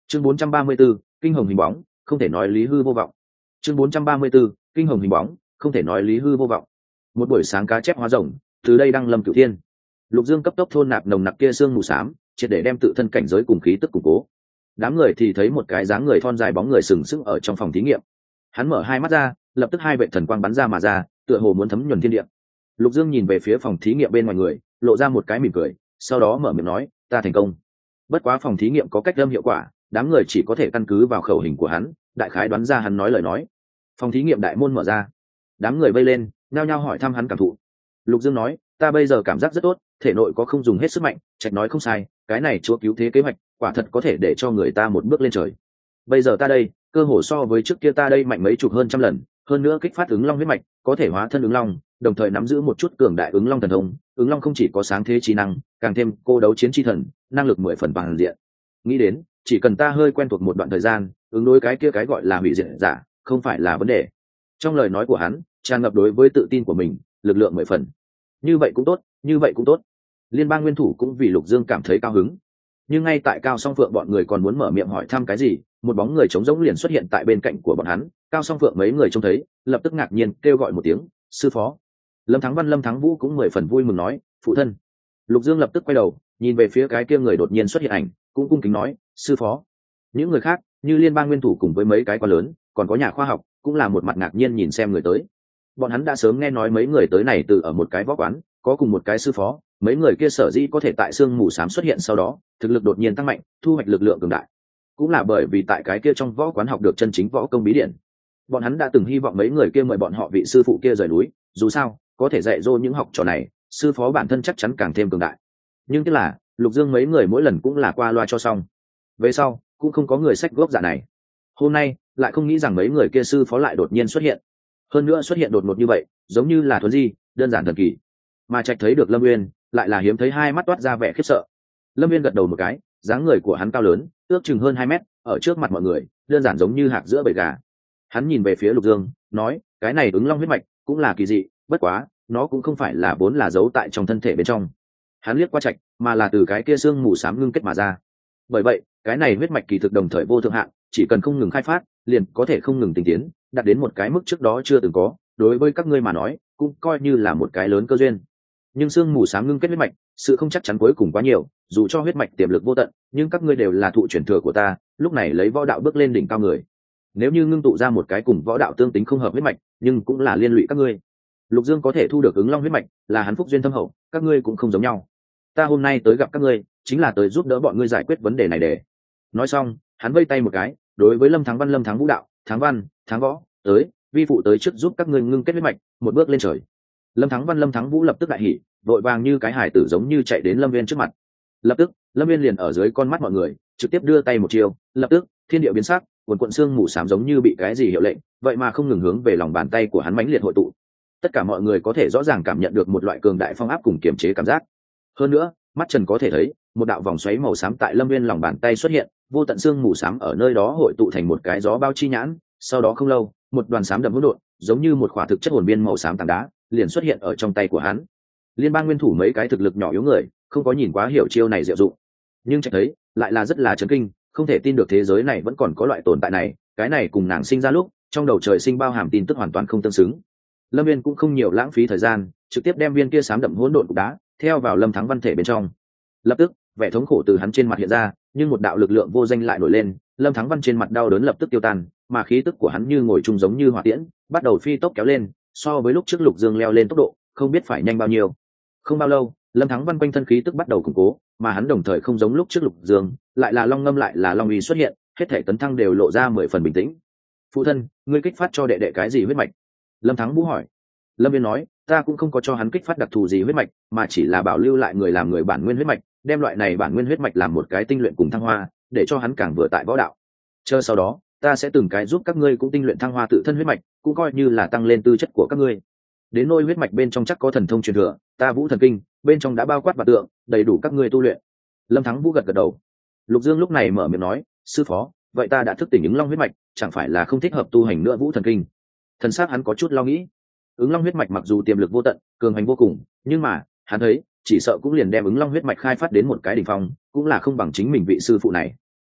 Chương 434, kinh hồng hình bóng, không thể nói lý hư vô vọng. Chương 434, kinh hồng hình bóng, không thể nói lý hư vô vọng. Một buổi sáng cá chép hóa rồng, từ đây đăng lâm cửu thiên. Lục Dương cấp tốc thôn nạp nồng nặc kia xương mù xám, triệt để đem tự thân cảnh giới cùng khí tức củng cố. Đám người thì thấy một cái dáng người thon dài bóng người sừng sững ở trong phòng thí nghiệm. Hắn mở hai mắt ra, lập tức hai vệ thần quang bắn ra mà ra, tựa hồ muốn thấm nhuần thiên địa. Lục Dương nhìn về phía phòng thí nghiệm bên ngoài người, lộ ra một cái mỉm cười, sau đó mở miệng nói, ta thành công. Bất quá phòng thí nghiệm có cách âm hiệu quả, đám người chỉ có thể căn cứ vào khẩu hình của hắn, đại khái đoán ra hắn nói lời nói. Phòng thí nghiệm đại môn mở ra, đám người vây lên, nhao nhao hỏi thăm hắn cảm thụ. Lục Dương nói, ta bây giờ cảm giác rất tốt, thể nội có không dùng hết sức mạnh, Trạch nói không sai, cái này chúa cứu thế kế hoạch, quả thật có thể để cho người ta một bước lên trời. Bây giờ ta đây, cơ hồ so với trước kia ta đây mạnh mấy chục hơn trăm lần, hơn nữa kích phát ứng long huyết mạch, có thể hóa thân ứng long, đồng thời nắm giữ một chút cường đại ứng long thần thông. Ứng long không chỉ có sáng thế trí năng, càng thêm cô đấu chiến chi thần, năng lực 10 phần bằng diện. Nghĩ đến, chỉ cần ta hơi quen thuộc một đoạn thời gian, ứng đối cái kia cái gọi là hủy diệt giả, không phải là vấn đề. Trong lời nói của hắn, tràn ngập đối với tự tin của mình, lực lượng 10 phần. Như vậy cũng tốt, như vậy cũng tốt. Liên bang nguyên thủ cũng vì Lục Dương cảm thấy cao hứng. Nhưng ngay tại Cao Song Phượng bọn người còn muốn mở miệng hỏi thăm cái gì, một bóng người trống rỗng liền xuất hiện tại bên cạnh của bọn hắn. Cao Song Phượng mấy người trông thấy, lập tức ngạc nhiên kêu gọi một tiếng, sư phó. Lâm Thắng Văn, Lâm Thắng Vũ cũng 10 phần vui mừng nói, phụ thân. Lục Dương lập tức quay đầu, nhìn về phía cái kia người đột nhiên xuất hiện ảnh, cũng cung kính nói, sư phó. Những người khác, như liên bang nguyên thủ cùng với mấy cái quá lớn, còn có nhà khoa học, cũng là một mặt ngạc nhiên nhìn xem người tới. Bọn hắn đã sớm nghe nói mấy người tới này từ ở một cái võ quán, có cùng một cái sư phó, mấy người kia sở dĩ có thể tại sương mù xám xuất hiện sau đó, thực lực đột nhiên tăng mạnh, thu hoạch lực lượng cường đại. Cũng là bởi vì tại cái kia trong võ quán học được chân chính võ công bí điển. Bọn hắn đã từng hy vọng mấy người kia mời bọn họ vị sư phụ kia rời núi, dù sao, có thể dạy dỗ những học trò này, sư phó bản thân chắc chắn càng thêm cường đại. Nhưng tức là, Lục Dương mấy người mỗi lần cũng là qua loa cho xong. Về sau, cũng không có người sách gốc giả này. Hôm nay, lại không nghĩ rằng mấy người kia sư phó lại đột nhiên xuất hiện. Hơn nữa xuất hiện đột ngột như vậy, giống như là thuần di, đơn giản thần kỳ. Mà Trạch thấy được Lâm Uyên, lại là hiếm thấy hai mắt toát ra vẻ khiếp sợ. Lâm Uyên gật đầu một cái, dáng người của hắn cao lớn, ước chừng hơn 2 mét, ở trước mặt mọi người, đơn giản giống như hạc giữa bầy gà. Hắn nhìn về phía Lục Dương, nói, cái này ứng long huyết mạch, cũng là kỳ dị, bất quá, nó cũng không phải là vốn là giấu tại trong thân thể bên trong. Hắn liếc qua Trạch, mà là từ cái kia xương mù xám ngưng kết mà ra. Bởi vậy, cái này huyết mạch kỳ thực đồng thời vô thượng hạn, chỉ cần không ngừng khai phát, liền có thể không ngừng tinh tiến, đạt đến một cái mức trước đó chưa từng có. Đối với các ngươi mà nói, cũng coi như là một cái lớn cơ duyên. Nhưng xương mù xám ngưng kết huyết mạch, sự không chắc chắn cuối cùng quá nhiều, dù cho huyết mạch tiềm lực vô tận, nhưng các ngươi đều là thụ truyền thừa của ta, lúc này lấy võ đạo bước lên đỉnh cao người. Nếu như ngưng tụ ra một cái cùng võ đạo tương tính không hợp huyết mạch, nhưng cũng là liên lụy các ngươi. Lục Dương có thể thu được ứng long huyết mạch, là hắn phúc duyên thâm hậu, các ngươi cũng không giống nhau. Ta hôm nay tới gặp các ngươi, chính là tới giúp đỡ bọn ngươi giải quyết vấn đề này để. Nói xong, hắn vây tay một cái, đối với Lâm Thắng Văn, Lâm Thắng Vũ đạo, Thắng Văn, Thắng Võ, tới, vi phụ tới trước giúp các ngươi ngưng kết huyết mạch, một bước lên trời. Lâm Thắng Văn, Lâm Thắng Vũ lập tức đại hỉ, vội vàng như cái hải tử giống như chạy đến Lâm Viên trước mặt. Lập tức, Lâm Viên liền ở dưới con mắt mọi người, trực tiếp đưa tay một chiều, lập tức, thiên địa biến sắc, cuộn xương mù xám giống như bị cái gì hiệu lệnh, vậy mà không ngừng hướng về lòng bàn tay của hắn mãnh liệt hội tụ. Tất cả mọi người có thể rõ ràng cảm nhận được một loại cường đại phong áp cùng kiềm chế cảm giác. Hơn nữa, mắt trần có thể thấy, một đạo vòng xoáy màu xám tại Lâm Viên lòng bàn tay xuất hiện, vô tận xương mù xám ở nơi đó hội tụ thành một cái gió bao chi nhãn, sau đó không lâu, một đoàn xám đậm hỗn độn, giống như một khỏa thực chất hồn viên màu xám tảng đá, liền xuất hiện ở trong tay của hắn. Liên bang nguyên thủ mấy cái thực lực nhỏ yếu người, không có nhìn quá hiểu chiêu này diệu dụng, nhưng Trạch thấy, lại là rất là chấn kinh, không thể tin được thế giới này vẫn còn có loại tồn tại này, cái này cùng nàng sinh ra lúc, trong đầu trời sinh bao hàm tin tức hoàn toàn không tương xứng. Lâm Viên cũng không nhiều lãng phí thời gian, trực tiếp đem viên kia xám đậm hỗn độn cục đá theo vào Lâm Thắng Văn thể bên trong. Lập tức, vẻ thống khổ từ hắn trên mặt hiện ra, nhưng một đạo lực lượng vô danh lại nổi lên, Lâm Thắng Văn trên mặt đau đớn lập tức tiêu tan, mà khí tức của hắn như ngồi chung giống như hỏa tiễn, bắt đầu phi tốc kéo lên, so với lúc trước Lục Dương leo lên tốc độ, không biết phải nhanh bao nhiêu. Không bao lâu, Lâm Thắng Văn quanh thân khí tức bắt đầu củng cố, mà hắn đồng thời không giống lúc trước Lục Dương, lại là long ngâm lại là long uy xuất hiện, hết thể tấn thăng đều lộ ra 10 phần bình tĩnh. Phụ thân, ngươi kích phát cho đệ đệ cái gì huyết mạch? Lâm Thắng Vũ hỏi. Lâm Viên nói, ta cũng không có cho hắn kích phát đặc thù gì huyết mạch, mà chỉ là bảo lưu lại người làm người bản nguyên huyết mạch, đem loại này bản nguyên huyết mạch làm một cái tinh luyện cùng thăng hoa, để cho hắn càng vừa tại võ đạo. Chờ sau đó, ta sẽ từng cái giúp các ngươi cũng tinh luyện thăng hoa tự thân huyết mạch, cũng coi như là tăng lên tư chất của các ngươi. Đến nôi huyết mạch bên trong chắc có thần thông truyền thừa, ta Vũ thần kinh, bên trong đã bao quát và tượng, đầy đủ các ngươi tu luyện. Lâm Thắng Vũ gật gật đầu. Lục Dương lúc này mở miệng nói, sư phó, vậy ta đã thức tỉnh ứng long huyết mạch, chẳng phải là không thích hợp tu hành nữa Vũ thần kinh? Thần sắc hắn có chút lo nghĩ. Ứng long huyết mạch mặc dù tiềm lực vô tận, cường hành vô cùng, nhưng mà hắn thấy chỉ sợ cũng liền đem ứng long huyết mạch khai phát đến một cái đỉnh phong, cũng là không bằng chính mình vị sư phụ này.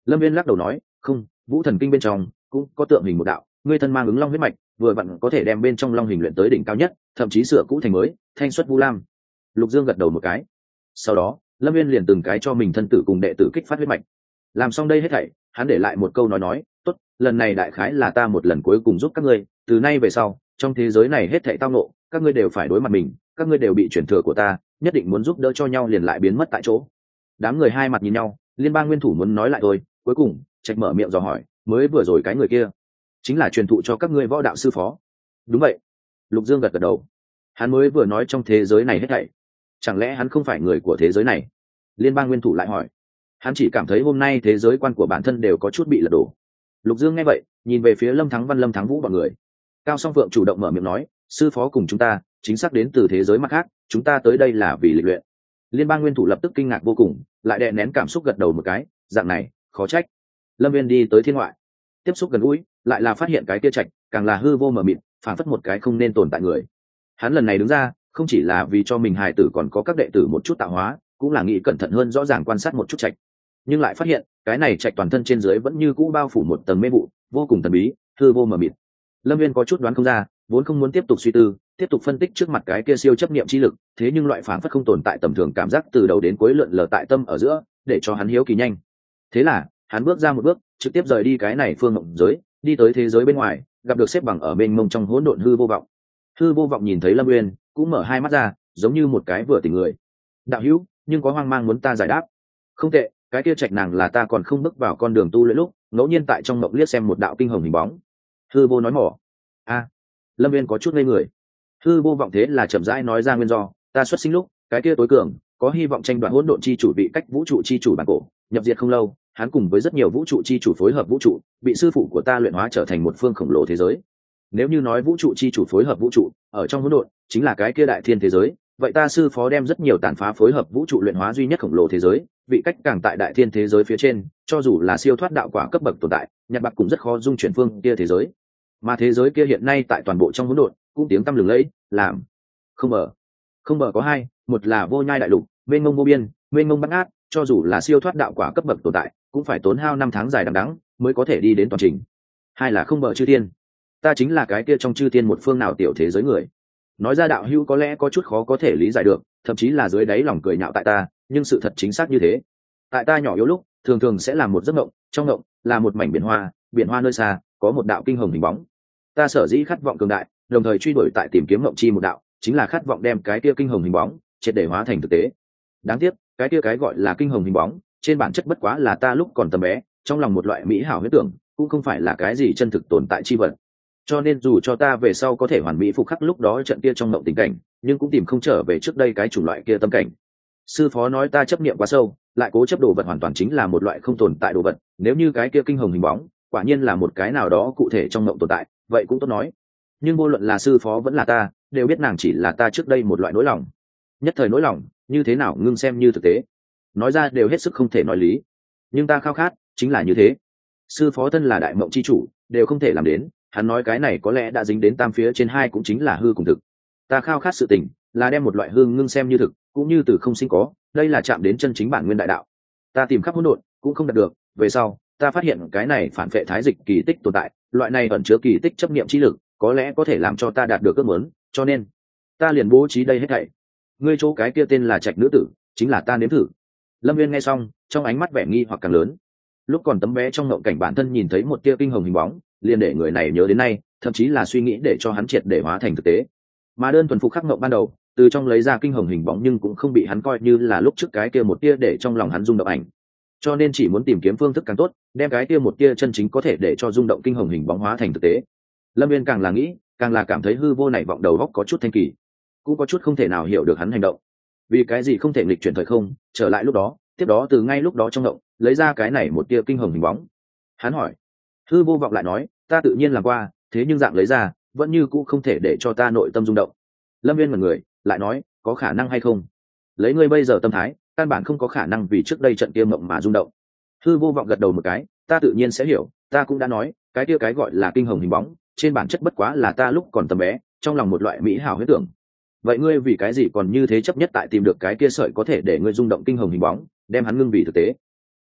Lâm Viên lắc đầu nói, không, vũ thần kinh bên trong cũng có tượng hình một đạo, ngươi thân mang ứng long huyết mạch, vừa vặn có thể đem bên trong long hình luyện tới đỉnh cao nhất, thậm chí sửa cũ thành mới, thanh xuất vu lam. Lục Dương gật đầu một cái. Sau đó Lâm Viên liền từng cái cho mình thân tử cùng đệ tử kích phát huyết mạch. Làm xong đây hết thảy, hắn để lại một câu nói, tốt, lần này đại khái là ta một lần cuối cùng giúp các ngươi, từ nay về sau trong thế giới này hết thảy tao nộ, các ngươi đều phải đối mặt mình, các ngươi đều bị chuyển thừa của ta, nhất định muốn giúp đỡ cho nhau liền lại biến mất tại chỗ. Đám người hai mặt nhìn nhau, liên bang nguyên thủ muốn nói lại thôi, cuối cùng Trạch mở miệng dò hỏi, mới vừa rồi cái người kia chính là truyền thụ cho các ngươi võ đạo sư phó? Đúng vậy. Lục Dương gật đầu. Hắn mới vừa nói trong thế giới này hết thảy, chẳng lẽ hắn không phải người của thế giới này? Liên bang nguyên thủ lại hỏi. Hắn chỉ cảm thấy hôm nay thế giới quan của bản thân đều có chút bị lật đổ. Lục Dương nghe vậy, nhìn về phía Lâm Thắng Văn, Lâm Thắng Vũ bọn người. Cao Song Phượng chủ động mở miệng nói, sư phó cùng chúng ta chính xác đến từ thế giới mặt khác, chúng ta tới đây là vì lịch luyện. Liên bang nguyên thủ lập tức kinh ngạc vô cùng, lại đè nén cảm xúc gật đầu một cái, dạng này khó trách. Lâm Viên đi tới thiên ngoại, tiếp xúc gần gũi, lại là phát hiện cái kia Trạch càng là hư vô mờ mịt, phản phất một cái không nên tồn tại người. Hắn lần này đứng ra không chỉ là vì cho mình hài tử còn có các đệ tử một chút tạo hóa, cũng là nghĩ cẩn thận hơn rõ ràng quan sát một chút Trạch, nhưng lại phát hiện cái này Trạch toàn thân trên dưới vẫn như cũ bao phủ một tầng mê vụ, vô cùng thần bí, hư vô mờ mịt. Lâm Viên có chút đoán không ra, vốn không muốn tiếp tục suy tư, tiếp tục phân tích trước mặt cái kia siêu chấp niệm chi lực, thế nhưng loại phản phất không tồn tại tầm thường cảm giác từ đầu đến cuối lượn lờ tại tâm ở giữa, để cho hắn hiếu kỳ nhanh. Thế là hắn bước ra một bước, trực tiếp rời đi cái này phương ngộng giới, đi tới thế giới bên ngoài, gặp được xếp bằng ở bên mông trong hỗn độn hư vô vọng. Hư vô vọng nhìn thấy Lâm Uyên, cũng mở hai mắt ra, giống như một cái vừa tỉnh người. Đạo hữu, nhưng có hoang mang muốn ta giải đáp? Không tệ, cái kia Trạch nàng là ta còn không bước vào con đường tu luyện lúc, ngẫu nhiên tại trong mộng liếc xem một đạo kinh hồng hình bóng. Hư vô nói mỏ. Lâm Viên có chút ngây người. Hư vô vọng thế là chậm rãi nói ra nguyên do, ta xuất sinh lúc, cái kia tối cường có hy vọng tranh đoạt hỗn độn chi chủ vị cách vũ trụ chi chủ bản cổ, nhập diệt không lâu, hắn cùng với rất nhiều vũ trụ chi chủ phối hợp vũ trụ, bị sư phụ của ta luyện hóa trở thành một phương khổng lồ thế giới. Nếu như nói vũ trụ chi chủ phối hợp vũ trụ, ở trong hỗn độn chính là cái kia đại thiên thế giới, vậy ta sư phó đem rất nhiều tàn phá phối hợp vũ trụ luyện hóa duy nhất khổng lồ thế giới, vị cách càng tại đại thiên thế giới phía trên, cho dù là siêu thoát đạo quả cấp bậc tồn tại, nhặt bạc cũng rất khó dung chuyển phương kia thế giới. Mà thế giới kia hiện nay tại toàn bộ trong hỗn độn cũng tiếng tăm lừng lẫy, làm không bờ có hai, một là vô nhai đại lục, mênh mông vô biên, mênh mông bát ngát, cho dù là siêu thoát đạo quả cấp bậc tồn tại cũng phải tốn hao năm tháng dài đằng đẵng mới có thể đi đến toàn trình. Hai là không bờ chư thiên, ta chính là cái kia trong chư thiên một phương nào tiểu thế giới người. Nói ra đạo hữu có lẽ có chút khó có thể lý giải được, thậm chí là dưới đáy lòng cười nhạo tại ta, nhưng sự thật chính xác như thế. Tại ta nhỏ yếu lúc thường thường sẽ làm một giấc mộng, trong mộng là một mảnh biển hoa nơi xa có một đạo kinh hồng hình bóng. Ta sở dĩ khát vọng cường đại, đồng thời truy đuổi tại tìm kiếm mộng chi một đạo, chính là khát vọng đem cái kia kinh hồng hình bóng triệt để hóa thành thực tế. Đáng tiếc cái kia cái gọi là kinh hồng hình bóng trên bản chất bất quá là ta lúc còn tầm bé trong lòng một loại mỹ hảo huyết tưởng, cũng không phải là cái gì chân thực tồn tại chi vật. Cho nên dù cho ta về sau có thể hoàn mỹ phục khắc lúc đó trận kia trong mộng tình cảnh, nhưng cũng tìm không trở về trước đây cái chủng loại kia tâm cảnh. Sư phó nói ta chấp niệm quá sâu, lại cố chấp đồ vật hoàn toàn chính là một loại không tồn tại đồ vật. Nếu như cái kia kinh hồng hình bóng quả nhiên là một cái nào đó cụ thể trong mộng tồn tại, vậy cũng tốt nói. Nhưng vô luận là sư phó vẫn là ta, đều biết nàng chỉ là ta trước đây một loại nỗi lòng, nhất thời nỗi lòng, như thế nào ngưng xem như thực tế, nói ra đều hết sức không thể nói lý. Nhưng ta khao khát chính là như thế. Sư phó thân là đại mộng chi chủ, đều không thể làm đến. Hắn nói cái này có lẽ đã dính đến tam phía trên hai, cũng chính là hư cùng thực. Ta khao khát sự tình là đem một loại hư ngưng xem như thực, cũng như từ không sinh có, đây là chạm đến chân chính bản nguyên đại đạo. Ta tìm khắp hỗn độn cũng không đạt được, về sau ta phát hiện cái này phản vệ thái dịch kỳ tích tồn tại, loại này ẩn chứa kỳ tích chấp niệm chi lực, có lẽ có thể làm cho ta đạt được ước muốn, cho nên ta liền bố trí đây hết thảy. Ngươi chỗ cái kia tên là Trạch nữ tử, chính là ta nếm thử. Lâm Viên nghe xong, trong ánh mắt vẻ nghi hoặc càng lớn. Lúc còn tấm bé trong ngộng cảnh bản thân nhìn thấy một tia kinh hồng hình bóng, liền để người này nhớ đến nay, thậm chí là suy nghĩ để cho hắn triệt để hóa thành thực tế. Mà đơn thuần phục khắc ngộng ban đầu, từ trong lấy ra kinh hồng hình bóng, nhưng cũng không bị hắn coi như là lúc trước cái kia một tia để trong lòng hắn rung động ảnh. Cho nên chỉ muốn tìm kiếm phương thức càng tốt, đem cái kia một tia chân chính có thể để cho rung động kinh hồng hình bóng hóa thành thực tế. Lâm Viên càng là nghĩ, càng là cảm thấy hư vô này vọng đầu góc có chút thanh kỳ, cũng có chút không thể nào hiểu được hắn hành động. Vì cái gì không thể nghịch chuyển thời không, trở lại lúc đó, tiếp đó từ ngay lúc đó trong động lấy ra cái này một tia kinh hồng hình bóng? Hắn hỏi. Hư vô vọng lại nói, ta tự nhiên làm qua, thế nhưng dạng lấy ra vẫn như cũ không thể để cho ta nội tâm rung động. Lâm Viên mật người lại nói, có khả năng hay không? Lấy ngươi bây giờ tâm thái, căn bản không có khả năng vì trước đây trận kia mộng mà rung động. Hư vô vọng gật đầu một cái, ta tự nhiên sẽ hiểu, ta cũng đã nói, cái kia cái gọi là kinh hồng hình bóng, trên bản chất bất quá là ta lúc còn tầm bé, trong lòng một loại mỹ hảo huyết tưởng. Vậy ngươi vì cái gì còn như thế chấp nhất tại tìm được cái kia sợi có thể để ngươi rung động kinh hồng hình bóng, đem hắn ngưng vì thực tế?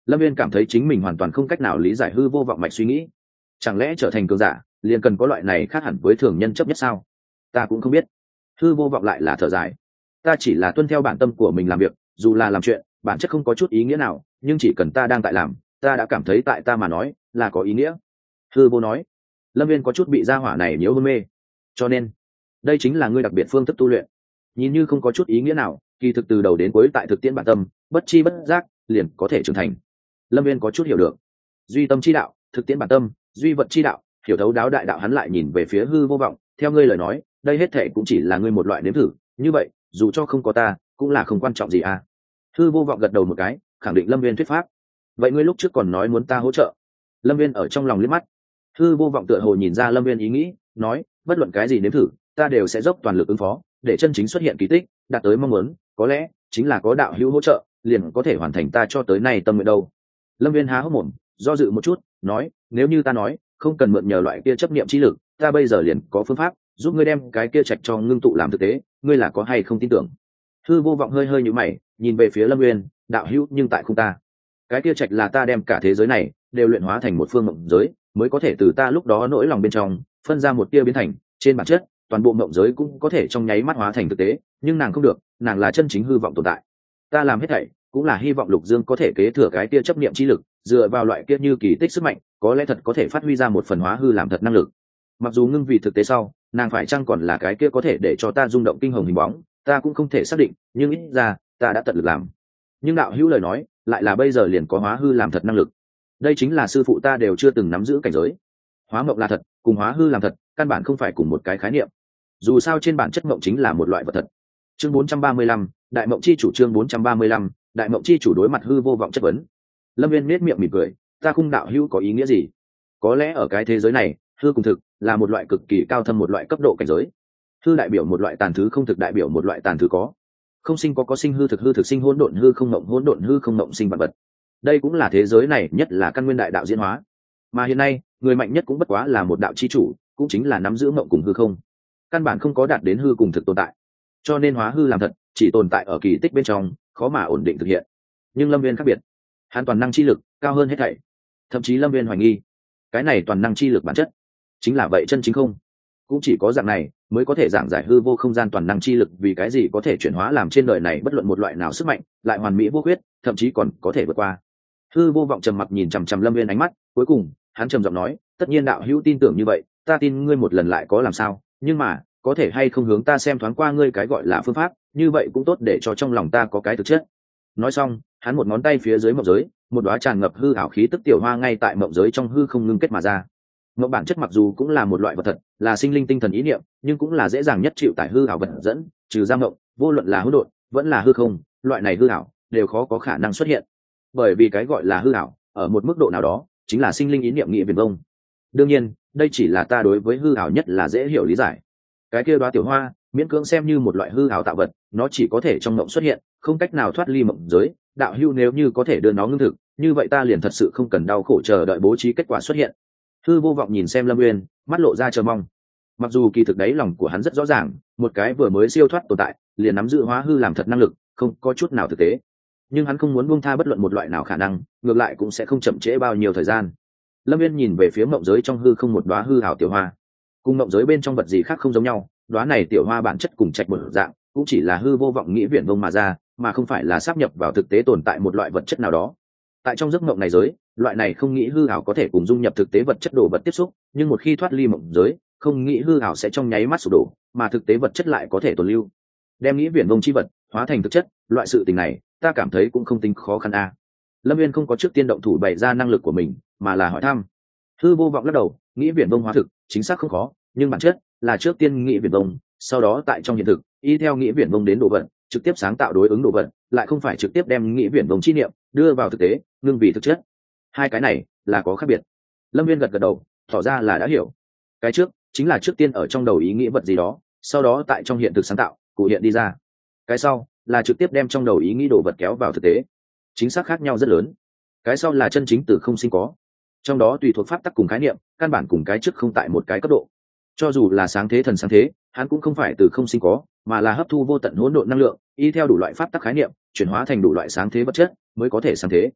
Lâm viên cảm thấy chính mình hoàn toàn không cách nào lý giải hư vô vọng mạch suy nghĩ. Chẳng lẽ trở thành cường giả liền cần có loại này khác hẳn với thường nhân chấp nhất sao? Ta cũng không biết. Hư vô vọng lại là thở dài. Ta chỉ là tuân theo bản tâm của mình làm việc, dù là làm chuyện bản chất không có chút ý nghĩa nào, nhưng chỉ cần ta đang tại làm, ta đã cảm thấy tại ta mà nói là có ý nghĩa. Hư vô nói. Lâm viên có chút bị gia hỏa này nhiễu hôn mê. Cho nên đây chính là ngươi đặc biệt phương thức tu luyện. Nhìn như không có chút ý nghĩa nào, kỳ thực từ đầu đến cuối tại thực tiễn bản tâm, bất chi bất giác liền có thể trưởng thành. Lâm viên có chút hiểu được. Duy tâm chi đạo, thực tiễn bản tâm, duy vật chi đạo, hiểu thấu đáo đại đạo. Hắn lại nhìn về phía hư vô vọng, theo ngươi lời nói, đây hết thể cũng chỉ là ngươi một loại nếm thử, như vậy dù cho không có ta cũng là không quan trọng gì à? Hư vô vọng gật đầu một cái, khẳng định Lâm viên thuyết pháp. Vậy ngươi lúc trước còn nói muốn ta hỗ trợ? Lâm viên ở trong lòng liếc mắt. Hư vô vọng tựa hồ nhìn ra Lâm viên ý nghĩ, nói, bất luận cái gì nếm thử ta đều sẽ dốc toàn lực ứng phó, để chân chính xuất hiện kỳ tích, đạt tới mong muốn, có lẽ chính là có đạo hữu hỗ trợ liền có thể hoàn thành ta cho tới nay tâm nguyện đâu. Lâm viên há hốc mồm, do dự một chút, nói, nếu như ta nói không cần mượn nhờ loại kia chấp niệm chi lực, ta bây giờ liền có phương pháp giúp ngươi đem cái kia trạch cho ngưng tụ làm thực tế, ngươi là có hay không tin tưởng? Hư vô vọng hơi hơi nhíu mày, nhìn về phía Lâm Nguyên, đạo hữu, nhưng tại không ta, cái kia trạch là ta đem cả thế giới này đều luyện hóa thành một phương mộng giới, mới có thể từ ta lúc đó nỗi lòng bên trong phân ra một tia biến thành, trên bản chất toàn bộ mộng giới cũng có thể trong nháy mắt hóa thành thực tế, nhưng nàng không được, nàng là chân chính hư vọng tồn tại. Ta làm hết thảy cũng là hy vọng Lục Dương có thể kế thừa cái kia chấp niệm chi lực, dựa vào loại kia như kỳ tích sức mạnh, có lẽ thật có thể phát huy ra một phần hóa hư làm thật năng lực. Mặc dù ngưng vì thực tế sau, nàng phải chăng còn là cái kia có thể để cho ta rung động kinh hồng hình bóng, ta cũng không thể xác định, nhưng ít ra ta đã tận lực làm. Nhưng đạo hữu lời nói lại là bây giờ liền có hóa hư làm thật năng lực, đây chính là sư phụ ta đều chưa từng nắm giữ cảnh giới. Hóa mộng là thật, cùng hóa hư làm thật căn bản không phải cùng một cái khái niệm, dù sao trên bản chất mộng chính là một loại vật thật. Chương 435, đại mộng chi chủ. Chương 435, đại mộng chi chủ. Đối mặt hư vô vọng chất vấn, Lâm Viên nét miệng mỉm cười, ta khung đạo hữu có ý nghĩa gì? Có lẽ ở cái thế giới này, hư cùng thực là một loại cực kỳ cao thâm một loại cấp độ cảnh giới. Hư đại biểu một loại tàn thứ, không thực đại biểu một loại tàn thứ có. Không sinh có sinh, hư thực sinh, hỗn độn hư không mộng, hỗn độn hư không mộng sinh vạn vật. Đây cũng là thế giới này nhất là căn nguyên đại đạo diễn hóa. Mà hiện nay, người mạnh nhất cũng bất quá là một đạo chi chủ, cũng chính là nắm giữ mộng cùng hư không. Căn bản không có đạt đến hư cùng thực tồn tại. Cho nên hóa hư làm thật chỉ tồn tại ở kỳ tích bên trong, khó mà ổn định thực hiện. Nhưng Lâm Viên khác biệt, hắn toàn năng chi lực cao hơn hết thảy. Thậm chí Lâm Viên hoài nghi, cái này toàn năng chi lực bản chất chính là vậy chân chính không. Cũng chỉ có dạng này mới có thể giảng giải hư vô không gian toàn năng chi lực vì cái gì có thể chuyển hóa làm trên đời này bất luận một loại nào sức mạnh, lại hoàn mỹ vô khuyết, thậm chí còn có thể vượt qua. Hư vô vọng trầm mặc nhìn chằm chằm Lâm Viên ánh mắt, cuối cùng hắn trầm giọng nói, tất nhiên đạo hữu tin tưởng như vậy, ta tin ngươi một lần lại có làm sao, nhưng mà có thể hay không hướng ta xem thoáng qua ngươi cái gọi là phương pháp, như vậy cũng tốt để cho trong lòng ta có cái thực chất. Nói xong, hắn một ngón tay phía dưới mộng giới, một đóa tràn ngập hư ảo khí tức tiểu hoa ngay tại mộng giới trong hư không ngưng kết mà ra. Mộng bản chất mặc dù cũng là một loại vật thật, là sinh linh tinh thần ý niệm, nhưng cũng là dễ dàng nhất chịu tải hư ảo vật dẫn, trừ ra mộng, vô luận là hỗn độn, vẫn là hư không, loại này hư ảo đều khó có khả năng xuất hiện. Bởi vì cái gọi là hư ảo, ở một mức độ nào đó, chính là sinh linh ý niệm nghĩa viển vông. Đương nhiên, đây chỉ là ta đối với hư ảo nhất là dễ hiểu lý giải. Cái kia đóa tiểu hoa, miễn cưỡng xem như một loại hư ảo tạo vật, nó chỉ có thể trong mộng xuất hiện, không cách nào thoát ly mộng giới. Đạo hữu nếu như có thể đưa nó ngưng thực, như vậy ta liền thật sự không cần đau khổ chờ đợi bố trí kết quả xuất hiện. Hư vô vọng nhìn xem Lâm Nguyên, mắt lộ ra chờ mong. Mặc dù kỳ thực đấy lòng của hắn rất rõ ràng, một cái vừa mới siêu thoát tồn tại, liền nắm giữ hóa hư làm thật năng lực, không có chút nào thực tế. Nhưng hắn không muốn buông tha bất luận một loại nào khả năng, ngược lại cũng sẽ không chậm trễ bao nhiêu thời gian. Lâm Nguyên nhìn về phía mộng giới trong hư không một đóa hư ảo tiểu hoa, cùng mộng giới bên trong vật gì khác không giống nhau, đóa này tiểu hoa bản chất cùng trạch một dạng, cũng chỉ là hư vô vọng nghĩ viển vông mà ra, mà không phải là sáp nhập vào thực tế tồn tại một loại vật chất nào đó. Tại trong giấc mộng này giới, loại này không nghĩ hư ảo có thể cùng dung nhập thực tế vật chất đồ vật tiếp xúc, nhưng một khi thoát ly mộng giới, không nghĩ hư ảo sẽ trong nháy mắt sụp đổ, mà thực tế vật chất lại có thể tồn lưu. Đem nghĩ viển vông chi vật hóa thành thực chất, loại sự tình này, ta cảm thấy cũng không tính khó khăn a. Lâm Viên không có trước tiên động thủ bày ra năng lực của mình, mà là hỏi thăm. Hư vô vọng lắc đầu, nghĩ viển vông hóa thực, chính xác không khó, nhưng bản chất là trước tiên nghĩ viển vông, sau đó tại trong hiện thực, y theo nghĩ viển vông đến đồ vật, trực tiếp sáng tạo đối ứng đồ vật, lại không phải trực tiếp đem nghĩ viển vông chi niệm đưa vào thực tế, ngưng vì thực chất. Hai cái này là có khác biệt. Lâm Viên gật gật đầu, tỏ ra là đã hiểu. Cái trước chính là trước tiên ở trong đầu ý nghĩ vật gì đó, sau đó tại trong hiện thực sáng tạo, cụ hiện đi ra. Cái sau là trực tiếp đem trong đầu ý nghĩ đồ vật kéo vào thực tế. Chính xác khác nhau rất lớn. Cái sau là chân chính từ không sinh có, trong đó tùy thuộc pháp tắc cùng khái niệm, căn bản cùng cái trước không tại một cái cấp độ. Cho dù là sáng thế thần sáng thế, hắn cũng không phải từ không sinh có, mà là hấp thu vô tận hỗn độn năng lượng, y theo đủ loại pháp tắc khái niệm, chuyển hóa thành đủ loại sáng thế vật chất, mới có thể sáng thế.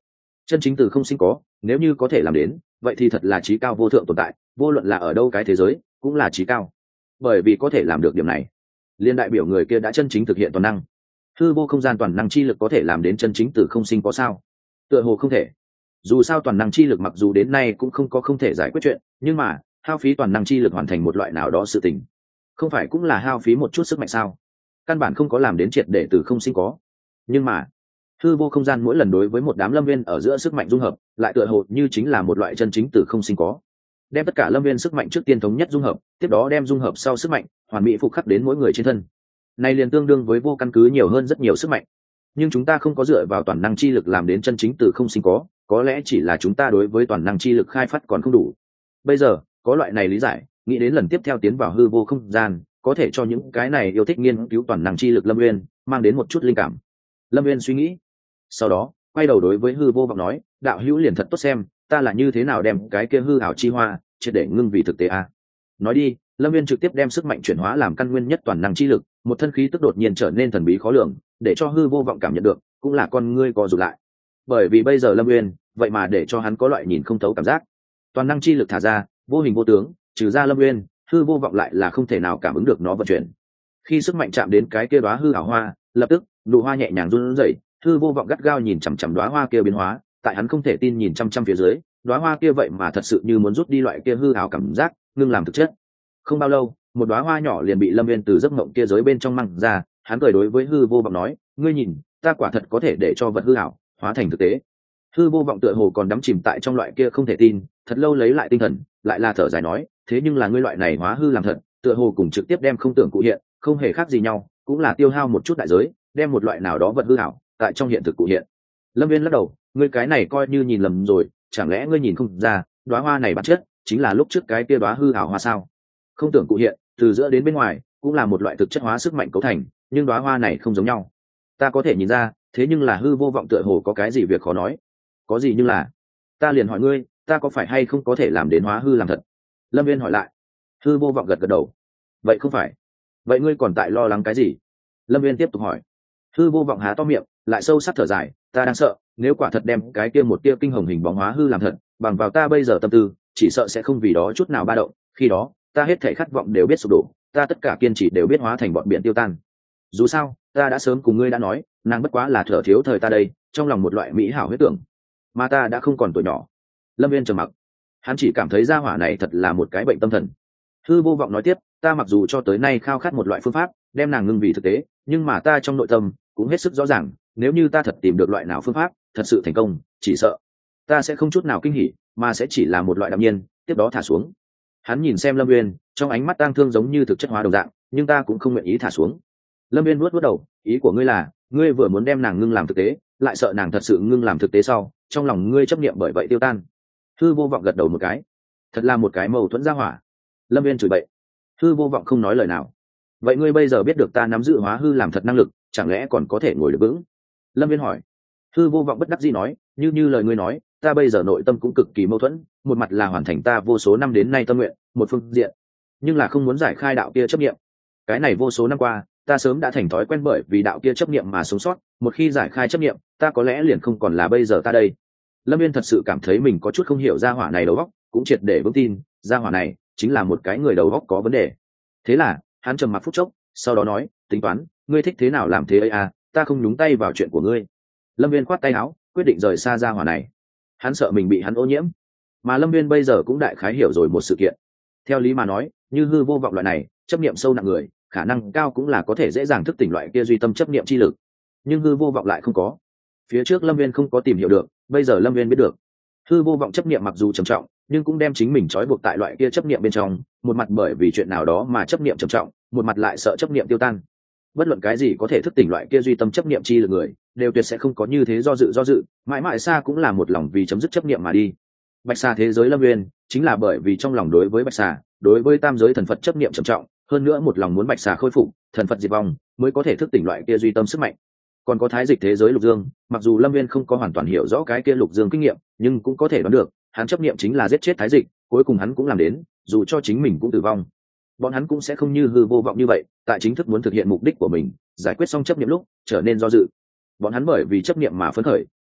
Chân chính từ không sinh có, nếu như có thể làm đến, vậy thì thật là trí cao vô thượng tồn tại, vô luận là ở đâu cái thế giới cũng là trí cao. Bởi vì có thể làm được điểm này, liên đại biểu người kia đã chân chính thực hiện toàn năng. Hư vô không gian toàn năng chi lực có thể làm đến chân chính từ không sinh có sao? Tựa hồ không thể. Dù sao toàn năng chi lực mặc dù đến nay cũng không có không thể giải quyết chuyện, nhưng mà hao phí toàn năng chi lực hoàn thành một loại nào đó sự tình, không phải cũng là hao phí một chút sức mạnh sao? Căn bản không có làm đến triệt để từ không sinh có. Nhưng mà hư vô không gian mỗi lần đối với một đám lâm viên ở giữa sức mạnh dung hợp, lại tựa hồ như chính là một loại chân chính từ không sinh có. Đem tất cả lâm viên sức mạnh trước tiên thống nhất dung hợp, tiếp đó đem dung hợp sau sức mạnh hoàn mỹ phục khắc đến mỗi người trên thân. Này liền tương đương với vô căn cứ nhiều hơn rất nhiều sức mạnh. Nhưng chúng ta không có dựa vào toàn năng chi lực làm đến chân chính từ không sinh có lẽ chỉ là chúng ta đối với toàn năng chi lực khai phát còn không đủ. Bây giờ có loại này lý giải, nghĩ đến lần tiếp theo tiến vào hư vô không gian, có thể cho những cái này yêu thích nghiên cứu toàn năng chi lực lâm uyên mang đến một chút linh cảm. Lâm uyên suy nghĩ, sau đó quay đầu đối với hư vô vọng nói, đạo hữu liền thật tốt xem ta là như thế nào đem cái kia hư ảo chi hoa triệt để ngưng vì thực tế a. Nói đi, lâm viên trực tiếp đem sức mạnh chuyển hóa làm căn nguyên nhất toàn năng chi lực, một thân khí tức đột nhiên trở nên thần bí khó lường, để cho hư vô vọng cảm nhận được cũng là con ngươi co rụt lại. Bởi vì bây giờ lâm viên vậy mà để cho hắn có loại nhìn không thấu cảm giác. Toàn năng chi lực thả ra vô hình vô tướng, trừ ra lâm viên, hư vô vọng lại là không thể nào cảm ứng được nó vận chuyển. Khi sức mạnh chạm đến cái kia đóa hư ảo hoa, lập tức nụ hoa nhẹ nhàng run rẩy, hư vô vọng gắt gao nhìn chằm chằm đóa hoa kia biến hóa, tại hắn không thể tin nhìn chăm chăm phía dưới, đóa hoa kia vậy mà thật sự như muốn rút đi loại kia hư ảo cảm giác, ngưng làm thực chất. Không bao lâu, một đóa hoa nhỏ liền bị lâm viên từ giấc mộng kia giới bên trong mang ra, hắn cười đối với hư vô vọng nói, ngươi nhìn, ta quả thật có thể để cho vật hư ảo hóa thành thực tế. Hư vô vọng tựa hồ còn đắm chìm tại trong loại kia không thể tin, thật lâu lấy lại tinh thần, lại là thở dài nói, thế nhưng là ngươi loại này hóa hư làm thật, tựa hồ cùng trực tiếp đem không tưởng cụ hiện, không hề khác gì nhau, cũng là tiêu hao một chút đại giới, đem một loại nào đó vật hư ảo tại trong hiện thực cụ hiện. Lâm viên lắc đầu, ngươi cái này coi như nhìn lầm rồi, chẳng lẽ ngươi nhìn không ra đóa hoa này bản chất chính là lúc trước cái kia đóa hư ảo hoa sao? Không tưởng cụ hiện, từ giữa đến bên ngoài cũng là một loại thực chất hóa sức mạnh cấu thành, nhưng đóa hoa này không giống nhau. Ta có thể nhìn ra, thế nhưng là hư vô vọng tựa hồ có cái gì việc khó nói. Có gì nhưng là? Ta liền hỏi ngươi, ta có phải hay không có thể làm đến hóa hư làm thật? Lâm viên hỏi lại. Hư vô vọng gật gật đầu. Vậy không phải. Vậy ngươi còn tại lo lắng cái gì? Lâm viên tiếp tục hỏi. Hư vô vọng há to miệng, lại sâu sắc thở dài, ta đang sợ, nếu quả thật đem cái kia một tia kinh hồng hình bóng hóa hư làm thật, bằng vào ta bây giờ tâm tư, chỉ sợ sẽ không vì đó chút nào ba động, khi đó ta hết thảy khát vọng đều biết sụp đổ, ta tất cả kiên trì đều biết hóa thành bọn biển tiêu tan. Dù sao, ta đã sớm cùng ngươi đã nói, nàng bất quá là thở thiếu thời ta đây, trong lòng một loại mỹ hảo huyết tưởng, mà ta đã không còn tuổi nhỏ. Lâm viên trầm mặc, hắn chỉ cảm thấy gia hỏa này thật là một cái bệnh tâm thần. Hư vô vọng nói tiếp, ta mặc dù cho tới nay khao khát một loại phương pháp đem nàng ngưng vì thực tế, nhưng mà ta trong nội tâm cũng hết sức rõ ràng, nếu như ta thật tìm được loại nào phương pháp thật sự thành công, chỉ sợ ta sẽ không chút nào kinh hỉ, mà sẽ chỉ là một loại đạm nhiên tiếp đó thả xuống. Hắn nhìn xem Lâm Uyên, trong ánh mắt tang thương giống như thực chất hóa đồng dạng, nhưng ta cũng không nguyện ý thả xuống. Lâm Uyên vuốt đầu, ý của ngươi là ngươi vừa muốn đem nàng ngưng làm thực tế, lại sợ nàng thật sự ngưng làm thực tế sau trong lòng ngươi chấp niệm bởi vậy tiêu tan. Hư vô vọng gật đầu một cái, thật là một cái mâu thuẫn ra hỏa. Lâm Uyên chửi bậy. Hư vô vọng không nói lời nào. Vậy ngươi bây giờ biết được ta nắm giữ hóa hư làm thật năng lực, chẳng lẽ còn có thể ngồi được vững? Lâm Viên hỏi. Hư vô vọng bất đắc dĩ nói, như lời ngươi nói, ta bây giờ nội tâm cũng cực kỳ mâu thuẫn, một mặt là hoàn thành ta vô số năm đến nay tâm nguyện, một phương diện nhưng là không muốn giải khai đạo kia chấp niệm. Cái này vô số năm qua ta sớm đã thành thói quen bởi vì đạo kia chấp niệm mà sống sót, một khi giải khai chấp niệm, ta có lẽ liền không còn là bây giờ ta đây. Lâm Viên thật sự cảm thấy mình có chút không hiểu gia hỏa này đầu óc, cũng triệt để vững tin gia hỏa này chính là một cái người đầu óc có vấn đề. Thế là hắn trầm mặc phút chốc, sau đó nói, tính toán, ngươi thích thế nào làm thế ấy à, ta không nhúng tay vào chuyện của ngươi. Lâm Viên khoát tay áo, quyết định rời xa gia hỏa này. Hắn sợ mình bị hắn ô nhiễm, mà Lâm Viên bây giờ cũng đại khái hiểu rồi một sự kiện. Theo lý mà nói, như hư vô vọng loại này chấp niệm sâu nặng người, khả năng cao cũng là có thể dễ dàng thức tỉnh loại kia duy tâm chấp niệm chi lực, nhưng hư vô vọng lại không có. Phía trước Lâm Viên không có tìm hiểu được, bây giờ Lâm Viên biết được. Hư vô vọng chấp niệm mặc dù trầm trọng, nhưng cũng đem chính mình trói buộc tại loại kia chấp niệm bên trong, một mặt bởi vì chuyện nào đó mà chấp niệm trầm trọng, một mặt lại sợ chấp niệm tiêu tan. Bất luận cái gì có thể thức tỉnh loại kia duy tâm chấp niệm chi lực người, đều tuyệt sẽ không có như thế do dự, mãi mãi xa cũng là một lòng vì chấm dứt chấp niệm mà đi. Bạch xà thế giới Lâm Nguyên chính là bởi vì trong lòng đối với bạch xà, đối với tam giới thần Phật chấp niệm trầm trọng, hơn nữa một lòng muốn bạch xà khôi phục, thần Phật diệt vong, mới có thể thức tỉnh loại kia duy tâm sức mạnh. Còn có thái dịch thế giới Lục Dương, mặc dù Lâm Nguyên không có hoàn toàn hiểu rõ cái kia Lục Dương kinh nghiệm, nhưng cũng có thể đoán được, hắn chấp niệm chính là giết chết thái dịch, cuối cùng hắn cũng làm đến, dù cho chính mình cũng tử vong. Bọn hắn cũng sẽ không như hư vô vọng như vậy, tại chính thức muốn thực hiện mục đích của mình, giải quyết xong chấp niệm lúc trở nên do dự. Bọn hắn bởi vì chấp niệm mà phấn khởi,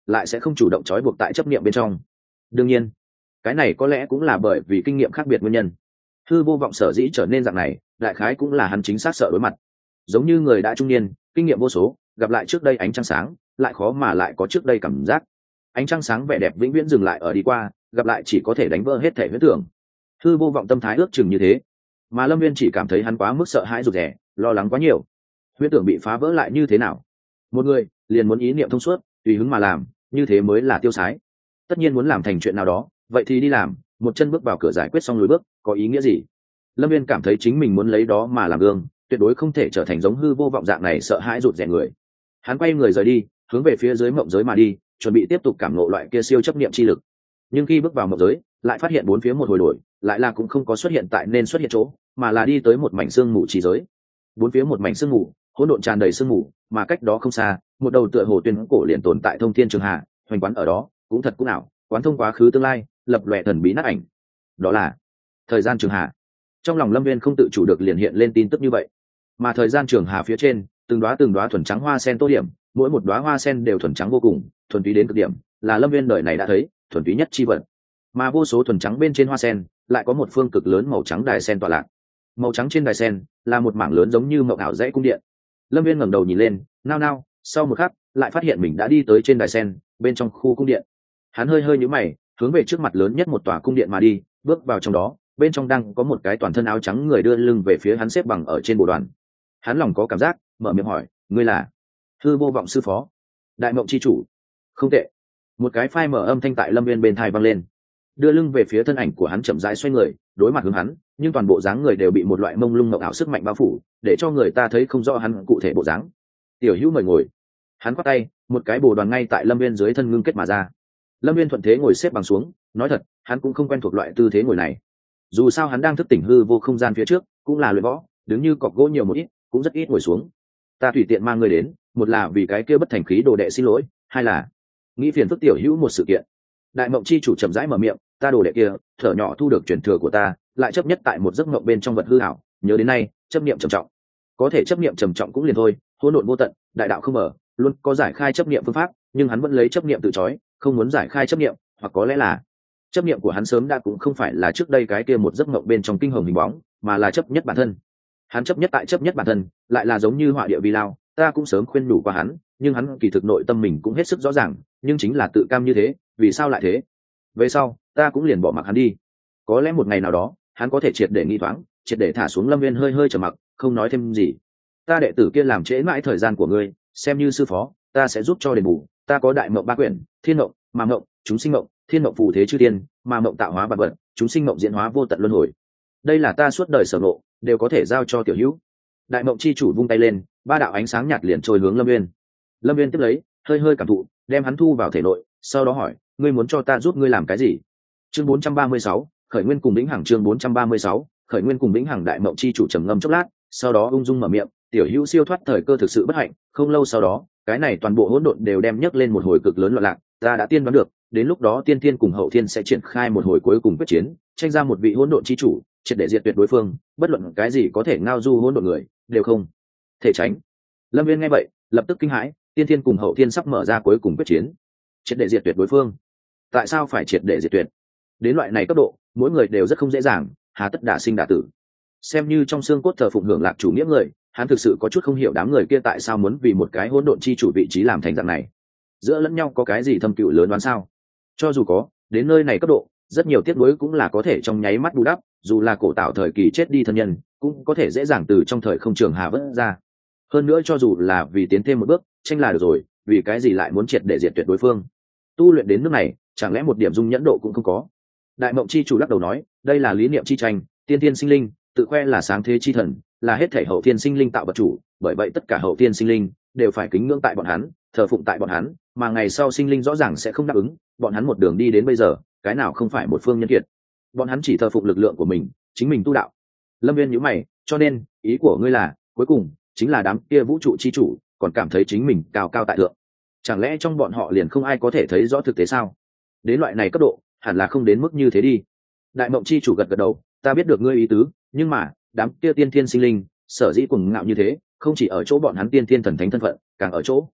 lại sẽ không chủ động trói buộc tại chấp niệm bên trong. Đương nhiên cái này có lẽ cũng là bởi vì kinh nghiệm khác biệt nguyên nhân. Hư vô vọng sở dĩ trở nên dạng này đại khái cũng là hắn chính xác sợ đối mặt. Giống như người đã trung niên kinh nghiệm vô số, gặp lại trước đây ánh trăng sáng lại khó mà lại có trước đây cảm giác ánh trăng sáng vẻ đẹp vĩnh viễn dừng lại ở đi qua, gặp lại chỉ có thể đánh vỡ hết thể huyễn tưởng. Hư vô vọng tâm thái ước chừng như thế, mà Lâm Viên chỉ cảm thấy hắn quá mức sợ hãi rụt rè, lo lắng quá nhiều. Huyễn tưởng bị phá vỡ lại như thế nào? Một người liền muốn ý niệm thông suốt, tùy hứng mà làm, như thế mới là tiêu sái. Tất nhiên muốn làm thành chuyện nào đó, vậy thì đi làm, một chân bước vào cửa giải quyết xong lùi bước, có ý nghĩa gì? Lâm Viên cảm thấy chính mình muốn lấy đó mà làm gương, tuyệt đối không thể trở thành giống hư vô vọng dạng này sợ hãi rụt rè người. Hắn quay người rời đi, hướng về phía dưới mộng giới mà đi, chuẩn bị tiếp tục cảm ngộ loại kia siêu chấp niệm chi lực. Nhưng khi bước vào mộng giới, lại phát hiện bốn phía một hồi đổi, lại là cũng không có xuất hiện tại nên xuất hiện chỗ, mà là đi tới một mảnh sương mù trí giới. Bốn phía một mảnh sương mù, hỗn độn tràn đầy sương mù, mà cách đó không xa, một đầu tựa hồ tuyên cổ liền tồn tại thông thiên trường hà, hoành quán ở đó, cũng thật cũng ảo, quán thông quá khứ tương lai, lập lòe thần bí nát ảnh. Đó là thời gian trường hà. Trong lòng Lâm Viên không tự chủ được liền hiện lên tin tức như vậy. Mà thời gian trường hà phía trên, từng đóa thuần trắng hoa sen tô điểm, mỗi một đóa hoa sen đều thuần trắng vô cùng, thuần túy đến cực điểm, là Lâm Viên đời này đã thấy thuần túy nhất chi vật. Mà vô số thuần trắng bên trên hoa sen, lại có một phương cực lớn màu trắng đài sen tọa lạc. Màu trắng trên đài sen là một mảng lớn giống như mộng ảo dãy cung điện. Lâm Viên ngẩng đầu nhìn lên, nao nao, sau một khắc, lại phát hiện mình đã đi tới trên đài sen, bên trong khu cung điện. Hắn hơi hơi nhíu mày, hướng về trước mặt lớn nhất một tòa cung điện mà đi, bước vào trong đó, bên trong đang có một cái toàn thân áo trắng người đưa lưng về phía hắn xếp bằng ở trên bộ đoàn. Hắn lòng có cảm giác, mở miệng hỏi, ngươi là? Hư vô vọng sư phó, đại mộng chi chủ. Không tệ. Một cái phai mở âm thanh tại Lâm Viên bên thai vang lên. Đưa lưng về phía thân ảnh của hắn chậm rãi xoay người, đối mặt hướng hắn, nhưng toàn bộ dáng người đều bị một loại mông lung mộng ảo sức mạnh bao phủ, để cho người ta thấy không rõ hắn cụ thể bộ dáng. Tiểu Hữu mời ngồi. Hắn quát tay, một cái bồ đoàn ngay tại Lâm Viên dưới thân ngưng kết mà ra. Lâm Viên thuận thế ngồi xếp bằng xuống, nói thật, hắn cũng không quen thuộc loại tư thế ngồi này. Dù sao hắn đang thức tỉnh hư vô không gian phía trước, cũng là luyện võ, đứng như cọc gỗ nhiều một ít, cũng rất ít ngồi xuống. Ta tùy tiện mang ngươi đến, một là vì cái kia bất thành khí đồ đệ xin lỗi, hai là nghĩ phiền phức Tiểu Hữu một sự kiện. Đại mộng chi chủ chậm rãi mở miệng, ta đồ đệ kia thở nhỏ thu được truyền thừa của ta, lại chấp nhất tại một giấc mộng bên trong vật hư ảo, nhớ đến nay chấp niệm trầm trọng. Có thể chấp niệm trầm trọng cũng liền thôi, hỗn độn vô tận, đại đạo không mở, luôn có giải khai chấp niệm phương pháp, nhưng hắn vẫn lấy chấp niệm tự chói, không muốn giải khai chấp niệm, hoặc có lẽ là chấp niệm của hắn sớm đã cũng không phải là trước đây cái kia một giấc mộng bên trong kinh hồng hình bóng, mà là chấp nhất bản thân. Hắn chấp nhất bản thân, lại là giống như họa địa vi lao, ta cũng sớm khuyên nhủ qua hắn, nhưng hắn kỳ thực nội tâm mình cũng hết sức rõ ràng, nhưng chính là tự cam như thế, vì sao lại thế? Về sau, ta cũng liền bỏ mặc hắn đi. Có lẽ một ngày nào đó, hắn có thể triệt để nghi thoáng, triệt để thả xuống Lâm Viên hơi hơi trầm mặc, không nói thêm gì. Ta đệ tử kia làm trễ mãi thời gian của ngươi, xem như sư phó, ta sẽ giúp cho đền bù. Ta có đại mộng ba quyển, thiên mộng, mà mộng, chúng sinh mộng, thiên mộng phù thế chư tiên, mà mộng tạo hóa vạn vật, chúng sinh mộng diễn hóa vô tận luân hồi. Đây là ta suốt đời sở ngộ, đều có thể giao cho Tiểu Hữu. Đại mộng chi chủ vung tay lên, ba đạo ánh sáng nhạt liền trôi hướng Lâm Viên. Lâm Viên tiếp lấy, hơi hơi cảm thụ, đem hắn thu vào thể nội, sau đó hỏi, ngươi muốn cho ta giúp ngươi làm cái gì? Chương 436, khởi nguyên cùng vĩnh hằng. Chương 436, khởi nguyên cùng vĩnh hằng. Đại mộng chi chủ trầm ngâm chốc lát, sau đó ung dung mở miệng, Tiểu Hữu siêu thoát thời cơ thực sự bất hạnh, không lâu sau đó, cái này toàn bộ hỗn độn đều đem nhấc lên một hồi cực lớn loạn lạc, ta đã tiên đoán được, đến lúc đó tiên thiên cùng hậu thiên sẽ triển khai một hồi cuối cùng quyết chiến, tranh ra một vị hỗn độn chi chủ, triệt để diệt tuyệt đối phương, bất luận cái gì có thể ngao du hỗn độn người, đều không thể tránh. Lâm Viên nghe vậy, lập tức kinh hãi, tiên thiên cùng hậu thiên sắp mở ra cuối cùng quyết chiến, triệt để diệt tuyệt đối phương. Tại sao phải triệt để diệt tuyệt? Đến loại này cấp độ, mỗi người đều rất không dễ dàng, hà tất đả sinh đả tử. Xem như trong xương cốt thờ phụng hưởng lạc chủ nghĩa người, hắn thực sự có chút không hiểu đám người kia tại sao muốn vì một cái hỗn độn chi chủ vị trí làm thành dạng này. Giữa lẫn nhau có cái gì thâm cựu lớn đoán sao? Cho dù có, đến nơi này cấp độ, rất nhiều tiếc nuối cũng là có thể trong nháy mắt bù đắp, dù là cổ tạo thời kỳ chết đi thân nhân, cũng có thể dễ dàng từ trong thời không trường hà vớt ra. Hơn nữa cho dù là vì tiến thêm một bước, tranh là được rồi, vì cái gì lại muốn triệt để diệt tuyệt đối phương? Tu luyện đến nước này, chẳng lẽ một điểm dung nhẫn độ cũng không có? Đại mộng chi chủ lắc đầu nói, đây là lý niệm chi tranh, tiên tiên sinh linh, tự khoe là sáng thế chi thần, là hết thể hậu tiên sinh linh tạo vật chủ, bởi vậy tất cả hậu tiên sinh linh đều phải kính ngưỡng tại bọn hắn, thờ phụng tại bọn hắn, mà ngày sau sinh linh rõ ràng sẽ không đáp ứng, bọn hắn một đường đi đến bây giờ, cái nào không phải một phương nhân kiệt. Bọn hắn chỉ thờ phụng lực lượng của mình, chính mình tu đạo. Lâm Viên nhíu mày, cho nên, ý của ngươi là, cuối cùng chính là đám kia vũ trụ chi chủ, còn cảm thấy chính mình cao cao tại thượng. Chẳng lẽ trong bọn họ liền không ai có thể thấy rõ thực tế sao? Đến loại này cấp độ, hẳn là không đến mức như thế đi. Đại mộng chi chủ gật gật đầu, ta biết được ngươi ý tứ, nhưng mà đám kia tiên thiên sinh linh sở dĩ cuồng ngạo như thế, không chỉ ở chỗ bọn hắn tiên thiên thần thánh thân phận, càng ở chỗ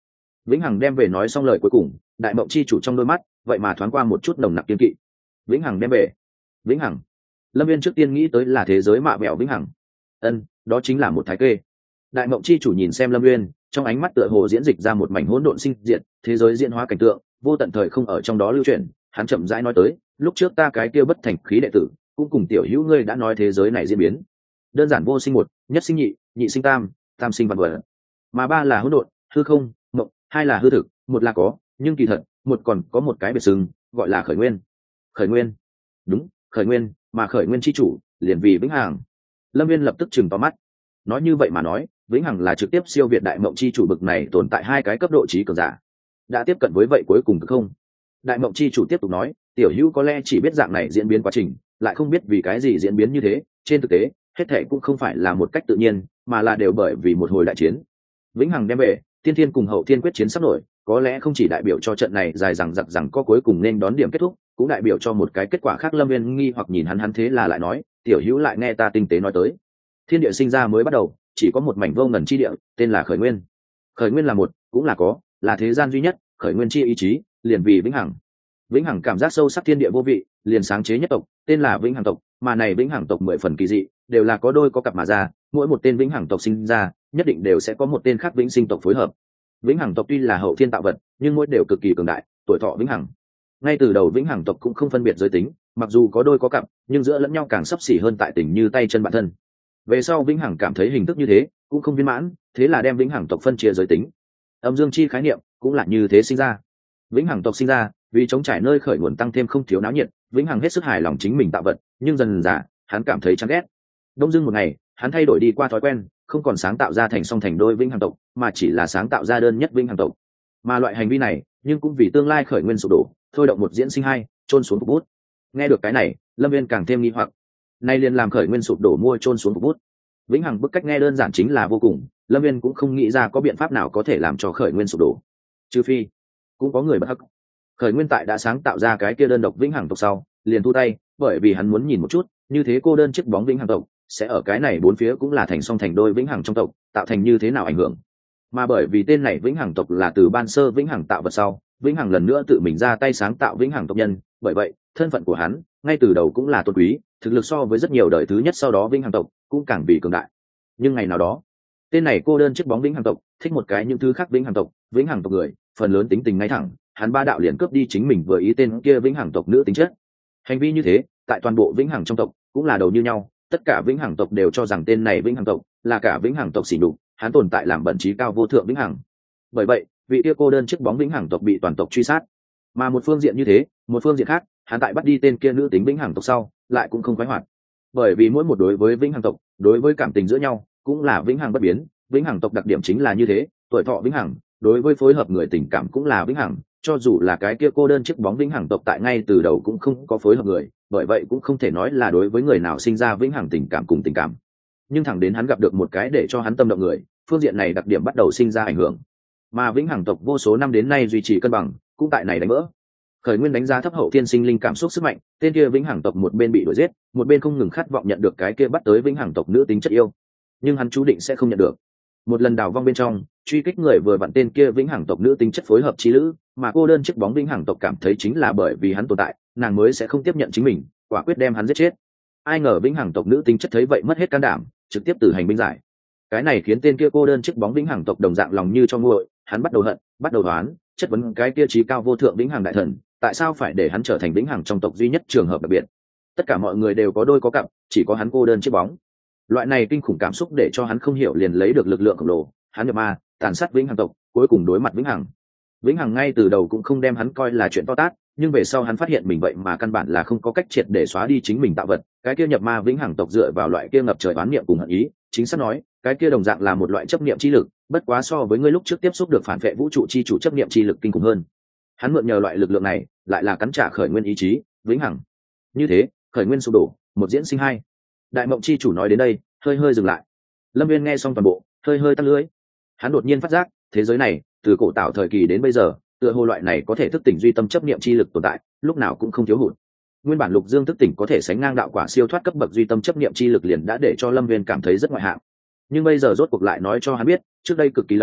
Vĩnh Hằng đem về nói xong lời cuối cùng, đại mộng chi chủ trong đôi mắt vậy mà thoáng qua một chút nồng nặc kiên kỵ. Vĩnh Hằng đem về. Vĩnh Hằng. Lâm Viên trước tiên nghĩ tới là thế giới mạ bẹo Vĩnh Hằng. Đó chính là một thái kê. Đại mộng chi chủ nhìn xem Lâm Viên, trong ánh mắt tựa hồ diễn dịch ra một mảnh hỗn độn sinh diệt, thế giới diễn hóa cảnh tượng, vô tận thời không ở trong đó lưu chuyển. Hắn chậm rãi nói tới, lúc trước ta cái kia bất thành khí đệ tử, cũng cùng tiểu hữu ngươi đã nói thế giới này diễn biến. Đơn giản vô sinh một, nhất sinh nhị, nhị sinh tam, tam sinh vạn vật. Mà ba là hỗn độn, hư không, mộng, hai là hư thực, một là có, nhưng kỳ thật, một còn có một cái biệt xưng, gọi là khởi nguyên. Khởi nguyên. Đúng, khởi nguyên, mà khởi nguyên chi chủ, liền vì Vĩnh Hằng. Lâm Viên lập tức chừng to mắt. Nói như vậy mà nói, Vĩnh Hằng là trực tiếp siêu việt đại mộng chi chủ bực này tồn tại hai cái cấp độ trí cường giả. Đã tiếp cận với vậy cuối cùng được không? Đại mộng chi chủ tiếp tục nói, tiểu hữu có lẽ chỉ biết dạng này diễn biến quá trình, lại không biết vì cái gì diễn biến như thế. Trên thực tế, hết thảy cũng không phải là một cách tự nhiên, mà là đều bởi vì một hồi đại chiến. Vĩnh Hằng đem về, tiên thiên cùng hậu thiên quyết chiến sắp nổi, có lẽ không chỉ đại biểu cho trận này dài dằng dặc rằng có cuối cùng nên đón điểm kết thúc, cũng đại biểu cho một cái kết quả khác. Lâm Viên nghi hoặc nhìn hắn thế là lại nói, tiểu hữu lại nghe ta tinh tế nói tới. Thiên địa sinh ra mới bắt đầu, chỉ có một mảnh vô ngần chi địa, tên là khởi nguyên. Khởi nguyên là một, cũng là có, là thế gian duy nhất, khởi nguyên chi ý chí, liền vì Vĩnh Hằng. Vĩnh Hằng cảm giác sâu sắc thiên địa vô vị, liền sáng chế nhất tộc, tên là Vĩnh Hằng tộc, mà này Vĩnh Hằng tộc 10 phần kỳ dị, đều là có đôi có cặp mà ra, mỗi một tên Vĩnh Hằng tộc sinh ra, nhất định đều sẽ có một tên khác Vĩnh Sinh tộc phối hợp. Vĩnh Hằng tộc tuy là hậu thiên tạo vật, nhưng mỗi đều cực kỳ cường đại, tuổi thọ vĩnh hằng. Ngay từ đầu Vĩnh Hằng tộc cũng không phân biệt giới tính, mặc dù có đôi có cặp, nhưng giữa lẫn nhau càng xấp xỉ hơn tại tình như tay chân bạn thân. Về sau Vĩnh Hằng cảm thấy hình thức như thế cũng không viên mãn, thế là đem Vĩnh Hằng tộc phân chia giới tính. Âm dương chi khái niệm cũng là như thế sinh ra. Vĩnh Hằng tộc sinh ra, vì chống trải nơi khởi nguồn tăng thêm không thiếu náo nhiệt, Vĩnh Hằng hết sức hài lòng chính mình tạo vật, nhưng dần dần hắn cảm thấy chán ghét. Đông dưng một ngày, hắn thay đổi đi qua thói quen, không còn sáng tạo ra thành song thành đôi Vĩnh Hằng tộc, mà chỉ là sáng tạo ra đơn nhất Vĩnh Hằng tộc. Mà loại hành vi này, nhưng cũng vì tương lai khởi nguyên sụp đổ, thôi động một diễn sinh hai, chôn xuống phục bút. Nghe được cái này, Lâm Viên càng thêm nghi hoặc. Nay liền làm khởi nguyên sụp đổ mua chôn xuống phục bút. Vĩnh Hằng bức cách nghe đơn giản chính là vô cùng, Lâm Viên cũng không nghĩ ra có biện pháp nào có thể làm cho khởi nguyên sụp đổ. Trừ phi, cũng có người bất hắc. Khởi nguyên tại đã sáng tạo ra cái kia đơn độc Vĩnh Hằng tộc sau, liền thu tay, bởi vì hắn muốn nhìn một chút, như thế cô đơn chiếc bóng Vĩnh Hằng tộc sẽ ở cái này bốn phía cũng là thành song thành đôi Vĩnh Hằng trong tộc, tạo thành như thế nào ảnh hưởng. Mà bởi vì tên này Vĩnh Hằng tộc là từ ban sơ Vĩnh Hằng tạo vật sau, Vĩnh Hằng lần nữa tự mình ra tay sáng tạo Vĩnh Hằng tộc nhân, bởi vậy thân phận của hắn ngay từ đầu cũng là tôn quý, thực lực so với rất nhiều đời thứ nhất sau đó Vĩnh Hằng tộc cũng càng bị cường đại. Nhưng ngày nào đó, tên này cô đơn chiếc bóng Vĩnh Hằng tộc thích một cái những thứ khác Vĩnh Hằng tộc người, phần lớn tính tình ngay thẳng, hắn ba đạo liền cướp đi chính mình vừa ý tên kia Vĩnh Hằng tộc nữ tính chất. Hành vi như thế, tại toàn bộ Vĩnh Hằng trong tộc cũng là đầu như nhau, tất cả Vĩnh Hằng tộc đều cho rằng tên này Vĩnh Hằng tộc là cả Vĩnh Hằng tộc xỉ nhục, hắn tồn tại làm bẩn trí cao vô thượng Vĩnh Hằng. Bởi vậy, vị kia cô đơn chiếc bóng Vĩnh Hằng tộc bị toàn tộc truy sát. Mà một phương diện như thế, một phương diện khác, hắn tại bắt đi tên kia nữ tính Vĩnh Hằng tộc sau, lại cũng không khoái hoạt. Bởi vì mỗi một đối với Vĩnh Hằng tộc, đối với cảm tình giữa nhau, cũng là vĩnh hằng bất biến. Vĩnh Hằng tộc đặc điểm chính là như thế, tuổi thọ vĩnh hằng, đối với phối hợp người tình cảm cũng là vĩnh hằng. Cho dù là cái kia cô đơn chiếc bóng Vĩnh Hằng tộc tại ngay từ đầu cũng không có phối hợp người, bởi vậy cũng không thể nói là đối với người nào sinh ra vĩnh hằng tình cảm cùng tình cảm. Nhưng thẳng đến hắn gặp được một cái để cho hắn tâm động người, phương diện này đặc điểm bắt đầu sinh ra ảnh hưởng. Mà Vĩnh Hằng tộc vô số năm đến nay duy trì cân bằng, cũng tại này đánh vỡ. Khởi nguyên đánh giá thấp hậu thiên sinh linh cảm xúc sức mạnh, tên kia Vĩnh Hằng tộc một bên bị đuổi giết, một bên không ngừng khát vọng nhận được cái kia bắt tới Vĩnh Hằng tộc nữ tính chất yêu. Nhưng hắn chú định sẽ không nhận được. Một lần đào vong bên trong, truy kích người vừa vặn tên kia Vĩnh Hằng tộc nữ tính chất phối hợp chí lữ, mà cô đơn chiếc bóng Vĩnh Hằng tộc cảm thấy chính là bởi vì hắn tồn tại, nàng mới sẽ không tiếp nhận chính mình, quả quyết đem hắn giết chết. Ai ngờ Vĩnh Hằng tộc nữ tính chất thấy vậy mất hết can đảm, trực tiếp tử hành binh giải. Cái này khiến tên kia cô đơn chiếc bóng Vĩnh Hằng tộc đồng dạng lòng như cho nguội, hắn bắt đầu hận, bắt đầu đoán, chất vấn cái kia chí cao vô thượng Vĩnh Hằng đại thần, tại sao phải để hắn trở thành Vĩnh Hằng trong tộc duy nhất trường hợp đặc biệt. Tất cả mọi người đều có đôi có cặp, chỉ có hắn cô đơn chiếc bóng. Loại này kinh khủng cảm xúc để cho hắn không hiểu liền lấy được lực lượng khổng lồ, hắn nhập ma, tàn sát Vĩnh Hằng tộc, cuối cùng đối mặt Vĩnh Hằng. Vĩnh Hằng ngay từ đầu cũng không đem hắn coi là chuyện to tát, nhưng về sau hắn phát hiện mình vậy mà căn bản là không có cách triệt để xóa đi chính mình tạo vật. Cái kia nhập ma Vĩnh Hằng tộc dựa vào loại kia ngập trời oán niệm cùng hận ý, chính xác nói, cái kia đồng dạng là một loại chấp niệm chi lực, bất quá so với ngươi lúc trước tiếp xúc được phản vệ vũ trụ chi chủ chấp niệm chi lực kinh khủng hơn. Hắn mượn nhờ loại lực lượng này, lại là cắn trả khởi nguyên ý chí, Vĩnh Hằng. Như thế, khởi nguyên sụp đổ, một diễn sinh hai. Đại mộng chi chủ nói đến đây, hơi dừng lại. Lâm Viên nghe xong toàn bộ, hơi tắt lưỡi. Hắn đột nhiên phát giác, thế giới này, từ cổ tạo thời kỳ đến bây giờ, tựa hồ loại này có thể thức tỉnh duy tâm chấp niệm chi lực tồn tại, lúc nào cũng không thiếu hụt. Nguyên bản Lục Dương thức tỉnh có thể sánh ngang đạo quả siêu thoát cấp bậc duy tâm chấp niệm chi lực liền đã để cho Lâm Viên cảm thấy rất ngoại hạng. Nhưng bây giờ rốt cuộc lại nói cho hắn biết, trước đây cực kỳ lâu,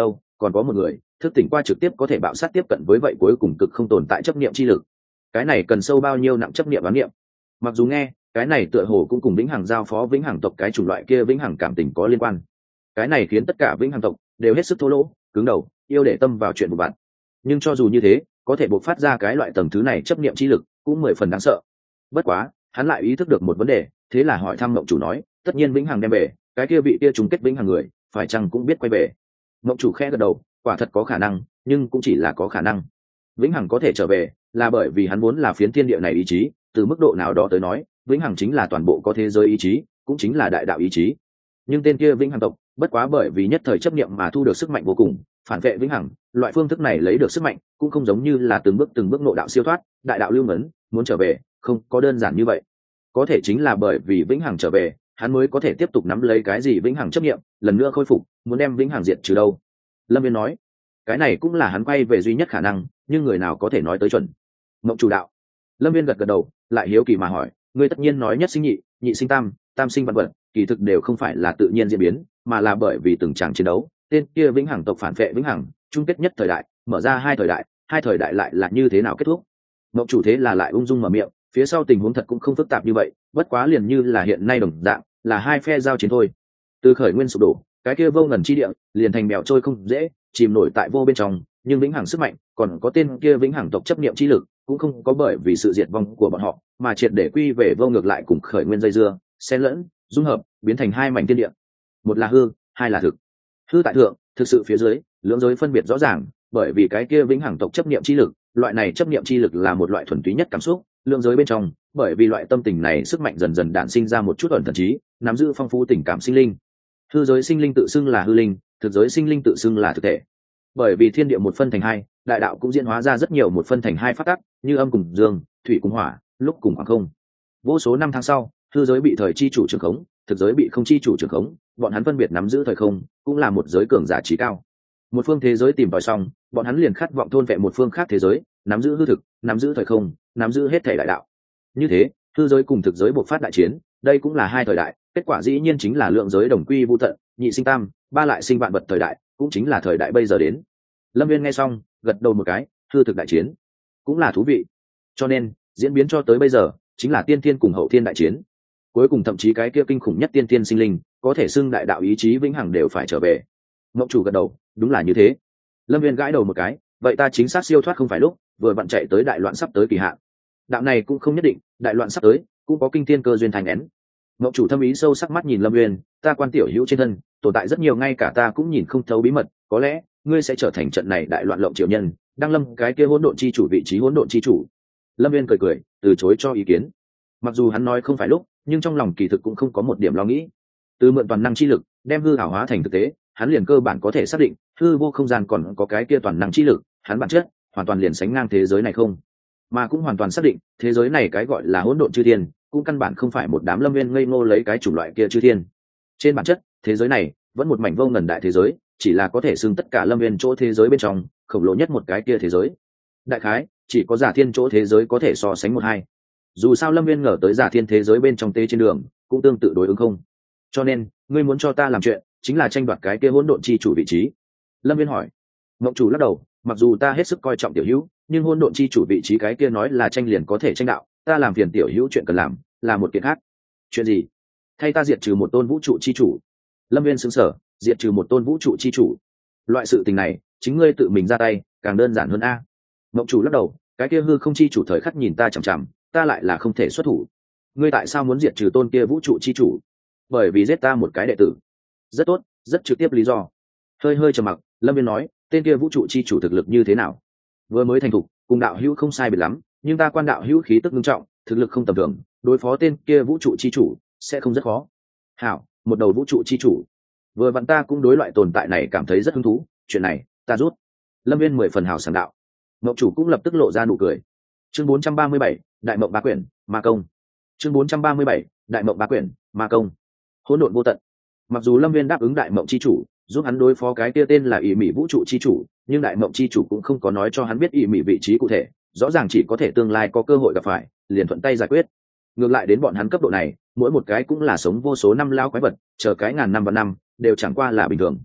còn có một người thức tỉnh qua trực tiếp có thể bạo sát tiếp cận với vậy cuối cùng cực không tồn tại chấp niệm chi lực. Cái này cần sâu bao nhiêu nặng chấp niệm đoán niệm. Mặc dù nghe cái này tựa hồ cũng cùng vĩnh hằng giao phó vĩnh hằng tộc cái chủng loại kia vĩnh hằng cảm tình có liên quan. Cái này khiến tất cả vĩnh hằng tộc đều hết sức thô lỗ, cứng đầu, yêu để tâm vào chuyện của bạn. Nhưng cho dù như thế, có thể bộc phát ra cái loại tầng thứ này chấp niệm chi lực cũng 10 phần đáng sợ. Bất quá hắn lại ý thức được một vấn đề, thế là hỏi thăm mộng chủ nói, tất nhiên vĩnh hằng đem về, cái kia vị kia trùng kết vĩnh hằng người phải chăng cũng biết quay về. Mộng chủ khẽ gật đầu, quả thật có khả năng, nhưng cũng chỉ là có khả năng. Vĩnh hằng có thể trở về là bởi vì hắn vốn là phiến thiên địa này ý chí, từ mức độ nào đó tới nói vĩnh hằng chính là toàn bộ có thế giới ý chí, cũng chính là đại đạo ý chí. Nhưng tên kia vĩnh hằng tộc bất quá bởi vì nhất thời chấp niệm mà thu được sức mạnh vô cùng, phản vệ vĩnh hằng. Loại phương thức này lấy được sức mạnh cũng không giống như là từng bước ngộ đạo siêu thoát, đại đạo lưu ngấn, muốn trở về không có đơn giản như vậy. Có thể chính là bởi vì vĩnh hằng trở về, hắn mới có thể tiếp tục nắm lấy cái gì vĩnh hằng chấp niệm, lần nữa khôi phục, muốn đem vĩnh hằng diệt trừ đâu. Lâm Viên nói, cái này cũng là hắn quay về duy nhất khả năng, nhưng người nào có thể nói tới chuẩn. Mộng chủ đạo. Lâm Viên gật gật đầu, lại hiếu kỳ mà hỏi, ngươi tất nhiên nói nhất sinh nhị, nhị sinh tam, tam sinh vạn vật, kỳ thực đều không phải là tự nhiên diễn biến, mà là bởi vì từng tràng chiến đấu, tên kia vĩnh hằng tộc phản vệ vĩnh hằng, chung kết nhất thời đại, mở ra hai thời đại lại là như thế nào kết thúc. Mộng chủ thế là lại ung dung mở miệng, phía sau tình huống thật cũng không phức tạp như vậy, bất quá liền như là hiện nay đồng dạng, là hai phe giao chiến thôi. Từ khởi nguyên sụp đổ, cái kia vô ngần chi địa liền thành bèo trôi không dễ, chìm nổi tại vô bên trong, nhưng vĩnh hằng sức mạnh, còn có tên kia vĩnh hằng tộc chấp niệm chi lực, cũng không có bởi vì sự diệt vong của bọn họ mà triệt để quy về vô, ngược lại cùng khởi nguyên dây dưa, xen lẫn, dung hợp, biến thành hai mảnh thiên địa. Một là hư, hai là thực. Hư tại thượng, thực sự phía dưới, lưỡng giới phân biệt rõ ràng, bởi vì cái kia vĩnh hằng tộc chấp niệm chi lực, loại này chấp niệm chi lực là một loại thuần túy nhất cảm xúc. Lưỡng giới bên trong, bởi vì loại tâm tình này sức mạnh dần dần đản sinh ra một chút ẩn thần trí, nắm giữ phong phú tình cảm sinh linh. Hư giới sinh linh tự xưng là hư linh, thực giới sinh linh tự xưng là thực thể. Bởi vì thiên địa một phân thành hai, đại đạo cũng diễn hóa ra rất nhiều một phân thành hai pháp tắc, như âm cùng dương, thủy cùng hỏa, lúc cùng khoảng không. Vô số năm tháng sau, hư giới bị thời chi chủ trưởng khống, thực giới bị không chi chủ trưởng khống, bọn hắn phân biệt nắm giữ thời không, cũng là một giới cường giả trí cao. Một phương thế giới tìm tòi xong, bọn hắn liền khát vọng thôn vệ một phương khác thế giới, nắm giữ hư thực, nắm giữ thời không, nắm giữ hết thể đại đạo. Như thế, hư giới cùng thực giới bộc phát đại chiến, đây cũng là hai thời đại, kết quả dĩ nhiên chính là lượng giới đồng quy vu tận, nhị sinh tam, ba lại sinh vạn vật thời đại, cũng chính là thời đại bây giờ đến. Lâm Viên nghe xong, gật đầu một cái, hư thực đại chiến cũng là thú vị. Cho nên diễn biến cho tới bây giờ chính là tiên thiên cùng hậu thiên đại chiến. Cuối cùng thậm chí cái kia kinh khủng nhất tiên thiên sinh linh, có thể xưng đại đạo ý chí vĩnh hằng đều phải trở về. Ngọc chủ gật đầu, đúng là như thế. Lâm Viên gãi đầu một cái, vậy ta chính xác siêu thoát không phải lúc vừa vặn chạy tới đại loạn sắp tới kỳ hạn. Đạo này cũng không nhất định, đại loạn sắp tới cũng có kinh thiên cơ duyên thành nén. Ngọc chủ thâm ý sâu sắc mắt nhìn Lâm Viên, ta quan tiểu hữu trên thân tồn tại rất nhiều ngay cả ta cũng nhìn không thấu bí mật, có lẽ ngươi sẽ trở thành trận này đại loạn lộng triệu nhân, đăng lâm cái kia hỗn độn chi chủ vị trí hỗn độn chi chủ. Lâm Viên cười từ chối cho ý kiến. Mặc dù hắn nói không phải lúc, nhưng trong lòng kỳ thực cũng không có một điểm lo nghĩ. Từ mượn toàn năng chi lực đem hư ảo hóa thành thực tế, hắn liền cơ bản có thể xác định hư vô không gian còn có cái kia toàn năng chi lực, hắn bản chất hoàn toàn liền sánh ngang thế giới này không, mà cũng hoàn toàn xác định thế giới này cái gọi là hỗn độn chư thiên cũng căn bản không phải một đám Lâm Viên ngây ngô lấy cái chủng loại kia chư thiên. Trên bản chất thế giới này vẫn một mảnh vô ngần đại thế giới, chỉ là có thể xưng tất cả Lâm Viên chỗ thế giới bên trong khổng lồ nhất một cái kia thế giới. Đại khái chỉ có giả thiên chỗ thế giới có thể so sánh một hai. Dù sao Lâm Viên ngờ tới giả thiên thế giới bên trong tê trên đường cũng tương tự đối ứng không. Cho nên ngươi muốn cho ta làm chuyện chính là tranh đoạt cái kia hỗn độn chi chủ vị trí. Lâm Viên hỏi. Mộng chủ lắc đầu, mặc dù ta hết sức coi trọng tiểu hữu, nhưng hỗn độn chi chủ vị trí cái kia nói là tranh liền có thể tranh đạo, ta làm phiền tiểu hữu chuyện cần làm là một kiện khác. Chuyện gì? Thay ta diệt trừ một tôn vũ trụ chi chủ. Lâm Viên sững sờ, diệt trừ một tôn vũ trụ chi chủ, loại sự tình này chính ngươi tự mình ra tay càng đơn giản hơn a. Mộng chủ lắc đầu, cái kia hư không chi chủ thời khắc nhìn ta chằm chằm, ta lại là không thể xuất thủ. Ngươi tại sao muốn diệt trừ tôn kia vũ trụ chi chủ? Bởi vì giết ta một cái đệ tử. Rất tốt, rất trực tiếp lý do. Hơi trầm mặc, Lâm Viên nói, tên kia vũ trụ chi chủ thực lực như thế nào? Vừa mới thành thục, cùng đạo hữu không sai biệt lắm, nhưng ta quan đạo hữu khí tức nghiêm trọng, thực lực không tầm thường, đối phó tên kia vũ trụ chi chủ sẽ không rất khó. Hảo, một đầu vũ trụ chi chủ. Vừa vặn ta cũng đối loại tồn tại này cảm thấy rất hứng thú, chuyện này ta rút. Lâm Viên 10 phần hào sảng đạo. Mộng chủ cũng lập tức lộ ra nụ cười. Chương 437, Đại Mộng Ba Quyển, Ma Công. Chương 437, Đại Mộng Ba Quyển, Ma Công. Hỗn độn vô tận. Mặc dù Lâm Viên đáp ứng Đại Mộng chi chủ, giúp hắn đối phó cái kia tên là ỷ mị vũ trụ chi chủ, nhưng Đại Mộng chi chủ cũng không có nói cho hắn biết ỷ mị vị trí cụ thể, rõ ràng chỉ có thể tương lai có cơ hội gặp phải, liền thuận tay giải quyết. Ngược lại đến bọn hắn cấp độ này, mỗi một cái cũng là sống vô số năm lao quái vật, chờ cái ngàn năm và năm đều chẳng qua là bình thường.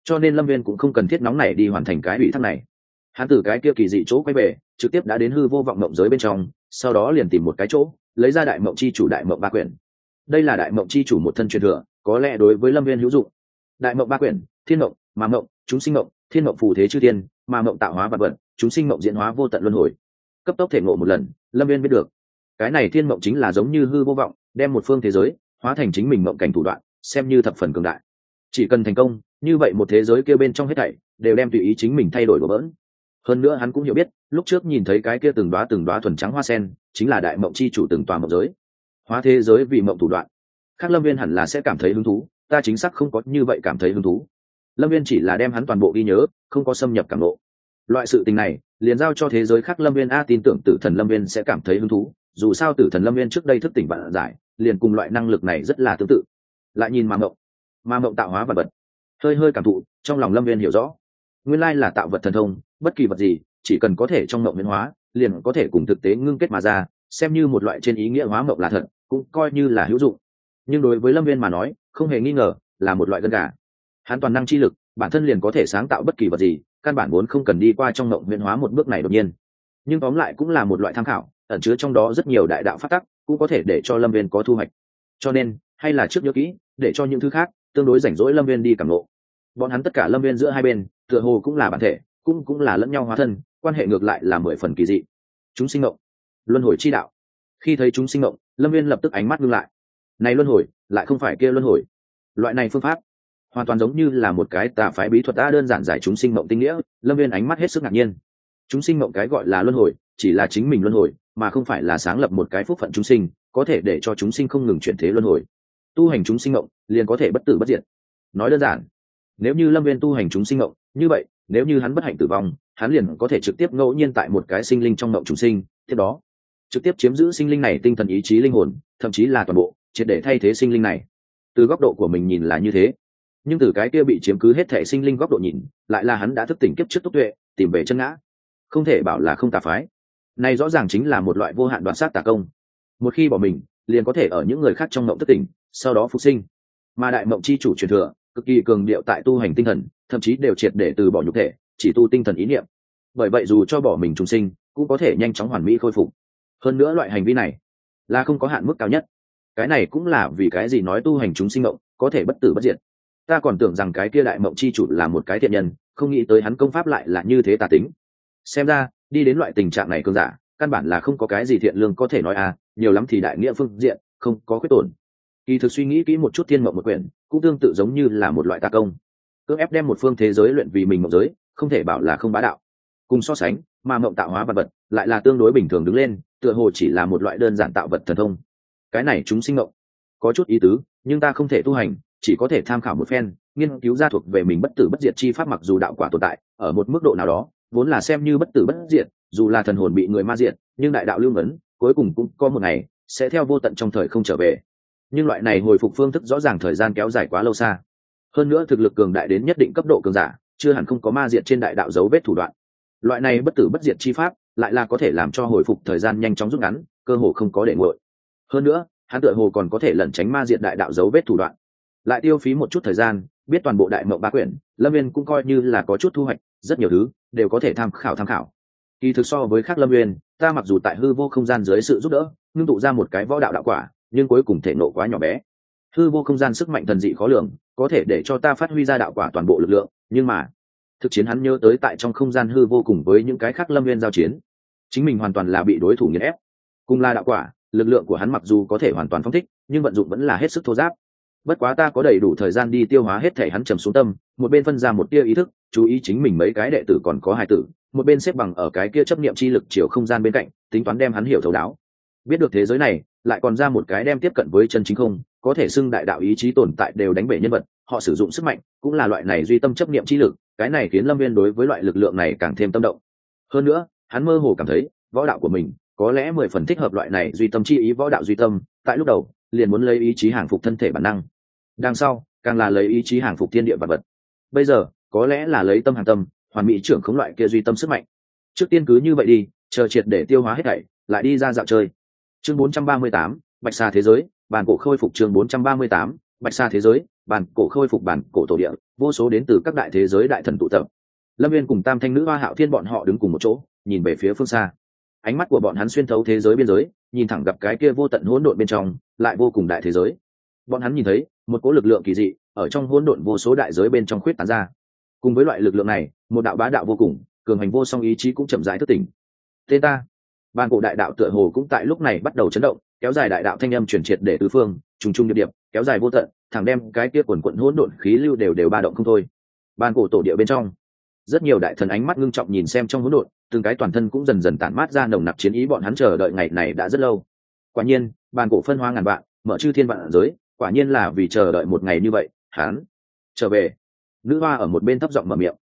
cho nên lâm viên cũng không cần thiết nóng này đi hoàn thành cái ủy thác này. Hắn từ cái kia kỳ dị chỗ quay về, trực tiếp đã đến hư vô vọng mộng giới bên trong, sau đó liền tìm một cái chỗ, lấy ra đại mộng chi chủ đại mộng ba quyển. Đây là đại mộng chi chủ một thân truyền thừa, có lẽ đối với lâm viên hữu dụng. Đại mộng ba quyển: thiên mộng, mà mộng, chúng sinh mộng, thiên mộng phù thế chư thiên, mà mộng tạo hóa vật vật, chúng sinh mộng diễn hóa vô tận luân hồi. Cấp tốc thể ngộ một lần, lâm viên biết được cái này thiên mộng chính là giống như hư vô vọng, đem một phương thế giới hóa thành chính mình mộng cảnh thủ đoạn, xem như thập phần cường đại. Chỉ cần thành công, như vậy một thế giới kia bên trong hết thảy đều đem tùy ý chính mình thay đổi đổ bỡn. Hơn nữa hắn cũng hiểu biết, lúc trước nhìn thấy cái kia từng đóa thuần trắng hoa sen, chính là đại mộng chi chủ từng tòa mộng giới, hóa thế giới vì mộng thủ đoạn. Khác lâm viên hẳn là sẽ cảm thấy hứng thú, ta chính xác không có như vậy cảm thấy hứng thú. Lâm viên chỉ là đem hắn toàn bộ ghi nhớ, không có xâm nhập cảm ngộ. Loại sự tình này liền giao cho thế giới khác lâm viên tin tưởng tử thần lâm viên sẽ cảm thấy hứng thú, dù sao tử thần lâm viên trước đây thức tỉnh vạn giải, liền cùng loại năng lực này rất là tương tự. Lại nhìn mà mộng tạo hóa vật vật, hơi cảm thụ, trong lòng lâm viên hiểu rõ, nguyên lai là tạo vật thần thông, bất kỳ vật gì chỉ cần có thể trong mộng biến hóa, liền có thể cùng thực tế ngưng kết mà ra, xem như một loại trên ý nghĩa hóa mộng là thật, cũng coi như là hữu dụng. Nhưng đối với lâm viên mà nói, không hề nghi ngờ là một loại gân gà. Hắn toàn năng chi lực bản thân liền có thể sáng tạo bất kỳ vật gì, căn bản vốn không cần đi qua trong mộng biến hóa một bước này đột nhiên. Nhưng tóm lại cũng là một loại tham khảo, ẩn chứa trong đó rất nhiều đại đạo pháp tắc, cũng có thể để cho lâm viên có thu hoạch. Cho nên hay là trước nhớ kỹ, để cho những thứ khác tương đối rảnh rỗi lâm viên đi cảm ngộ. Bọn hắn tất cả lâm viên giữa hai bên tựa hồ cũng là bản thể, cũng là lẫn nhau hóa thân, quan hệ ngược lại là 10 phần kỳ dị. Chúng sinh mộng, luân hồi chi đạo. Khi thấy chúng sinh mộng, lâm viên lập tức ánh mắt ngưng lại. Này luân hồi lại không phải kia luân hồi, loại này phương pháp hoàn toàn giống như là một cái tà phái bí thuật đã đơn giản giải chúng sinh mộng tinh nghĩa. Lâm viên ánh mắt hết sức ngạc nhiên. Chúng sinh mộng cái gọi là luân hồi, chỉ là chính mình luân hồi, mà không phải là sáng lập một cái phúc phận chúng sinh, có thể để cho chúng sinh không ngừng chuyển thế luân hồi. Tu hành chúng sinh mộng liền có thể bất tử bất diệt. Nói đơn giản, nếu như lâm viên tu hành chúng sinh mộng, như vậy nếu như hắn bất hạnh tử vong, hắn liền có thể trực tiếp ngẫu nhiên tại một cái sinh linh trong mộng chúng sinh, tiếp đó trực tiếp chiếm giữ sinh linh này tinh thần ý chí linh hồn, thậm chí là toàn bộ, triệt để thay thế sinh linh này. Từ góc độ của mình nhìn là như thế, nhưng từ cái kia bị chiếm cứ hết thể sinh linh góc độ nhìn, lại là hắn đã thức tỉnh kiếp trước túc tuệ, tìm về chân ngã. Không thể bảo là không tà phái, này rõ ràng chính là một loại vô hạn đoạt sát tà công. Một khi bỏ mình, liền có thể ở những người khác trong mộng thức tỉnh, sau đó phục sinh. Mà đại mộng chi chủ truyền thừa cực kỳ cường điệu tại tu hành tinh thần, thậm chí đều triệt để từ bỏ nhục thể, chỉ tu tinh thần ý niệm. Bởi vậy dù cho bỏ mình trùng sinh, cũng có thể nhanh chóng hoàn mỹ khôi phục. Hơn nữa loại hành vi này là không có hạn mức cao nhất. Cái này cũng là vì cái gì nói tu hành chúng sinh mộng có thể bất tử bất diệt. Ta còn tưởng rằng cái kia đại mộng chi chủ là một cái thiện nhân, không nghĩ tới hắn công pháp lại là như thế tà tính. Xem ra đi đến loại tình trạng này cơn giả, căn bản là không có cái gì thiện lương có thể nói nhiều lắm thì đại nghĩa phương diện không có khuyết tổn. Kỳ thực suy nghĩ kỹ một chút, thiên mộng một quyển cũng tương tự giống như là một loại tà công, cưỡng ép đem một phương thế giới luyện vì mình mộng giới, không thể bảo là không bá đạo. Cùng so sánh, mà mộng tạo hóa vật vật lại là tương đối bình thường đứng lên, tựa hồ chỉ là một loại đơn giản tạo vật thần thông. Cái này chúng sinh mộng có chút ý tứ, nhưng ta không thể tu hành, chỉ có thể tham khảo một phen, nghiên cứu ra thuộc về mình bất tử bất diệt chi pháp. Mặc dù đạo quả tồn tại ở một mức độ nào đó vốn là xem như bất tử bất diệt, dù là thần hồn bị người ma diệt, nhưng đại đạo lưu ngấn cuối cùng cũng có một ngày sẽ theo vô tận trong thời không trở về. Nhưng loại này hồi phục phương thức rõ ràng thời gian kéo dài quá lâu xa, hơn nữa thực lực cường đại đến nhất định cấp độ cường giả chưa hẳn không có ma diệt trên đại đạo dấu vết thủ đoạn. Loại này bất tử bất diệt chi pháp lại là có thể làm cho hồi phục thời gian nhanh chóng rút ngắn, cơ hồ không có để nguội. Hơn nữa hắn tựa hồ còn có thể lẩn tránh ma diệt đại đạo dấu vết thủ đoạn. Lại tiêu phí một chút thời gian biết toàn bộ đại mộng ba quyển, lâm viên cũng coi như là có chút thu hoạch, rất nhiều thứ đều có thể tham khảo. Kỳ thực so với khác lâm viên, ta mặc dù tại hư vô không gian dưới sự giúp đỡ ngưng tụ ra một cái võ đạo đạo quả, nhưng cuối cùng thể nộ quá nhỏ bé. Hư vô không gian sức mạnh thần dị khó lường, có thể để cho ta phát huy ra đạo quả toàn bộ lực lượng, nhưng mà thực chiến hắn nhớ tới tại trong không gian hư vô cùng với những cái khác lâm viên giao chiến, chính mình hoàn toàn là bị đối thủ nghiền ép. Cùng là đạo quả, lực lượng của hắn mặc dù có thể hoàn toàn phóng thích, nhưng vận dụng vẫn là hết sức thô giáp. Bất quá ta có đầy đủ thời gian đi tiêu hóa hết thể hắn trầm xuống tâm, một bên phân ra một tia ý thức chú ý chính mình mấy cái đệ tử còn có hài tử, một bên xếp bằng ở cái kia chấp niệm chi lực chiều không gian bên cạnh, tính toán đem hắn hiểu thấu đáo. Biết được thế giới này lại còn ra một cái đem tiếp cận với chân chính không có thể xưng đại đạo ý chí tồn tại đều đánh bể nhân vật, họ sử dụng sức mạnh cũng là loại này duy tâm chấp niệm chi lực. Cái này khiến lâm viên đối với loại lực lượng này càng thêm tâm động. Hơn nữa hắn mơ hồ cảm thấy võ đạo của mình có lẽ 10 phần thích hợp loại này duy tâm chi ý. Võ đạo duy tâm tại lúc đầu liền muốn lấy ý chí hàng phục thân thể bản năng, đằng sau càng là lấy ý chí hàng phục thiên địa vật vật, bây giờ có lẽ là lấy tâm hàng tâm, hoàn mỹ trưởng khống loại kia duy tâm sức mạnh. Trước tiên cứ như vậy đi, chờ triệt để tiêu hóa hết thảy lại đi ra dạo chơi. Chương 438, Bạch Xà thế giới, bản cổ khôi phục. Chương 438, Bạch Sa thế giới, bản cổ khôi phục bản cổ tổ địa, vô số đến từ các đại thế giới đại thần tụ tập. Lâm Viên cùng Tam Thanh nữ Hoa Hạo Thiên bọn họ đứng cùng một chỗ, nhìn về phía phương xa. Ánh mắt của bọn hắn xuyên thấu thế giới biên giới, nhìn thẳng gặp cái kia vô tận hỗn độn bên trong, lại vô cùng đại thế giới. Bọn hắn nhìn thấy một cỗ lực lượng kỳ dị ở trong hỗn độn vô số đại giới bên trong khuyết tán ra. Cùng với loại lực lượng này, một đạo bá đạo vô cùng, cường hành vô song ý chí cũng chậm rãi thức tỉnh. Tên ta, Bàn cổ đại đạo tựa hồ cũng tại lúc này bắt đầu chấn động, kéo dài đại đạo thanh âm truyền triệt để tứ phương, trùng trùng điệp điệp, kéo dài vô tận, thẳng đem cái kia quần quần hỗn độn khí lưu đều ba động không thôi. Bàn cổ tổ địa bên trong, rất nhiều đại thần ánh mắt ngưng trọng nhìn xem trong hỗn độn, từng cái toàn thân cũng dần dần tản mát ra nồng nặc chiến ý, bọn hắn chờ đợi ngày này đã rất lâu. Quả nhiên, bàn cổ phân hóa ngàn vạn, mở chư thiên vạn giới, quả nhiên là vì chờ đợi một ngày như vậy. Hắn trở về. Nữ hoa ở một bên thấp giọng mở miệng.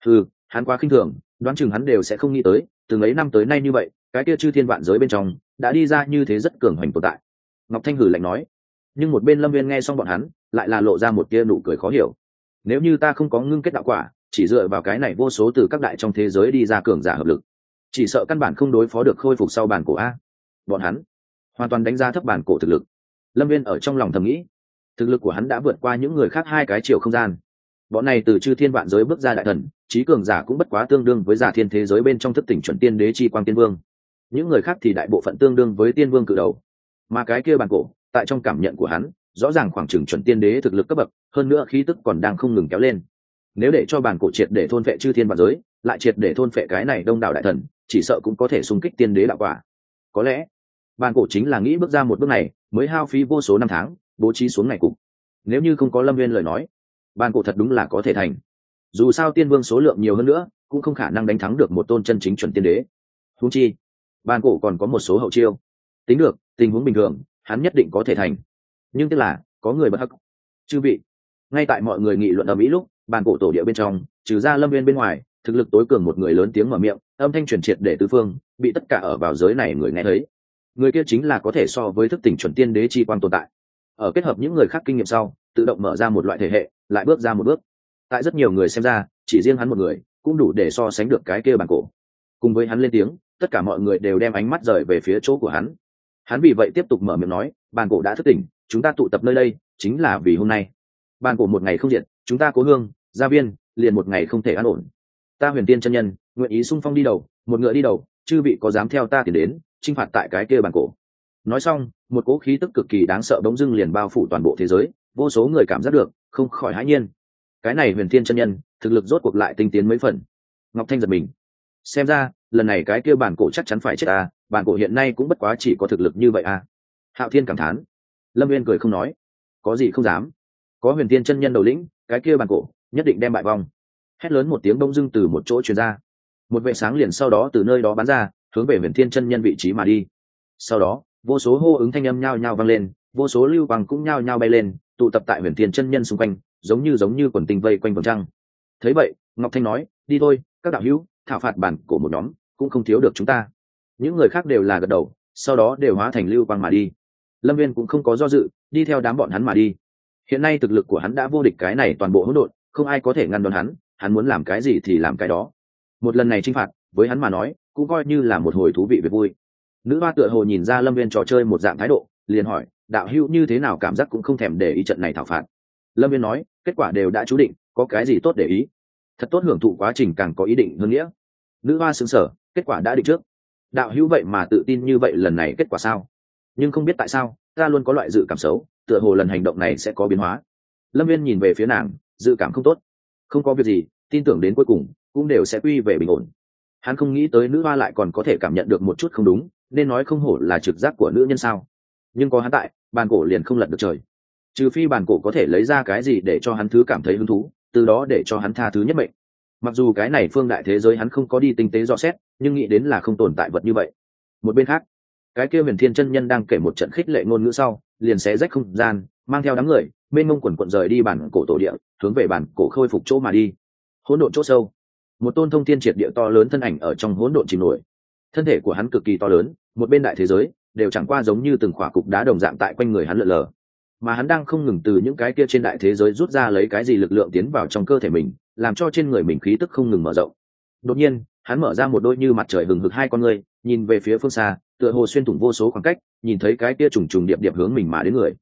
Hắn quá khinh thường, đoán chừng hắn đều sẽ không nghĩ tới, từng ấy năm tới nay như vậy, cái kia chư thiên vạn giới bên trong đã đi ra như thế rất cường hoành tồn tại. Ngọc Thanh hử lạnh nói. Nhưng một bên Lâm Viên nghe xong bọn hắn, lại là lộ ra một tia nụ cười khó hiểu. Nếu như ta không có ngưng kết đạo quả, chỉ dựa vào cái này vô số từ các đại trong thế giới đi ra cường giả hợp lực, chỉ sợ căn bản không đối phó được khôi phục sau bản cổ a. Bọn hắn hoàn toàn đánh giá thấp bản cổ thực lực. Lâm Viên ở trong lòng thầm nghĩ, thực lực của hắn đã vượt qua những người khác 2 cái chiều không gian. Bọn này từ chư thiên vạn giới bước ra đại thần, trí cường giả cũng bất quá tương đương với giả thiên thế giới bên trong thức tỉnh chuẩn tiên đế chi quang tiên vương. Những người khác thì đại bộ phận tương đương với tiên vương cự đầu. Mà cái kia bản cổ, tại trong cảm nhận của hắn, rõ ràng khoảng chừng chuẩn tiên đế thực lực cấp bậc, hơn nữa khí tức còn đang không ngừng kéo lên. Nếu để cho bản cổ triệt để thôn phệ chư thiên vạn giới, lại triệt để thôn phệ cái này đông đảo đại thần, chỉ sợ cũng có thể xung kích tiên đế đạo quả. Có lẽ bản cổ chính là nghĩ bước ra một bước này, mới hao phí vô số năm tháng, bố trí xuống ngày cục. Nếu như không có Lâm Viên lời nói, bản cổ thật đúng là có thể thành. Dù sao tiên vương số lượng nhiều hơn nữa, cũng không khả năng đánh thắng được một tôn chân chính chuẩn tiên đế. Huống chi, bản cổ còn có một số hậu chiêu. Tính được, tình huống bình thường, hắn nhất định có thể thành. Nhưng tức là, có người bất hắc. Chư vị, ngay tại mọi người nghị luận ở mỹ lúc, bản cổ tổ địa bên trong, trừ ra Lâm Viên bên ngoài, thực lực tối cường một người lớn tiếng mở miệng, âm thanh truyền triệt để tứ phương, bị tất cả ở vào giới này người nghe thấy. Người kia chính là có thể so với thức tỉnh chuẩn tiên đế chi quan tồn tại. Ở kết hợp những người khác kinh nghiệm sau, tự động mở ra một loại thể hệ, lại bước ra một bước. Tại rất nhiều người xem ra, chỉ riêng hắn một người cũng đủ để so sánh được cái kia bản cổ. Cùng với hắn lên tiếng, tất cả mọi người đều đem ánh mắt rời về phía chỗ của hắn. Hắn vì vậy tiếp tục mở miệng nói, bản cổ đã thức tỉnh, chúng ta tụ tập nơi đây chính là vì hôm nay. Bản cổ một ngày không diệt, chúng ta cố hương gia viên liền một ngày không thể an ổn. Ta Huyền Tiên chân nhân nguyện ý xung phong đi đầu, một ngựa đi đầu, chư vị có dám theo ta tiến đến chinh phạt tại cái kia bản cổ. Nói xong, một cỗ khí tức cực kỳ đáng sợ bỗng dưng liền bao phủ toàn bộ thế giới, vô số người cảm giác được, không khỏi hãi nhiên. Cái này Huyền Tiên chân nhân thực lực rốt cuộc lại tinh tiến mấy phần. Ngọc Thanh giật mình, xem ra lần này cái kia bản cổ chắc chắn phải chết à, bản cổ hiện nay cũng bất quá chỉ có thực lực như vậy à. Hạo Thiên cảm thán. Lâm Viên cười không nói, có gì không dám, có Huyền Tiên chân nhân đầu lĩnh, cái kia bản cổ nhất định đem bại vong. Hét lớn một tiếng bỗng dưng từ một chỗ truyền ra, một vệ sáng liền sau đó từ nơi đó bắn ra, hướng về Huyền Thiên chân nhân vị trí mà đi. Sau đó vô số hô ứng thanh âm nhao nhao vang lên, vô số lưu quang cũng nhao nhao bay lên, tụ tập tại Huyền Thiên chân nhân xung quanh, giống như quần tinh vây quanh vầng trăng. Thấy vậy, Ngọc Thanh nói, đi thôi, các đạo hữu, thảo phạt bản cổ một nhóm cũng không thiếu được chúng ta. Những người khác đều là gật đầu, sau đó đều hóa thành lưu quang mà đi. Lâm Viên cũng không có do dự, đi theo đám bọn hắn mà đi. Hiện nay thực lực của hắn đã vô địch cái này toàn bộ hỗn độn, không ai có thể ngăn đón hắn muốn làm cái gì thì làm cái đó. Một lần này chinh phạt, với hắn mà nói, cũng coi như là một hồi thú vị việc vui. Nữ hoa tựa hồ nhìn ra Lâm Viên trò chơi một dạng thái độ, liền hỏi, đạo hữu như thế nào, cảm giác cũng không thèm để ý trận này thảo phạt. Lâm Viên nói, kết quả đều đã chú định, có cái gì tốt để ý. Thật tốt hưởng thụ quá trình càng có ý định hơn nghĩa. Nữ hoa sững sờ, kết quả đã định trước. Đạo hữu vậy mà tự tin như vậy, lần này kết quả sao? Nhưng không biết tại sao, ta luôn có loại dự cảm xấu, tựa hồ lần hành động này sẽ có biến hóa. Lâm Viên nhìn về phía nàng, dự cảm không tốt. Không có việc gì, tin tưởng đến cuối cùng cũng đều sẽ quy về bình ổn. Hắn không nghĩ tới nữ hoa lại còn có thể cảm nhận được một chút không đúng, nên nói không hổ là trực giác của nữ nhân sao. Nhưng có hắn tại, bàn cổ liền không lật được trời. Trừ phi bàn cổ có thể lấy ra cái gì để cho hắn thứ cảm thấy hứng thú, từ đó để cho hắn tha thứ nhất mệnh. Mặc dù cái này phương đại thế giới hắn không có đi tinh tế dò xét, nhưng nghĩ đến là không tồn tại vật như vậy. Một bên khác, cái kia Huyền Thiên chân nhân đang kể một trận khích lệ ngôn ngữ sau, liền xé rách không gian, mang theo đám người mênh mông quần quận rời đi bản cổ tổ địa, hướng về bản cổ khôi phục chỗ mà đi. Hỗn độn chỗ sâu, một tôn thông thiên triệt địa to lớn thân ảnh ở trong hỗn độn chìm nổi. Thân thể của hắn cực kỳ to lớn, một bên đại thế giới đều chẳng qua giống như từng khỏa cục đá đồng dạng tại quanh người hắn lượn lờ, mà hắn đang không ngừng từ những cái kia trên đại thế giới rút ra lấy cái gì lực lượng tiến vào trong cơ thể mình, làm cho trên người mình khí tức không ngừng mở rộng. Đột nhiên, hắn mở ra một đôi như mặt trời hừng hực hai con ngươi, nhìn về phía phương xa, tựa hồ xuyên thủng vô số khoảng cách, nhìn thấy cái kia trùng trùng điệp điệp hướng mình mà đến người.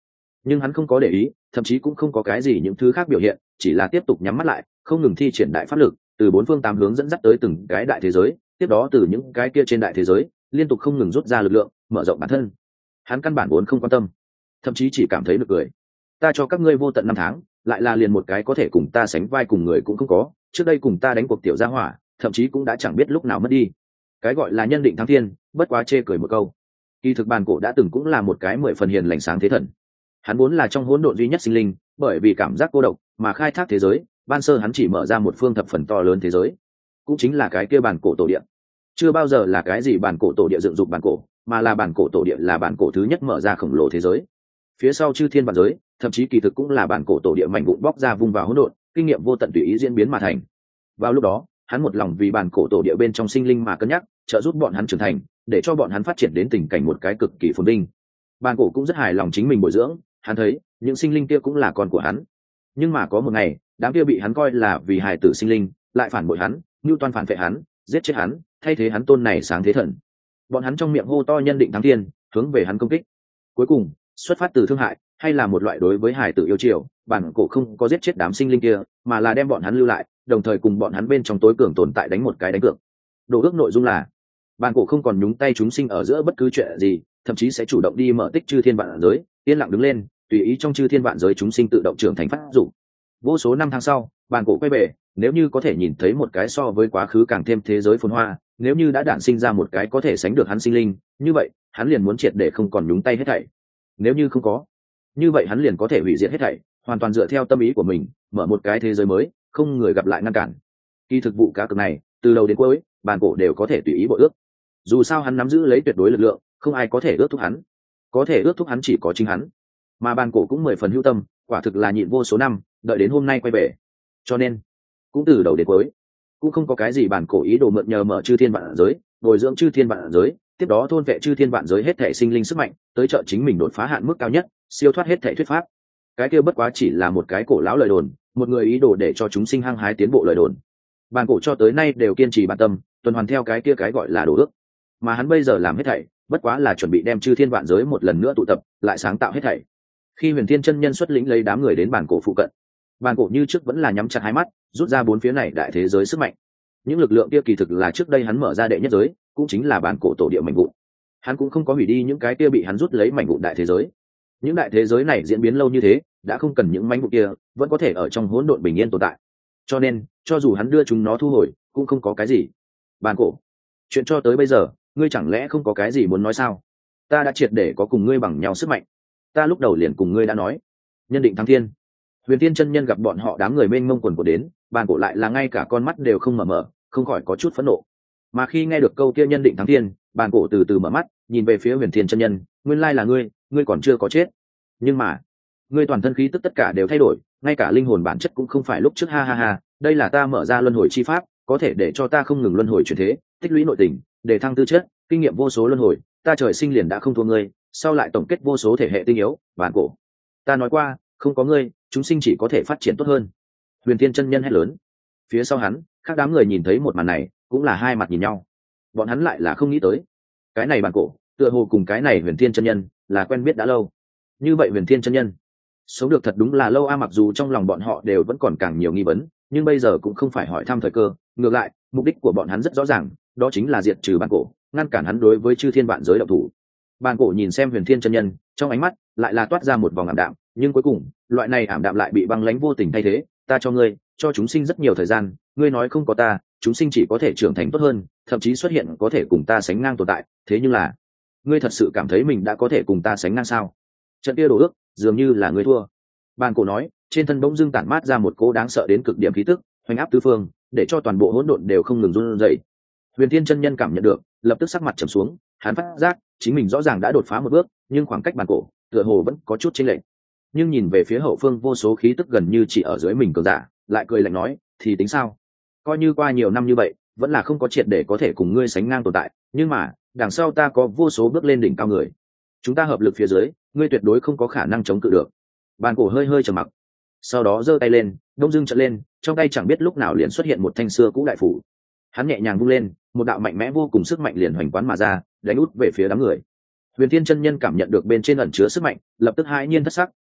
Nhưng hắn không có để ý, thậm chí cũng không có cái gì những thứ khác biểu hiện, chỉ là tiếp tục nhắm mắt lại, không ngừng thi triển đại pháp lực, từ bốn phương tám hướng dẫn dắt tới từng cái đại thế giới, tiếp đó từ những cái kia trên đại thế giới liên tục không ngừng rút ra lực lượng, mở rộng bản thân. Hắn căn bản vốn không quan tâm, thậm chí chỉ cảm thấy nực cười. Ta cho các ngươi vô tận năm tháng, lại là liền một cái có thể cùng ta sánh vai cùng người cũng không có, trước đây cùng ta đánh cuộc tiểu gia hỏa, thậm chí cũng đã chẳng biết lúc nào mất đi. Cái gọi là nhân định thắng thiên, bất quá chê cười một câu. Kỳ thực bàn cổ đã từng cũng là một cái 10 phần hiền lành sáng thế thần. Hắn vốn là trong hỗn độn duy nhất sinh linh, bởi vì cảm giác cô độc mà khai thác thế giới, ban sơ hắn chỉ mở ra một phương thập phần to lớn thế giới, cũng chính là cái kia bàn cổ tổ địa. Chưa bao giờ là cái gì bàn cổ tổ địa dựng dục bàn cổ, mà là bàn cổ tổ địa là bàn cổ thứ nhất mở ra khổng lồ thế giới. Phía sau chư thiên vạn giới, thậm chí kỳ thực cũng là bàn cổ tổ địa mảnh vụn bóc ra vung vào hỗn độn, kinh nghiệm vô tận tùy ý diễn biến mà thành. Vào lúc đó, hắn một lòng vì bàn cổ tổ địa bên trong sinh linh mà cân nhắc, trợ giúp bọn hắn trưởng thành, để cho bọn hắn phát triển đến tình cảnh một cái cực kỳ phồn vinh. Bàn cổ cũng rất hài lòng chính mình bồi dưỡng, hắn thấy những sinh linh kia cũng là con của hắn. Nhưng mà có một ngày, đám kia bị hắn coi là vì hài tử sinh linh, lại phản bội hắn, mưu toan phản vệ hắn, giết chết hắn, thay thế hắn tôn này sáng thế thần. Bọn hắn trong miệng hô to nhân định thắng thiên, hướng về hắn công kích. Cuối cùng, xuất phát từ thương hại, hay là một loại đối với hài tử yêu chiều, bản cổ không có giết chết đám sinh linh kia, mà là đem bọn hắn lưu lại, đồng thời cùng bọn hắn bên trong tối cường tồn tại đánh một cái đánh cược. Đồ ước nội dung là bản cổ không còn nhúng tay chúng sinh ở giữa bất cứ chuyện gì, thậm chí sẽ chủ động đi mở tích chư thiên vạn giới, yên lặng đứng lên, tùy ý trong chư thiên vạn giới chúng sinh tự động trưởng thành phát dụng. Vô số năm tháng sau, bản cổ quay về, nếu như có thể nhìn thấy một cái so với quá khứ càng thêm thế giới phồn hoa, nếu như đã đản sinh ra một cái có thể sánh được hắn sinh linh, như vậy hắn liền muốn triệt để không còn nhúng tay hết thảy. Nếu như không có, như vậy hắn liền có thể hủy diệt hết thảy, hoàn toàn dựa theo tâm ý của mình, mở một cái thế giới mới, không người gặp lại ngăn cản. Kỳ thực vụ cá cược này, từ đầu đến cuối, bản cổ đều có thể tùy ý bội ước. Dù sao hắn nắm giữ lấy tuyệt đối lực lượng, không ai có thể ước thúc hắn. Có thể ước thúc hắn chỉ có chính hắn. Mà bản cổ cũng 10 phần hữu tâm, quả thực là nhịn vô số năm, đợi đến hôm nay quay về. Cho nên, cũng từ đầu đến cuối, cũng không có cái gì bản cổ ý đồ mượn nhờ mở chư thiên vạn giới, bồi dưỡng chư thiên vạn giới, tiếp đó thôn vệ chư thiên vạn giới hết thể sinh linh sức mạnh, tới trợ chính mình đột phá hạn mức cao nhất, siêu thoát hết thể thuyết pháp. Cái kia bất quá chỉ là một cái cổ lão lời đồn, một người ý đồ để cho chúng sinh hăng hái tiến bộ lời đồn. Bản cổ cho tới nay đều kiên trì bản tâm, tuần hoàn theo cái kia cái gọi là đồ ước. Mà hắn bây giờ làm hết thảy, bất quá là chuẩn bị đem chư thiên vạn giới một lần nữa tụ tập, lại sáng tạo hết thảy. Khi Huyền Thiên chân nhân xuất lĩnh lấy đám người đến bản cổ phụ cận, bản cổ như trước vẫn là nhắm chặt hai mắt, rút ra bốn phía này đại thế giới sức mạnh. Những lực lượng kia kỳ thực là trước đây hắn mở ra đệ nhất giới, cũng chính là bản cổ tổ địa mảnh vụn. Hắn cũng không có hủy đi những cái kia bị hắn rút lấy mảnh vụn đại thế giới. Những đại thế giới này diễn biến lâu như thế, đã không cần những mảnh vụn kia, vẫn có thể ở trong hỗn độn bình yên tồn tại. Cho nên, cho dù hắn đưa chúng nó thu hồi, cũng không có cái gì. Bản cổ, chuyện cho tới bây giờ, ngươi chẳng lẽ không có cái gì muốn nói sao? Ta đã triệt để có cùng ngươi bằng nhau sức mạnh. Ta lúc đầu liền cùng ngươi đã nói, nhân định thắng thiên. Huyền Thiên chân nhân gặp bọn họ đám người mênh mông quần của đến, bản cổ lại là ngay cả con mắt đều không mở, không khỏi có chút phẫn nộ. Mà khi nghe được câu kia nhân định thắng thiên, bản cổ từ từ mở mắt, nhìn về phía Huyền Thiên chân nhân, nguyên lai là ngươi còn chưa có chết. Nhưng mà, ngươi toàn thân khí tức tất cả đều thay đổi, ngay cả linh hồn bản chất cũng không phải lúc trước, ha ha ha, đây là ta mở ra luân hồi chi pháp, có thể để cho ta không ngừng luân hồi chuyển thế, tích lũy nội tình, để thăng tư chất, kinh nghiệm vô số luân hồi, ta trời sinh liền đã không thua ngươi, sau lại tổng kết vô số thể hệ tinh yếu, bản cổ. Ta nói qua, không có ngươi, chúng sinh chỉ có thể phát triển tốt hơn. Huyền Thiên chân nhân hét lớn. Phía sau hắn, các đám người nhìn thấy một màn này, cũng là hai mặt nhìn nhau. Bọn hắn lại là không nghĩ tới, cái này bản cổ, tựa hồ cùng cái này Huyền Thiên chân nhân là quen biết đã lâu. Như vậy Huyền Thiên chân nhân sống được thật đúng là lâu a, mặc dù trong lòng bọn họ đều vẫn còn càng nhiều nghi vấn, nhưng bây giờ cũng không phải hỏi thăm thời cơ, ngược lại, mục đích của bọn hắn rất rõ ràng, đó chính là diệt trừ bản cổ, ngăn cản hắn đối với chư thiên vạn giới động thủ. Bản cổ nhìn xem Huyền Thiên chân nhân, trong ánh mắt lại là toát ra một vòng ảm đạm, nhưng cuối cùng, loại này ảm đạm lại bị băng lãnh vô tình thay thế. Ta cho ngươi, cho chúng sinh rất nhiều thời gian, ngươi nói không có ta, chúng sinh chỉ có thể trưởng thành tốt hơn, thậm chí xuất hiện có thể cùng ta sánh ngang tồn tại, thế nhưng là, ngươi thật sự cảm thấy mình đã có thể cùng ta sánh ngang sao? Trận kia đồ ước, dường như là ngươi thua. Bản cổ nói, trên thân bỗng dưng tản mát ra một cỗ đáng sợ đến cực điểm khí tức, hoành áp tứ phương, để cho toàn bộ hỗn độn đều không ngừng run rẩy. Huyền Thiên chân nhân cảm nhận được, lập tức sắc mặt trầm xuống, hắn phát giác, chính mình rõ ràng đã đột phá một bước, nhưng khoảng cách bản cổ, tựa hồ vẫn có chút chênh lệch. Nhưng nhìn về phía hậu phương vô số khí tức gần như chỉ ở dưới mình cường giả, lại cười lạnh nói, thì tính sao? Coi như qua nhiều năm như vậy, vẫn là không có triệt để có thể cùng ngươi sánh ngang tồn tại, nhưng mà, đằng sau ta có vô số bước lên đỉnh cao người. Chúng ta hợp lực phía dưới, ngươi tuyệt đối không có khả năng chống cự được. Bản cổ hơi hơi trầm mặc, sau đó giơ tay lên, đông dưng trợn lên, trong tay chẳng biết lúc nào liền xuất hiện một thanh xưa cũ đại phủ. Hắn nhẹ nhàng vung lên, một đạo mạnh mẽ vô cùng sức mạnh liền hoành quán mà ra, đánh út về phía đám người. Huyền Thiên chân nhân cảm nhận được bên trên ẩn chứa sức mạnh, lập tức hãi nhiên thất sắc,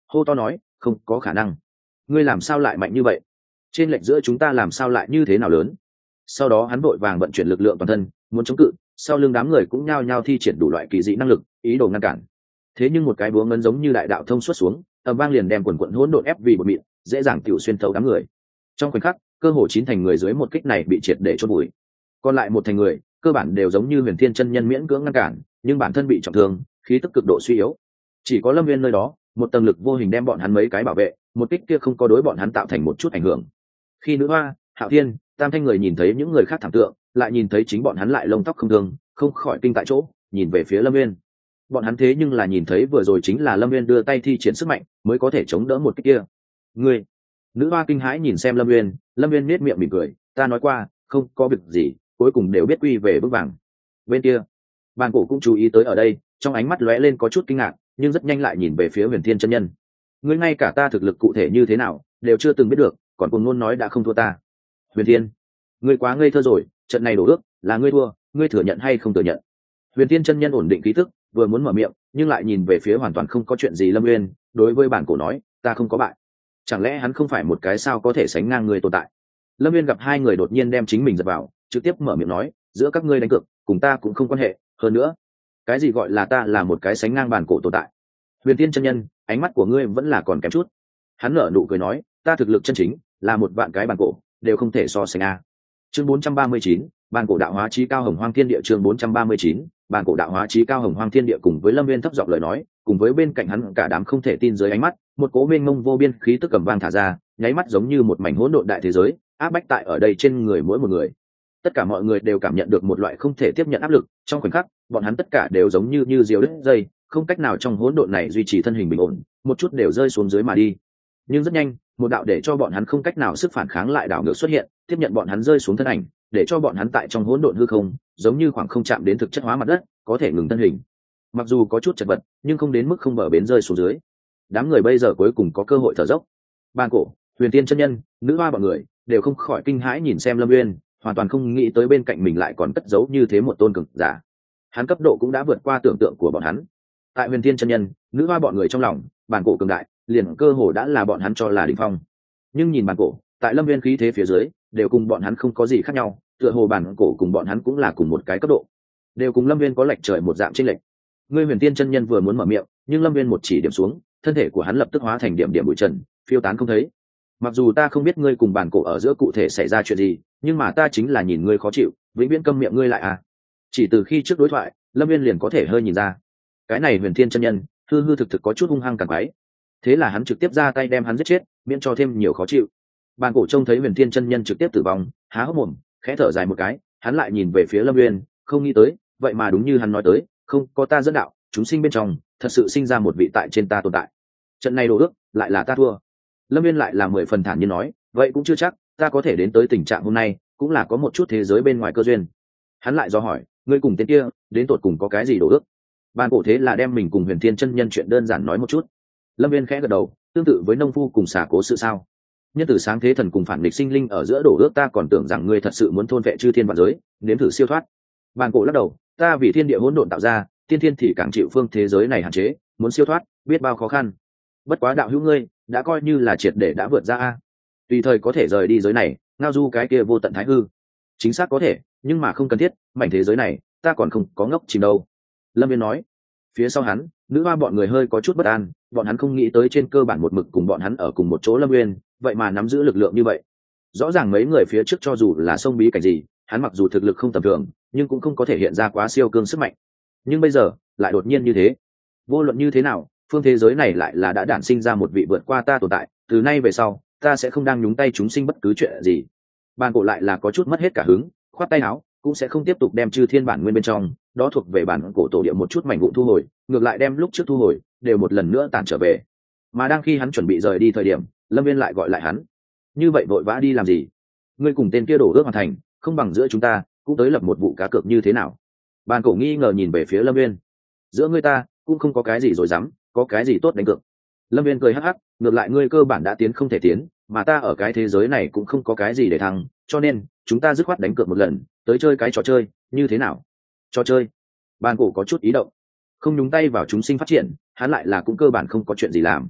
hô to nói không có khả năng, ngươi làm sao lại mạnh như vậy, trên lệch giữa chúng ta làm sao lại như thế nào lớn. Sau đó hắn vội vàng vận chuyển lực lượng toàn thân muốn chống cự, sau lưng đám người cũng nhao nhao thi triển đủ loại kỳ dị năng lực ý đồ ngăn cản. Thế nhưng một cái búa ngân giống như đại đạo thông suốt xuống, ầm vang liền đem quần quận hỗn độn ép vì bột mịn, dễ dàng tiểu xuyên thấu đám người. Trong khoảnh khắc, cơ hồ 9 thành người dưới một kích này bị triệt để chôn bụi. Còn lại 1 thành người, cơ bản đều giống như Huyền Thiên chân nhân miễn cưỡng ngăn cản, nhưng bản thân bị trọng thương, khí tức cực độ suy yếu. Chỉ có Lâm Viên nơi đó, một tầng lực vô hình đem bọn hắn mấy cái bảo vệ, một kích kia không có đối bọn hắn tạo thành một chút ảnh hưởng. Khi Nữ Hoa, Hạo Thiên, Tam Thanh người nhìn thấy những người khác thảm tượng, lại nhìn thấy chính bọn hắn lại lông tóc không thương, không khỏi kinh tại chỗ, nhìn về phía Lâm Viên. Bọn hắn thế nhưng là nhìn thấy vừa rồi chính là Lâm Viên đưa tay thi triển sức mạnh, mới có thể chống đỡ một kích kia. Ngươi! Nữ Hoa kinh hãi nhìn xem Lâm Viên nhếch miệng mỉm cười, ta nói qua, không có việc gì, cuối cùng đều biết quy về vững vàng. Bên kia, Bàn Cổ cũng chú ý tới ở đây, trong ánh mắt lóe lên có chút kinh ngạc, nhưng rất nhanh lại nhìn về phía Huyền Thiên chân nhân. Ngươi ngay cả ta thực lực cụ thể như thế nào, đều chưa từng biết được, còn cuồng ngôn nói đã không thua ta. Huyền Thiên, ngươi quá ngây thơ rồi, trận này đổ ước, là ngươi thua, ngươi thừa nhận hay không thừa nhận? Huyền Thiên chân nhân ổn định khí tức, vừa muốn mở miệng, nhưng lại nhìn về phía hoàn toàn không có chuyện gì Lâm Uyên, đối với Bàn Cổ nói, ta không có bại. Chẳng lẽ hắn không phải một cái sao có thể sánh ngang người tồn tại? Lâm Uyên gặp hai người đột nhiên đem chính mình giật vào, trực tiếp mở miệng nói, giữa các ngươi đánh cược, cùng ta cũng không quan hệ, hơn nữa, cái gì gọi là ta là một cái sánh ngang Bàn Cổ tồn tại? Huyền Thiên chân nhân, ánh mắt của ngươi vẫn là còn kém chút. Hắn nở nụ cười nói, ta thực lực chân chính, là một vạn cái Bàn Cổ, đều không thể so sánh a. Chương 439, Bàn Cổ đạo hóa chí cao hồng hoang thiên địa. Chương 439, Bàn Cổ đạo hóa chí cao hồng hoang thiên địa. Cùng với Lâm Viên thấp giọng lời nói, cùng với bên cạnh hắn cả đám không thể tin dưới ánh mắt, một cỗ mênh mông vô biên khí tức cầm vang thả ra, nháy mắt giống như một mảnh hỗn độn đại thế giới, áp bách tại ở đây trên người mỗi một người. Tất cả mọi người đều cảm nhận được một loại không thể tiếp nhận áp lực, trong khoảnh khắc, bọn hắn tất cả đều giống như diều đứt dây, không cách nào trong hỗn độn này duy trì thân hình bình ổn, một chút đều rơi xuống dưới mà đi. Nhưng rất nhanh, một đạo để cho bọn hắn không cách nào sức phản kháng lại đảo ngược xuất hiện, tiếp nhận bọn hắn rơi xuống thân ảnh, để cho bọn hắn tại trong hỗn độn hư không, giống như khoảng không chạm đến thực chất hóa mặt đất, có thể ngừng thân hình. Mặc dù có chút chật vật, nhưng không đến mức không bờ bến rơi xuống dưới. Đám người bây giờ cuối cùng có cơ hội thở dốc. Bàn Cổ, Huyền Tiên chân nhân, Nữ Hoa bọn người đều không khỏi kinh hãi nhìn xem Lâm Uyên, hoàn toàn không nghĩ tới bên cạnh mình lại còn cất giấu như thế một tôn cường giả. Hắn cấp độ cũng đã vượt qua tưởng tượng của bọn hắn. Tại Huyền Tiên chân nhân, Nữ Hoa bọn người trong lòng, Bàn Cổ cường đại, liền cơ hồ đã là bọn hắn cho là đỉnh phong. Nhưng nhìn Bàn Cổ, tại Lâm Viên khí thế phía dưới, đều cùng bọn hắn không có gì khác nhau, tựa hồ Bàn Cổ cùng bọn hắn cũng là cùng một cái cấp độ, đều cùng Lâm Viên có lệch trời một dạng chênh lệch. Ngươi Huyền Tiên chân nhân vừa muốn mở miệng, nhưng Lâm Viên một chỉ điểm xuống, thân thể của hắn lập tức hóa thành điểm điểm bụi trần, phiêu tán không thấy. Mặc dù ta không biết ngươi cùng Bàn Cổ ở giữa cụ thể xảy ra chuyện gì, nhưng mà ta chính là nhìn ngươi khó chịu, vĩnh viễn câm miệng ngươi lại à. Chỉ từ khi trước đối thoại, Lâm Viên liền có thể hơi nhìn ra, cái này Huyền Tiên chân nhân, hư hư thực thực có chút hung hăng càng quái. Thế là hắn trực tiếp ra tay đem hắn giết chết, miễn cho thêm nhiều khó chịu. Bàn Cổ trông thấy Huyền Thiên chân nhân trực tiếp tử vong, há hốc mồm, khẽ thở dài một cái, hắn lại nhìn về phía Lâm Uyên, không nghĩ tới, vậy mà đúng như hắn nói tới, không có ta dẫn đạo, chúng sinh bên trong, thật sự sinh ra một vị tại trên ta tồn tại. Trận này đồ ước, lại là ta thua. Lâm Uyên lại là 10 phần thản nhiên nói, vậy cũng chưa chắc, ta có thể đến tới tình trạng hôm nay, cũng là có một chút thế giới bên ngoài cơ duyên. Hắn lại do hỏi, ngươi cùng tên kia, đến tột cùng có cái gì đồ ước? Bàn Cổ thế là đem mình cùng Huyền Thiên chân nhân chuyện đơn giản nói một chút. Lâm Viên khẽ gật đầu, tương tự với nông phu cùng xà cố sự sao? Nhân tử sáng thế thần cùng phản địch sinh linh ở giữa đổ ước, ta còn tưởng rằng ngươi thật sự muốn thôn vệ chư thiên vạn giới, nếm thử siêu thoát. Bàn Cổ lắc đầu, ta vì thiên địa hỗn độn tạo ra, tiên thiên thì càng chịu phương thế giới này hạn chế, muốn siêu thoát, biết bao khó khăn. Bất quá đạo hữu ngươi, đã coi như là triệt để đã vượt ra a. Tùy thời có thể rời đi giới này, ngao du cái kia vô tận thái hư. Chính xác có thể, nhưng mà không cần thiết, mảnh thế giới này, ta còn không có ngốc chìm đâu. Lâm Viên nói. Phía sau hắn, Nữ Hoa bọn người hơi có chút bất an, bọn hắn không nghĩ tới trên cơ bản một mực cùng bọn hắn ở cùng một chỗ Lâm Uyên, vậy mà nắm giữ lực lượng như vậy. Rõ ràng mấy người phía trước cho dù là sông bí cảnh gì, hắn mặc dù thực lực không tầm thường, nhưng cũng không có thể hiện ra quá siêu cương sức mạnh. Nhưng bây giờ, lại đột nhiên như thế. Vô luận như thế nào, phương thế giới này lại là đã đản sinh ra một vị vượt qua ta tồn tại, từ nay về sau, ta sẽ không đang nhúng tay chúng sinh bất cứ chuyện gì. Bàn Cổ lại là có chút mất hết cả hứng, khoát tay áo, cũng sẽ không tiếp tục đem chư thiên bản nguyên bên trong, đó thuộc về bản cổ tổ địa một chút mảnh vụn thu hồi, ngược lại đem lúc trước thu hồi đều một lần nữa tản trở về. Mà đang khi hắn chuẩn bị rời đi thời điểm, Lâm Viên lại gọi lại hắn. Như vậy vội vã đi làm gì? Ngươi cùng tên kia đổ ước hoàn thành, không bằng giữa chúng ta cũng tới lập một vụ cá cược như thế nào? Bàn Cổ nghi ngờ nhìn về phía Lâm Viên. Giữa ngươi ta cũng không có cái gì rồi dám, có cái gì tốt đánh cược? Lâm Viên cười hắc hắc, ngược lại ngươi cơ bản đã tiến không thể tiến, mà ta ở cái thế giới này cũng không có cái gì để thăng, cho nên chúng ta dứt khoát đánh cược một lần, tới chơi cái trò chơi như thế nào? Trò chơi? Bàn Cổ có chút ý động, không nhúng tay vào chúng sinh phát triển, hắn lại là cũng cơ bản không có chuyện gì làm.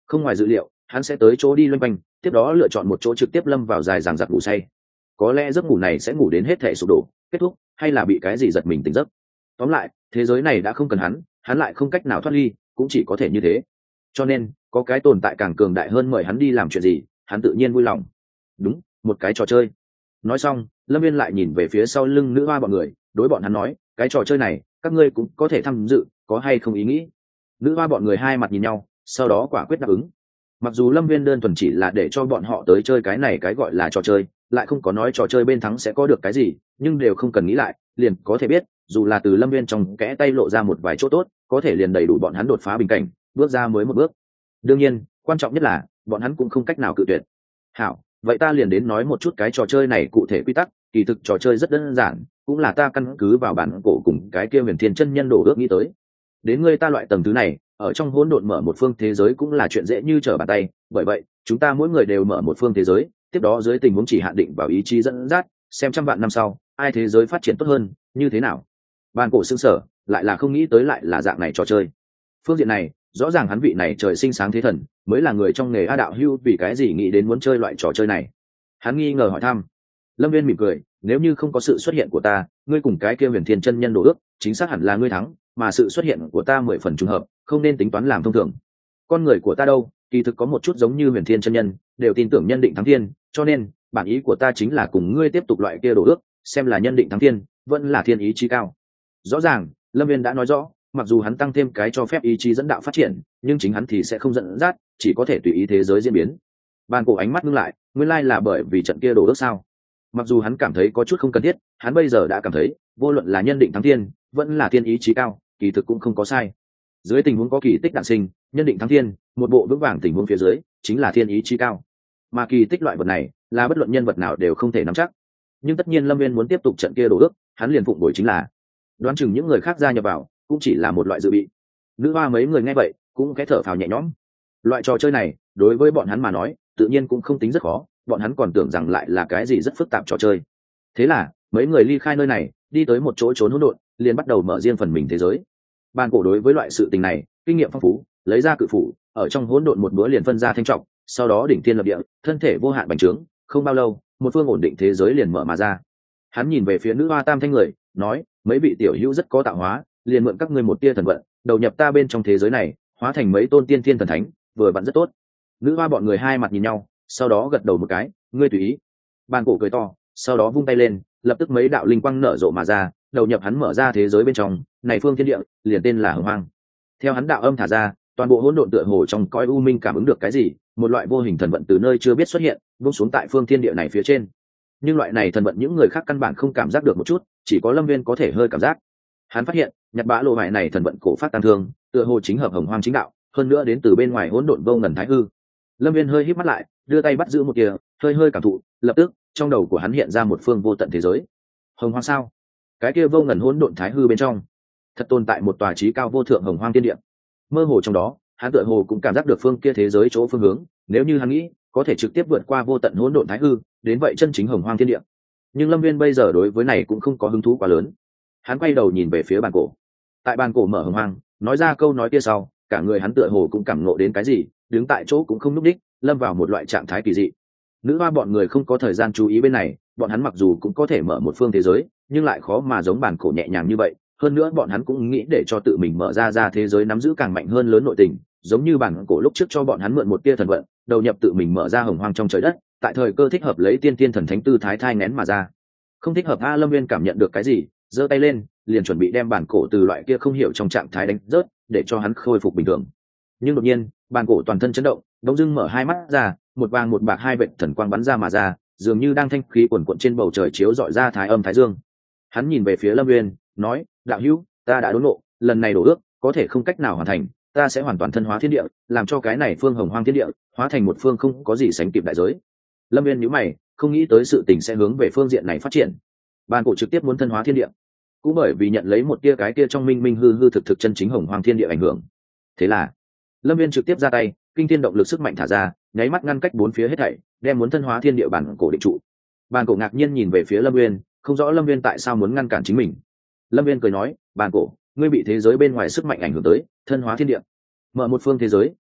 Không ngoài dự liệu, hắn sẽ tới chỗ đi loanh quanh, tiếp đó lựa chọn một chỗ trực tiếp lâm vào dài dằng dặc ngủ say. Có lẽ giấc ngủ này sẽ ngủ đến hết thể sụp đổ kết thúc, hay là bị cái gì giật mình tỉnh giấc. Tóm lại, thế giới này đã không cần hắn lại không cách nào thoát ly, cũng chỉ có thể như thế. Cho nên có cái tồn tại càng cường đại hơn mời hắn đi làm chuyện gì, hắn tự nhiên vui lòng. Đúng, một cái trò chơi. Nói xong, Lâm Viên lại nhìn về phía sau lưng nữ hoa bọn người, đối bọn hắn nói, cái trò chơi này các ngươi cũng có thể tham dự, có hay không ý nghĩ? Nữ hoa bọn người hai mặt nhìn nhau, sau đó quả quyết đáp ứng. Mặc dù Lâm Viên đơn thuần chỉ là để cho bọn họ tới chơi cái này cái gọi là trò chơi, lại không có nói trò chơi bên thắng sẽ có được cái gì, nhưng đều không cần nghĩ lại, liền có thể biết, dù là từ Lâm Viên trong kẽ tay lộ ra một vài chỗ tốt, có thể liền đầy đủ bọn hắn đột phá bình cảnh, bước ra mới một bước. Đương nhiên, quan trọng nhất là bọn hắn cũng không cách nào cự tuyệt. Hảo, vậy ta liền đến nói một chút cái trò chơi này cụ thể quy tắc. Kỳ thực trò chơi rất đơn giản, cũng là ta căn cứ vào bản cổ cùng cái kia Huyền Thiên chân nhân đổ ước nghĩ tới. Đến ngươi ta loại tầng thứ này, ở trong hỗn độn mở một phương thế giới cũng là chuyện dễ như trở bàn tay, bởi vậy chúng ta mỗi người đều mở một phương thế giới, tiếp đó dưới tình huống chỉ hạn định vào ý chí dẫn dắt, xem trăm vạn năm sau ai thế giới phát triển tốt hơn như thế nào. Bản cổ sững sờ, lại là không nghĩ tới lại là dạng này trò chơi. Phương diện này rõ ràng hắn vị này trời sinh sáng thế thần mới là người trong nghề A đạo hưu, vì cái gì nghĩ đến muốn chơi loại trò chơi này? Hắn nghi ngờ hỏi thăm. Lâm Viên mỉm cười, nếu như không có sự xuất hiện của ta, ngươi cùng cái kia Huyền Thiên chân nhân đổ ước, chính xác hẳn là ngươi thắng, mà sự xuất hiện của ta 10 phần trùng hợp, không nên tính toán làm thông thường. Con người của ta đâu, kỳ thực có một chút giống như Huyền Thiên chân nhân, đều tin tưởng nhân định thắng thiên, cho nên bản ý của ta chính là cùng ngươi tiếp tục loại kia đổ ước, xem là nhân định thắng thiên, vẫn là thiên ý chí cao. Rõ ràng, Lâm Viên đã nói rõ, mặc dù hắn tăng thêm cái cho phép ý chí dẫn đạo phát triển, nhưng chính hắn thì sẽ không dẫn dắt, chỉ có thể tùy ý thế giới diễn biến. Bàn cổ ánh mắt ngưng lại, nguyên lai là bởi vì trận kia đổ ước sao? Mặc dù hắn cảm thấy có chút không cần thiết, hắn bây giờ đã cảm thấy, vô luận là nhân định thắng thiên, vẫn là thiên ý chí cao, kỳ thực cũng không có sai. Dưới tình huống có kỳ tích đản sinh, nhân định thắng thiên, một bộ vững vàng tình huống phía dưới, chính là thiên ý chí cao. Mà kỳ tích loại vật này, là bất luận nhân vật nào đều không thể nắm chắc. Nhưng tất nhiên Lâm Viên muốn tiếp tục trận kia đổ ước, hắn liền phụng bồi chính là. Đoán chừng những người khác gia nhập vào, cũng chỉ là một loại dự bị. Nữ hoa mấy người nghe vậy, cũng khẽ thở phào nhẹ nhõm. Loại trò chơi này, đối với bọn hắn mà nói, tự nhiên cũng không tính rất khó, bọn hắn còn tưởng rằng lại là cái gì rất phức tạp trò chơi. Thế là mấy người ly khai nơi này, đi tới một chỗ trốn hỗn độn, liền bắt đầu mở riêng phần mình thế giới. Bàn cổ đối với loại sự tình này kinh nghiệm phong phú, lấy ra cự phủ, ở trong hỗn độn một bữa liền phân ra thanh trọng, sau đó đỉnh thiên lập địa, thân thể vô hạn bành trướng, không bao lâu một phương ổn định thế giới liền mở mà ra. Hắn nhìn về phía nữ hoa tam thanh người, nói, mấy vị tiểu hữu rất có tạo hóa, liền mượn các ngươi một tia thần vận, đầu nhập ta bên trong thế giới này, hóa thành mấy tôn tiên thiên thần thánh, vừa vặn rất tốt. Nữ hoa bọn người hai mặt nhìn nhau, sau đó gật đầu một cái, ngươi tùy ý. Bàn cổ cười to, sau đó vung tay lên, lập tức mấy đạo linh quang nở rộ mà ra, đầu nhập hắn mở ra thế giới bên trong, này phương thiên địa liền tên là Hồng Hoang. Theo hắn đạo âm thả ra, toàn bộ hỗn độn tựa hồ trong cõi u minh cảm ứng được cái gì, một loại vô hình thần vận từ nơi chưa biết xuất hiện, buông xuống tại phương thiên địa này phía trên. Nhưng loại này thần vận những người khác căn bản không cảm giác được một chút, chỉ có Lâm Viên có thể hơi cảm giác. Hắn phát hiện, nhặt bã lộ hoại này thần vận cổ phát tăng thương, tựa hồ chính hợp Hồng Hoang chính đạo, hơn nữa đến từ bên ngoài hỗn độn vô ngần thái hư. Lâm Viên hơi híp mắt lại, đưa tay bắt giữ một kia, hơi cảm thụ, lập tức trong đầu của hắn hiện ra một phương vô tận thế giới. Hồng Hoang sao? Cái kia vô ngần hỗn độn thái hư bên trong, thật tồn tại một tòa trí cao vô thượng Hồng Hoang tiên địa. Mơ hồ trong đó, hắn tựa hồ cũng cảm giác được phương kia thế giới chỗ phương hướng, nếu như hắn nghĩ, có thể trực tiếp vượt qua vô tận hỗn độn thái hư, đến vậy chân chính Hồng Hoang thiên địa. Nhưng Lâm Viên bây giờ đối với này cũng không có hứng thú quá lớn. Hắn quay đầu nhìn về phía bàn cổ. Tại bàn cổ mở Hồng Hoang, nói ra câu nói kia sau, cả người hắn tựa hồ cũng cảm ngộ đến cái gì, đứng tại chỗ cũng không núp đích, lâm vào một loại trạng thái kỳ dị. Nữ hoa bọn người không có thời gian chú ý bên này, bọn hắn mặc dù cũng có thể mở một phương thế giới, nhưng lại khó mà giống bàn cổ nhẹ nhàng như vậy. Hơn nữa bọn hắn cũng nghĩ để cho tự mình mở ra thế giới nắm giữ càng mạnh hơn lớn nội tình, giống như bàn cổ lúc trước cho bọn hắn mượn một tia thần vận, đầu nhập tự mình mở ra Hồng Hoang trong trời đất, tại thời cơ thích hợp lấy tiên tiên thần thánh tư thái thai nén mà ra. Không thích hợp. A Lâm Viên cảm nhận được cái gì, giơ tay lên, liền chuẩn bị đem bàn cổ từ loại kia không hiểu trong trạng thái đánh rớt, để cho hắn khôi phục bình thường. Nhưng đột nhiên, bàn cổ toàn thân chấn động, bỗng dưng mở hai mắt ra, một vàng một bạc hai vệt thần quang bắn ra mà ra, dường như đang thanh khí quần quận trên bầu trời chiếu rọi ra thái âm thái dương. Hắn nhìn về phía Lâm Viên, nói, đạo hữu, ta đã đốn ngộ, lần này đổ ước có thể không cách nào hoàn thành, ta sẽ hoàn toàn thân hóa thiên địa, làm cho cái này phương Hồng Hoang thiên địa hóa thành một phương không có gì sánh kịp đại giới. Lâm Viên nhíu mày, không nghĩ tới sự tình sẽ hướng về phương diện này phát triển. Bàn cổ trực tiếp muốn thân hóa thiên địa, cũng bởi vì nhận lấy một tia cái tia trong minh minh hư thực chân chính Hồng Hoang thiên địa ảnh hưởng. Thế là Lâm Viên trực tiếp ra tay, kinh thiên động lực sức mạnh thả ra, nháy mắt ngăn cách bốn phía hết thảy, đem muốn thân hóa thiên địa bản cổ định trụ. Bàn cổ ngạc nhiên nhìn về phía Lâm Viên, không rõ Lâm Viên tại sao muốn ngăn cản chính mình. Lâm Viên cười nói, bàn cổ, ngươi bị thế giới bên ngoài sức mạnh ảnh hưởng tới, thân hóa thiên địa, mở một phương thế giới,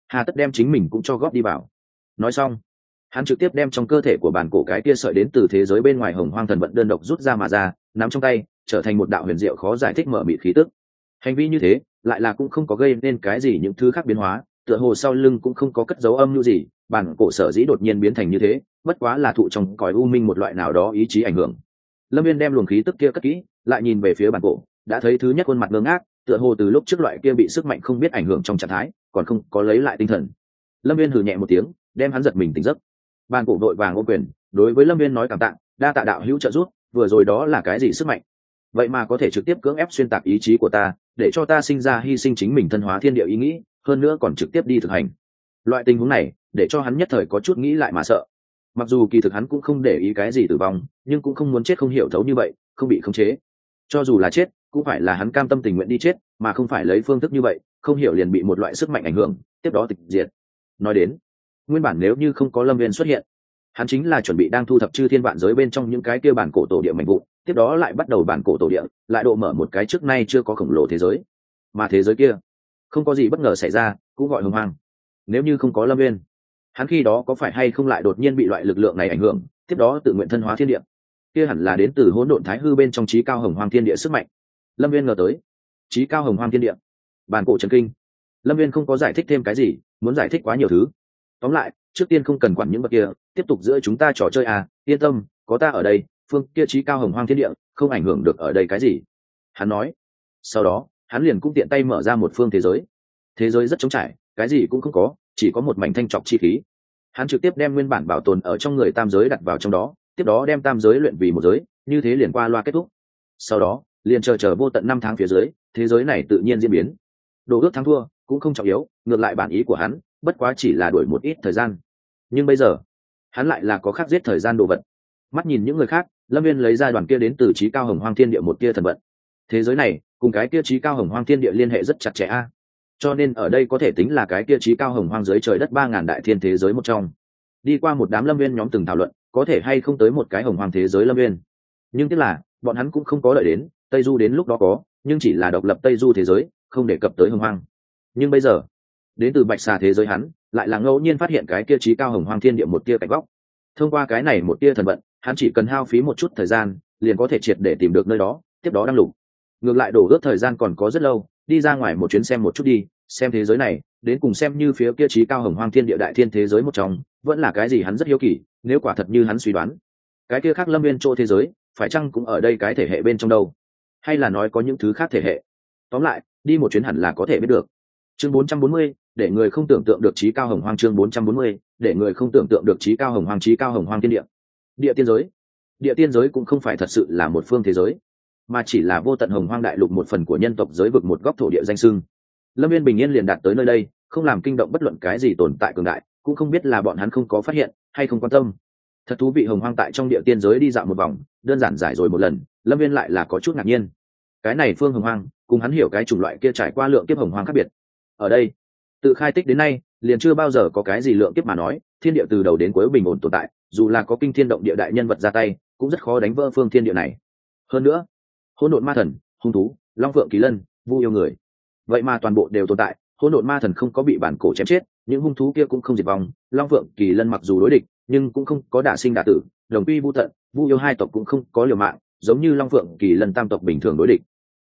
hà tất đem chính mình cũng cho góp đi vào. Nói xong, hắn trực tiếp đem trong cơ thể của bản cổ cái kia sợi đến từ thế giới bên ngoài hồng hoang thần vận đơn độc rút ra mà ra, nắm trong tay, trở thành một đạo huyền diệu khó giải thích mở mịt khí tức. Hành vi như thế lại là cũng không có gây nên cái gì những thứ khác biến hóa, tựa hồ sau lưng cũng không có cất dấu âm mưu gì, bản cổ sở dĩ đột nhiên biến thành như thế, bất quá là thụ trong cõi u minh một loại nào đó ý chí ảnh hưởng. Lâm Viên đem luồng khí tức kia cất kỹ, lại nhìn về phía bản cổ, đã thấy thứ nhất khuôn mặt ngơ ngác, tựa hồ từ lúc trước loại kia bị sức mạnh không biết ảnh hưởng trong trạng thái, còn không có lấy lại tinh thần. Lâm Viên hừ nhẹ một tiếng, đem hắn giật mình tỉnh giấc. Bản cổ vội vàng ôm quyền, đối với Lâm Viên nói cảm tạ, đa tạ đạo hữu trợ giúp, vừa rồi đó là cái gì sức mạnh? Vậy mà có thể trực tiếp cưỡng ép xuyên tạc ý chí của ta, để cho ta sinh ra hy sinh chính mình thân hóa thiên địa ý nghĩ, hơn nữa còn trực tiếp đi thực hành. Loại tình huống này, để cho hắn nhất thời có chút nghĩ lại mà sợ. Mặc dù kỳ thực hắn cũng không để ý cái gì tử vong, nhưng cũng không muốn chết không hiểu thấu như vậy, không bị khống chế. Cho dù là chết, cũng phải là hắn cam tâm tình nguyện đi chết, mà không phải lấy phương thức như vậy, không hiểu liền bị một loại sức mạnh ảnh hưởng, tiếp đó tịch diệt. Nói đến, nguyên bản nếu như không có Lâm Viên xuất hiện, hắn chính là chuẩn bị đang thu thập chư thiên vạn giới bên trong những cái kia bản cổ tổ địa mạnh vụn, tiếp đó lại bắt đầu bản cổ tổ địa, lại độ mở một cái trước nay chưa có khổng lồ thế giới. Mà thế giới kia, không có gì bất ngờ xảy ra, cũng gọi hồng hoang. Nếu như không có Lâm Viên, hắn khi đó có phải hay không lại đột nhiên bị loại lực lượng này ảnh hưởng, tiếp đó tự nguyện thân hóa thiên địa, kia hẳn là đến từ hỗn độn thái hư bên trong trí cao hồng hoang thiên địa sức mạnh. Lâm Viên ngờ tới trí cao hồng hoang thiên địa, bản cổ trần kinh. Lâm Viên không có giải thích thêm cái gì, muốn giải thích quá nhiều thứ. Tóm lại, trước tiên không cần quản những vật kia, tiếp tục giữa chúng ta trò chơi à, yên tâm, có ta ở đây, phương kia trí cao hồng hoang thiên địa không ảnh hưởng được ở đây cái gì, hắn nói. Sau đó hắn liền cũng tiện tay mở ra một phương thế giới. Thế giới rất trống trải, cái gì cũng không có, chỉ có một mảnh thanh trọc chi khí. Hắn trực tiếp đem nguyên bản bảo tồn ở trong người tam giới đặt vào trong đó, tiếp đó đem tam giới luyện vì một giới, như thế liền qua loa kết thúc. Sau đó liền chờ vô tận 5 tháng phía dưới, thế giới này tự nhiên diễn biến. Đồ ước thắng thua cũng không trọng yếu, ngược lại bản ý của hắn bất quá chỉ là đuổi một ít thời gian. Nhưng bây giờ hắn lại là có khác giết thời gian đồ vật. Mắt nhìn những người khác, Lâm Viên lấy ra đoàn kia đến từ trí cao hồng hoang thiên địa một tia thần vận. Thế giới này cùng cái kia trí cao hồng hoang thiên địa liên hệ rất chặt chẽ a, cho nên ở đây có thể tính là cái kia trí cao hồng hoang dưới trời đất 3000 đại thiên thế giới một trong. Đi qua một đám Lâm Viên nhóm từng thảo luận, có thể hay không tới một cái hồng hoang thế giới Lâm Viên. Nhưng tiếc là bọn hắn cũng không có đợi đến Tây Du, đến lúc đó có, nhưng chỉ là độc lập Tây Du thế giới, không đề cập tới hồng hoang. Nhưng bây giờ đến từ bạch xà thế giới hắn lại là ngẫu nhiên phát hiện cái kia trí cao hồng hoang thiên địa một tia cạnh góc. Thông qua cái này một tia thần vận, hắn chỉ cần hao phí một chút thời gian liền có thể triệt để tìm được nơi đó, tiếp đó đăng lục. Ngược lại đổ ước thời gian còn có rất lâu, đi ra ngoài một chuyến xem một chút đi, xem thế giới này đến cùng xem như phía kia trí cao hồng hoang thiên địa đại thiên thế giới một trong vẫn là cái gì, hắn rất hiếu kỳ. Nếu quả thật như hắn suy đoán, cái kia khác Lâm Viên chỗ thế giới phải chăng cũng ở đây cái thể hệ bên trong đâu, hay là nói có những thứ khác thể hệ. Tóm lại đi một chuyến hẳn là có thể biết được. Chương 440, để người không tưởng tượng được trí cao hồng hoang. Chương 440, để người không tưởng tượng được trí cao hồng hoang. Trí cao hồng hoang thiên địa, địa tiên giới. Địa tiên giới cũng không phải thật sự là một phương thế giới, mà chỉ là vô tận hồng hoang đại lục một phần của nhân tộc giới vực, một góc thổ địa danh sưng. Lâm Viên bình yên liền đạt tới nơi đây, không làm kinh động bất luận cái gì tồn tại cường đại, cũng không biết là bọn hắn không có phát hiện hay không quan tâm. Thật thú vị, hồng hoang tại trong địa tiên giới đi dạo một vòng, đơn giản giải rồi một lần, Lâm Viên lại là có chút ngạc nhiên. Cái này phương hồng hoang cùng hắn hiểu cái chủng loại kia trải qua lượng kiếp hồng hoang khác biệt. Ở đây tự khai tích đến nay liền chưa bao giờ có cái gì lượng kiếp mà nói, thiên địa từ đầu đến cuối bình ổn tồn tại, dù là có kinh thiên động địa đại nhân vật ra tay cũng rất khó đánh vỡ phương thiên địa này. Hơn nữa hỗn độn ma thần, hung thú, long phượng kỳ lân, vu yêu người, vậy mà toàn bộ đều tồn tại. Hỗn độn ma thần không có bị bản cổ chém chết, những hung thú kia cũng không diệt vong, long phượng kỳ lân mặc dù đối địch nhưng cũng không có đả sinh đả tử, đồng quy vu tận, vu yêu hai tộc cũng không có liều mạng, giống như long phượng kỳ lân tam tộc bình thường đối địch.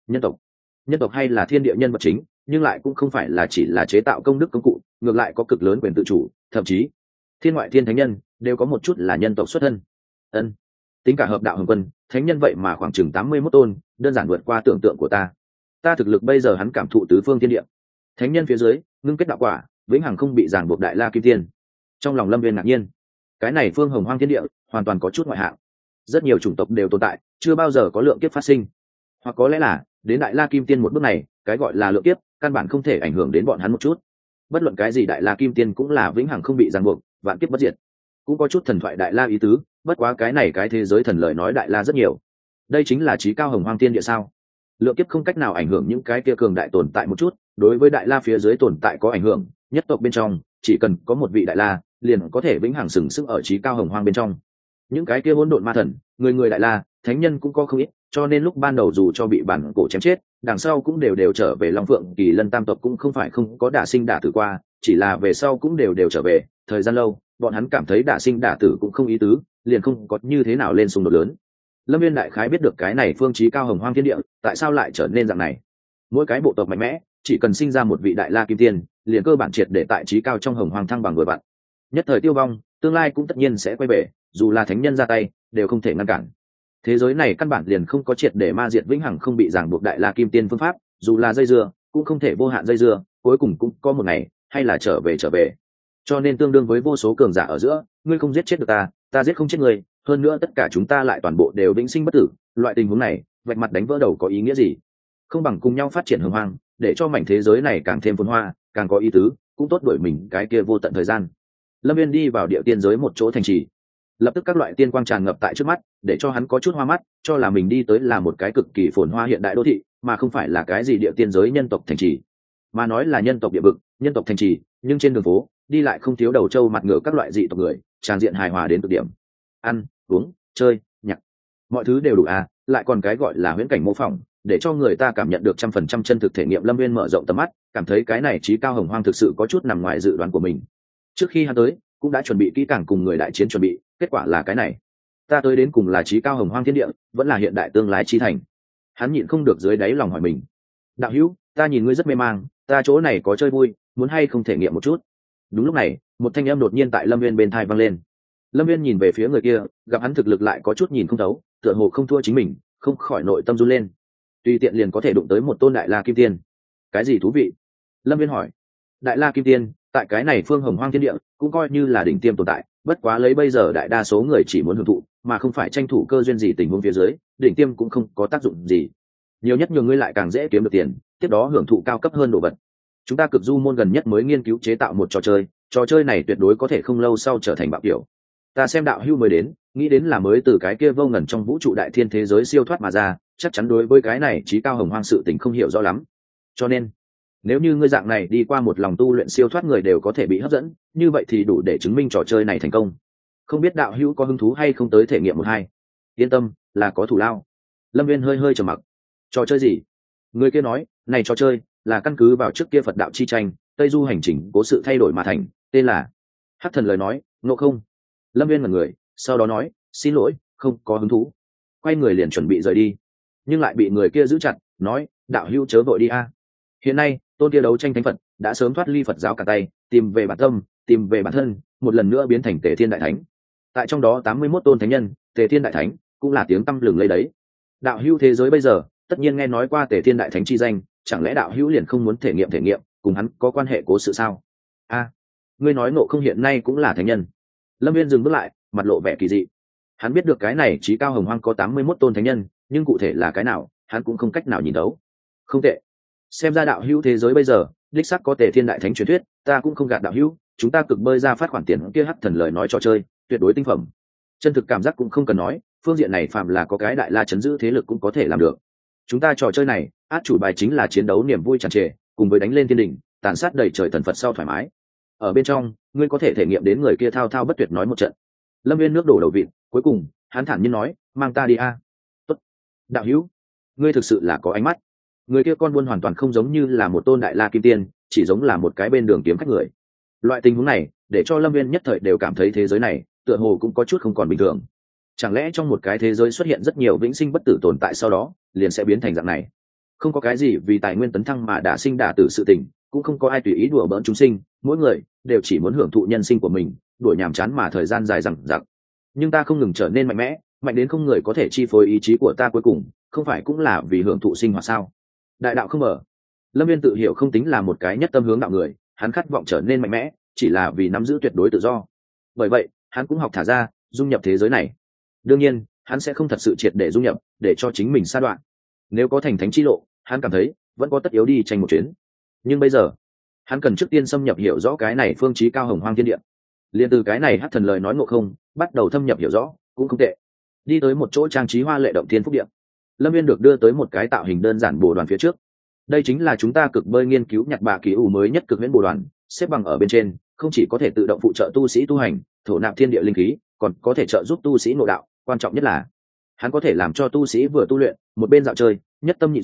Nhân tộc hay là thiên địa nhân vật chính, nhưng lại cũng không phải là chỉ là chế tạo công đức công cụ, ngược lại có cực lớn quyền tự chủ, thậm chí thiên ngoại thiên thánh nhân đều có một chút là nhân tộc xuất thân. Tính cả hợp đạo hồng quân, thánh nhân vậy mà khoảng chừng 81 tôn, đơn giản vượt qua tưởng tượng của ta. Thực lực bây giờ hắn cảm thụ tứ phương thiên địa, thánh nhân phía dưới ngưng kết đạo quả, vĩnh hằng không bị ràng buộc đại la kim tiên. Trong lòng Lâm Viên ngạc nhiên, cái này phương hồng hoang thiên địa hoàn toàn có chút ngoại hạng. Rất nhiều chủng tộc đều tồn tại, chưa bao giờ có lượng kiếp phát sinh, hoặc có lẽ là đến đại la kim tiên một bước này, cái gọi là lượng kiếp căn bản không thể ảnh hưởng đến bọn hắn một chút. Bất luận cái gì đại la kim tiên cũng là vĩnh hằng không bị ràng buộc, vạn kiếp bất diệt. Cũng có chút thần thoại đại la ý tứ, bất quá cái này cái thế giới thần lời nói đại la rất nhiều. Đây chính là trí cao hồng hoang thiên địa sao? Lượng kiếp không cách nào ảnh hưởng những cái kia cường đại tồn tại một chút, đối với đại la phía dưới tồn tại có ảnh hưởng. Nhất tộc bên trong chỉ cần có một vị đại la liền có thể vĩnh hằng sừng sững ở trí cao hồng hoang bên trong. Những cái kia hỗn độn ma thần, người đại la thánh nhân cũng có không ít, cho nên lúc ban đầu dù cho bị bản cổ chém chết, đằng sau cũng đều trở về Long Phượng Kỳ Lân tam tộc cũng không phải không có đả sinh đả tử qua, chỉ là về sau cũng đều trở về, thời gian lâu bọn hắn cảm thấy đả sinh đả tử cũng không ý tứ, liền không có như thế nào lên xung đột lớn. Lâm Viên đại khái biết được cái này phương chí cao hồng hoang thiên địa tại sao lại trở nên dạng này. Mỗi cái bộ tộc mạnh mẽ chỉ cần sinh ra một vị đại la kim tiên, liền cơ bản triệt để tại chí cao trong hồng hoang thăng bằng vừa vặn, nhất thời tiêu vong, tương lai cũng tất nhiên sẽ quay về, dù là thánh nhân ra tay đều không thể ngăn cản. Thế giới này căn bản liền không có triệt để ma diệt vĩnh hằng không bị ràng buộc đại la kim tiên phương pháp, dù là dây dưa cũng không thể vô hạn dây dưa, cuối cùng cũng có một ngày hay là trở về. Cho nên tương đương với vô số cường giả ở giữa, ngươi không giết chết được ta, ta giết không chết ngươi, hơn nữa tất cả chúng ta lại toàn bộ đều vĩnh sinh bất tử, loại tình huống này vạch mặt đánh vỡ đầu có ý nghĩa gì? Không bằng cùng nhau phát triển hồng hoang, để cho mảnh thế giới này càng thêm phồn hoa, càng có ý tứ, cũng tốt đổi mình cái kia vô tận thời gian. Lâm Viên đi vào địa tiên giới một chỗ thành trì, lập tức các loại tiên quang tràn ngập tại trước mắt, để cho hắn có chút hoa mắt, cho là mình đi tới là một cái cực kỳ phồn hoa hiện đại đô thị, mà không phải là cái gì địa tiên giới nhân tộc thành trì. Mà nói là nhân tộc địa vực, nhân tộc thành trì, nhưng trên đường phố đi lại không thiếu đầu trâu mặt ngựa các loại dị tộc người, tràn diện hài hòa đến cực điểm. Ăn, uống, chơi, nhạc, mọi thứ đều đủ à, lại còn cái gọi là huyễn cảnh mô phỏng, để cho người ta cảm nhận được 100% chân thực thể nghiệm. Lâm Viên mở rộng tầm mắt, cảm thấy cái này chí cao hồng hoang thực sự có chút nằm ngoài dự đoán của mình. Trước khi hắn tới cũng đã chuẩn bị kỹ càng cùng người đại chiến chuẩn bị, kết quả là cái này. Ta tới đến cùng là chí cao hồng hoang thiên địa, vẫn là hiện đại tương lai chi thành. Hắn nhịn không được dưới đáy lòng hỏi mình. Đạo hữu, ta nhìn ngươi rất mê mang, ta chỗ này có chơi vui, muốn hay không thể nghiệm một chút? Đúng lúc này, một thanh âm đột nhiên tại Lâm Viên bên tai vang lên. Lâm Viên nhìn về phía người kia, gặp hắn thực lực lại có chút nhìn không thấu, tựa hồ không thua chính mình, không khỏi nội tâm run lên. Tùy tiện liền có thể đụng tới một tôn đại la kim tiên, cái gì thú vị? Lâm Viên hỏi. Đại la kim tiên tại cái này phương hồng hoang thiên địa cũng coi như là đỉnh tiêm tồn tại, bất quá lấy bây giờ đại đa số người chỉ muốn hưởng thụ mà không phải tranh thủ cơ duyên gì, tình huống phía dưới đỉnh tiêm cũng không có tác dụng gì, nhiều nhất nhường ngươi lại càng dễ kiếm được tiền, tiếp đó hưởng thụ cao cấp hơn đồ vật. Chúng ta Cực Du môn gần nhất mới nghiên cứu chế tạo một trò chơi này tuyệt đối có thể không lâu sau trở thành bạo kiểu. Ta xem đạo hưu mới đến, nghĩ đến là mới từ cái kia vô ngần trong vũ trụ đại thiên thế giới siêu thoát mà ra, chắc chắn đối với cái này chí cao hồng hoang sự tình không hiểu rõ lắm, cho nên nếu như ngươi dạng này đi qua một lòng tu luyện siêu thoát người đều có thể bị hấp dẫn, như vậy thì đủ để chứng minh trò chơi này thành công. Không biết đạo hữu có hứng thú hay không tới thể nghiệm một hai? Yên tâm, là có thủ lao. Lâm Viên hơi trầm mặc. Trò chơi gì? Người kia nói, này trò chơi là căn cứ vào trước kia Phật đạo chi tranh, Tây Du hành trình cố sự thay đổi mà thành, tên là Hắc Thần lời nói, ngộ không? Lâm Viên ngẩn người, sau đó nói, xin lỗi, không có hứng thú. Quay người liền chuẩn bị rời đi, nhưng lại bị người kia giữ chặt, nói, đạo hữu chớ vội đi a. Hiện nay tôn kia đấu tranh thánh Phật đã sớm thoát ly Phật giáo cả tay, tìm về bản tâm, tìm về bản thân, một lần nữa biến thành Tề Thiên đại thánh. Tại trong đó 81 tôn thánh nhân, Tề Thiên đại thánh cũng là tiếng tăm lừng lây đấy. Đạo hữu thế giới bây giờ tất nhiên nghe nói qua Tề Thiên đại thánh chi danh, chẳng lẽ đạo hữu liền không muốn thể nghiệm cùng hắn có quan hệ cố sự sao? A, ngươi nói Ngộ Không hiện nay cũng là thánh nhân? Lâm Viên dừng bước lại, mặt lộ vẻ kỳ dị. Hắn biết được cái này chí cao hồng hoang có 81 tôn thánh nhân, nhưng cụ thể là cái nào hắn cũng không cách nào nhìn đấu. Không tệ, xem ra đạo hữu thế giới bây giờ đích xác có Tề Thiên đại thánh truyền thuyết, ta cũng không gạt đạo hữu, chúng ta cực bơi ra phát khoản tiền kia Hắc Thần lời nói trò chơi tuyệt đối tinh phẩm. Chân thực cảm giác cũng không cần nói, phương diện này phàm là có cái đại la chấn giữ thế lực cũng có thể làm được. Chúng ta trò chơi này át chủ bài chính là chiến đấu niềm vui tràn trề, cùng với đánh lên thiên đỉnh, tàn sát đầy trời thần Phật sau thoải mái. Ở bên trong ngươi có thể thể nghiệm đến người kia thao thao bất tuyệt nói một trận. Lâm Viên nước đổ đầu vịt, cuối cùng hắn thản nhiên nói, mang ta đi a. Tốt, đạo hữu, ngươi thực sự là có ánh mắt. Người kia con buôn hoàn toàn không giống như là một tôn đại la kim tiên, chỉ giống là một cái bên đường kiếm khách người. Loại tình huống này để cho Lâm Viên nhất thời đều cảm thấy thế giới này tựa hồ cũng có chút không còn bình thường. Chẳng lẽ trong một cái thế giới xuất hiện rất nhiều vĩnh sinh bất tử tồn tại, sau đó liền sẽ biến thành dạng này? Không có cái gì vì tài nguyên tấn thăng mà đả sinh đả tử sự tình, cũng không có ai tùy ý đùa bỡn chúng sinh, mỗi người đều chỉ muốn hưởng thụ nhân sinh của mình, đuổi nhàm chán mà thời gian dài dằng dặc. Nhưng ta không ngừng trở nên mạnh mẽ, mạnh đến không người có thể chi phối ý chí của ta, cuối cùng không phải cũng là vì hưởng thụ sinh hoạt sao? Đại đạo không mở. Lâm Viên tự hiểu không tính là một cái nhất tâm hướng đạo người, hắn khát vọng trở nên mạnh mẽ chỉ là vì nắm giữ tuyệt đối tự do. Bởi vậy hắn cũng học thả ra dung nhập thế giới này. Đương nhiên hắn sẽ không thật sự triệt để dung nhập, để cho chính mình sa đoạn. Nếu có thành thánh chi lộ, hắn cảm thấy vẫn có tất yếu đi tranh một chuyến. Nhưng bây giờ hắn cần trước tiên xâm nhập hiểu rõ cái này phương chí cao hồng hoang thiên địa. Liên từ cái này Hắc Thần lời nói Ngộ Không bắt đầu thâm nhập hiểu rõ cũng không tệ. Đi tới một chỗ trang trí hoa lệ động thiên phúc địa, Lâm Viên được đưa tới một cái tạo hình đơn giản bồ đoàn phía trước. Đây chính là chúng ta cực bơi nghiên cứu nhặt bạ kỳ ủ mới nhất cực huyễn bồ đoàn, xếp bằng ở bên trên, không chỉ có thể tự động phụ trợ tu sĩ tu hành, thổ nạp thiên địa linh khí, còn có thể trợ giúp tu sĩ nội đạo, quan trọng nhất là hắn có thể làm cho tu sĩ vừa tu luyện, một bên dạo chơi, nhất tâm nhị dụng,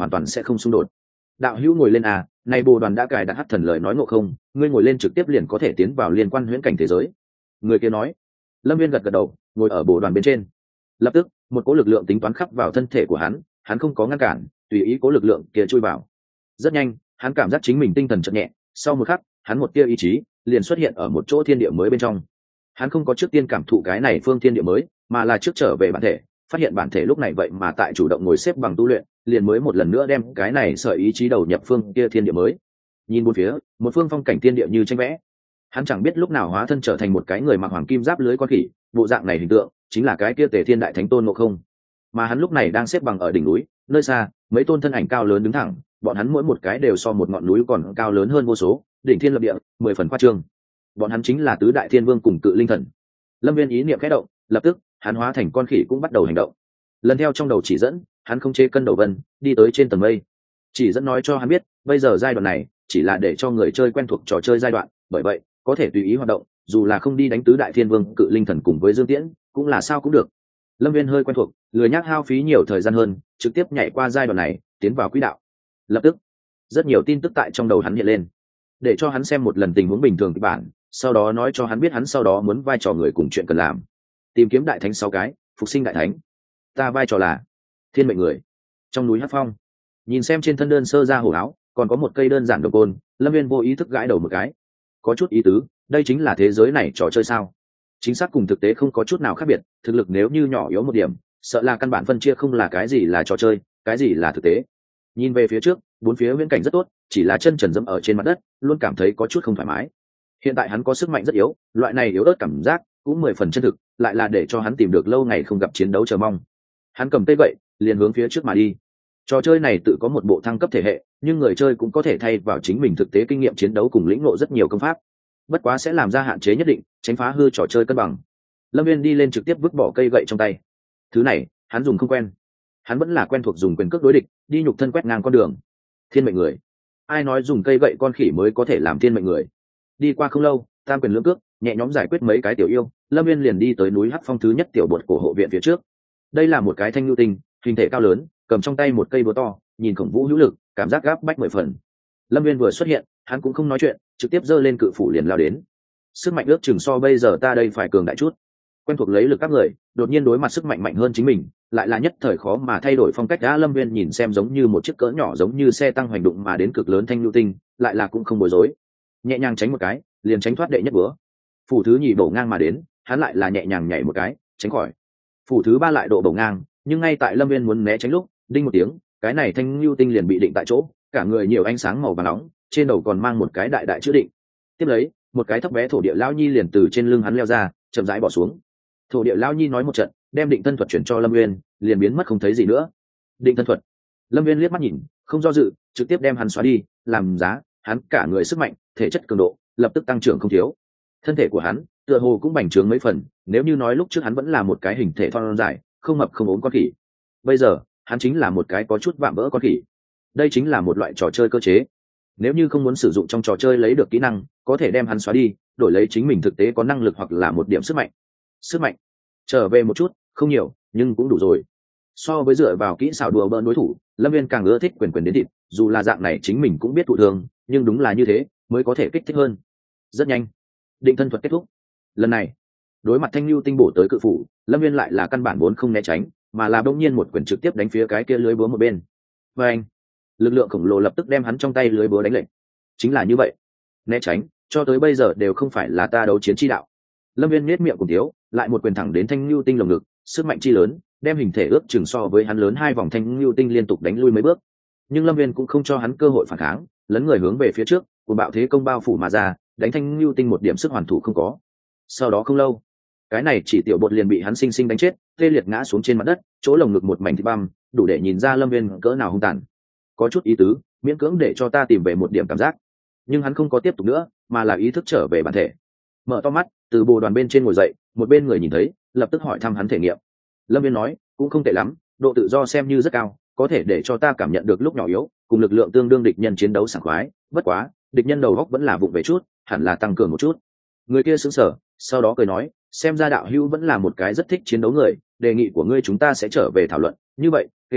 hoàn toàn sẽ không xung đột. Đạo hữu ngồi lên à, nay bồ đoàn đã cài đặt hắc thần lời nói ngộ không, ngươi ngồi lên trực tiếp liền có thể tiến vào liên quan huyễn cảnh thế giới. Người kia nói. Lâm Viên gật gật đầu, ngồi ở bồ đoàn bên trên. Lập tức một cỗ lực lượng tính toán khắp vào thân thể của hắn không có ngăn cản, tùy ý cỗ lực lượng kia chui vào. Rất nhanh hắn cảm giác chính mình tinh thần chợt nhẹ, sau một khắc hắn một tia ý chí liền xuất hiện ở một chỗ thiên địa mới bên trong. Hắn không có trước tiên cảm thụ cái này phương thiên địa mới, mà là trước trở về bản thể, phát hiện bản thể lúc này vậy mà tại chủ động ngồi xếp bằng tu luyện, liền mới một lần nữa đem cái này sợi ý chí đầu nhập phương kia thiên địa mới. Nhìn bốn phía, một phương phong cảnh thiên địa như tranh vẽ. Hắn chẳng biết lúc nào hóa thân trở thành một cái người mặc hoàng kim giáp lưới con khỉ, bộ dạng này hình tượng chính là cái kia Tề Thiên Đại Thánh Tôn Ngộ Không. Mà hắn lúc này đang xếp bằng ở đỉnh núi, nơi xa, mấy tôn thân ảnh cao lớn đứng thẳng, bọn hắn mỗi một cái đều so một ngọn núi còn cao lớn hơn vô số, đỉnh thiên lập địa, 10 phần khoa trương. Bọn hắn chính là tứ đại thiên vương cùng Cự Linh Thần. Lâm Viên ý niệm khẽ động, lập tức hắn hóa thành con khỉ cũng bắt đầu hành động. Lần theo trong đầu chỉ dẫn, hắn không chế cân đầu vân, đi tới trên tầng mây. Chỉ dẫn nói cho hắn biết, bây giờ giai đoạn này chỉ là để cho người chơi quen thuộc trò chơi giai đoạn, bởi vậy có thể tùy ý hoạt động, dù là không đi đánh tứ đại thiên vương Cự Linh Thần cùng với Dương Tiễn, cũng là sao cũng được. Lâm Viên hơi quen thuộc, lười nhác hao phí nhiều thời gian hơn, trực tiếp nhảy qua giai đoạn này, tiến vào quỹ đạo. Lập tức rất nhiều tin tức tại trong đầu hắn hiện lên, để cho hắn xem một lần tình huống bình thường kịch bản, sau đó nói cho hắn biết hắn sau đó muốn vai trò người cùng chuyện cần làm. Tìm kiếm đại thánh 6 cái, phục sinh đại thánh. Ta vai trò là thiên mệnh người. Trong núi Hắc Phong, nhìn xem trên thân đơn sơ ra hổ áo, còn có một cây đơn giản đồng côn, Lâm Viên vô ý thức gãi đầu một cái. Có chút ý tứ, đây chính là thế giới này trò chơi sao? Chính xác cùng thực tế không có chút nào khác biệt, thực lực nếu như nhỏ yếu một điểm, sợ là căn bản phân chia không là cái gì là trò chơi, cái gì là thực tế. Nhìn về phía trước, bốn phía viễn cảnh rất tốt, chỉ là chân trần dẫm ở trên mặt đất, luôn cảm thấy có chút không thoải mái. Hiện tại hắn có sức mạnh rất yếu, loại này yếu ớt cảm giác cũng 10 phần chân thực, lại là để cho hắn tìm được lâu ngày không gặp chiến đấu chờ mong. Hắn cầm tay vậy, liền hướng phía trước mà đi. Trò chơi này tự có một bộ thăng cấp thể hệ, nhưng người chơi cũng có thể thay vào chính mình thực tế kinh nghiệm chiến đấu cùng lĩnh ngộ rất nhiều công pháp. Bất quá sẽ làm ra hạn chế nhất định, tránh phá hư trò chơi cân bằng. Lâm Viên đi lên trực tiếp vứt bỏ cây gậy trong tay. Thứ này hắn dùng không quen, hắn vẫn là quen thuộc dùng quyền cước đối địch, đi nhục thân quét ngang con đường. Thiên mệnh người, ai nói dùng cây gậy con khỉ mới có thể làm thiên mệnh người? Đi qua không lâu, tam quyền lưỡng cước nhẹ nhõm giải quyết mấy cái tiểu yêu, Lâm Viên liền đi tới núi Hắc Phong thứ nhất tiểu bột cổ hộ viện phía trước. Đây là một cái thanh lưu tinh, hình thể cao lớn, cầm trong tay một cây búa to, nhìn khổng vũ hữu lực, cảm giác gáp bách 10 phần. Lâm Viên vừa xuất hiện, hắn cũng không nói chuyện, trực tiếp giơ lên cự phủ liền lao đến. Sức mạnh ước chừng so bây giờ ta đây phải cường đại chút. Quen thuộc lấy lực các người, đột nhiên đối mặt sức mạnh mạnh hơn chính mình, lại là nhất thời khó mà thay đổi phong cách. Đã Lâm Viên nhìn xem giống như một chiếc cỡ nhỏ giống như xe tăng hoành đụng mà đến cực lớn thanh lưu tinh, lại là cũng không bối rối, nhẹ nhàng tránh một cái, liền tránh thoát đệ nhất búa. Phủ thứ nhì đổ ngang mà đến, hắn lại là nhẹ nhàng nhảy một cái, tránh khỏi. Phủ thứ ba lại độ đổ ngang, nhưng ngay tại Lâm Viên muốn né tránh lúc, đinh một tiếng, cái này thanh lưu tinh liền bị định tại chỗ, cả người nhiều ánh sáng màu vàng nóng, trên đầu còn mang một cái đại đại chữ định. Tiếp lấy, một cái thấp bé thổ địa lão nhi liền từ trên lưng hắn leo ra, chậm rãi bỏ xuống. Thổ địa lão nhi nói một trận, đem định thân thuật chuyển cho Lâm Uyên, liền biến mất không thấy gì nữa. Định thân thuật. Lâm Uyên liếc mắt nhìn, không do dự, trực tiếp đem hắn xóa đi, làm giá, hắn cả người sức mạnh, thể chất cường độ, lập tức tăng trưởng không thiếu. Thân thể của hắn, tựa hồ cũng bành trướng mấy phần, nếu như nói lúc trước hắn vẫn là một cái hình thể thon dài, không mập không ốm con khỉ, bây giờ, hắn chính là một cái có chút vạm vỡ con khỉ. Đây chính là một loại trò chơi cơ chế. Nếu như không muốn sử dụng trong trò chơi lấy được kỹ năng, có thể đem hắn xóa đi, đổi lấy chính mình thực tế có năng lực hoặc là một điểm sức mạnh. Sức mạnh trở về một chút, không nhiều, nhưng cũng đủ rồi. So với dựa vào kỹ xảo đùa bỡn đối thủ, Lâm Viên càng ưa thích quyền quyền đến thịt, dù là dạng này chính mình cũng biết thụ thường, nhưng đúng là như thế mới có thể kích thích hơn. Rất nhanh, định thân thuật kết thúc. Lần này, đối mặt thanh lưu tinh bổ tới cự phủ, Lâm Viên lại là căn bản vốn không né tránh, mà là đông nhiên một quyền trực tiếp đánh phía cái kia lưới búa một bên. Và anh, lực lượng khổng lồ lập tức đem hắn trong tay lưới búa đánh lệnh. Chính là như vậy, né tránh cho tới bây giờ đều không phải là ta đấu chiến chi đạo. Lâm Viên nhếch miệng cùng thiếu, lại một quyền thẳng đến thanh lưu tinh lồng ngực, sức mạnh chi lớn, đem hình thể ước chừng so với hắn lớn 2 vòng thanh lưu tinh liên tục đánh lui mấy bước. Nhưng Lâm Viên cũng không cho hắn cơ hội phản kháng, lấn người hướng về phía trước, của bạo thế công bao phủ mà ra, đánh thanh lưu tinh một điểm sức hoàn thủ không có. Sau đó không lâu, cái này chỉ tiểu bột liền bị hắn sinh sinh đánh chết, tê liệt ngã xuống trên mặt đất, chỗ lồng ngực một mảnh thịt băm, đủ để nhìn ra Lâm Viên cỡ nào hung tàn. Có chút ý tứ, miễn cưỡng để cho ta tìm về một điểm cảm giác. Nhưng hắn không có tiếp tục nữa, mà là ý thức trở về bản thể. Mở to mắt, từ bồ đoàn bên trên ngồi dậy, một bên người nhìn thấy, lập tức hỏi thăm hắn thể nghiệm. Lâm Viên nói, cũng không tệ lắm, độ tự do xem như rất cao, có thể để cho ta cảm nhận được lúc nhỏ yếu, cùng lực lượng tương đương địch nhân chiến đấu sảng khoái, bất quá, địch nhân đầu góc vẫn là vụng về chút, hẳn là tăng cường một chút. Người kia sững sờ, sau đó cười nói, xem ra đạo hữu vẫn là một cái rất thích chiến đấu người, đề nghị của ngươi chúng ta sẽ trở về thảo luận, như vậy kế tiếp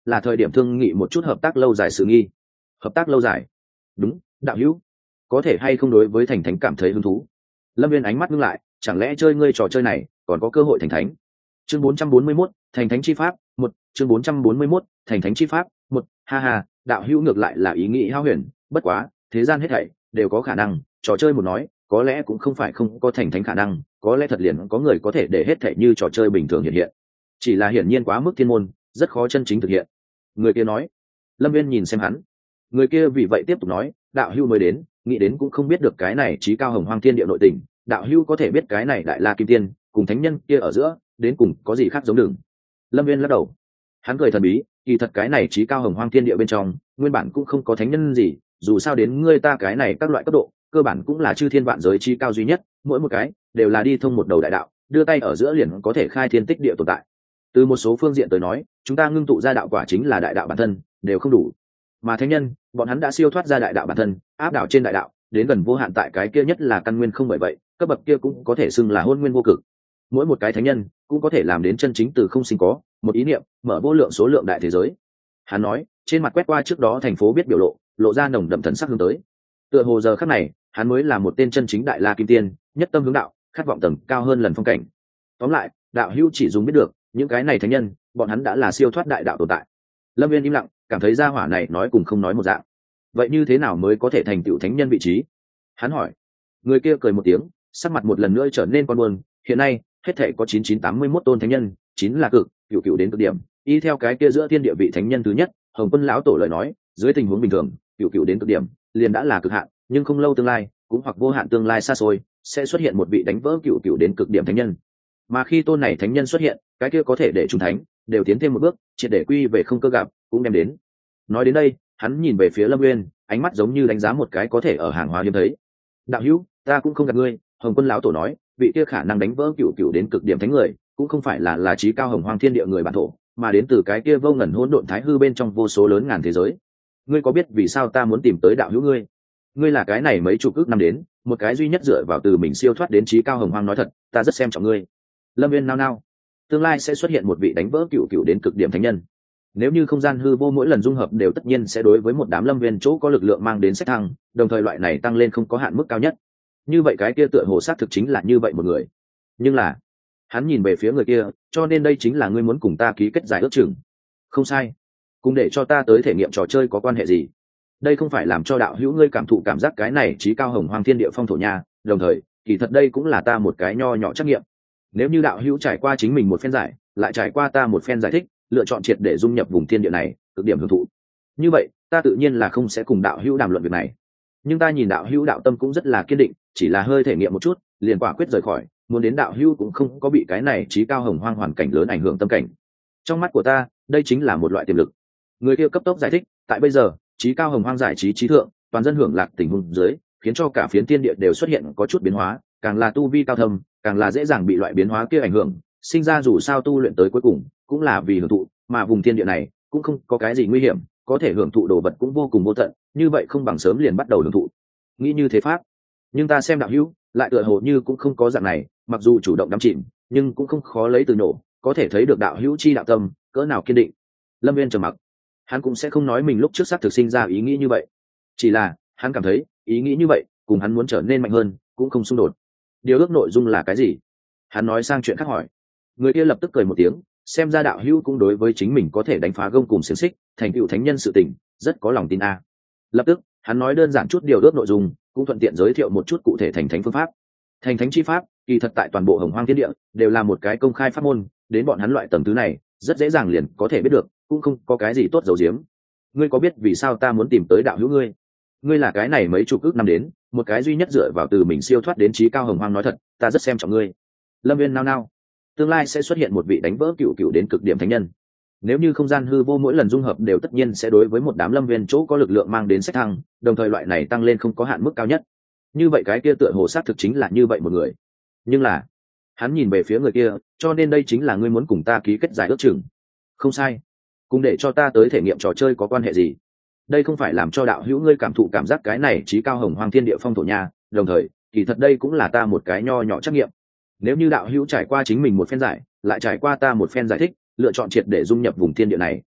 là thời điểm thương nghị một chút hợp tác lâu dài sự nghi. Hợp tác lâu dài? Đúng, đạo hữu có thể hay không đối với thành thánh cảm thấy hứng thú? Lâm Viên ánh mắt ngưng lại, chẳng lẽ chơi ngươi trò chơi này còn có cơ hội thành thánh? Chương 441, thành thánh chi pháp một. Chương 441, thành thánh chi pháp một. Ha ha, đạo hữu ngược lại là ý nghĩ hao huyền, bất quá thế gian hết thảy đều có khả năng, trò chơi một nói có lẽ cũng không phải không có thành thánh khả năng, có lẽ thật liền có người có thể để hết thảy như trò chơi bình thường hiện hiện, chỉ là hiển nhiên quá mức thiên môn, rất khó chân chính thực hiện. Người kia nói. Lâm Viên nhìn xem hắn. Người kia vì vậy tiếp tục nói, đạo hữu mới đến, nghĩ đến cũng không biết được cái này chí cao hồng hoang thiên địa nội tình, đạo hữu có thể biết cái này đại la kim tiên cùng thánh nhân kia ở giữa đến cùng có gì khác giống đừng? Lâm Viên lắc đầu. Hắn cười thần bí, kỳ thật cái này chí cao hồng hoang thiên địa bên trong nguyên bản cũng không có thánh nhân gì, dù sao đến ngươi ta cái này các loại cấp độ cơ bản cũng là chư thiên vạn giới chí cao duy nhất, mỗi một cái đều là đi thông một đầu đại đạo, đưa tay ở giữa liền có thể khai thiên tích địa tồn tại. Từ một số phương diện tới nói, chúng ta ngưng tụ ra đạo quả chính là đại đạo bản thân, đều không đủ. Mà thánh nhân, bọn hắn đã siêu thoát ra đại đạo bản thân, áp đảo trên đại đạo, đến gần vô hạn tại cái kia nhất là căn nguyên không, bởi vậy cấp bậc kia cũng có thể xưng là hôn nguyên vô cực. Mỗi một cái thánh nhân cũng có thể làm đến chân chính từ không sinh có, một ý niệm mở vô lượng số lượng đại thế giới. Hắn nói, trên mặt quét qua trước đó thành phố biết biểu lộ, lộ ra nồng đậm thần sắc hướng tới. Tựa hồ giờ khắc này, hắn mới là một tên chân chính đại la kim tiên, nhất tâm hướng đạo, khát vọng tầng cao hơn lần phong cảnh. Tóm lại, đạo hữu chỉ dùng biết được, những cái này thánh nhân, bọn hắn đã là siêu thoát đại đạo tồn tại. Lâm Viên im lặng, cảm thấy gia hỏa này nói cùng không nói một dạng. Vậy như thế nào mới có thể thành tựu thánh nhân vị trí? Hắn hỏi. Người kia cười một tiếng, sắc mặt một lần nữa trở nên con buồn. Hiện nay hết thể có 9981 tôn thánh nhân, 9 là cực, cửu cửu đến cực điểm. Y theo cái kia giữa thiên địa vị thánh nhân thứ nhất, Hồng Quân lão tổ lời nói, dưới tình huống bình thường, cửu cửu đến cực điểm liền đã là cực hạn, nhưng không lâu tương lai, cũng hoặc vô hạn tương lai xa xôi, sẽ xuất hiện một vị đánh vỡ cửu cửu đến cực điểm thánh nhân. Mà khi tôn này thánh nhân xuất hiện, cái kia có thể để trùng thánh đều tiến thêm một bước, triệt để quy về không cơ gặp cũng đem đến. Nói đến đây, hắn nhìn về phía Lâm Nguyên, ánh mắt giống như đánh giá một cái có thể ở hàng hóa hiếm thấy. Đạo hữu, ta cũng không gạt ngươi, Hồng Quân lão tổ nói, vị kia khả năng đánh vỡ cửu cửu đến cực điểm thánh người, cũng không phải là chí cao hồng hoang thiên địa người bản thổ, mà đến từ cái kia vô ngần hỗn độn thái hư bên trong vô số lớn ngàn thế giới. Ngươi có biết vì sao ta muốn tìm tới đạo hữu ngươi? Ngươi là cái này mấy chục ước năm đến, một cái duy nhất dựa vào từ mình siêu thoát đến chí cao hồng hoang, nói thật, ta rất xem trọng ngươi. Lâm Viên nao nao. Tương lai sẽ xuất hiện một vị đánh vỡ cửu cửu đến cực điểm thánh nhân. Nếu như không gian hư vô mỗi lần dung hợp đều tất nhiên sẽ đối với một đám lâm viên chỗ có lực lượng mang đến sách thăng, đồng thời loại này tăng lên không có hạn mức cao nhất. Như vậy cái kia tựa hồ xác thực chính là như vậy một người. Nhưng là, hắn nhìn về phía người kia, cho nên đây chính là ngươi muốn cùng ta ký kết giải ước chừng. Không sai. Cùng để cho ta tới thể nghiệm trò chơi có quan hệ gì? Đây không phải làm cho đạo hữu ngươi cảm thụ cảm giác cái này chí cao hồng hoang thiên địa phong thổ nha, đồng thời, kỳ thật đây cũng là ta một cái nho nhỏ trắc nghiệm. Nếu như đạo hữu trải qua chính mình một phen giải, lại trải qua ta một phen giải thích, lựa chọn triệt để dung nhập vùng thiên địa này, cực điểm hưởng thụ, như vậy ta tự nhiên là không sẽ cùng đạo hữu đàm luận việc này. Nhưng ta nhìn đạo hữu đạo tâm cũng rất là kiên định, chỉ là hơi thể nghiệm một chút liền quả quyết rời khỏi, muốn đến đạo hữu cũng không có bị cái này chí cao hồng hoang hoàn cảnh lớn ảnh hưởng tâm cảnh. Trong mắt của ta, đây chính là một loại tiềm lực. Người kia cấp tốc giải thích, tại bây giờ chí cao hồng hoang giải trí trí thượng, toàn dân hưởng lạc tình huống dưới, khiến cho cả phiến thiên địa đều xuất hiện có chút biến hóa, càng là tu vi cao thâm, càng là dễ dàng bị loại biến hóa kia ảnh hưởng, sinh ra dù sao tu luyện tới cuối cùng cũng là vì hưởng thụ, mà vùng thiên địa này cũng không có cái gì nguy hiểm, có thể hưởng thụ đồ vật cũng vô cùng vô tận, như vậy không bằng sớm liền bắt đầu hưởng thụ. Nghĩ như thế pháp, nhưng ta xem đạo hữu lại tựa hồ như cũng không có dạng này, mặc dù chủ động đắm chìm, nhưng cũng không khó lấy từ nổ, có thể thấy được đạo hữu chi đạo tâm cỡ nào kiên định. Lâm Viên trầm mặc, hắn cũng sẽ không nói mình lúc trước xác thực sinh ra ý nghĩ như vậy, chỉ là hắn cảm thấy ý nghĩ như vậy cùng hắn muốn trở nên mạnh hơn cũng không xung đột. Điều ước nội dung là cái gì? Hắn nói sang chuyện khác hỏi. Người kia lập tức cười một tiếng, xem ra đạo hữu cũng đối với chính mình có thể đánh phá gông cùng xiềng xích, thành tựu thánh nhân sự tình rất có lòng tin a. Lập tức hắn nói đơn giản chút điều ước nội dung, cũng thuận tiện giới thiệu một chút cụ thể thành thánh phương pháp. Thành thánh chi pháp kỳ thật tại toàn bộ hồng hoang thiên địa đều là một cái công khai pháp môn, đến bọn hắn loại tầng thứ này rất dễ dàng liền có thể biết được, cũng không có cái gì tốt giấu giếm. Ngươi có biết vì sao ta muốn tìm tới đạo hữu ngươi? Ngươi là cái này mấy chục ước năm đến, một cái duy nhất dựa vào từ mình siêu thoát đến chí cao hồng hoang, nói thật, ta rất xem trọng ngươi. Lâm Viên nao nao. Tương lai sẽ xuất hiện một vị đánh vỡ cửu cửu đến cực điểm thánh nhân. Nếu như không gian hư vô mỗi lần dung hợp đều tất nhiên sẽ đối với một đám lâm viên chỗ có lực lượng mang đến sách thăng, đồng thời loại này tăng lên không có hạn mức cao nhất. Như vậy cái kia tựa hồ xác thực chính là như vậy một người. Nhưng là, hắn nhìn về phía người kia, cho nên đây chính là ngươi muốn cùng ta ký kết giải ước chừng. Không sai. Cùng để cho ta tới thể nghiệm trò chơi có quan hệ gì? Đây không phải làm cho đạo hữu ngươi cảm thụ cảm giác cái này chí cao hồng hoang thiên địa phong thổ nha, đồng thời, kỳ thật đây cũng là ta một cái nho nhỏ trắc nghiệm. Nếu như đạo hữu trải qua chính mình một phen giải, lại trải qua ta một phen giải thích, lựa chọn triệt để dung nhập vùng thiên địa này,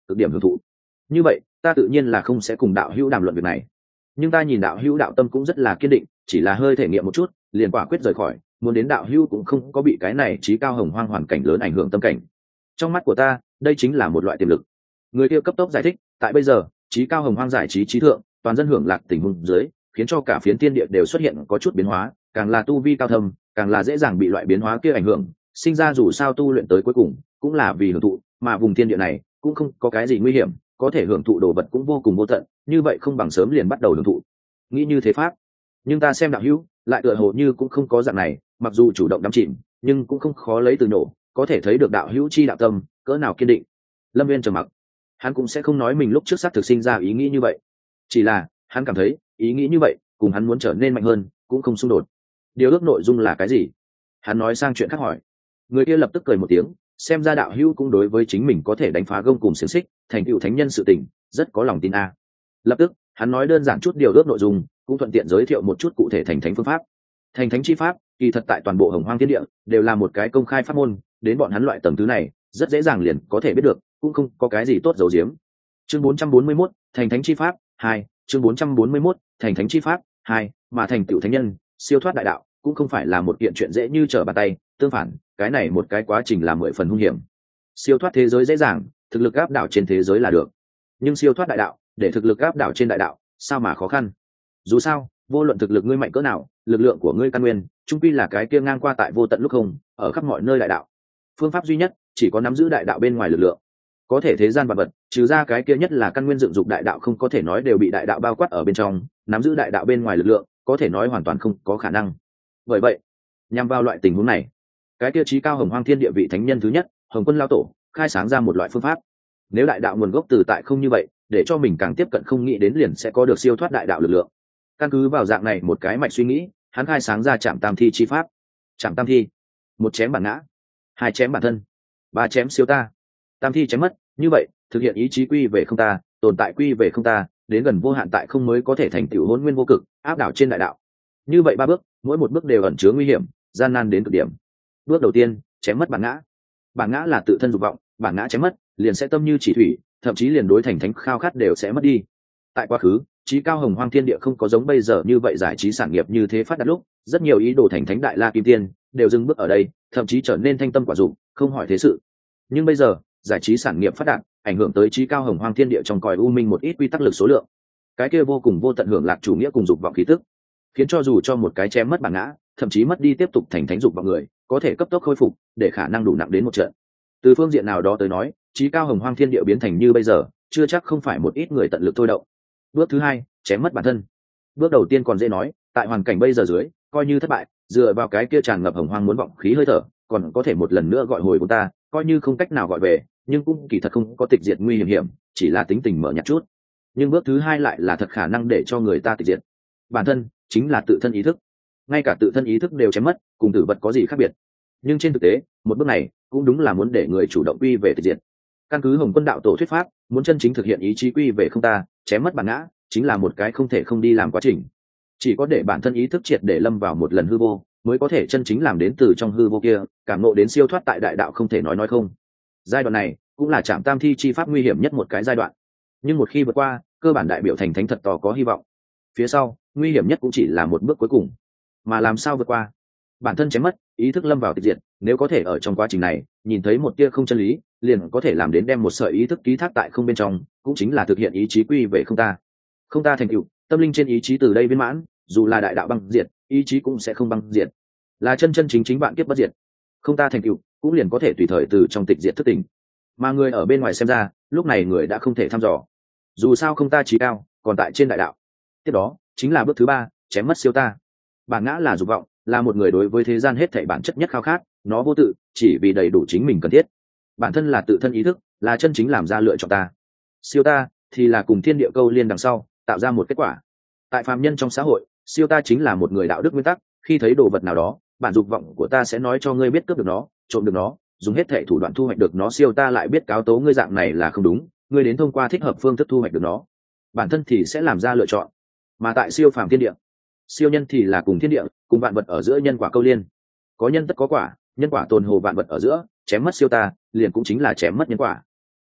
cực điểm hưởng thụ. Như vậy ta tự nhiên là không sẽ cùng đạo hữu đàm luận việc này, nhưng ta nhìn đạo hữu đạo tâm cũng rất là kiên định, chỉ là hơi thể nghiệm một chút liền quả quyết rời khỏi, muốn đến đạo hữu cũng không có bị cái này trí cao hồng hoang hoàn cảnh lớn ảnh hưởng tâm cảnh. Trong mắt của ta đây chính là một loại tiềm lực. Người kia cấp tốc giải thích, tại bây giờ trí cao hồng hoang giải trí trí thượng, toàn dân hưởng lạc tình huống dưới, khiến cho cả phiến thiên địa đều xuất hiện có chút biến hóa, càng là tu vi cao thâm càng là dễ dàng bị loại biến hóa kia ảnh hưởng, sinh ra dù sao tu luyện tới cuối cùng cũng là vì hưởng thụ, mà vùng thiên địa này cũng không có cái gì nguy hiểm, có thể hưởng thụ đồ vật cũng vô cùng vô tận, như vậy không bằng sớm liền bắt đầu hưởng thụ. Nghĩ như thế pháp, nhưng ta xem đạo hữu lại tựa hồ như cũng không có dạng này, mặc dù chủ động đắm chìm nhưng cũng không khó lấy từ nổ, có thể thấy được đạo hữu chi đạo tâm cỡ nào kiên định. Lâm Viên trầm mặc, hắn cũng sẽ không nói mình lúc trước xác thực sinh ra ý nghĩ như vậy, chỉ là hắn cảm thấy ý nghĩ như vậy cùng hắn muốn trở nên mạnh hơn cũng không xung đột. Điều ước nội dung là cái gì? Hắn nói sang chuyện khác hỏi. Người kia lập tức cười một tiếng, xem ra đạo hữu cũng đối với chính mình có thể đánh phá gông cùng xiềng xích thành tựu thánh nhân sự tình rất có lòng tin a. Lập tức hắn nói đơn giản chút điều ước nội dung, cũng thuận tiện giới thiệu một chút cụ thể thành thánh phương pháp. Thành thánh chi pháp kỳ thật tại toàn bộ hồng hoang thiên địa đều là một cái công khai pháp môn, đến bọn hắn loại tầng thứ này rất dễ dàng liền có thể biết được, cũng không có cái gì tốt giấu giếm. Chương 441, thành thánh chi pháp 2, chương 441, thành thánh chi pháp 2, mà thành tựu thánh nhân, siêu thoát đại đạo cũng không phải là một kiện chuyện dễ như trở bàn tay, tương phản, cái này một cái quá trình là 10 phần hung hiểm. Siêu thoát thế giới dễ dàng, thực lực áp đảo trên thế giới là được. Nhưng siêu thoát đại đạo, để thực lực áp đảo trên đại đạo, sao mà khó khăn? Dù sao, vô luận thực lực ngươi mạnh cỡ nào, lực lượng của ngươi căn nguyên, chung quy là cái kia ngang qua tại vô tận lúc không, ở khắp mọi nơi đại đạo. Phương pháp duy nhất chỉ có nắm giữ đại đạo bên ngoài lực lượng. Có thể thế gian vật vật, trừ ra cái kia nhất là căn nguyên dựng dục đại đạo không có thể nói đều bị đại đạo bao quát ở bên trong, nắm giữ đại đạo bên ngoài lực lượng, có thể nói hoàn toàn không có khả năng. Bởi vậy, nhằm vào loại tình huống này, cái tiêu chí cao hồng hoang thiên địa vị thánh nhân thứ nhất Hồng Quân Lao Tổ khai sáng ra một loại phương pháp. Nếu đại đạo nguồn gốc từ tại không như vậy, để cho mình càng tiếp cận không nghĩ đến liền sẽ có được siêu thoát đại đạo lực lượng. Căn cứ vào dạng này một cái mạch suy nghĩ, hắn khai sáng ra trạm tam thi chi pháp. Trạm tam thi: một chém bản ngã, hai chém bản thân, ba chém siêu ta, tam thi chém mất. Như vậy thực hiện ý chí quy về không ta, tồn tại quy về không ta, đến gần vô hạn tại không mới có thể thành tựu hỗn nguyên vô cực, áp đảo trên đại đạo. Như vậy ba bước, mỗi một bước đều ẩn chứa nguy hiểm, gian nan đến cực điểm. Bước đầu tiên, chém mất bản ngã. Bản ngã là tự thân dục vọng, bản ngã chém mất liền sẽ tâm như chỉ thủy, thậm chí liền đối thành thánh khao khát đều sẽ mất đi. Tại quá khứ, trí cao hồng hoang thiên địa không có giống bây giờ như vậy giải trí sản nghiệp như thế phát đạt lúc, rất nhiều ý đồ thành thánh đại la kim tiên đều dừng bước ở đây, thậm chí trở nên thanh tâm quả dụng, không hỏi thế sự. Nhưng bây giờ giải trí sản nghiệp phát đạt, ảnh hưởng tới trí cao hồng hoang thiên địa trong cõi u minh một ít quy tắc lực số lượng, cái kia vô cùng vô tận hưởng lạc chủ nghĩa cùng dục vọng khí tức, khiến cho dù cho một cái chém mất bản ngã, thậm chí mất đi tiếp tục thành thánh dục vọng người, có thể cấp tốc khôi phục, để khả năng đủ nặng đến một trận. Từ phương diện nào đó tới nói, trí cao hồng hoang thiên địa biến thành như bây giờ, chưa chắc không phải một ít người tận lực thôi động. Bước thứ hai, chém mất bản thân. Bước đầu tiên còn dễ nói, tại hoàn cảnh bây giờ dưới, coi như thất bại, dựa vào cái kia tràn ngập hồng hoang muốn vọng khí hơi thở, còn có thể một lần nữa gọi hồi của ta, coi như không cách nào gọi về, nhưng cũng kỳ thật không có tịch diệt nguy hiểm, chỉ là tính tình mở nhạt chút. Nhưng bước thứ hai lại là thật khả năng để cho người ta tịch diệt. Bản thân chính là tự thân ý thức, ngay cả tự thân ý thức đều chém mất, cùng tử vật có gì khác biệt. Nhưng trên thực tế, một bước này cũng đúng là muốn để người chủ động quy về tịch diệt. Căn cứ Hồng Quân đạo tổ thuyết pháp, muốn chân chính thực hiện ý chí quy về không ta, chém mất bản ngã, chính là một cái không thể không đi làm quá trình. Chỉ có để bản thân ý thức triệt để lâm vào một lần hư vô, mới có thể chân chính làm đến từ trong hư vô kia, cảm ngộ đến siêu thoát tại đại đạo không thể nói không. Giai đoạn này cũng là trạm tam thi chi pháp nguy hiểm nhất một cái giai đoạn. Nhưng một khi vượt qua, cơ bản đại biểu thành thánh thật to có hy vọng. Phía sau, nguy hiểm nhất cũng chỉ là một bước cuối cùng. Mà làm sao vượt qua? Bản thân chém mất, ý thức lâm vào tịch diệt, nếu có thể ở trong quá trình này nhìn thấy một tia không chân lý, liền có thể làm đến đem một sợi ý thức ký thác tại không bên trong, cũng chính là thực hiện ý chí quy về không ta. Không ta thành tựu, tâm linh trên ý chí từ đây viên mãn, dù là đại đạo băng diệt, ý chí cũng sẽ không băng diệt, là chân chân chính chính vạn kiếp bất diệt. Không ta thành tựu, cũng liền có thể tùy thời từ trong tịch diệt thức tỉnh. Mà người ở bên ngoài xem ra, lúc này người đã không thể thăm dò. Dù sao không ta trí cao, còn tại trên đại đạo. Tiếp đó chính là bước thứ ba, chém mất siêu ta. Bản ngã là dục vọng, là một người đối với thế gian hết thảy bản chất nhất khao khát, nó vô tự, chỉ vì đầy đủ chính mình cần thiết. Bản thân là tự thân ý thức, là chân chính làm ra lựa chọn ta. Siêu ta thì là cùng thiên địa câu liên đằng sau, tạo ra một kết quả. Tại phàm nhân trong xã hội, siêu ta chính là một người đạo đức nguyên tắc, khi thấy đồ vật nào đó, bản dục vọng của ta sẽ nói cho ngươi biết cướp được nó, trộm được nó, dùng hết thảy thủ đoạn thu hoạch được nó. Siêu ta lại biết cáo tố ngươi dạng này là không đúng, ngươi đến thông qua thích hợp phương thức thu hoạch được nó. Bản thân thì sẽ làm ra lựa chọn. Mà tại siêu phàm thiên địa, siêu nhân thì là cùng thiên địa, cùng vạn vật ở giữa nhân quả câu liên. Có nhân tất có quả, nhân quả tồn hồ vạn vật ở giữa, chém mất siêu ta, liền cũng chính là chém mất nhân quả.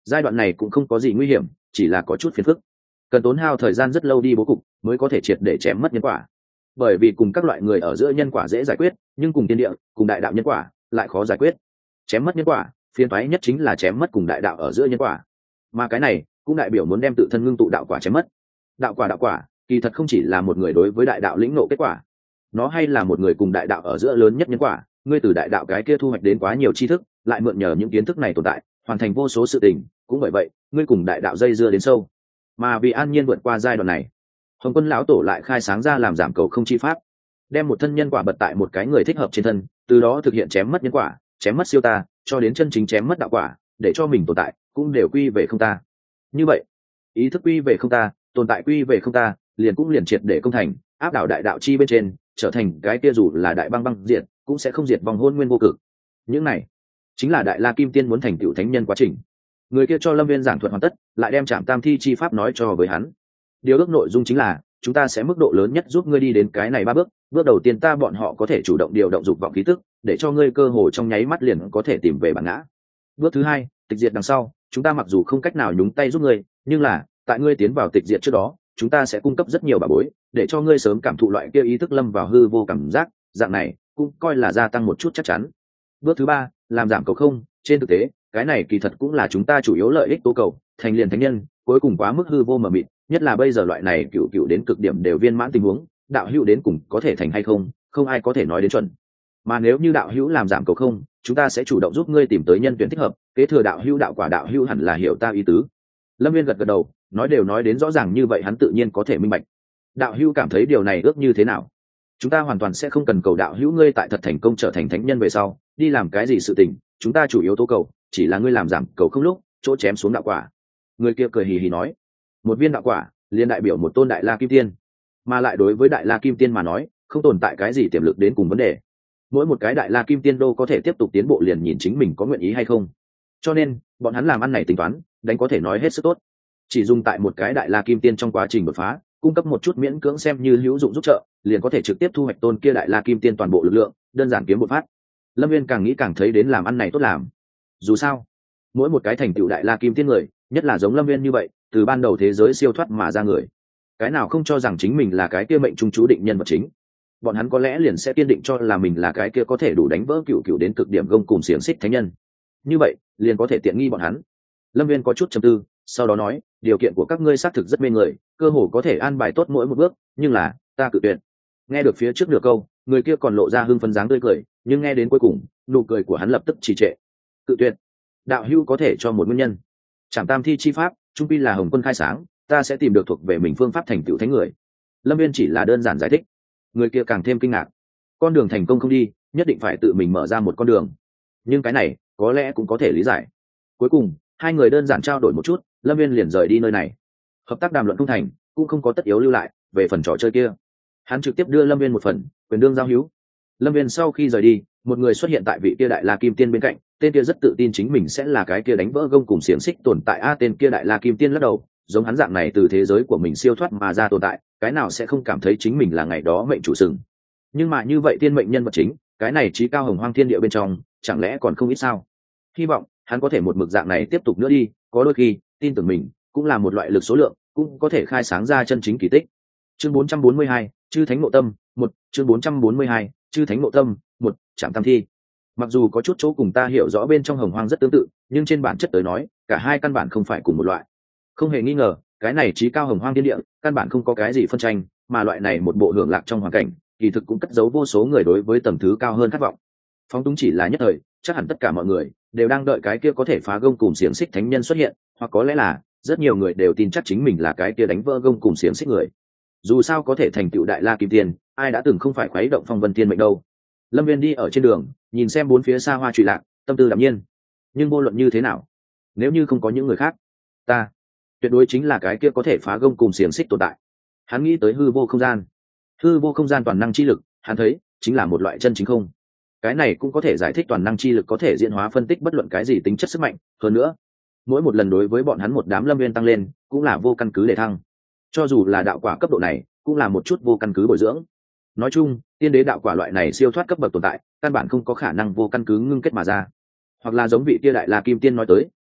giai đoạn này cũng không có gì nguy hiểm, chỉ là có chút phiền phức, cần tốn hao thời gian rất lâu đi bố cục mới có thể triệt để chém mất nhân quả. Bởi vì cùng các loại người ở giữa nhân quả dễ giải quyết, nhưng cùng tiên địa, cùng đại đạo nhân quả lại khó giải quyết. Chém mất nhân quả, phiền toái nhất chính là chém mất cùng đại đạo ở giữa nhân quả, mà cái này cũng đại biểu muốn đem tự thân ngưng tụ đạo quả chém mất. Đạo quả kỳ thật không chỉ là một người đối với đại đạo lĩnh ngộ kết quả, nó hay là một người cùng đại đạo ở giữa lớn nhất nhân quả. Ngươi từ đại đạo cái kia thu hoạch đến quá nhiều tri thức, lại mượn nhờ những kiến thức này tồn tại hoàn thành vô số sự tình, cũng bởi vậy ngươi cùng đại đạo dây dưa đến sâu. Mà vì an nhiên vượt qua giai đoạn này, Hồng Quân lão tổ lại khai sáng ra làm giảm cầu không chi pháp, đem một thân nhân quả bật tại một cái người thích hợp trên thân, từ đó thực hiện chém mất nhân quả, chém mất siêu ta, cho đến chân chính chém mất đạo quả, để cho mình tồn tại cũng đều quy về không ta. Như vậy, ý thức quy về không ta, tồn tại quy về không ta, liền cũng liền triệt để công thành, áp đảo đại đạo chi bên trên, trở thành cái kia dù là đại băng băng diệt, cũng sẽ không diệt vòng hôn nguyên vô cực. Những này chính là đại la kim tiên muốn thành tựu thánh nhân quá trình. Người kia cho Lâm Viên giảng thuật hoàn tất, lại đem Trảm Tam Thi chi pháp nói cho với hắn. Điều ước nội dung chính là chúng ta sẽ mức độ lớn nhất giúp ngươi đi đến cái này 3 bước. Bước đầu tiên bọn họ có thể chủ động điều động dục vọng khí tức, để cho ngươi cơ hồ trong nháy mắt liền có thể tìm về bản ngã. Bước thứ 2, tịch diệt đằng sau, chúng ta mặc dù không cách nào nhúng tay giúp ngươi, nhưng là tại ngươi tiến vào tịch diệt trước đó, chúng ta sẽ cung cấp rất nhiều bảo bối, để cho ngươi sớm cảm thụ loại kia ý thức lâm vào hư vô cảm giác, dạng này cũng coi là gia tăng một chút chắc chắn. Bước thứ 3, làm giảm cầu không, trên thực tế, cái này kỳ thật cũng là chúng ta chủ yếu lợi ích tố cầu, thành liền thánh nhân, cuối cùng quá mức hư vô mờ mịt, nhất là bây giờ loại này cựu đến cực điểm đều viên mãn tình huống, đạo hữu đến cùng có thể thành hay không, không ai có thể nói đến chuẩn. Mà nếu như đạo hữu làm giảm cầu không, chúng ta sẽ chủ động giúp ngươi tìm tới nhân tuyển thích hợp, kế thừa đạo hữu đạo quả. Đạo hữu hẳn là hiểu ta ý tứ. Lâm Viên gật gật đầu, nói đến rõ ràng như vậy hắn tự nhiên có thể minh bạch. Đạo hữu cảm thấy điều này ước như thế nào? Chúng ta hoàn toàn sẽ không cần cầu đạo hữu ngươi tại thật thành công trở thành thánh nhân về sau đi làm cái gì sự tình, chúng ta chủ yếu tố cầu chỉ là ngươi làm giảm cầu không lúc chỗ chém xuống đạo quả. Người kia cười hì hì nói, một viên đạo quả liền đại biểu một tôn đại la kim tiên, mà lại đối với đại la kim tiên mà nói không tồn tại cái gì tiềm lực đến cùng vấn đề. Mỗi một cái đại la kim tiên đô có thể tiếp tục tiến bộ, liền nhìn chính mình có nguyện ý hay không. Cho nên bọn hắn làm ăn này tính toán đánh có thể nói hết sức tốt, chỉ dùng tại một cái đại la kim tiên trong quá trình đột phá cung cấp một chút miễn cưỡng xem như hữu dụng giúp trợ, liền có thể trực tiếp thu hoạch tôn kia đại la kim tiên toàn bộ lực lượng, đơn giản kiếm một phát. Lâm Viên càng nghĩ càng thấy đến làm ăn này tốt làm. Dù sao mỗi một cái thành tựu đại la kim tiên người, nhất là giống Lâm Viên như vậy từ ban đầu thế giới siêu thoát mà ra người, cái nào không cho rằng chính mình là cái kia mệnh trung chú định nhân vật chính, bọn hắn có lẽ liền sẽ kiên định cho là mình là cái kia có thể đủ đánh vỡ cựu đến cực điểm gông cùng xiềng xích thánh nhân, như vậy liền có thể tiện nghi bọn hắn. Lâm Viên có chút trầm tư, sau đó nói, điều kiện của các ngươi xác thực rất mê người, cơ hồ có thể an bài tốt mỗi một bước, nhưng là ta cự tuyệt. Nghe được phía trước nửa câu, người kia còn lộ ra hưng phấn dáng tươi cười, nhưng nghe đến cuối cùng nụ cười của hắn lập tức trì trệ. Cự tuyệt? Đạo hữu có thể cho một nguyên nhân. Trảm Tam Thi chi pháp trung pi là Hồng Quân khai sáng, ta sẽ tìm được thuộc về mình phương pháp thành tựu thánh người. Lâm Viên chỉ là đơn giản giải thích. Người kia càng thêm kinh ngạc, con đường thành công không đi, nhất định phải tự mình mở ra một con đường. Nhưng cái này có lẽ cũng có thể lý giải. Cuối cùng hai người đơn giản trao đổi một chút, Lâm Viên liền rời đi nơi này. Hợp tác đàm luận không thành, cũng không có tất yếu lưu lại. Về phần trò chơi kia, hắn trực tiếp đưa Lâm Viên một phần quyền đương giao hữu. Lâm Viên sau khi rời đi, một người xuất hiện tại vị kia đại la kim tiên bên cạnh, tên kia rất tự tin chính mình sẽ là cái kia đánh vỡ gông cùng xiềng xích tồn tại. Tên kia đại la kim tiên lắc đầu, giống hắn dạng này từ thế giới của mình siêu thoát mà ra tồn tại, cái nào sẽ không cảm thấy chính mình là ngày đó mệnh chủ sừng. Nhưng mà như vậy tiên mệnh nhân vật chính, cái này trí cao hồng hoang thiên địa bên trong, chẳng lẽ còn không ít sao? Hy vọng hắn có thể một mực dạng này tiếp tục nữa đi, có đôi khi tin tưởng mình cũng là một loại lực số lượng, cũng có thể khai sáng ra chân chính kỳ tích. Chương 442, chư thánh ngộ tâm 1. Chương 442, chư thánh ngộ tâm 1. Trảm Tam Thi. Mặc dù có chút chỗ cùng ta hiểu rõ bên trong hồng hoang rất tương tự, nhưng trên bản chất tới nói cả hai căn bản không phải cùng một loại. Không hề nghi ngờ, cái này trí cao hồng hoang thiên địa căn bản không có cái gì phân tranh, mà loại này một bộ hưởng lạc trong hoàn cảnh kỳ thực cũng cất giấu vô số người đối với tầng thứ cao hơn khát vọng. Phóng túng chỉ là nhất thời, chắc hẳn tất cả mọi người đều đang đợi cái kia có thể phá gông cùng xiềng xích thánh nhân xuất hiện, hoặc có lẽ là rất nhiều người đều tin chắc chính mình là cái kia đánh vỡ gông cùng xiềng xích người. Dù sao có thể thành tựu đại la kim tiên, ai đã từng không phải khuấy động phong vân tiên mệnh đâu. Lâm Viên đi ở trên đường, nhìn xem bốn phía xa hoa trụy lạc, tâm tư đạm nhiên. Nhưng vô luận như thế nào, nếu như không có những người khác, ta tuyệt đối chính là cái kia có thể phá gông cùng xiềng xích tồn tại. Hắn nghĩ tới hư vô không gian. Hư vô không gian toàn năng chi lực, hắn thấy chính là một loại chân chính không. Cái này cũng có thể giải thích toàn năng chi lực có thể diễn hóa phân tích bất luận cái gì tính chất sức mạnh. Hơn nữa, mỗi một lần đối với bọn hắn một đám Lâm Viên tăng lên cũng là vô căn cứ để thăng. Cho dù là đạo quả cấp độ này cũng là một chút vô căn cứ bồi dưỡng. Nói chung, tiên đế đạo quả loại này siêu thoát cấp bậc tồn tại căn bản không có khả năng vô căn cứ ngưng kết mà ra. Hoặc là giống vị kia đại la kim tiên nói tới,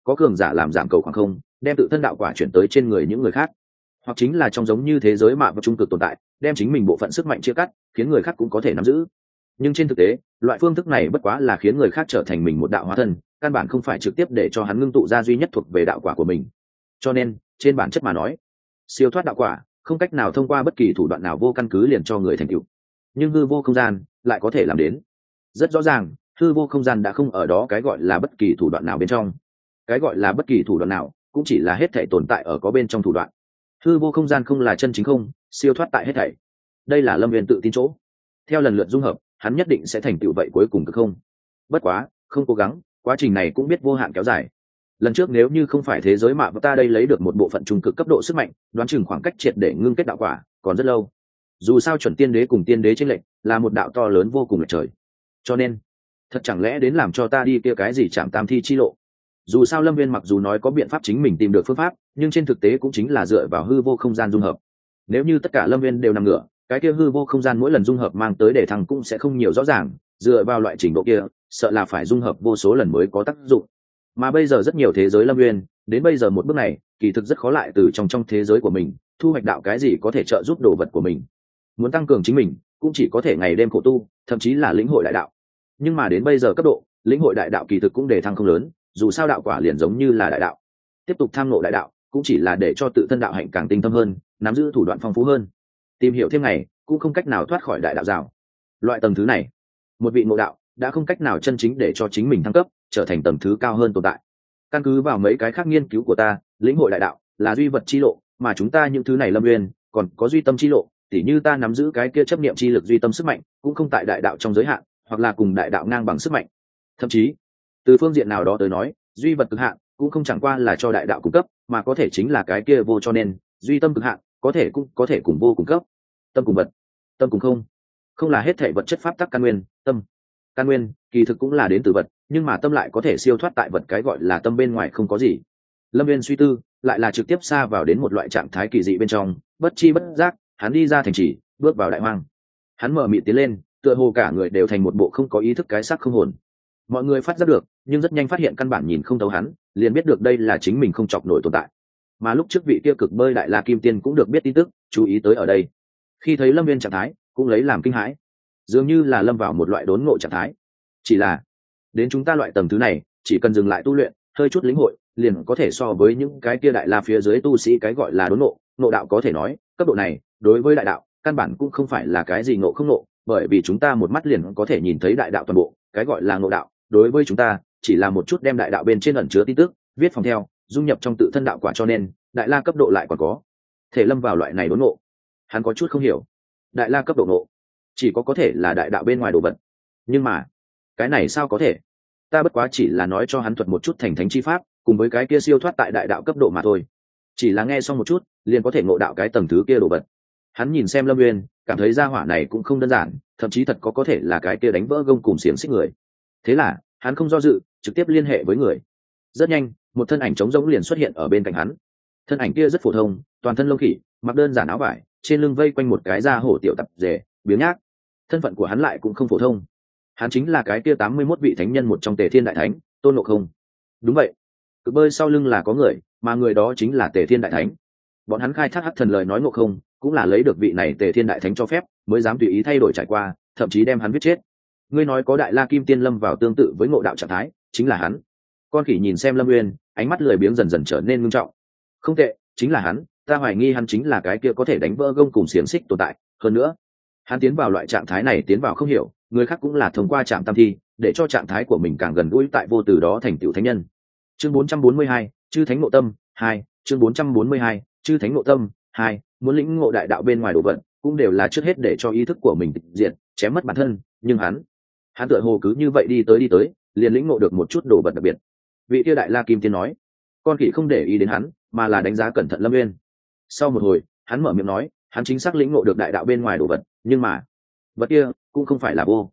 có cường giả làm giảm cầu khoảng không, đem tự thân đạo quả chuyển tới trên người những người khác, hoặc chính là trong giống như thế giới mạ và trung cực tồn tại, đem chính mình bộ phận sức mạnh chia cắt, khiến người khác cũng có thể nắm giữ. Nhưng trên thực tế, loại phương thức này bất quá là khiến người khác trở thành mình một đạo hóa thân, căn bản không phải trực tiếp để cho hắn ngưng tụ ra duy nhất thuộc về đạo quả của mình. Cho nên, trên bản chất mà nói, siêu thoát đạo quả không cách nào thông qua bất kỳ thủ đoạn nào vô căn cứ liền cho người thành tựu, nhưng hư vô không gian lại có thể làm đến. Rất rõ ràng, hư vô không gian đã không ở đó cái gọi là bất kỳ thủ đoạn nào bên trong. Cái gọi là bất kỳ thủ đoạn nào cũng chỉ là hết thảy tồn tại ở có bên trong thủ đoạn. Hư vô không gian không là chân chính không, siêu thoát tại hết thảy. Đây là Lâm Viên tự tin chỗ. Theo lần lượt dung hợp, hắn nhất định sẽ thành tựu vậy cuối cùng cực không. Bất quá, không cố gắng, quá trình này cũng biết vô hạn kéo dài. Lần trước nếu như không phải thế giới mạ và ta đây lấy được một bộ phận trung cực cấp độ sức mạnh, đoán chừng khoảng cách triệt để ngưng kết đạo quả còn rất lâu. Dù sao chuẩn tiên đế cùng tiên đế chênh lệch là một đạo to lớn vô cùng lệch trời. Cho nên, thật chẳng lẽ đến làm cho ta đi kia cái gì chạm tam thi chi lộ. Dù sao Lâm Viên mặc dù nói có biện pháp chính mình tìm được phương pháp, nhưng trên thực tế cũng chính là dựa vào hư vô không gian dung hợp. Nếu như tất cả Lâm Viên đều nằm ngửa, cái kia hư vô không gian mỗi lần dung hợp mang tới để thăng cũng sẽ không nhiều rõ ràng, dựa vào loại trình độ kia sợ là phải dung hợp vô số lần mới có tác dụng. Mà bây giờ rất nhiều thế giới Lâm Viên đến bây giờ một bước này kỳ thực rất khó lại từ trong thế giới của mình thu hoạch đạo cái gì có thể trợ giúp đồ vật của mình. Muốn tăng cường chính mình cũng chỉ có thể ngày đêm khổ tu, thậm chí là lĩnh hội đại đạo. Nhưng mà đến bây giờ cấp độ lĩnh hội đại đạo kỳ thực cũng để thăng không lớn, dù sao đạo quả liền giống như là đại đạo, tiếp tục tham ngộ đại đạo cũng chỉ là để cho tự thân đạo hạnh càng tinh tâm hơn, nắm giữ thủ đoạn phong phú hơn, tìm hiểu thêm ngày cũng không cách nào thoát khỏi đại đạo rào. Loại tầng thứ này, một vị ngộ đạo đã không cách nào chân chính để cho chính mình thăng cấp trở thành tầng thứ cao hơn tồn tại. Căn cứ vào mấy cái khác nghiên cứu của ta, lĩnh hội đại đạo là duy vật chi lộ, mà chúng ta những thứ này Lâm Nguyên còn có duy tâm chi lộ, tỉ như ta nắm giữ cái kia chấp niệm chi lực duy tâm sức mạnh cũng không tại đại đạo trong giới hạn, hoặc là cùng đại đạo ngang bằng sức mạnh. Thậm chí từ phương diện nào đó tới nói, duy vật cực hạn cũng không chẳng qua là cho đại đạo cung cấp, mà có thể chính là cái kia vô, cho nên duy tâm cực hạn cũng có thể cùng vô cung cấp. Tâm cùng vật, tâm cùng không, không là hết thể vật chất pháp tắc căn nguyên. Tâm căn nguyên kỳ thực cũng là đến từ vật, nhưng mà tâm lại có thể siêu thoát tại vật, cái gọi là tâm bên ngoài không có gì. Lâm Viên suy tư lại là trực tiếp xa vào đến một loại trạng thái kỳ dị bên trong, bất chi bất giác hắn đi ra thành trì, bước vào đại hoang. Hắn mở mịt tiến lên, tựa hồ cả người đều thành một bộ không có ý thức cái xác không hồn. Mọi người phát giác được, nhưng rất nhanh phát hiện căn bản nhìn không thấu hắn, liền biết được đây là chính mình không chọc nổi tồn tại. Mà lúc trước vị kia cực bơi đại la kim tiên cũng được biết tin tức, chú ý tới ở đây. Khi thấy Lâm Viên trạng thái cũng lấy làm kinh hãi, dường như là lâm vào một loại đốn ngộ trạng thái. Chỉ là đến chúng ta loại tầng thứ này, chỉ cần dừng lại tu luyện, hơi chút lĩnh hội, liền có thể so với những cái kia đại la phía dưới tu sĩ cái gọi là đốn ngộ. Ngộ đạo có thể nói cấp độ này đối với đại đạo căn bản cũng không phải là cái gì ngộ không ngộ, bởi vì chúng ta một mắt liền có thể nhìn thấy đại đạo toàn bộ. Cái gọi là ngộ đạo đối với chúng ta chỉ là một chút đem đại đạo bên trên ẩn chứa tin tức viết phòng theo, dung nhập trong tự thân đạo quả, cho nên đại la cấp độ lại còn có thể lâm vào loại này đốn ngộ. Hắn có chút không hiểu, đại la cấp độ ngộ chỉ có thể là đại đạo bên ngoài đồ vật, nhưng mà cái này sao có thể? Ta bất quá chỉ là nói cho hắn thuật một chút thành thánh chi pháp cùng với cái kia siêu thoát tại đại đạo cấp độ mà thôi, chỉ là nghe xong một chút liền có thể ngộ đạo cái tầng thứ kia đồ vật. Hắn nhìn xem Lâm Nguyên, cảm thấy gia hỏa này cũng không đơn giản, thậm chí thật có thể là cái kia đánh vỡ gông cùng xiềng xích người. Thế là hắn không do dự, trực tiếp liên hệ với người. Rất nhanh một thân ảnh trống rỗng liền xuất hiện ở bên cạnh hắn. Thân ảnh kia rất phổ thông, toàn thân lông khỉ, mặc đơn giản áo vải, trên lưng vây quanh một cái da hổ tiểu tập rể biếng nhác. Thân phận của hắn lại cũng không phổ thông, hắn chính là cái kia 81 vị thánh nhân một trong Tề Thiên Đại Thánh, Tôn Ngộ Không. Đúng vậy, cực bơi sau lưng là có người, mà người đó chính là Tề Thiên Đại Thánh. Bọn hắn khai thác hắc thần lời nói Ngộ Không cũng là lấy được vị này Tề Thiên Đại Thánh cho phép mới dám tùy ý thay đổi trải qua, thậm chí đem hắn viết chết. Ngươi nói có đại la kim tiên lâm vào tương tự với ngộ đạo trạng thái, chính là hắn. Con khỉ nhìn xem Lâm Nguyên, ánh mắt lười biếng dần dần trở nên ngưng trọng. Không tệ, chính là hắn, ta hoài nghi hắn chính là cái kia có thể đánh vỡ gông cùng xiềng xích tồn tại. Hơn nữa hắn tiến vào loại trạng thái này tiến vào không hiểu, người khác cũng là thông qua trạm tam thi để cho trạng thái của mình càng gần gũi tại vô, từ đó thành tựu thánh nhân. Chương 442, chư thánh ngộ tâm 2. Chương 442, chư thánh ngộ tâm 2. Muốn lĩnh ngộ đại đạo bên ngoài đồ vật cũng đều là trước hết để cho ý thức của mình tịch diệt, chém mất bản thân, nhưng hắn tựa hồ cứ như vậy đi tới liền lĩnh ngộ được một chút đồ vật đặc biệt. Vị kia đại la kim tiên nói. Con khỉ không để ý đến hắn, mà là đánh giá cẩn thận Lâm Nguyên. Sau một hồi hắn mở miệng nói, hắn chính xác lĩnh ngộ được đại đạo bên ngoài đồ vật, nhưng mà vật kia cũng không phải là vô.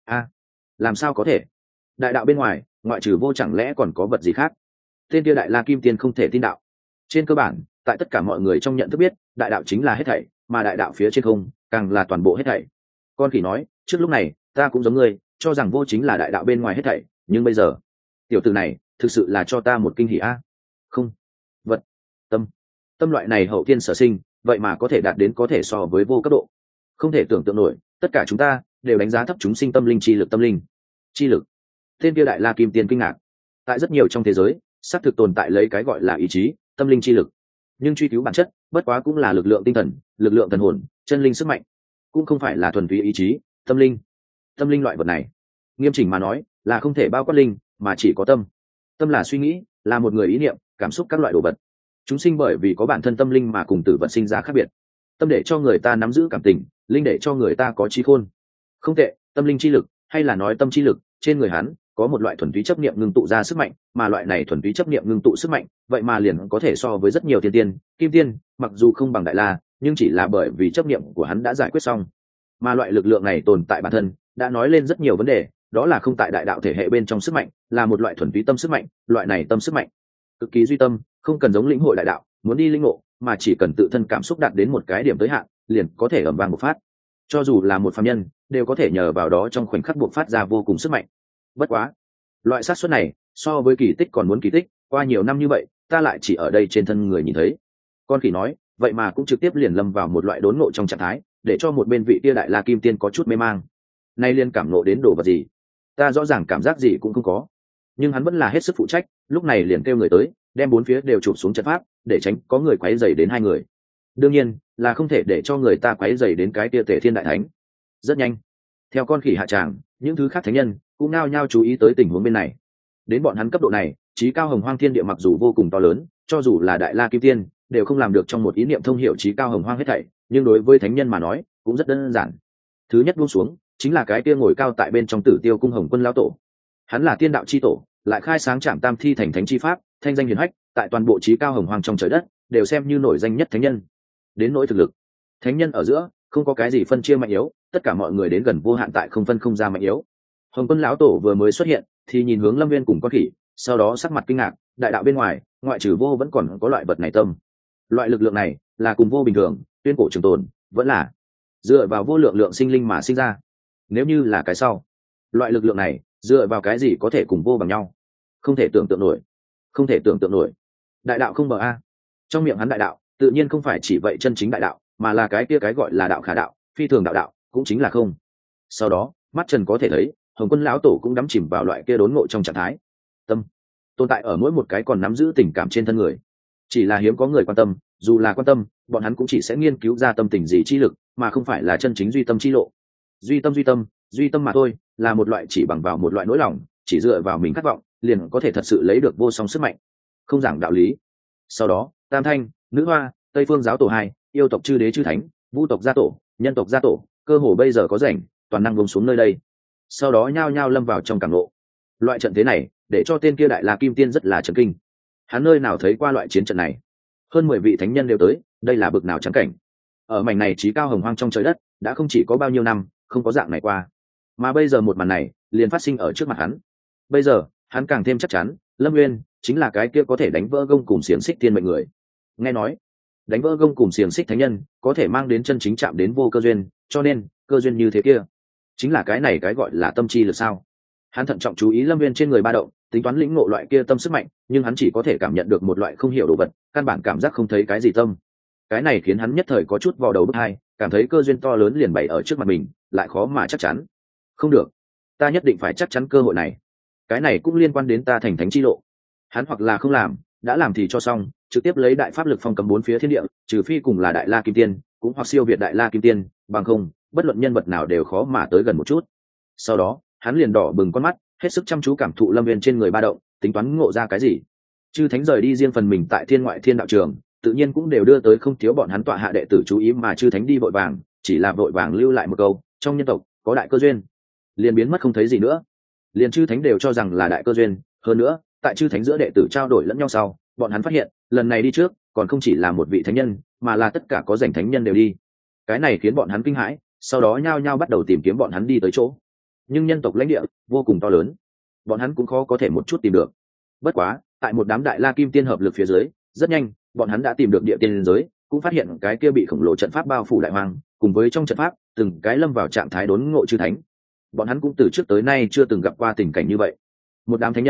Làm sao có thể? Đại đạo bên ngoài ngoại trừ vô chẳng lẽ còn có vật gì khác? Tên kia đại la kim tiên không thể tin đạo. Trên cơ bản tại tất cả mọi người trong nhận thức biết đại đạo chính là hết thảy, mà đại đạo phía trên không càng là toàn bộ hết thảy. Con khỉ nói, trước lúc này ta cũng giống ngươi cho rằng vô chính là đại đạo bên ngoài hết thảy, nhưng bây giờ tiểu tử này thực sự là cho ta một kinh hỉ a. Không, vật, tâm, tâm loại này hậu thiên sở sinh, vậy mà có thể đạt đến có thể so với vô cấp độ, không thể tưởng tượng nổi. Tất cả chúng ta đều đánh giá thấp chúng sinh tâm linh chi lực, tâm linh chi lực. Tên kia đại la kim tiên kinh ngạc. Tại rất nhiều trong thế giới xác thực tồn tại lấy cái gọi là ý chí, tâm linh chi lực, nhưng truy cứu bản chất bất quá cũng là lực lượng tinh thần, lực lượng thần hồn, chân linh sức mạnh, cũng không phải là thuần túy ý chí. Tâm linh, tâm linh loại vật này nghiêm chỉnh mà nói là không thể bao quát linh, mà chỉ có tâm. Tâm là suy nghĩ, là một người ý niệm, cảm xúc các loại đồ vật. Chúng sinh bởi vì có bản thân tâm linh mà cùng tử vật sinh ra khác biệt. Tâm để cho người ta nắm giữ cảm tình, linh để cho người ta có trí khôn. Không tệ, tâm linh chi lực hay là nói tâm chi lực, trên người hắn có một loại thuần túy chấp niệm ngưng tụ ra sức mạnh, mà loại này thuần túy chấp niệm ngưng tụ sức mạnh, vậy mà liền có thể so với rất nhiều thiên tiên, kim tiên, mặc dù không bằng đại la, nhưng chỉ là bởi vì chấp niệm của hắn đã giải quyết xong. Mà loại lực lượng này tồn tại bản thân, đã nói lên rất nhiều vấn đề, đó là không tại đại đạo thể hệ bên trong sức mạnh, là một loại thuần túy tâm sức mạnh. Loại này tâm sức mạnh cực kỳ duy tâm, không cần giống lĩnh hội đại đạo, muốn đi linh ngộ, mà chỉ cần tự thân cảm xúc đạt đến một cái điểm tới hạn, liền có thể ầm vang bộc phát. Cho dù là một phàm nhân, đều có thể nhờ vào đó trong khoảnh khắc bộc phát ra vô cùng sức mạnh. Bất quá, loại xác suất này so với kỳ tích còn muốn kỳ tích, qua nhiều năm như vậy, ta lại chỉ ở đây trên thân người nhìn thấy. Con khỉ nói, vậy mà cũng trực tiếp liền lâm vào một loại đốn ngộ trong trạng thái, để cho một bên vị kia đại la kim tiên có chút mê mang. Nay liên cảm ngộ đến đồ vật gì? Ta rõ ràng cảm giác gì cũng không có, nhưng hắn vẫn là hết sức phụ trách, lúc này liền kêu người tới, đem bốn phía đều chụp xuống trận pháp, để tránh có người quấy rầy đến hai người. Đương nhiên là không thể để cho người ta quấy rầy đến cái kia Tề Thiên đại thánh. Rất nhanh, theo con khỉ hạ tràng, những thứ khác thánh nhân cũng nao nhao chú ý tới tình huống bên này. Đến bọn hắn cấp độ này, trí cao hồng hoang thiên địa mặc dù vô cùng to lớn, cho dù là đại la kim tiên đều không làm được trong một ý niệm thông hiểu trí cao hồng hoang hết thảy, nhưng đối với thánh nhân mà nói cũng rất đơn giản. Thứ nhất buông xuống chính là cái kia ngồi cao tại bên trong Tử Tiêu cung Hồng Quân lão tổ. Hắn là tiên đạo chi tổ, lại khai sáng Trảm Tam Thi thành thánh chi pháp, thanh danh hiển hách, tại toàn bộ trí cao hồng hoang trong trời đất đều xem như nổi danh nhất thánh nhân. Đến nỗi thực lực, thánh nhân ở giữa không có cái gì phân chia mạnh yếu, tất cả mọi người đến gần vô hạn tại không phân không ra mạnh yếu. Hồng Quân lão tổ vừa mới xuất hiện thì nhìn hướng Lâm Viên cùng con khỉ, sau đó sắc mặt kinh ngạc, đại đạo bên ngoài ngoại trừ vô vẫn còn có loại vật này tâm. Loại lực lượng này là cùng vô bình thường, tuyên cổ trường tồn, vẫn là dựa vào vô lượng lượng sinh linh mà sinh ra. Nếu như là cái sau, loại lực lượng này dựa vào cái gì có thể cùng vô bằng nhau? Không thể tưởng tượng nổi, không thể tưởng tượng nổi. Đại đạo không bờ a. Trong miệng hắn đại đạo tự nhiên không phải chỉ vậy chân chính đại đạo, mà là cái kia cái gọi là đạo khả đạo, phi thường đạo đạo, cũng chính là không. Sau đó mắt trần có thể thấy, Hồng Quân lão tổ cũng đắm chìm vào loại kia đốn ngộ trong trạng thái. Tâm tồn tại ở mỗi một cái còn nắm giữ tình cảm trên thân người, chỉ là hiếm có người quan tâm. Dù là quan tâm, bọn hắn cũng chỉ sẽ nghiên cứu ra tâm tình gì chi lực, mà không phải là chân chính duy tâm chi lộ. Duy tâm mà thôi, là một loại chỉ bằng vào một loại nỗi lòng, chỉ dựa vào mình khát vọng liền có thể thật sự lấy được vô song sức mạnh, không giảng đạo lý. Sau đó Tam Thanh, Nữ Hoa, Tây Phương giáo tổ 2, yêu tộc chư đế chư thánh, vũ tộc gia tổ, nhân tộc gia tổ, cơ hồ bây giờ có rảnh toàn năng buông xuống nơi đây, sau đó nhao nhao lâm vào trong cảm ngộ. Loại trận thế này để cho tên kia đại la kim tiên rất là chấn kinh. Hắn nơi nào thấy qua loại chiến trận này? Hơn 10 vị thánh nhân đều tới, đây là bực nào trắng cảnh. Ở mảnh này trí cao hồng hoang trong trời đất đã không chỉ có bao nhiêu năm không có dạng này qua, mà bây giờ một màn này liền phát sinh ở trước mặt hắn. Bây giờ hắn càng thêm chắc chắn, Lâm Nguyên chính là cái kia có thể đánh vỡ gông cùm xiềng xích thiên mệnh người. Nghe nói đánh vỡ gông cùm xiềng xích thánh nhân có thể mang đến chân chính chạm đến vô cơ duyên, cho nên cơ duyên như thế kia chính là cái này cái gọi là tâm chi lực sao? Hắn thận trọng chú ý Lâm Nguyên trên người ba động, tính toán lĩnh ngộ loại kia tâm sức mạnh, nhưng hắn chỉ có thể cảm nhận được một loại không hiểu đồ vật, căn bản cảm giác không thấy cái gì tâm. Cái này khiến hắn nhất thời có chút vào đầu bứt tai, cảm thấy cơ duyên to lớn liền bày ở trước mặt mình, lại khó mà chắc chắn. Không được, ta nhất định phải chắc chắn cơ hội này. Cái này cũng liên quan đến ta thành thánh chi lộ. Hắn hoặc là không làm, đã làm thì cho xong, trực tiếp lấy đại pháp lực phong cấm bốn phía thiên địa, trừ phi cùng là đại la kim tiên, cũng hoặc siêu việt đại la kim tiên, bằng không, bất luận nhân vật nào đều khó mà tới gần một chút. Sau đó, hắn liền đỏ bừng con mắt, hết sức chăm chú cảm thụ Lâm Viên trên người ba động, tính toán ngộ ra cái gì. Chư thánh rời đi riêng phần mình tại thiên ngoại thiên đạo trường, tự nhiên cũng đều đưa tới không thiếu bọn hắn tọa hạ đệ tử chú ý, mà chư thánh đi vội vàng, chỉ là vội vàng lưu lại một câu, trong nhân tộc có đại cơ duyên, liền biến mất không thấy gì nữa. Liền chư thánh đều cho rằng là đại cơ duyên. Hơn nữa, tại chư thánh giữa đệ tử trao đổi lẫn nhau sau, bọn hắn phát hiện lần này đi trước còn không chỉ là một vị thánh nhân, mà là tất cả có rảnh thánh nhân đều đi. Cái này khiến bọn hắn kinh hãi, sau đó nhao nhao bắt đầu tìm kiếm bọn hắn đi tới chỗ. Nhưng nhân tộc lãnh địa vô cùng to lớn, bọn hắn cũng khó có thể một chút tìm được. Bất quá tại một đám đại la kim tiên hợp lực phía dưới, rất nhanh bọn hắn đã tìm được địa tiên giới, cũng phát hiện cái kia bị khổng lồ trận pháp bao phủ đại hoang, cùng với trong trận pháp từng cái lâm vào trạng thái đốn ngộ chư thánh. Bọn hắn cũng từ trước tới nay chưa từng gặp qua tình cảnh như vậy. Một đám thánh nhân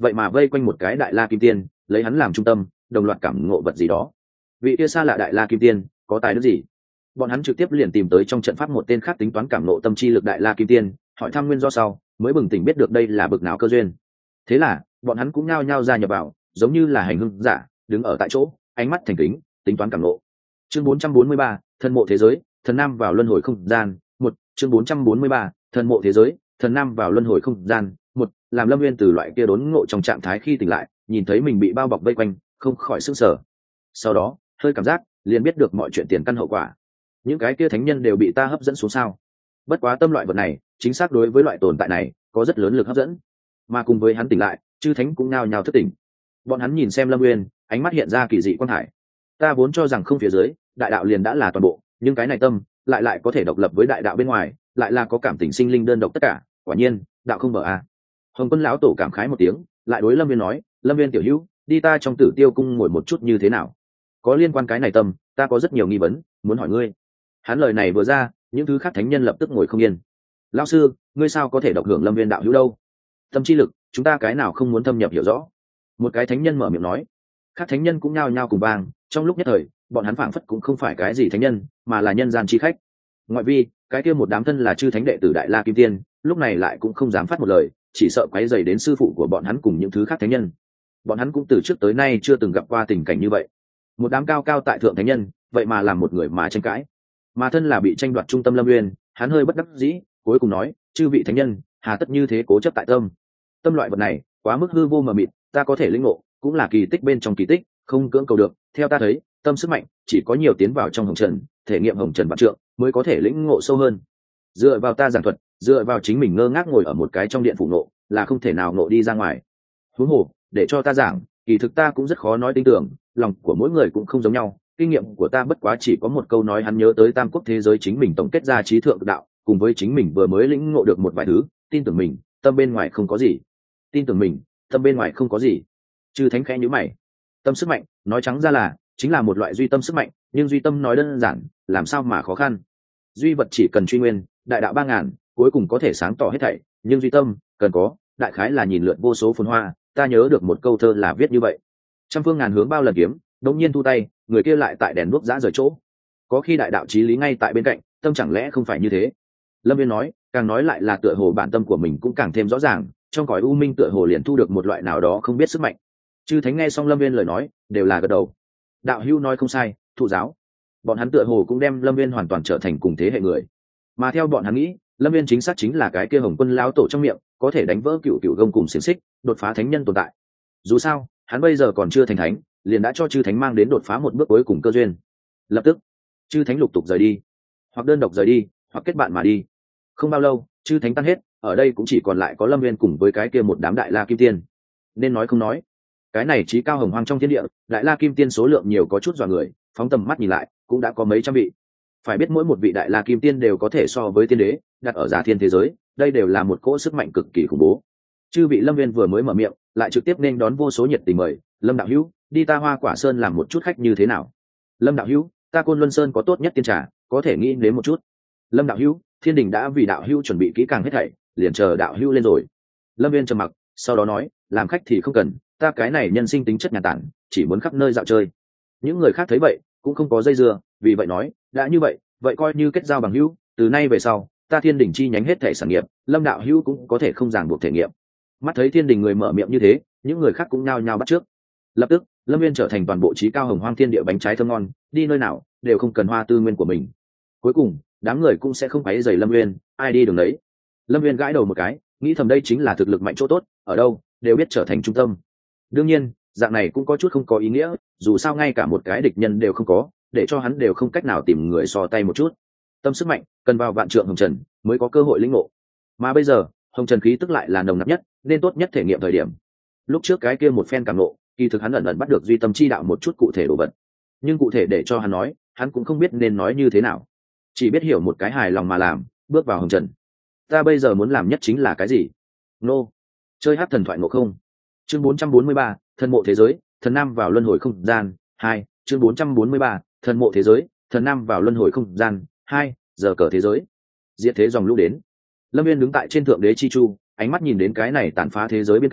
vậy mà vây quanh một cái đại la kim tiên, lấy hắn làm trung tâm, đồng loạt cảm ngộ vật gì đó. Vị kia xa lạ đại la kim tiên có tài đức gì? Bọn hắn trực tiếp liền tìm tới trong trận pháp một tên khác tính toán cảm ngộ tâm chi lực đại la kim tiên, hỏi thăm nguyên do sau mới bừng tỉnh biết được đây là bực nào cơ duyên. Thế là bọn hắn cũng nhao nhao gia nhập vào, giống như là hành hương giả, đứng ở tại chỗ, ánh mắt thành kính, tính toán cảm ngộ. Chương 443, thần mộ thế giới, thần nam vào luân hồi không gian. Một, chương 443, thần mộ thế giới, thần nam vào luân hồi không gian. Một, làm Lâm Nguyên từ loại kia đốn ngộ trong trạng thái khi tỉnh lại, nhìn thấy mình bị bao bọc vây quanh, không khỏi sửng sở. Sau đó hơi cảm giác liền biết được mọi chuyện tiền căn hậu quả. Những cái kia thánh nhân đều bị ta hấp dẫn xuống sao? Bất quá tâm loại vật này chính xác đối với loại tồn tại này có rất lớn lực hấp dẫn, mà cùng với hắn tỉnh lại, chư thánh cũng nao nhao thức tỉnh. Bọn hắn nhìn xem Lâm Nguyên, ánh mắt hiện ra kỳ dị quan hải. Ta vốn cho rằng không phía dưới đại đạo liền đã là toàn bộ, nhưng cái này tâm lại có thể độc lập với đại đạo bên ngoài, lại là có cảm tình sinh linh đơn độc tất cả. Quả nhiên đạo không mở a. Hồng Quân lão tổ cảm khái một tiếng, lại đối Lâm Nguyên nói, Lâm Nguyên tiểu hữu, đi ta trong Tử Tiêu cung ngồi một chút như thế nào? Có liên quan cái này tâm, ta có rất nhiều nghi vấn muốn hỏi ngươi. Hắn lời này vừa ra, những thứ khác thánh nhân lập tức ngồi không yên. Lão sư, ngươi sao có thể độc hưởng Lâm Nguyên đạo hữu đâu? Tâm chi lực, chúng ta cái nào không muốn thâm nhập hiểu rõ? Một cái thánh nhân mở miệng nói. Các thánh nhân cũng nhao nhao cùng vang, trong lúc nhất thời bọn hắn phảng phất cũng không phải cái gì thánh nhân, mà là nhân gian chi khách. Ngoại vi cái kia một đám thân là chư thánh đệ tử đại la kim tiên, lúc này lại cũng không dám phát một lời, chỉ sợ quấy rầy đến sư phụ của bọn hắn cùng những thứ khác thánh nhân. Bọn hắn cũng từ trước tới nay chưa từng gặp qua tình cảnh như vậy. Một đám cao cao tại thượng thánh nhân, vậy mà làm một người mà tranh cãi. Mà thân là bị tranh đoạt trung tâm Lâm Nguyên, hắn hơi bất đắc dĩ, cuối cùng nói, chư vị thánh nhân, hà tất như thế cố chấp tại tâm? Tâm loại vật này quá mức hư vô mờ mịt, ta có thể lĩnh ngộ, cũng là kỳ tích bên trong kỳ tích, không cưỡng cầu được. Theo ta thấy, tâm sức mạnh chỉ có nhiều tiến vào trong hồng trần, thể nghiệm hồng trần vạn trượng, mới có thể lĩnh ngộ sâu hơn. Dựa vào ta giảng thuật, dựa vào chính mình ngơ ngác ngồi ở một cái trong điện phủ ngộ, là không thể nào ngộ đi ra ngoài. Huống hồ, để cho ta giảng, kỳ thực ta cũng rất khó nói tin tưởng, lòng của mỗi người cũng không giống nhau. Kinh nghiệm của ta bất quá chỉ có một câu nói. Hắn nhớ tới tam quốc thế giới chính mình tổng kết ra trí thượng đạo, cùng với chính mình vừa mới lĩnh ngộ được một vài thứ, tin tưởng mình, tâm bên ngoài không có gì. Tin tưởng mình, tâm bên ngoài không có gì. Chư thánh khẽ nhíu mày. Tâm sức mạnh, nói trắng ra là chính là một loại duy tâm sức mạnh, nhưng duy tâm nói đơn giản, làm sao mà khó khăn. Duy vật chỉ cần truy nguyên, đại đạo 3000, cuối cùng có thể sáng tỏ hết thảy, nhưng duy tâm cần có, đại khái là nhìn lượn vô số phồn hoa. Ta nhớ được một câu thơ là viết như vậy: trăm phương ngàn hướng bao lần kiếm, đột nhiên thu tay, người kia lại tại đèn đuốc giã rời chỗ. Có khi đại đạo chí lý ngay tại bên cạnh, tâm chẳng lẽ không phải như thế? Lâm Viên nói, càng nói lại là tựa hồ bản tâm của mình cũng càng thêm rõ ràng, trong cõi u minh tựa hồ liền thu được một loại nào đó không biết sức mạnh. Chư thánh nghe xong Lâm Viên lời nói, đều là gật đầu. Đạo hữu nói không sai, thụ giáo. Bọn hắn tựa hồ cũng đem Lâm Viên hoàn toàn trở thành cùng thế hệ người. Mà theo bọn hắn nghĩ, Lâm Viên chính xác chính là cái kia Hồng Quân lão tổ trong miệng có thể đánh vỡ cựu gông cùng xiềng xích, đột phá thánh nhân tồn tại. Dù sao, hắn bây giờ còn chưa thành thánh, liền đã cho chư thánh mang đến đột phá một bước cuối cùng cơ duyên. Lập tức, chư thánh lục tục rời đi, hoặc đơn độc rời đi, hoặc kết bạn mà đi. Không bao lâu, chư thánh tan hết, ở đây cũng chỉ còn lại có Lâm Viên cùng với cái kia một đám đại la kim tiên. Nên nói không nói, cái này chí cao hồng hoang trong thiên địa, đại la kim tiên số lượng nhiều có chút dọa người, phóng tầm mắt nhìn lại cũng đã có mấy trăm vị. Phải biết mỗi một vị đại la kim tiên đều có thể so với tiên đế, đặt ở giả thiên thế giới, đây đều là một cỗ sức mạnh cực kỳ khủng bố. Chư vị Lâm Viên vừa mới mở miệng, lại trực tiếp nên đón vô số nhiệt tình mời. Lâm đạo hữu, đi ta Hoa Quả Sơn làm một chút khách như thế nào? Lâm đạo hữu, ta Côn Luân Sơn có tốt nhất tiên trà, có thể nghĩ đến một chút. Lâm đạo hữu, thiên đình đã vì đạo hữu chuẩn bị kỹ càng hết thảy, liền chờ đạo hữu lên rồi. Lâm Viên trầm mặc, sau đó nói, làm khách thì không cần, ta cái này nhân sinh tính chất nhàn tản, chỉ muốn khắp nơi dạo chơi. Những người khác thấy vậy cũng không có dây dưa, vì vậy nói, đã như vậy, vậy coi như kết giao bằng hữu, từ nay về sau, ta thiên đình chi nhánh hết thảy sản nghiệp, Lâm đạo hữu cũng có thể không ràng buộc thể nghiệm. Mắt thấy thiên đình người mở miệng như thế, những người khác cũng nhao nhao bắt trước. Lập tức, Lâm Viên trở thành toàn bộ chí cao hồng hoang thiên địa bánh trái thơm ngon, đi nơi nào đều không cần hoa tư nguyên của mình. Cuối cùng, đám người cũng sẽ không quấy rầy Lâm Viên, ai đi đường đấy. Lâm Viên gãi đầu một cái, nghĩ thầm đây chính là thực lực mạnh chỗ tốt, ở đâu đều biết trở thành trung tâm. Đương nhiên, dạng này cũng có chút không có ý nghĩa, dù sao ngay cả một cái địch nhân đều không có, để cho hắn đều không cách nào tìm người so tay một chút. Tâm sức mạnh cần vào vạn trượng hồng trần mới có cơ hội lĩnh ngộ, mà bây giờ hồng trần khí tức lại là nồng nặc nhất, nên tốt nhất thể nghiệm thời điểm. Lúc trước cái kia một phen cảm ngộ, kỳ thực hắn ẩn ẩn bắt được duy tâm chi đạo một chút cụ thể đồ vật, nhưng cụ thể để cho hắn nói, hắn cũng không biết nên nói như thế nào, chỉ biết hiểu một cái hài lòng mà làm, bước vào hồng trần. Ta bây giờ muốn làm nhất chính là cái gì? Nô, chơi hát thần thoại ngộ không. Chương 443, thần mộ thế giới, thần nam vào luân hồi không gian. 2, chương 443, thần mộ thế giới, thần nam vào luân hồi không gian. 2, giờ cờ thế giới. Diệt thế dòng lũ đến. Lâm Viên đứng tại trên thượng đế chi chu, ánh mắt nhìn đến cái này tàn phá thế giới biên cảnh,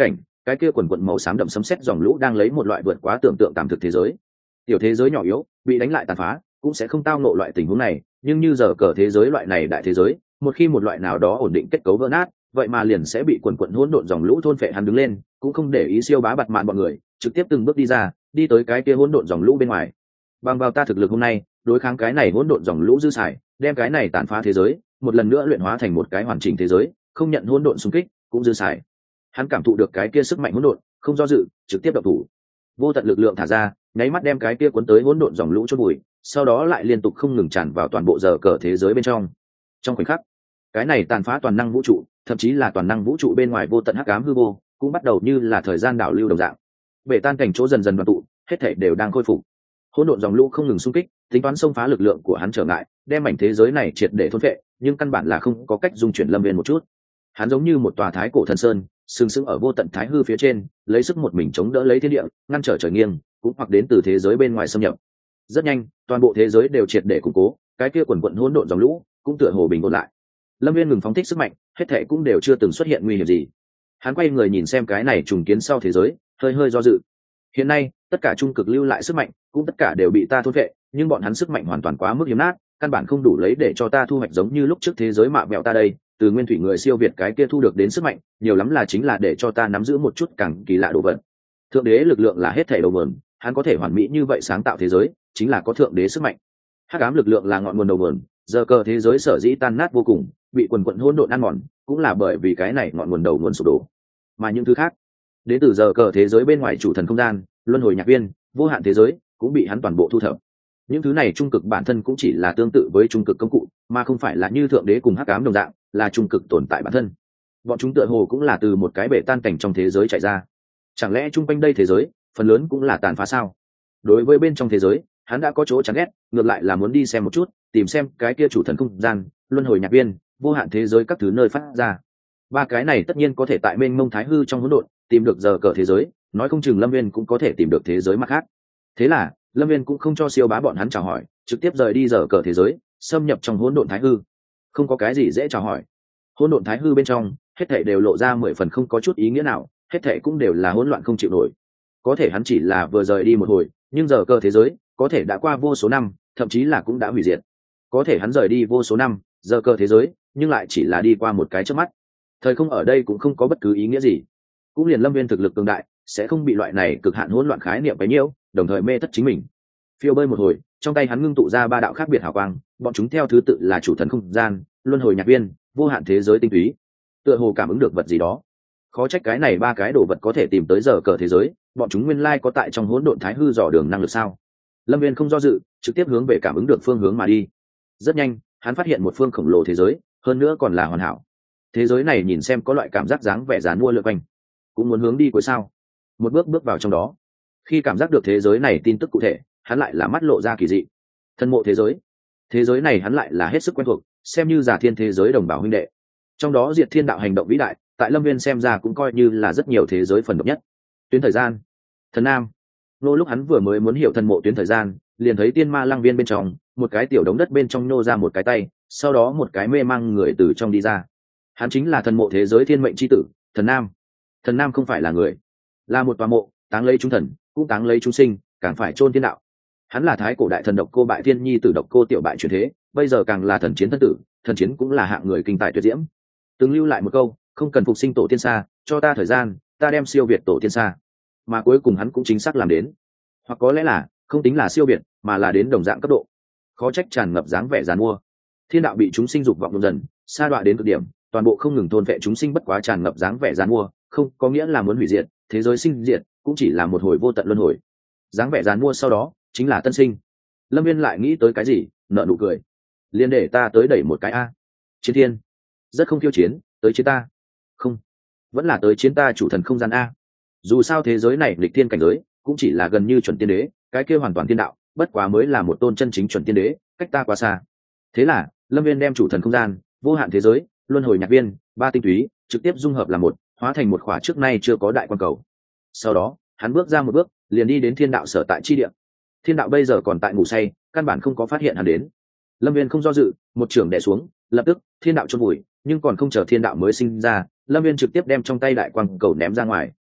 cái kia quần quận màu xám đậm sấm sét dòng lũ đang lấy một loại vượt quá tưởng tượng cảm thực thế giới. Tiểu thế giới nhỏ yếu bị đánh lại tàn phá cũng sẽ không tao ngộ loại tình huống này, nhưng như giờ cờ thế giới loại này đại thế giới, một khi một loại nào đó ổn định kết cấu vỡ nát, vậy mà liền sẽ bị quần quận hỗn độn dòng lũ thôn phệ. Hắn đứng lên cũng không để ý siêu bá bạt mạn bọn người, trực tiếp từng bước đi ra, đi tới cái kia hỗn độn dòng lũ bên ngoài. Bằng vào ta thực lực hôm nay, đối kháng cái này hỗn độn dòng lũ dư xài, đem cái này tàn phá thế giới một lần nữa luyện hóa thành một cái hoàn chỉnh thế giới, không nhận hỗn độn xung kích cũng dư xài. Hắn cảm thụ được cái kia sức mạnh hỗn độn, không do dự, trực tiếp động thủ. Vô tận lực lượng thả ra, nháy mắt đem cái kia cuốn tới hỗn độn dòng lũ chôn vùi, sau đó lại liên tục không ngừng tràn vào toàn bộ giờ cờ thế giới bên trong. Trong khoảnh khắc, cái này tàn phá toàn năng vũ trụ, thậm chí là toàn năng vũ trụ bên ngoài vô tận hắc ám hư vô, cũng bắt đầu như là thời gian đảo lưu đồng dạng. Bể tan cảnh chỗ dần dần đoàn tụ, hết thảy đều đang khôi phục. Hỗn độn dòng lũ không ngừng xung kích, tính toán xông phá lực lượng của hắn trở ngại, đem mảnh thế giới này triệt để thôn phệ, nhưng căn bản là không có cách dung chuyển Lâm Viên một chút. Hắn giống như một tòa thái cổ thần sơn, sừng sững ở vô tận thái hư phía trên, lấy sức một mình chống đỡ lấy thiên địa, ngăn trở trời nghiêng, cũng hoặc đến từ thế giới bên ngoài xâm nhập. Rất nhanh, toàn bộ thế giới đều triệt để củng cố, cái kia quần quần hỗn độn dòng lũ cũng tựa hồ bình ổn lại. Lâm Viên ngừng phóng thích sức mạnh, hết thảy cũng đều chưa từng xuất hiện nguy hiểm gì. Hắn quay người nhìn xem cái này trùng kiến sau thế giới, hơi hơi do dự. Hiện nay, tất cả trung cực lưu lại sức mạnh, cũng tất cả đều bị ta thôn phệ, nhưng bọn hắn sức mạnh hoàn toàn quá mức hiếm nát, căn bản không đủ lấy để cho ta thu hoạch giống như lúc trước thế giới mạ mẹo ta đây, từ nguyên thủy người siêu việt cái kia thu được đến sức mạnh, nhiều lắm là chính là để cho ta nắm giữ một chút càng kỳ lạ đồ vật. Thượng đế lực lượng là hết thảy đầu nguồn, hắn có thể hoàn mỹ như vậy sáng tạo thế giới, chính là có thượng đế sức mạnh. Hắc ám lực lượng là ngọn nguồn đầu nguồn, giờ cờ thế giới sở dĩ tan nát vô cùng, bị quần quần hỗn độn ăn mòn, cũng là bởi vì cái này ngọn nguồn đầu nguồn sụp đổ. Mà những thứ khác, đến từ giờ cờ thế giới bên ngoài chủ thần không gian, luân hồi nhạc viên, vô hạn thế giới, cũng bị hắn toàn bộ thu thập. Những thứ này trung cực bản thân cũng chỉ là tương tự với trung cực công cụ, mà không phải là như thượng đế cùng hắc ám đồng dạng, là trung cực tồn tại bản thân. Bọn chúng tựa hồ cũng là từ một cái bể tan cảnh trong thế giới chạy ra. Chẳng lẽ chung quanh đây thế giới, phần lớn cũng là tàn phá sao? Đối với bên trong thế giới, hắn đã có chỗ chán ghét, ngược lại là muốn đi xem một chút, tìm xem cái kia chủ thần không gian, luân hồi nhạc viên, vô hạn thế giới các thứ nơi phát ra. Ba cái này tất nhiên có thể tại mênh mông thái hư trong hỗn độn tìm được giờ cờ thế giới, nói không chừng Lâm Viên cũng có thể tìm được thế giới mặt khác. Thế là Lâm Viên cũng không cho siêu bá bọn hắn chào hỏi, trực tiếp rời đi giờ cờ thế giới, xâm nhập trong hỗn độn thái hư. Không có cái gì dễ chào hỏi. Hỗn độn thái hư bên trong, hết thảy đều lộ ra 10 phần không có chút ý nghĩa nào, hết thảy cũng đều là hỗn loạn không chịu nổi. Có thể hắn chỉ là vừa rời đi một hồi, nhưng giờ cờ thế giới có thể đã qua vô số năm, thậm chí là cũng đã hủy diệt. Có thể hắn rời đi vô số năm, giờ cờ thế giới, nhưng lại chỉ là đi qua một cái chớp mắt. Thời không ở đây cũng không có bất cứ ý nghĩa gì. Cũng liền Lâm Viên thực lực cường đại, sẽ không bị loại này cực hạn hỗn loạn khái niệm bấy nhiêu, đồng thời mê thất chính mình. Phiêu bơi một hồi, trong tay hắn ngưng tụ ra 3 đạo khác biệt hào quang, bọn chúng theo thứ tự là chủ thần không gian, luân hồi nhạc viên, vô hạn thế giới tinh túy. Tựa hồ cảm ứng được vật gì đó. Khó trách cái này 3 cái đồ vật có thể tìm tới giờ cờ thế giới, bọn chúng nguyên lai có tại trong hỗn độn thái hư dò đường năng lực sao? Lâm Viên không do dự, trực tiếp hướng về cảm ứng được phương hướng mà đi. Rất nhanh, hắn phát hiện một phương khổng lồ thế giới, hơn nữa còn là hoàn hảo. Thế giới này nhìn xem có loại cảm giác dáng vẻ dán mua lượn quanh, cũng muốn hướng đi cuối sao? Một bước bước vào trong đó. Khi cảm giác được thế giới này tin tức cụ thể, hắn lại là mắt lộ ra kỳ dị. Thân mộ thế giới. Thế giới này hắn lại là hết sức quen thuộc, xem như giả thiên thế giới đồng bào huynh đệ. Trong đó diệt thiên đạo hành động vĩ đại, tại Lâm Viên xem ra cũng coi như là rất nhiều thế giới phần độc nhất. Tuyến thời gian. Thần Nam. Nô lúc hắn vừa mới muốn hiểu thân mộ tuyến thời gian, liền thấy tiên ma lăng viên bên trong, một cái tiểu đống đất bên trong nô ra một cái tay, sau đó một cái mê mang người từ trong đi ra. Hắn chính là thần mộ thế giới thiên mệnh chi tử, Thần Nam. Thần Nam không phải là người, là một tòa mộ, táng lấy chúng thần, cũng táng lấy chúng sinh, càng phải chôn thiên đạo. Hắn là thái cổ đại thần độc cô bại thiên nhi tử độc cô tiểu bại truyền thế, bây giờ càng là thần chiến thân tử, thần chiến cũng là hạng người kinh tài tuyệt diễm. Từng lưu lại một câu, không cần phục sinh tổ tiên xa, cho ta thời gian, ta đem siêu việt tổ tiên xa. Mà cuối cùng hắn cũng chính xác làm đến, hoặc có lẽ là không tính là siêu việt, mà là đến đồng dạng cấp độ. Khó trách tràn ngập dáng vẻ giàn mua. Thiên đạo bị chúng sinh dục vọng dần, sa đọa đến cực điểm, toàn bộ không ngừng thôn vệ chúng sinh, bất quá tràn ngập dáng vẻ giàn mua, không có nghĩa là muốn hủy diệt, thế giới sinh diệt cũng chỉ là một hồi vô tận luân hồi. Dáng vẻ giàn mua sau đó chính là tân sinh. Lâm Viên lại nghĩ tới cái gì, nở nụ cười. Liên để ta tới đẩy một cái a. Chiến thiên. Rất không khiêu chiến, tới chiến ta. Không, vẫn là tới chiến ta chủ thần không gian a. Dù sao thế giới này lịch thiên cảnh giới cũng chỉ là gần như chuẩn tiên đế, cái kia hoàn toàn tiên đạo, bất quá mới là một tôn chân chính chuẩn tiên đế, cách ta quá xa. Thế là Lâm Viên đem chủ thần không gian, vô hạn thế giới, luân hồi nhạc viên, 3 tinh túy trực tiếp dung hợp làm một, hóa thành một khỏa trước nay chưa có đại quan cầu. Sau đó hắn bước ra một bước, liền đi đến thiên đạo sở tại chi địa. Thiên đạo bây giờ còn tại ngủ say, căn bản không có phát hiện hắn đến. Lâm Viên không do dự, một chưởng đè xuống, lập tức thiên đạo chôn vùi, nhưng còn không chờ thiên đạo mới sinh ra, Lâm Viên trực tiếp đem trong tay đại quang cầu ném ra ngoài.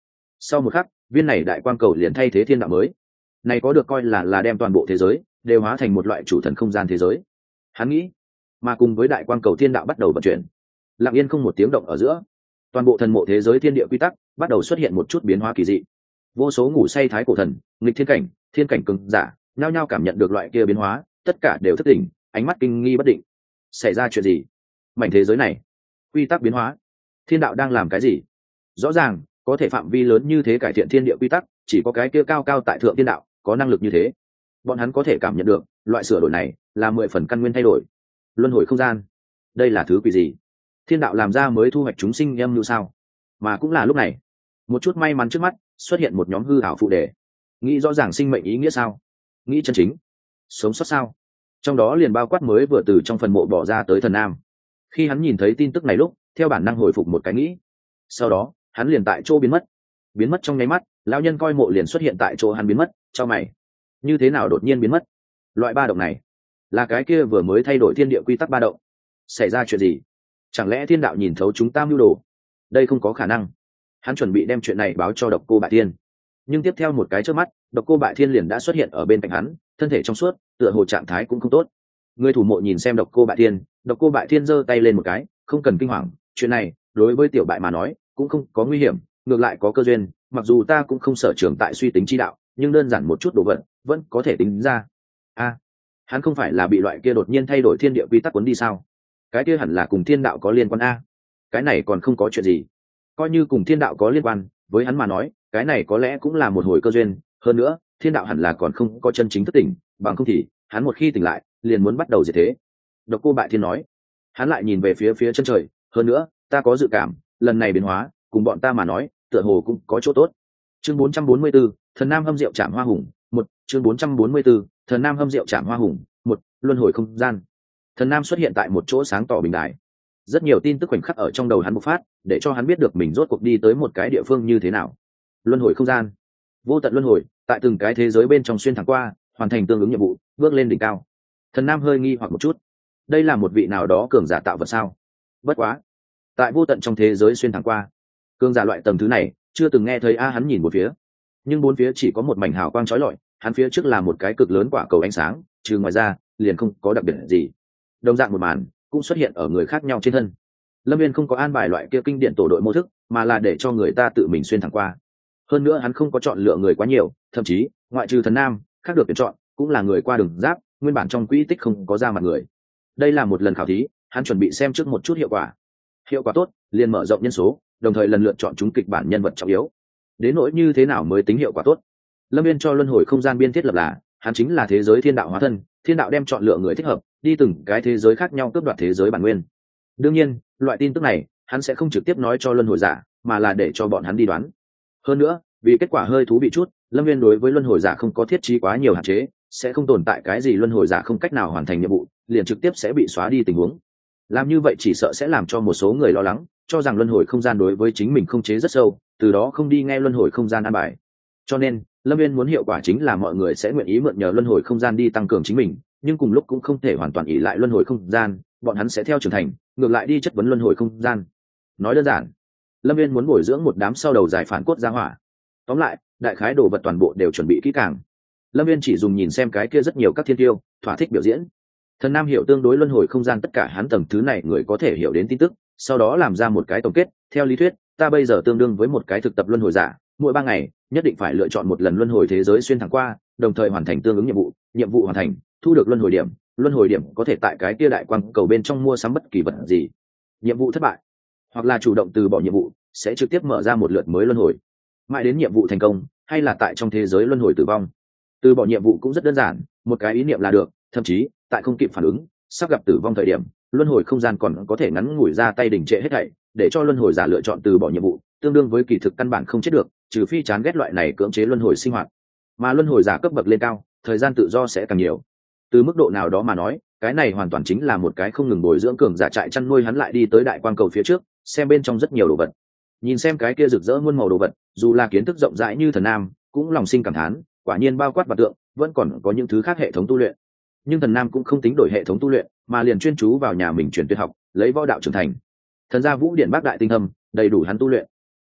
Sau một khắc, viên này đại quang cầu liền thay thế thiên đạo mới. Này có được coi là đem toàn bộ thế giới đều hóa thành một loại chủ thần không gian thế giới. Hắn nghĩ, mà cùng với đại quang cầu thiên đạo bắt đầu vận chuyển. Lặng yên không một tiếng động ở giữa, toàn bộ thần mộ thế giới thiên địa quy tắc bắt đầu xuất hiện một chút biến hóa kỳ dị. Vô số ngủ say thái cổ thần, nghịch thiên cảnh cường giả, nhao nhao cảm nhận được loại kia biến hóa, tất cả đều thức tỉnh, ánh mắt kinh nghi bất định. Xảy ra chuyện gì? Mảnh thế giới này, quy tắc biến hóa, thiên đạo đang làm cái gì? Rõ ràng, có thể phạm vi lớn như thế cải thiện thiên địa quy tắc, chỉ có cái kia cao cao tại thượng thiên đạo có năng lực như thế. Bọn hắn có thể cảm nhận được, loại sửa đổi này là 10 phần căn nguyên thay đổi. Luân hồi không gian, đây là thứ quỷ gì? Thiên đạo làm ra mới thu hoạch chúng sinh âm như sao? Mà cũng là lúc này, một chút may mắn trước mắt xuất hiện một nhóm hư ảo phụ đề. Nghĩ rõ ràng sinh mệnh ý nghĩa sao? Nghĩ chân chính, sống sót sao? Trong đó liền bao quát mới vừa từ trong phần mộ bỏ ra tới thần nam. Khi hắn nhìn thấy tin tức này lúc, theo bản năng hồi phục một cái nghĩ. Sau đó, hắn liền tại chỗ biến mất trong nháy mắt. Lão nhân coi mộ liền xuất hiện tại chỗ hắn biến mất. Cho mày, như thế nào đột nhiên biến mất? Loại ba động này là cái kia vừa mới thay đổi thiên địa quy tắc ba động. Xảy ra chuyện gì? Chẳng lẽ thiên đạo nhìn thấu chúng ta mưu đồ? Đây không có khả năng. Hắn chuẩn bị đem chuyện này báo cho Độc Cô Bại Thiên, nhưng tiếp theo một cái chớp mắt, Độc Cô Bại Thiên liền đã xuất hiện ở bên cạnh hắn, thân thể trong suốt, tựa hồ trạng thái cũng không tốt. Người thủ mộ nhìn xem Độc Cô Bại Thiên, Độc Cô Bại Thiên giơ tay lên một cái, không cần kinh hoàng, chuyện này đối với tiểu bại mà nói cũng không có nguy hiểm, ngược lại có cơ duyên. Mặc dù ta cũng không sở trường tại suy tính chi đạo, nhưng đơn giản một chút đồ vật vẫn có thể tính ra. Hắn không phải là bị loại kia đột nhiên thay đổi thiên địa quy tắc cuốn đi sao? Cái kia hẳn là cùng thiên đạo có liên quan a. Cái này còn không có chuyện gì. Coi như cùng thiên đạo có liên quan, với hắn mà nói, cái này có lẽ cũng là một hồi cơ duyên. Hơn nữa, thiên đạo hẳn là còn không có chân chính thức tỉnh, bằng không thì hắn một khi tỉnh lại, liền muốn bắt đầu diệt thế. Độc Cô Bại Thiên nói. Hắn lại nhìn về phía chân trời. Hơn nữa, ta có dự cảm, lần này biến hóa, cùng bọn ta mà nói, tựa hồ cũng có chỗ tốt. Chương 444, Thần Nam hâm rượu chạm hoa hùng. Chương 444, Thần Nam hâm rượu chạm hoa hùng. Luân hồi không gian. Thần Nam xuất hiện tại một chỗ sáng tỏ bình đài. Rất nhiều tin tức khoảnh khắc ở trong đầu hắn bộc phát, để cho hắn biết được mình rốt cuộc đi tới một cái địa phương như thế nào. Luân hồi không gian, vô tận luân hồi, tại từng cái thế giới bên trong xuyên thẳng qua, hoàn thành tương ứng nhiệm vụ, bước lên đỉnh cao. Thần Nam hơi nghi hoặc một chút, đây là một vị nào đó cường giả tạo vật sao? Bất quá, tại vô tận trong thế giới xuyên thẳng qua, cường giả loại tầng thứ này chưa từng nghe thấy. Hắn nhìn một phía, nhưng bốn phía chỉ có một mảnh hào quang chói lọi. Hắn phía trước là một cái cực lớn quả cầu ánh sáng, trừ ngoài ra liền không có đặc biệt gì. Đồng dạng một màn cũng xuất hiện ở người khác nhau trên thân. Lâm Viên không có an bài loại kia kinh điển tổ đội mô thức, mà là để cho người ta tự mình xuyên thẳng qua. Hơn nữa hắn không có chọn lựa người quá nhiều, thậm chí ngoại trừ Thần Nam, khác được tuyển chọn cũng là người qua đường giáp, nguyên bản trong quỹ tích không có ra mặt người. Đây là một lần khảo thí, hắn chuẩn bị xem trước một chút hiệu quả. Hiệu quả tốt, liền mở rộng nhân số, đồng thời lần lượt chọn chúng kịch bản nhân vật trọng yếu. Đến nỗi như thế nào mới tính hiệu quả tốt, Lâm Viên cho luân hồi không gian biên thiết lập là, hắn chính là thế giới thiên đạo hóa thân, thiên đạo đem chọn lựa người thích hợp, đi từng cái thế giới khác nhau cướp đoạt thế giới bản nguyên. Đương nhiên, loại tin tức này, hắn sẽ không trực tiếp nói cho luân hồi giả, mà là để cho bọn hắn đi đoán. Hơn nữa, vì kết quả hơi thú vị chút, Lâm Viên đối với luân hồi giả không có thiết trí quá nhiều hạn chế, sẽ không tồn tại cái gì luân hồi giả không cách nào hoàn thành nhiệm vụ, liền trực tiếp sẽ bị xóa đi tình huống. Làm như vậy chỉ sợ sẽ làm cho một số người lo lắng, cho rằng luân hồi không gian đối với chính mình không chế rất sâu, từ đó không đi nghe luân hồi không gian an bài. Cho nên, Lâm Viên muốn hiệu quả chính là mọi người sẽ nguyện ý mượn nhờ luân hồi không gian đi tăng cường chính mình, nhưng cùng lúc cũng không thể hoàn toàn ỷ lại luân hồi không gian, bọn hắn sẽ theo trưởng thành, ngược lại đi chất vấn luân hồi không gian. Nói đơn giản, Lâm Viên muốn bồi dưỡng một đám sau đầu giải phản cốt gia hỏa. Tóm lại, đại khái đồ vật toàn bộ đều chuẩn bị kỹ càng. Lâm Viên chỉ dùng nhìn xem cái kia rất nhiều các thiên tiêu, thỏa thích biểu diễn. Thần Nam hiểu tương đối luân hồi không gian tất cả hắn tầng thứ này người có thể hiểu đến tin tức, sau đó làm ra một cái tổng kết. Theo lý thuyết, ta bây giờ tương đương với một cái thực tập luân hồi giả, mỗi 3 ngày nhất định phải lựa chọn một lần luân hồi thế giới xuyên thẳng qua, đồng thời hoàn thành tương ứng nhiệm vụ hoàn thành, thu được luân hồi điểm có thể tại cái kia đại quang cầu bên trong mua sắm bất kỳ vật gì. Nhiệm vụ thất bại, hoặc là chủ động từ bỏ nhiệm vụ, sẽ trực tiếp mở ra một lượt mới luân hồi. Mãi đến nhiệm vụ thành công, hay là tại trong thế giới luân hồi tử vong. Từ bỏ nhiệm vụ cũng rất đơn giản, một cái ý niệm là được, thậm chí tại không kịp phản ứng, sắp gặp tử vong thời điểm, luân hồi không gian còn có thể ngắn ngủi ra tay đình trệ hết thảy, để cho luân hồi giả lựa chọn từ bỏ nhiệm vụ, tương đương với kỳ thực căn bản không chết được, trừ phi chán ghét loại này cưỡng chế luân hồi sinh hoạt. Mà luân hồi giả cấp bậc lên cao, thời gian tự do sẽ càng nhiều. Từ mức độ nào đó mà nói, cái này hoàn toàn chính là một cái không ngừng bồi dưỡng cường giả trại chăn nuôi. Hắn lại đi tới đại quang cầu phía trước, xem bên trong rất nhiều đồ vật. Nhìn xem cái kia rực rỡ muôn màu đồ vật, dù là kiến thức rộng rãi như Thần Nam, cũng lòng sinh cảm thán, quả nhiên bao quát và tượng, vẫn còn có những thứ khác hệ thống tu luyện. Nhưng Thần Nam cũng không tính đổi hệ thống tu luyện, mà liền chuyên chú vào nhà mình truyền tuyệt học, lấy võ đạo trưởng thành. Thần gia Vũ Điển bác đại tinh thâm, đầy đủ hắn tu luyện.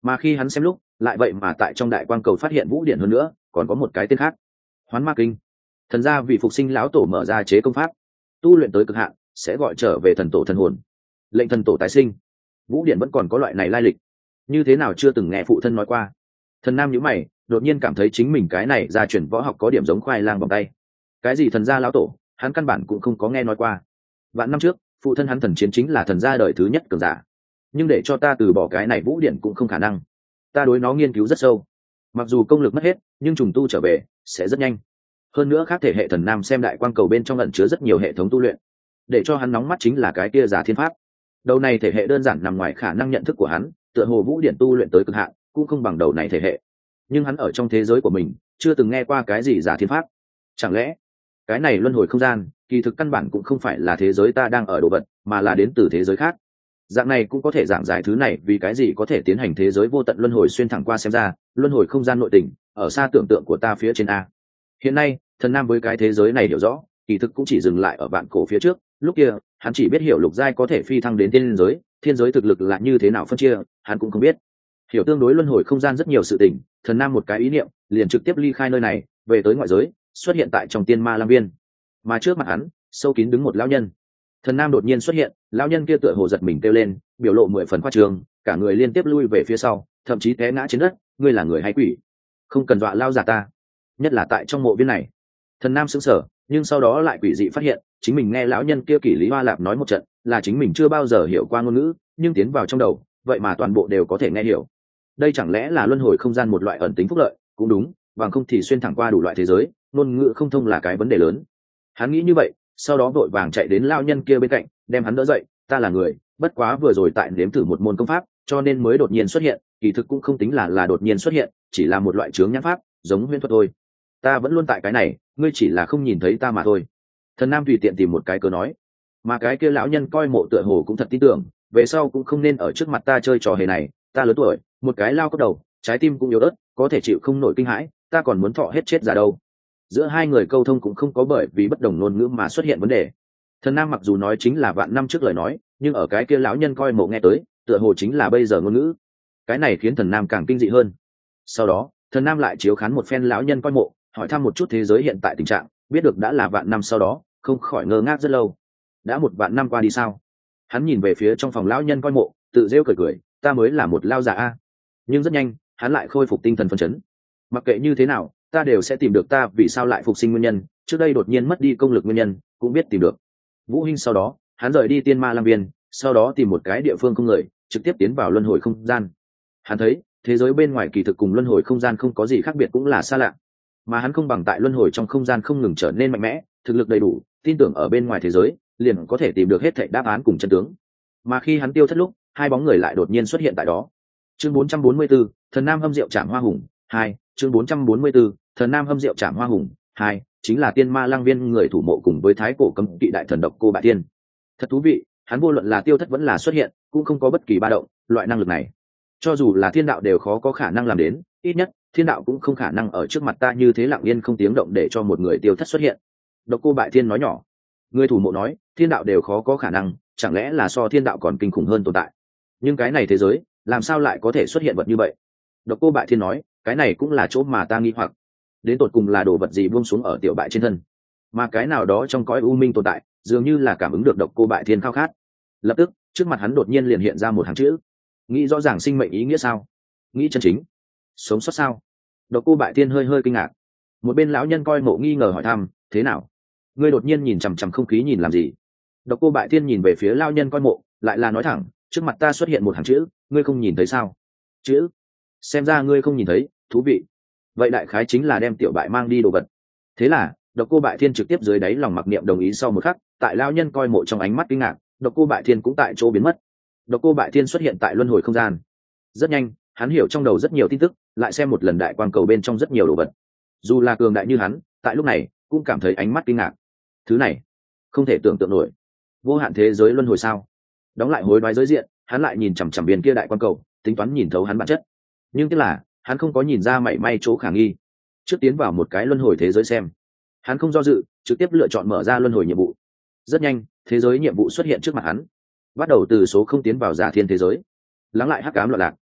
mà khi hắn xem lúc lại vậy mà tại trong đại quang cầu phát hiện vũ điển hơn nữa còn có một cái tên khác, Hoán Ma Kinh. Thần gia vì phục sinh lão tổ mở ra chế công pháp, tu luyện tới cực hạn sẽ gọi trở về thần tổ thần hồn, lệnh thần tổ tái sinh. Vũ điển vẫn còn có loại này lai lịch, như thế nào chưa từng nghe phụ thân nói qua. Thần Nam nhíu mày, đột nhiên cảm thấy chính mình cái này gia truyền võ học có điểm giống khoai lang vòng tay. Cái gì thần gia lão tổ, hắn căn bản cũng không có nghe nói qua. Vạn năm trước phụ thân hắn thần chiến chính là thần gia đời thứ nhất cường giả, nhưng để cho ta từ bỏ cái này vũ điển cũng không khả năng. Ta đối nó nghiên cứu rất sâu, mặc dù công lực mất hết nhưng trùng tu trở về sẽ rất nhanh. Hơn nữa khác thể hệ thần Nam xem đại quang cầu bên trong ẩn chứa rất nhiều hệ thống tu luyện, để cho hắn nóng mắt chính là cái kia giả thiên pháp. Đầu này thể hệ đơn giản nằm ngoài khả năng nhận thức của hắn, tựa hồ vũ điển tu luyện tới cực hạn cũng không bằng đầu này thể hệ, nhưng hắn ở trong thế giới của mình chưa từng nghe qua cái gì giả thiên pháp. Chẳng lẽ cái này luân hồi không gian kỳ thực căn bản cũng không phải là thế giới ta đang ở đồ vật, mà là đến từ thế giới khác. Dạng này cũng có thể giảng giải thứ này vì cái gì có thể tiến hành thế giới vô tận luân hồi xuyên thẳng qua. Xem ra luân hồi không gian nội tình ở xa tưởng tượng của ta phía trên a. Hiện nay thần Nam với cái thế giới này hiểu rõ kỳ thực cũng chỉ dừng lại ở vạn cổ phía trước. Lúc kia hắn chỉ biết hiểu lục giai có thể phi thăng đến thiên giới thực lực là như thế nào phân chia hắn cũng không biết. Hiểu tương đối luân hồi không gian rất nhiều sự tình, thần Nam một cái ý niệm liền trực tiếp ly khai nơi này về tới ngoại giới, xuất hiện tại trong tiên ma lam viên. Mà trước mặt hắn sâu kín đứng một lão nhân. Thần Nam đột nhiên xuất hiện, lão nhân kia tựa hồ giật mình kêu lên, biểu lộ 10 phần khoa trương, cả người liên tiếp lui về phía sau, thậm chí té ngã trên đất. Ngươi là người hay quỷ? Không cần dọa lao già ta, nhất là tại trong mộ viên này. Thần Nam sững sờ, nhưng sau đó lại quỷ dị phát hiện chính mình nghe lão nhân kia kỷ lý hoa lạp nói một trận, là chính mình chưa bao giờ hiểu qua ngôn ngữ, nhưng tiến vào trong đầu vậy mà toàn bộ đều có thể nghe hiểu. Đây chẳng lẽ là luân hồi không gian một loại ẩn tính phúc lợi? Cũng đúng, bằng không thì xuyên thẳng qua đủ loại thế giới, ngôn ngữ không thông là cái vấn đề lớn. Hắn nghĩ như vậy, sau đó vội vàng chạy đến lão nhân kia bên cạnh, đem hắn đỡ dậy. Ta là người, bất quá vừa rồi tại nếm thử một môn công pháp, cho nên mới đột nhiên xuất hiện, kỳ thực cũng không tính là đột nhiên xuất hiện, chỉ là một loại chướng nhãn pháp, giống huyễn thuật thôi. Ta vẫn luôn tại cái này, ngươi chỉ là không nhìn thấy ta mà thôi. Thần Nam tùy tiện tìm một cái cớ nói, mà cái kia lão nhân coi mộ tựa hồ cũng thật tin tưởng, về sau cũng không nên ở trước mặt ta chơi trò hề này. Ta lớn tuổi, một cái lao cấp đầu, trái tim cũng yếu ớt, có thể chịu không nổi kinh hãi, ta còn muốn thọ hết chết ra đâu. Giữa hai người câu thông cũng không có bởi vì bất đồng ngôn ngữ mà xuất hiện vấn đề. Thần Nam mặc dù nói chính là vạn năm trước lời nói, nhưng ở cái kia lão nhân coi mộ nghe tới tựa hồ chính là bây giờ ngôn ngữ. Cái này khiến thần Nam càng kinh dị hơn. Sau đó thần Nam lại chiếu khán một phen lão nhân coi mộ, hỏi thăm một chút thế giới hiện tại tình trạng, biết được đã là vạn năm sau đó, không khỏi ngơ ngác rất lâu. Đã một vạn năm qua đi sao? Hắn nhìn về phía trong phòng lão nhân coi mộ, tự rêu cười cười, ta mới là một lao già a. Nhưng rất nhanh hắn lại khôi phục tinh thần phấn chấn. Mặc kệ như thế nào, ta đều sẽ tìm được ta vì sao lại phục sinh nguyên nhân, trước đây đột nhiên mất đi công lực nguyên nhân cũng biết tìm được. Vũ Hinh sau đó hắn rời đi tiên ma lam viên, sau đó tìm một cái địa phương không người, trực tiếp tiến vào luân hồi không gian. Hắn thấy thế giới bên ngoài kỳ thực cùng luân hồi không gian không có gì khác biệt, cũng là xa lạ, mà hắn không bằng tại luân hồi trong không gian không ngừng trở nên mạnh mẽ, thực lực đầy đủ, tin tưởng ở bên ngoài thế giới liền có thể tìm được hết thảy đáp án cùng chân tướng. Mà khi hắn tiêu thất lúc, hai bóng người lại đột nhiên xuất hiện tại đó. Chương 444, thần Nam hâm rượu trảm hoa hùng 2. Chương 444, thần Nam hâm rượu trảm hoa hùng 2, chính là tiên ma lang viên người thủ mộ cùng với thái cổ cấm kỵ đại thần độc cô bại tiên. Thật thú vị, hắn vô luận là tiêu thất vẫn là xuất hiện cũng không có bất kỳ ba động. Loại năng lực này cho dù là thiên đạo đều khó có khả năng làm đến, ít nhất thiên đạo cũng không khả năng ở trước mặt ta như thế lặng yên không tiếng động để cho một người tiêu thất xuất hiện. Độc cô bại thiên nói nhỏ. Người thủ mộ nói thiên đạo đều khó có khả năng, chẳng lẽ là so thiên đạo còn kinh khủng hơn tồn tại? Nhưng cái này thế giới làm sao lại có thể xuất hiện vật như vậy? Độc cô bại thiên nói, cái này cũng là chỗ mà ta nghi hoặc, đến tột cùng là đồ vật gì buông xuống ở tiểu bại trên thân, mà cái nào đó trong cõi u minh tồn tại dường như là cảm ứng được độc cô bại thiên khao khát. Lập tức trước mặt hắn đột nhiên liền hiện ra một hàng chữ. Nghĩ rõ ràng sinh mệnh ý nghĩa sao? Nghĩ chân chính sống sót sao? Độc cô bại thiên hơi hơi kinh ngạc. Một bên lão nhân coi mộ nghi ngờ hỏi thăm, thế nào, ngươi đột nhiên nhìn chằm chằm không khí nhìn làm gì? Độc cô bại thiên nhìn về phía lão nhân coi mộ, lại là nói thẳng, trước mặt ta xuất hiện một hàng chữ, ngươi không nhìn thấy sao? Chữ? Xem ra ngươi không nhìn thấy, thú vị. Vậy đại khái chính là đem tiểu bại mang đi đồ vật. Thế là độc cô bại thiên trực tiếp dưới đáy lòng mặc niệm đồng ý. Sau một khắc, tại lão nhân coi mộ trong ánh mắt kinh ngạc, độc cô bại thiên cũng tại chỗ biến mất. Độc cô bại thiên xuất hiện tại luân hồi không gian. Rất nhanh hắn hiểu trong đầu rất nhiều tin tức, lại xem một lần đại quang cầu bên trong rất nhiều đồ vật. Dù là cường đại như hắn tại lúc này cũng cảm thấy ánh mắt kinh ngạc. Thứ này không thể tưởng tượng nổi. Vô hạn thế giới luân hồi sao? Đóng lại hối đoái giới diện, hắn lại nhìn chằm chằm biên kia đại quang cầu, tính toán nhìn thấu hắn bản chất. Nhưng tức là hắn không có nhìn ra mảy may chỗ khả nghi. Trước tiến vào một cái luân hồi thế giới xem. Hắn không do dự, trực tiếp lựa chọn mở ra luân hồi nhiệm vụ. Rất nhanh thế giới nhiệm vụ xuất hiện trước mặt hắn. Bắt đầu từ số không tiến vào giả thiên thế giới, lắng lại hắc ám loạn lạc,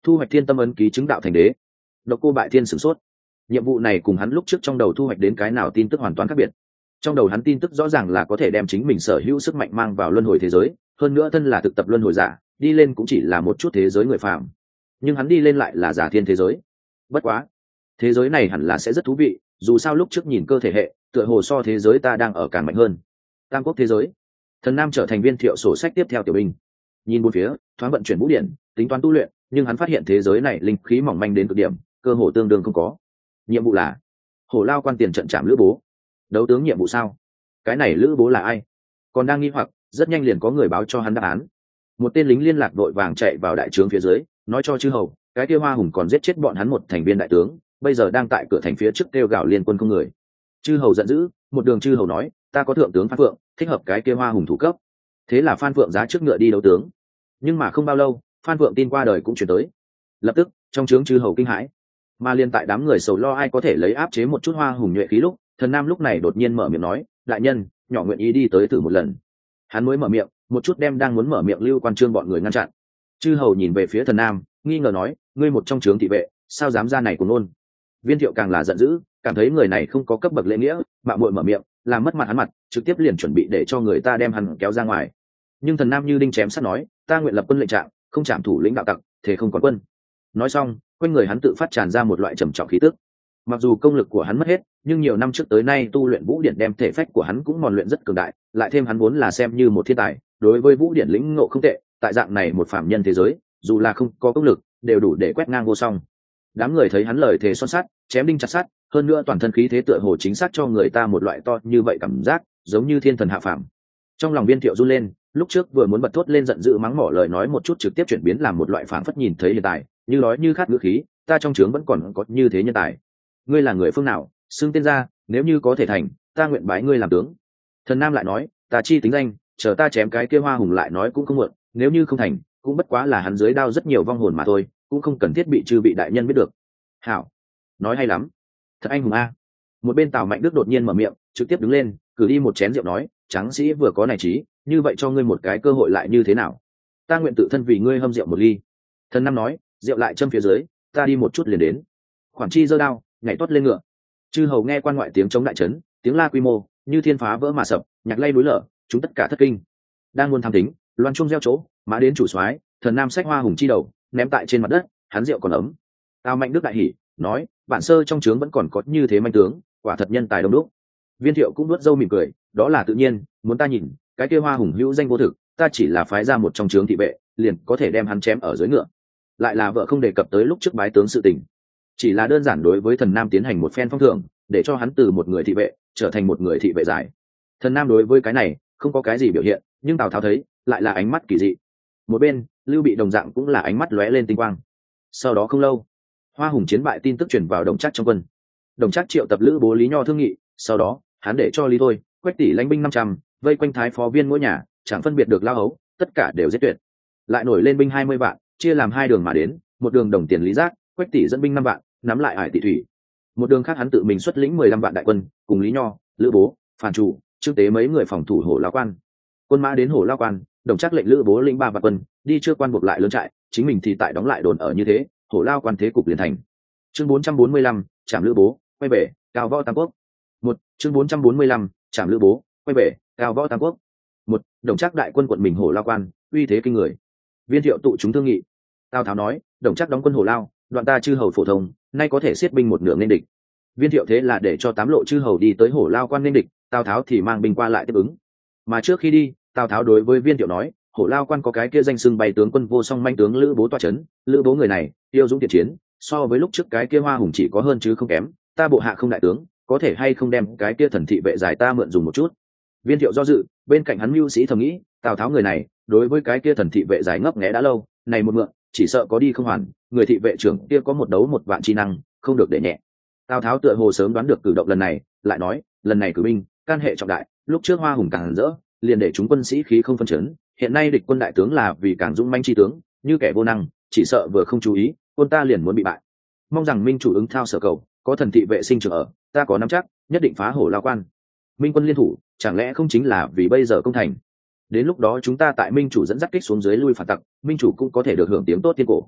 thu hoạch thiên tâm ấn ký chứng đạo thành đế. Độc Cô Bại Thiên sửng sốt. Nhiệm vụ này cùng hắn lúc trước trong đầu thu hoạch đến cái nào tin tức hoàn toàn khác biệt. Trong đầu hắn tin tức rõ ràng là có thể đem chính mình sở hữu sức mạnh mang vào luân hồi thế giới, hơn nữa thân là thực tập luân hồi giả, đi lên cũng chỉ là một chút thế giới người phàm. Nhưng hắn đi lên lại là giả thiên thế giới. Bất quá, thế giới này hẳn là sẽ rất thú vị, dù sao lúc trước nhìn cơ thể hệ, tựa hồ so thế giới ta đang ở càng mạnh hơn. Tam quốc thế giới. Thần Nam trở thành Viên Thiệu sổ sách tiếp theo tiểu binh. Nhìn bốn phía, thoáng vận chuyển vũ điển, tính toán tu luyện, nhưng hắn phát hiện thế giới này linh khí mỏng manh đến cực điểm, cơ hồ tương đương không có. Nhiệm vụ là Hổ Lao quan tiền trận chạm Lữ Bố. Đấu tướng nhiệm vụ sao? Cái này Lữ Bố là ai? Còn đang nghi hoặc, rất nhanh liền có người báo cho hắn đáp án. Một tên lính liên lạc đội vàng chạy vào đại trướng phía dưới, nói cho chư hầu, cái kia Hoa Hùng còn giết chết bọn hắn một thành viên đại tướng, bây giờ đang tại cửa thành phía trước kêu gào liên quân không người. Chư hầu giận dữ, một đường chư hầu nói, ta có thượng tướng Phan Phượng, thích hợp cái kia Hoa Hùng thủ cấp. Thế là Phan Phượng giá trước ngựa đi đấu tướng. Nhưng mà không bao lâu, Phan Phượng tin qua đời cũng chuyển tới. Lập tức, trong trướng chư hầu kinh hãi. Mà liên tại đám người sầu lo ai có thể lấy áp chế một chút Hoa Hùng nhuệ khí lúc, Thần Nam lúc này đột nhiên mở miệng nói, đại nhân, nhỏ nguyện ý đi tới thử một lần. Hắn mới mở miệng, một chút đem đang muốn mở miệng Lưu Quan Trương bọn người ngăn chặn. Chư hầu nhìn về phía Thần Nam, nghi ngờ nói, ngươi một trong trướng thị vệ, sao dám ra này của nôn? Viên Thiệu càng là giận dữ, cảm thấy người này không có cấp bậc lễ nghĩa, mạo muội mở miệng, làm mất mặt hắn mặt, trực tiếp liền chuẩn bị để cho người ta đem hắn kéo ra ngoài. Nhưng Thần Nam như đinh chém sắt nói, ta nguyện lập quân lệnh trạng, không chạm thủ lĩnh đạo tặc, thế không còn quân. Nói xong, quanh người hắn tự phát tràn ra một loại trầm trọng khí tức. Mặc dù công lực của hắn mất hết, nhưng nhiều năm trước tới nay tu luyện vũ điển đem thể phách của hắn cũng mòn luyện rất cường đại, lại thêm hắn vốn là xem như một thiên tài, đối với vũ điển lĩnh ngộ không tệ, tại dạng này một phàm nhân thế giới, dù là không có công lực, đều đủ để quét ngang vô song. Đám người thấy hắn lời thề son sắt, chém đinh chặt sắt, hơn nữa toàn thân khí thế tựa hồ chính xác cho người ta một loại to như vậy cảm giác, giống như thiên thần hạ phàm. Trong lòng Viên Thiệu run lên, lúc trước vừa muốn bật thốt lên giận dữ mắng mỏ lời nói một chút trực tiếp chuyển biến làm một loại phảng phất nhìn thấy hiện tại, như nói như khát ngữ khí, ta trong trướng vẫn còn có như thế nhân tài. Ngươi là người phương nào, xưng tên ra, nếu như có thể thành, ta nguyện bái ngươi làm tướng. Thần Nam lại nói, ta chi tính danh, chờ ta chém cái kia Hoa Hùng lại nói cũng không muộn, nếu như không thành, cũng bất quá là hắn dưới đao rất nhiều vong hồn mà thôi, cũng không cần thiết bị chư vị đại nhân biết được. Hảo, nói hay lắm, thật anh hùng a. Một bên Tào Mạnh Đức đột nhiên mở miệng, trực tiếp đứng lên, cử đi một chén rượu nói, tráng sĩ vừa có này trí, như vậy cho ngươi một cái cơ hội lại như thế nào? Ta nguyện tự thân vì ngươi hâm rượu một ly. Thần Nam nói, rượu lại châm phía dưới, ta đi một chút liền đến. Khoản chi giơ đao, nhảy tuốt lên ngựa. Chư hầu nghe quan ngoại tiếng chống đại trấn, tiếng la quy mô, như thiên phá vỡ mà sập, nhạc lay núi lở, chúng tất cả thất kinh. Đang muốn tham tính, loan trung gieo chỗ, mã đến chủ soái, Thần Nam xách Hoa Hùng chi đầu, ném tại trên mặt đất, hắn rượu còn ấm. Tào Mạnh Đức đại hỉ, nói, bản sơ trong trướng vẫn còn có như thế manh tướng, quả thật nhân tài đông đúc. Viên Thiệu cũng nuốt râu mỉm cười, đó là tự nhiên, muốn ta nhìn, cái kia Hoa Hùng hữu danh vô thực, ta chỉ là phái ra một trong trướng thị vệ, liền có thể đem hắn chém ở dưới ngựa. Lại là vợ không đề cập tới lúc trước bái tướng sự tình, chỉ là đơn giản đối với Thần Nam tiến hành một phen phong thưởng, để cho hắn từ một người thị vệ trở thành một người thị vệ giải. Thần Nam đối với cái này không có cái gì biểu hiện, nhưng Tào Tháo thấy lại là ánh mắt kỳ dị. Một bên Lưu Bị đồng dạng cũng là ánh mắt lóe lên tinh quang. Sau đó không lâu, Hoa Hùng chiến bại tin tức truyền vào Đồng Trác trong quân. Đồng Trác triệu tập Lữ Bố Lý Nho thương nghị, sau đó hắn để cho Lý Thôi, Quách Tỷ lãnh binh 500, vây quanh Thái Phó Viên mỗi nhà, chẳng phân biệt được lao hấu, tất cả đều giết tuyệt. Lại nổi lên binh 20 vạn, chia làm hai đường mà đến, một đường Đồng Tiền Lý Giác, Quách Tỷ dẫn binh 5 vạn, nắm lại Hải Tỷ Thủy. Một đường khác hắn tự mình xuất lĩnh 15 vạn đại quân, cùng Lý Nho, Lữ Bố, Phàn Chủ, Trương Tế mấy người phòng thủ Hổ Lao Quan. Quân mã đến Hổ Lao Quan, Đồng Trác lệnh Lữ Bố lĩnh 3 vạn quân, đi chưa quan buộc lại lớn trại, chính mình thì tại đóng lại đồn ở như thế, Hổ Lao Quan thế cục liền thành. Chương 445, chạm Lữ Bố, quay về, cao võ Tam Quốc. Chương 445, chạm Lữ Bố, quay về, cao võ Tam Quốc. Đồng Trác đại quân quận mình Hổ Lao Quan, uy thế kinh người. Viên Thiệu tụ chúng thương nghị. Tào Tháo nói, Đồng Trác đóng quân Hổ Lao, đoạn ta chư hầu phổ thông, nay có thể xiết binh một nửa nên địch. Viên Thiệu thế là để cho 8 lộ chư hầu đi tới Hổ Lao Quan nên địch, Tào Tháo thì mang binh qua lại tiếp ứng. Mà trước khi đi, Tào Tháo đối với Viên Thiệu nói, Hổ Lao Quan có cái kia danh xưng bày tướng quân vô song manh tướng Lữ Bố tọa chấn, Lữ Bố người này tiêu dũng thiện chiến, so với lúc trước cái kia Hoa Hùng chỉ có hơn chứ không kém, ta bộ hạ không đại tướng, có thể hay không đem cái kia thần thị vệ giải ta mượn dùng một chút. Viên Thiệu do dự, bên cạnh hắn mưu sĩ thầm nghĩ, Tào Tháo người này đối với cái kia thần thị vệ giải ngấp nghé đã lâu, này một mượn chỉ sợ có đi không hoàn, người thị vệ trưởng kia có một đấu một vạn chi năng, không được để nhẹ. Tào Tháo tựa hồ sớm đoán được cử động lần này, lại nói, lần này cử binh can hệ trọng đại, lúc trước Hoa Hùng càng rỡ, liền để chúng quân sĩ khí không phân chấn, hiện nay địch quân đại tướng là vì càng dũng manh chi tướng, như kẻ vô năng, chỉ sợ vừa không chú ý, quân ta liền muốn bị bại. Mong rằng minh chủ ứng thao sở cầu, có thần thị vệ sinh trưởng ở, ta có nắm chắc, nhất định phá Hổ Lao Quan. Minh quân liên thủ, chẳng lẽ không chính là vì bây giờ công thành? Đến lúc đó chúng ta tại minh chủ dẫn dắt kích xuống dưới lui phản tặc, minh chủ cũng có thể được hưởng tiếng tốt tiên cổ.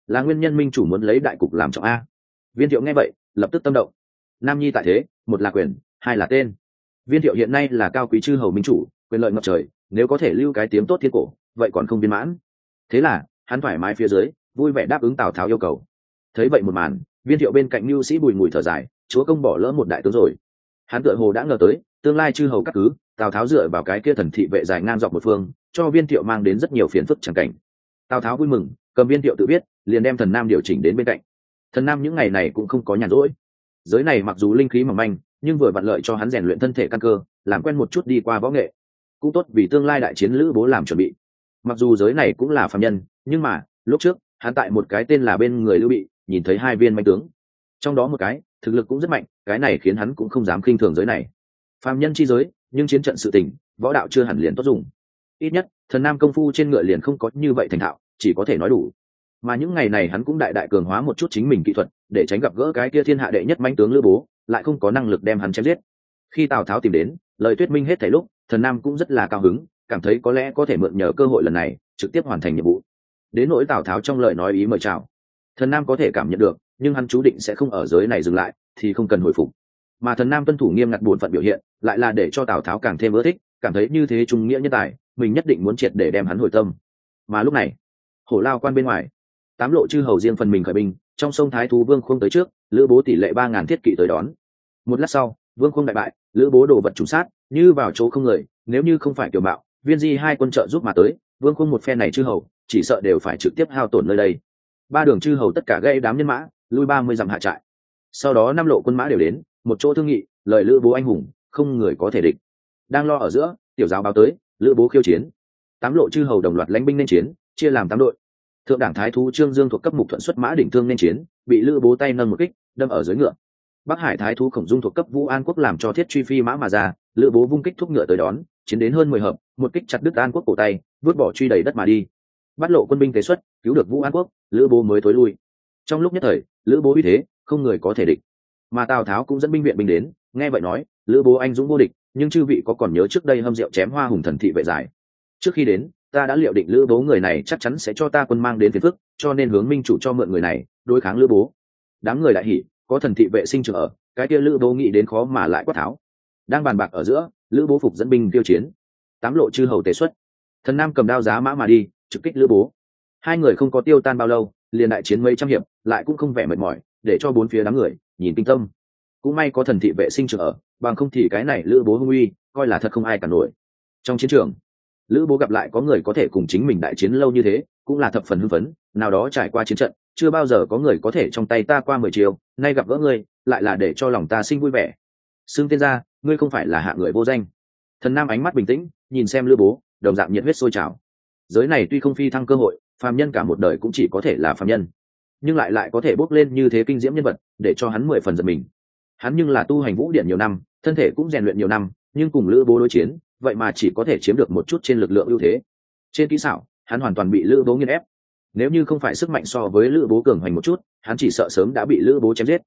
là nguyên nhân minh chủ muốn lấy đại cục làm trọng a. Viên Thiệu nghe vậy lập tức tâm động. Nam nhi tại thế, một là quyền, hai là tên. Viên Thiệu hiện nay là cao quý chư hầu minh chủ, quyền lợi ngập trời, nếu có thể lưu cái tiếng tốt thiên cổ, vậy còn không viên mãn. Thế là hắn thoải mái phía dưới, vui vẻ đáp ứng Tào Tháo yêu cầu. Thấy vậy một màn, Viên Thiệu bên cạnh mưu sĩ Bùi Ngùi thở dài, chúa công bỏ lỡ một đại tướng rồi. Hắn tựa hồ đã ngờ tới tương lai chư hầu các cứ, Tào Tháo dựa vào cái kia thần thị vệ dài ngang dọc một phương, cho Viên Thiệu mang đến rất nhiều phiền phức chẳng cảnh. Tào Tháo vui mừng, cầm Viên Thiệu tự biết, liền đem Thần Nam điều chỉnh đến bên cạnh. Thần Nam những ngày này cũng không có nhàn rỗi. Giới này mặc dù linh khí mỏng manh, nhưng vừa vặn lợi cho hắn rèn luyện thân thể căn cơ, làm quen một chút đi qua võ nghệ, cũng tốt vì tương lai đại chiến Lữ Bố làm chuẩn bị. Mặc dù giới này cũng là phàm nhân, nhưng mà lúc trước hắn tại một cái tên là bên người Lưu Bị nhìn thấy hai viên manh tướng, trong đó một cái thực lực cũng rất mạnh, cái này khiến hắn cũng không dám khinh thường giới này. Phàm nhân chi giới, nhưng chiến trận sự tình, võ đạo chưa hẳn liền tốt dùng. Ít nhất Thần Nam công phu trên ngựa liền không có như vậy thành thạo, chỉ có thể nói đủ. Mà những ngày này hắn cũng đại đại cường hóa một chút chính mình kỹ thuật, để tránh gặp gỡ cái kia thiên hạ đệ nhất manh tướng Lữ Bố, lại không có năng lực đem hắn chém giết. Khi Tào Tháo tìm đến, lời thuyết minh hết thảy lúc, Thần Nam cũng rất là cao hứng, cảm thấy có lẽ có thể mượn nhờ cơ hội lần này trực tiếp hoàn thành nhiệm vụ. Đến nỗi Tào Tháo trong lời nói ý mời chào, Thần Nam có thể cảm nhận được, nhưng hắn chú định sẽ không ở giới này dừng lại, thì không cần hồi phục. Mà Thần Nam tuân thủ nghiêm ngặt bổn phận biểu hiện, lại là để cho Tào Tháo càng thêm ưa thích, cảm thấy như thế trung nghĩa nhân tài, mình nhất định muốn triệt để đem hắn hồi tâm. Mà lúc này, Hổ Lao quan bên ngoài, tám lộ chư hầu riêng phần mình khởi binh, trong sông Thái Thú Vương Khung tới trước, Lữ Bố tỷ lệ 3000 thiết kỵ tới đón. Một lát sau, Vương Khung đại bại, Lữ Bố đổ vật trùng sát, như vào chỗ không người, nếu như không phải Kiều Mạo, Viên Di hai quân trợ giúp mà tới, Vương Khung một phe này chư hầu, chỉ sợ đều phải trực tiếp hao tổn nơi đây. Ba đường chư hầu tất cả gây đám nhân mã, lui 30 dặm hạ trại. Sau đó năm lộ quân mã đều đến, một chỗ thương nghị, lời Lữ Bố anh hùng, không người có thể địch. Đang lo ở giữa, tiểu giáo báo tới, Lữ Bố khiêu chiến. Tám lộ chư hầu đồng loạt lãnh binh nên chiến, chia làm 8 đội. Thượng đảng thái thú Trương Dương thuộc cấp Mục Thuận xuất mã đỉnh thương nên chiến, bị Lữ Bố tay nâng một kích, đâm ở dưới ngựa. Bắc Hải thái thú Khổng Dung thuộc cấp Vũ An Quốc làm cho thiết truy phi mã mà ra, Lữ Bố vung kích thúc ngựa tới đón, chiến đến hơn 10 hợp, một kích chặt đứt An Quốc cổ tay, vứt bỏ truy đầy đất mà đi. Bắt lộ quân binh tế xuất, cứu được Vũ An Quốc, Lữ Bố mới tối lui. Trong lúc nhất thời, Lữ Bố uy thế, không người có thể địch. Mà Tào Tháo cũng dẫn binh viện binh đến, nghe vậy nói, Lữ Bố anh dũng vô địch, nhưng chư vị có còn nhớ trước đây hâm rượu chém Hoa Hùng thần thị vệ giải. Trước khi đến, ta đã liệu định Lữ Bố người này chắc chắn sẽ cho ta quân mang đến phiền phức, cho nên hướng minh chủ cho mượn người này đối kháng Lữ Bố. Đám người đại hỉ, có thần thị vệ sinh trưởng ở, cái kia Lữ Bố nghĩ đến khó mà lại quát tháo. Đang bàn bạc ở giữa, Lữ Bố phục dẫn binh tiêu chiến. Tám lộ chư hầu tế xuất, Thần Nam cầm đao giá mã mà đi, trực kích Lữ Bố. Hai người không có tiêu tan bao lâu, liền đại chiến mấy trăm hiệp, lại cũng không vẻ mệt mỏi, để cho bốn phía đám người nhìn kinh tâm. Cũng may có thần thị vệ sinh trưởng ở, bằng không thì cái này Lữ Bố hung uy, coi là thật không ai cản nổi. Trong chiến trường, Lữ Bố gặp lại có người có thể cùng chính mình đại chiến lâu như thế, cũng là thập phần hưng phấn, nào đó trải qua chiến trận, chưa bao giờ có người có thể trong tay ta qua 10 chiều, nay gặp gỡ ngươi, lại là để cho lòng ta sinh vui vẻ. Xưng tên ra, ngươi không phải là hạ người vô danh. Thần Nam ánh mắt bình tĩnh, nhìn xem Lữ Bố, đồng dạng nhiệt huyết sôi trào. Giới này tuy không phi thăng cơ hội, phàm nhân cả một đời cũng chỉ có thể là phàm nhân, nhưng lại có thể bốc lên như thế kinh diễm nhân vật, để cho hắn 10 phần giật mình. Hắn nhưng là tu hành vũ điển nhiều năm, thân thể cũng rèn luyện nhiều năm, nhưng cùng Lữ Bố đối chiến, vậy mà chỉ có thể chiếm được một chút trên lực lượng ưu thế. Trên kỹ xảo, hắn hoàn toàn bị Lữ Bố nghiền ép. Nếu như không phải sức mạnh so với Lữ Bố cường hoành một chút, hắn chỉ sợ sớm đã bị Lữ Bố chém giết.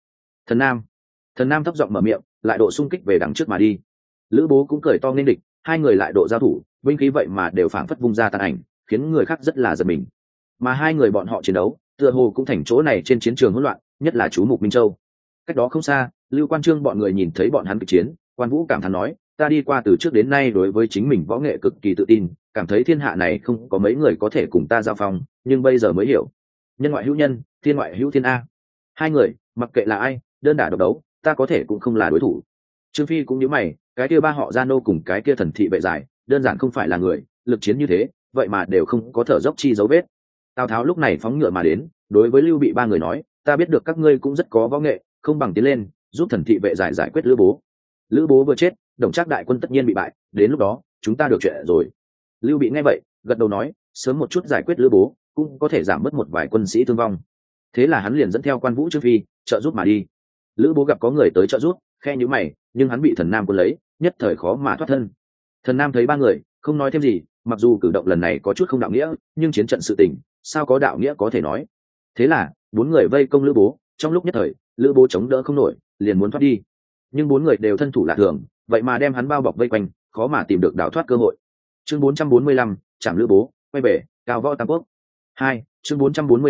Thần Nam thấp giọng mở miệng, lại độ xung kích về đằng trước mà đi. Lữ Bố cũng cười to nghênh địch, hai người lại độ giao thủ, binh khí vậy mà đều phảng phất vung ra tàn ảnh, khiến người khác rất là giật mình. Mà hai người bọn họ chiến đấu, tựa hồ cũng thành chỗ này trên chiến trường hỗn loạn, nhất là chú Mục Minh Châu. Cách đó không xa, Lưu Quan Trương bọn người nhìn thấy bọn hắn kịch chiến, Quan Vũ cảm thán nói, ta đi qua từ trước đến nay đối với chính mình võ nghệ cực kỳ tự tin, cảm thấy thiên hạ này không có mấy người có thể cùng ta giao phong, nhưng bây giờ mới hiểu, nhân ngoại hữu nhân, thiên ngoại hữu thiên a. Hai người, mặc kệ là ai, đơn đả độc đấu, ta có thể cũng không là đối thủ. Trương Phi cũng nhíu mày, cái kia ba họ Gia Nô cùng cái kia thần thị vệ giải, đơn giản không phải là người, lực chiến như thế, vậy mà đều không có thở dốc chi dấu vết. Tào Tháo lúc này phóng ngựa mà đến, đối với Lưu Bị ba người nói, ta biết được các ngươi cũng rất có võ nghệ, không bằng tiến lên, giúp thần thị vệ giải giải quyết Lữ Bố. Lữ Bố vừa chết, Đồng Trác đại quân tất nhiên bị bại, đến lúc đó chúng ta được chuyện rồi. Lưu Bị nghe vậy, gật đầu nói, sớm một chút giải quyết Lữ Bố, cũng có thể giảm bớt một vài quân sĩ thương vong. Thế là hắn liền dẫn theo Quan Vũ Trương Phi trợ giúp mà đi. Lữ Bố gặp có người tới trợ giúp, khe nhíu mày, nhưng hắn bị Thần Nam quân lấy, nhất thời khó mà thoát thân. Thần Nam thấy ba người, không nói thêm gì, mặc dù cử động lần này có chút không đạo nghĩa, nhưng chiến trận sự tình, sao có đạo nghĩa có thể nói. Thế là bốn người vây công Lữ Bố, trong lúc nhất thời, Lữ Bố chống đỡ không nổi, liền muốn thoát đi. Nhưng bốn người đều thân thủ lạ thường, vậy mà đem hắn bao bọc vây quanh, khó mà tìm được đào thoát cơ hội. Chương 445, chạm Lữ Bố, quay về, cao võ Tam Quốc. 2, chương 445,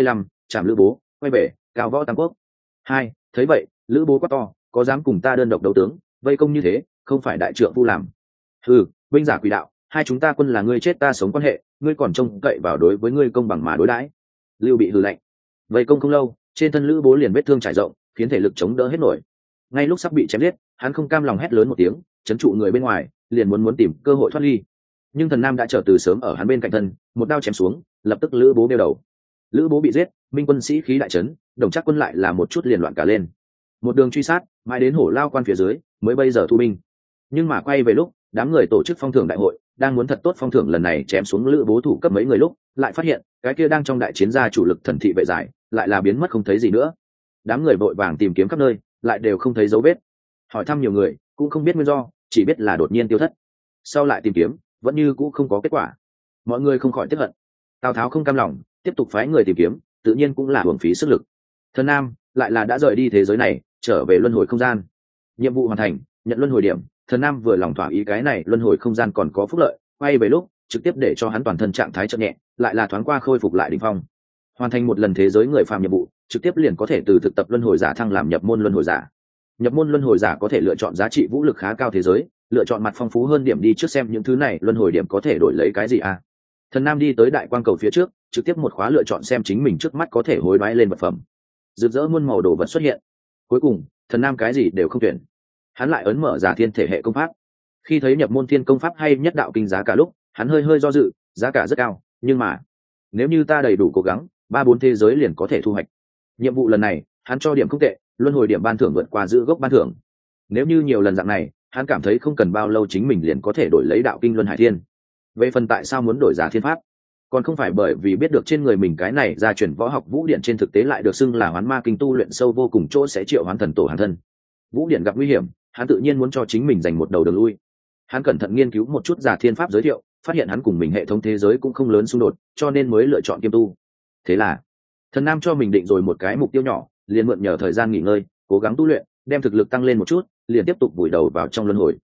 chạm lữ bố quay về cao võ tam quốc. Hai, thấy vậy lữ bố quát to, có dám cùng ta đơn độc đấu tướng, vây công như thế không phải đại trượng phu làm. Ừ, binh giả quỷ đạo, hai chúng ta quân là ngươi chết ta sống quan hệ, ngươi còn trông cậy vào đối với ngươi công bằng mà đối đãi. Lưu Bị hừ lạnh. Vây công không lâu, trên thân lữ bố liền vết thương trải rộng, khiến thể lực chống đỡ hết nổi. Ngay lúc sắp bị chém giết, hắn không cam lòng hét lớn một tiếng, chấn trụ người bên ngoài, liền muốn tìm cơ hội thoát ly. Nhưng Thần Nam đã chờ từ sớm ở hắn bên cạnh thân, một đao chém xuống, lập tức lữ bố đeo đầu. Lữ bố bị giết, minh quân sĩ khí đại trấn, Đồng Trác quân lại là một chút liền loạn cả lên. Một đường truy sát, mãi đến Hổ Lao quan phía dưới, mới bây giờ thu binh. Nhưng mà quay về lúc đám người tổ chức phong thưởng đại hội, đang muốn thật tốt phong thưởng lần này chém xuống lữ bố thủ cấp mấy người lúc, lại phát hiện cái kia đang trong đại chiến gia chủ lực thần thị vệ giải, lại là biến mất không thấy gì nữa. Đám người vội vàng tìm kiếm khắp nơi, lại đều không thấy dấu vết. Hỏi thăm nhiều người, cũng không biết nguyên do, chỉ biết là đột nhiên tiêu thất. Sau lại tìm kiếm, vẫn như cũ không có kết quả. Mọi người không khỏi tiếc hận. Tào Tháo không cam lòng, tiếp tục phái người tìm kiếm, tự nhiên cũng là hưởng phí sức lực. Thần Nam lại là đã rời đi thế giới này, trở về luân hồi không gian. Nhiệm vụ hoàn thành, nhận luân hồi điểm. Thần Nam vừa lòng thỏa ý cái này luân hồi không gian còn có phúc lợi, quay về lúc trực tiếp để cho hắn toàn thân trạng thái chậm nhẹ, lại là thoáng qua khôi phục lại đỉnh phong. Hoàn thành một lần thế giới người phàm nhiệm vụ, trực tiếp liền có thể từ thực tập luân hồi giả thăng làm nhập môn luân hồi giả. Nhập môn luân hồi giả có thể lựa chọn giá trị vũ lực khá cao thế giới, lựa chọn mặt phong phú hơn điểm đi trước xem những thứ này luân hồi điểm có thể đổi lấy cái gì à. Thần Nam đi tới đại quang cầu phía trước, trực tiếp một khóa lựa chọn xem chính mình trước mắt có thể hối đoái lên vật phẩm. Rực rỡ muôn màu đồ vật xuất hiện. Cuối cùng Thần Nam cái gì đều không tuyển, hắn lại ấn mở Giả Thiên thể hệ công pháp. Khi thấy nhập môn thiên công pháp hay nhất đạo kinh giá cả lúc, hắn hơi do dự, giá cả rất cao, nhưng mà nếu như ta đầy đủ cố gắng, 3-4 thế giới liền có thể thu hoạch. Nhiệm vụ lần này hắn cho điểm không tệ, luân hồi điểm ban thưởng vượt qua giữ gốc ban thưởng. Nếu như nhiều lần dạng này, hắn cảm thấy không cần bao lâu chính mình liền có thể đổi lấy đạo kinh luân hải thiên. Về phần tại sao muốn đổi Giả Thiên pháp, còn không phải bởi vì biết được trên người mình cái này gia truyền võ học vũ điện trên thực tế lại được xưng là hoán ma kinh tu luyện sâu vô cùng chỗ sẽ triệu hoán thần tổ hàng thân. Vũ điện gặp nguy hiểm, hắn tự nhiên muốn cho chính mình dành một đầu đường lui. Hắn cẩn thận nghiên cứu một chút Giả Thiên pháp giới thiệu, phát hiện hắn cùng mình hệ thống thế giới cũng không lớn xung đột, cho nên mới lựa chọn kiêm tu. Thế là Thần Nam cho mình định rồi một cái mục tiêu nhỏ, liền mượn nhờ thời gian nghỉ ngơi, cố gắng tu luyện, đem thực lực tăng lên một chút, liền tiếp tục vùi đầu vào trong luân hồi.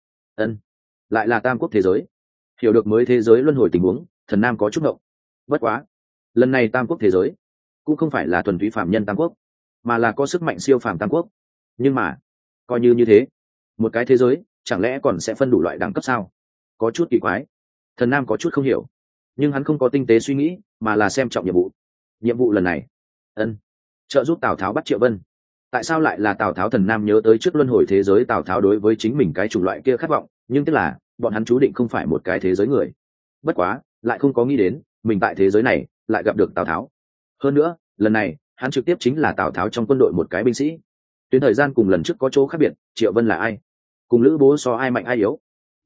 Lại là tam quốc thế giới. Hiểu được mới thế giới luân hồi tình huống, Thần Nam có chút ngộng. Bất quá, lần này tam quốc thế giới cũng không phải là thuần túy phàm nhân tam quốc, mà là có sức mạnh siêu phàm tam quốc. Nhưng mà coi như thế, một cái thế giới chẳng lẽ còn sẽ phân đủ loại đẳng cấp sao? Có chút kỳ quái. Thần Nam có chút không hiểu, nhưng hắn không có tinh tế suy nghĩ, mà là xem trọng nhiệm vụ lần này. Trợ giúp Tào Tháo bắt Triệu Vân. Tại sao lại là Tào Tháo? Thần Nam nhớ tới trước luân hồi thế giới Tào Tháo đối với chính mình cái chủng loại kia khát vọng, nhưng tức là bọn hắn chú định không phải một cái thế giới người. Bất quá lại không có nghĩ đến mình tại thế giới này lại gặp được Tào Tháo. Hơn nữa lần này hắn trực tiếp chính là Tào Tháo trong quân đội một cái binh sĩ. Tuyến thời gian cùng lần trước có chỗ khác biệt. Triệu Vân là ai? Cùng Lữ Bố so ai mạnh ai yếu?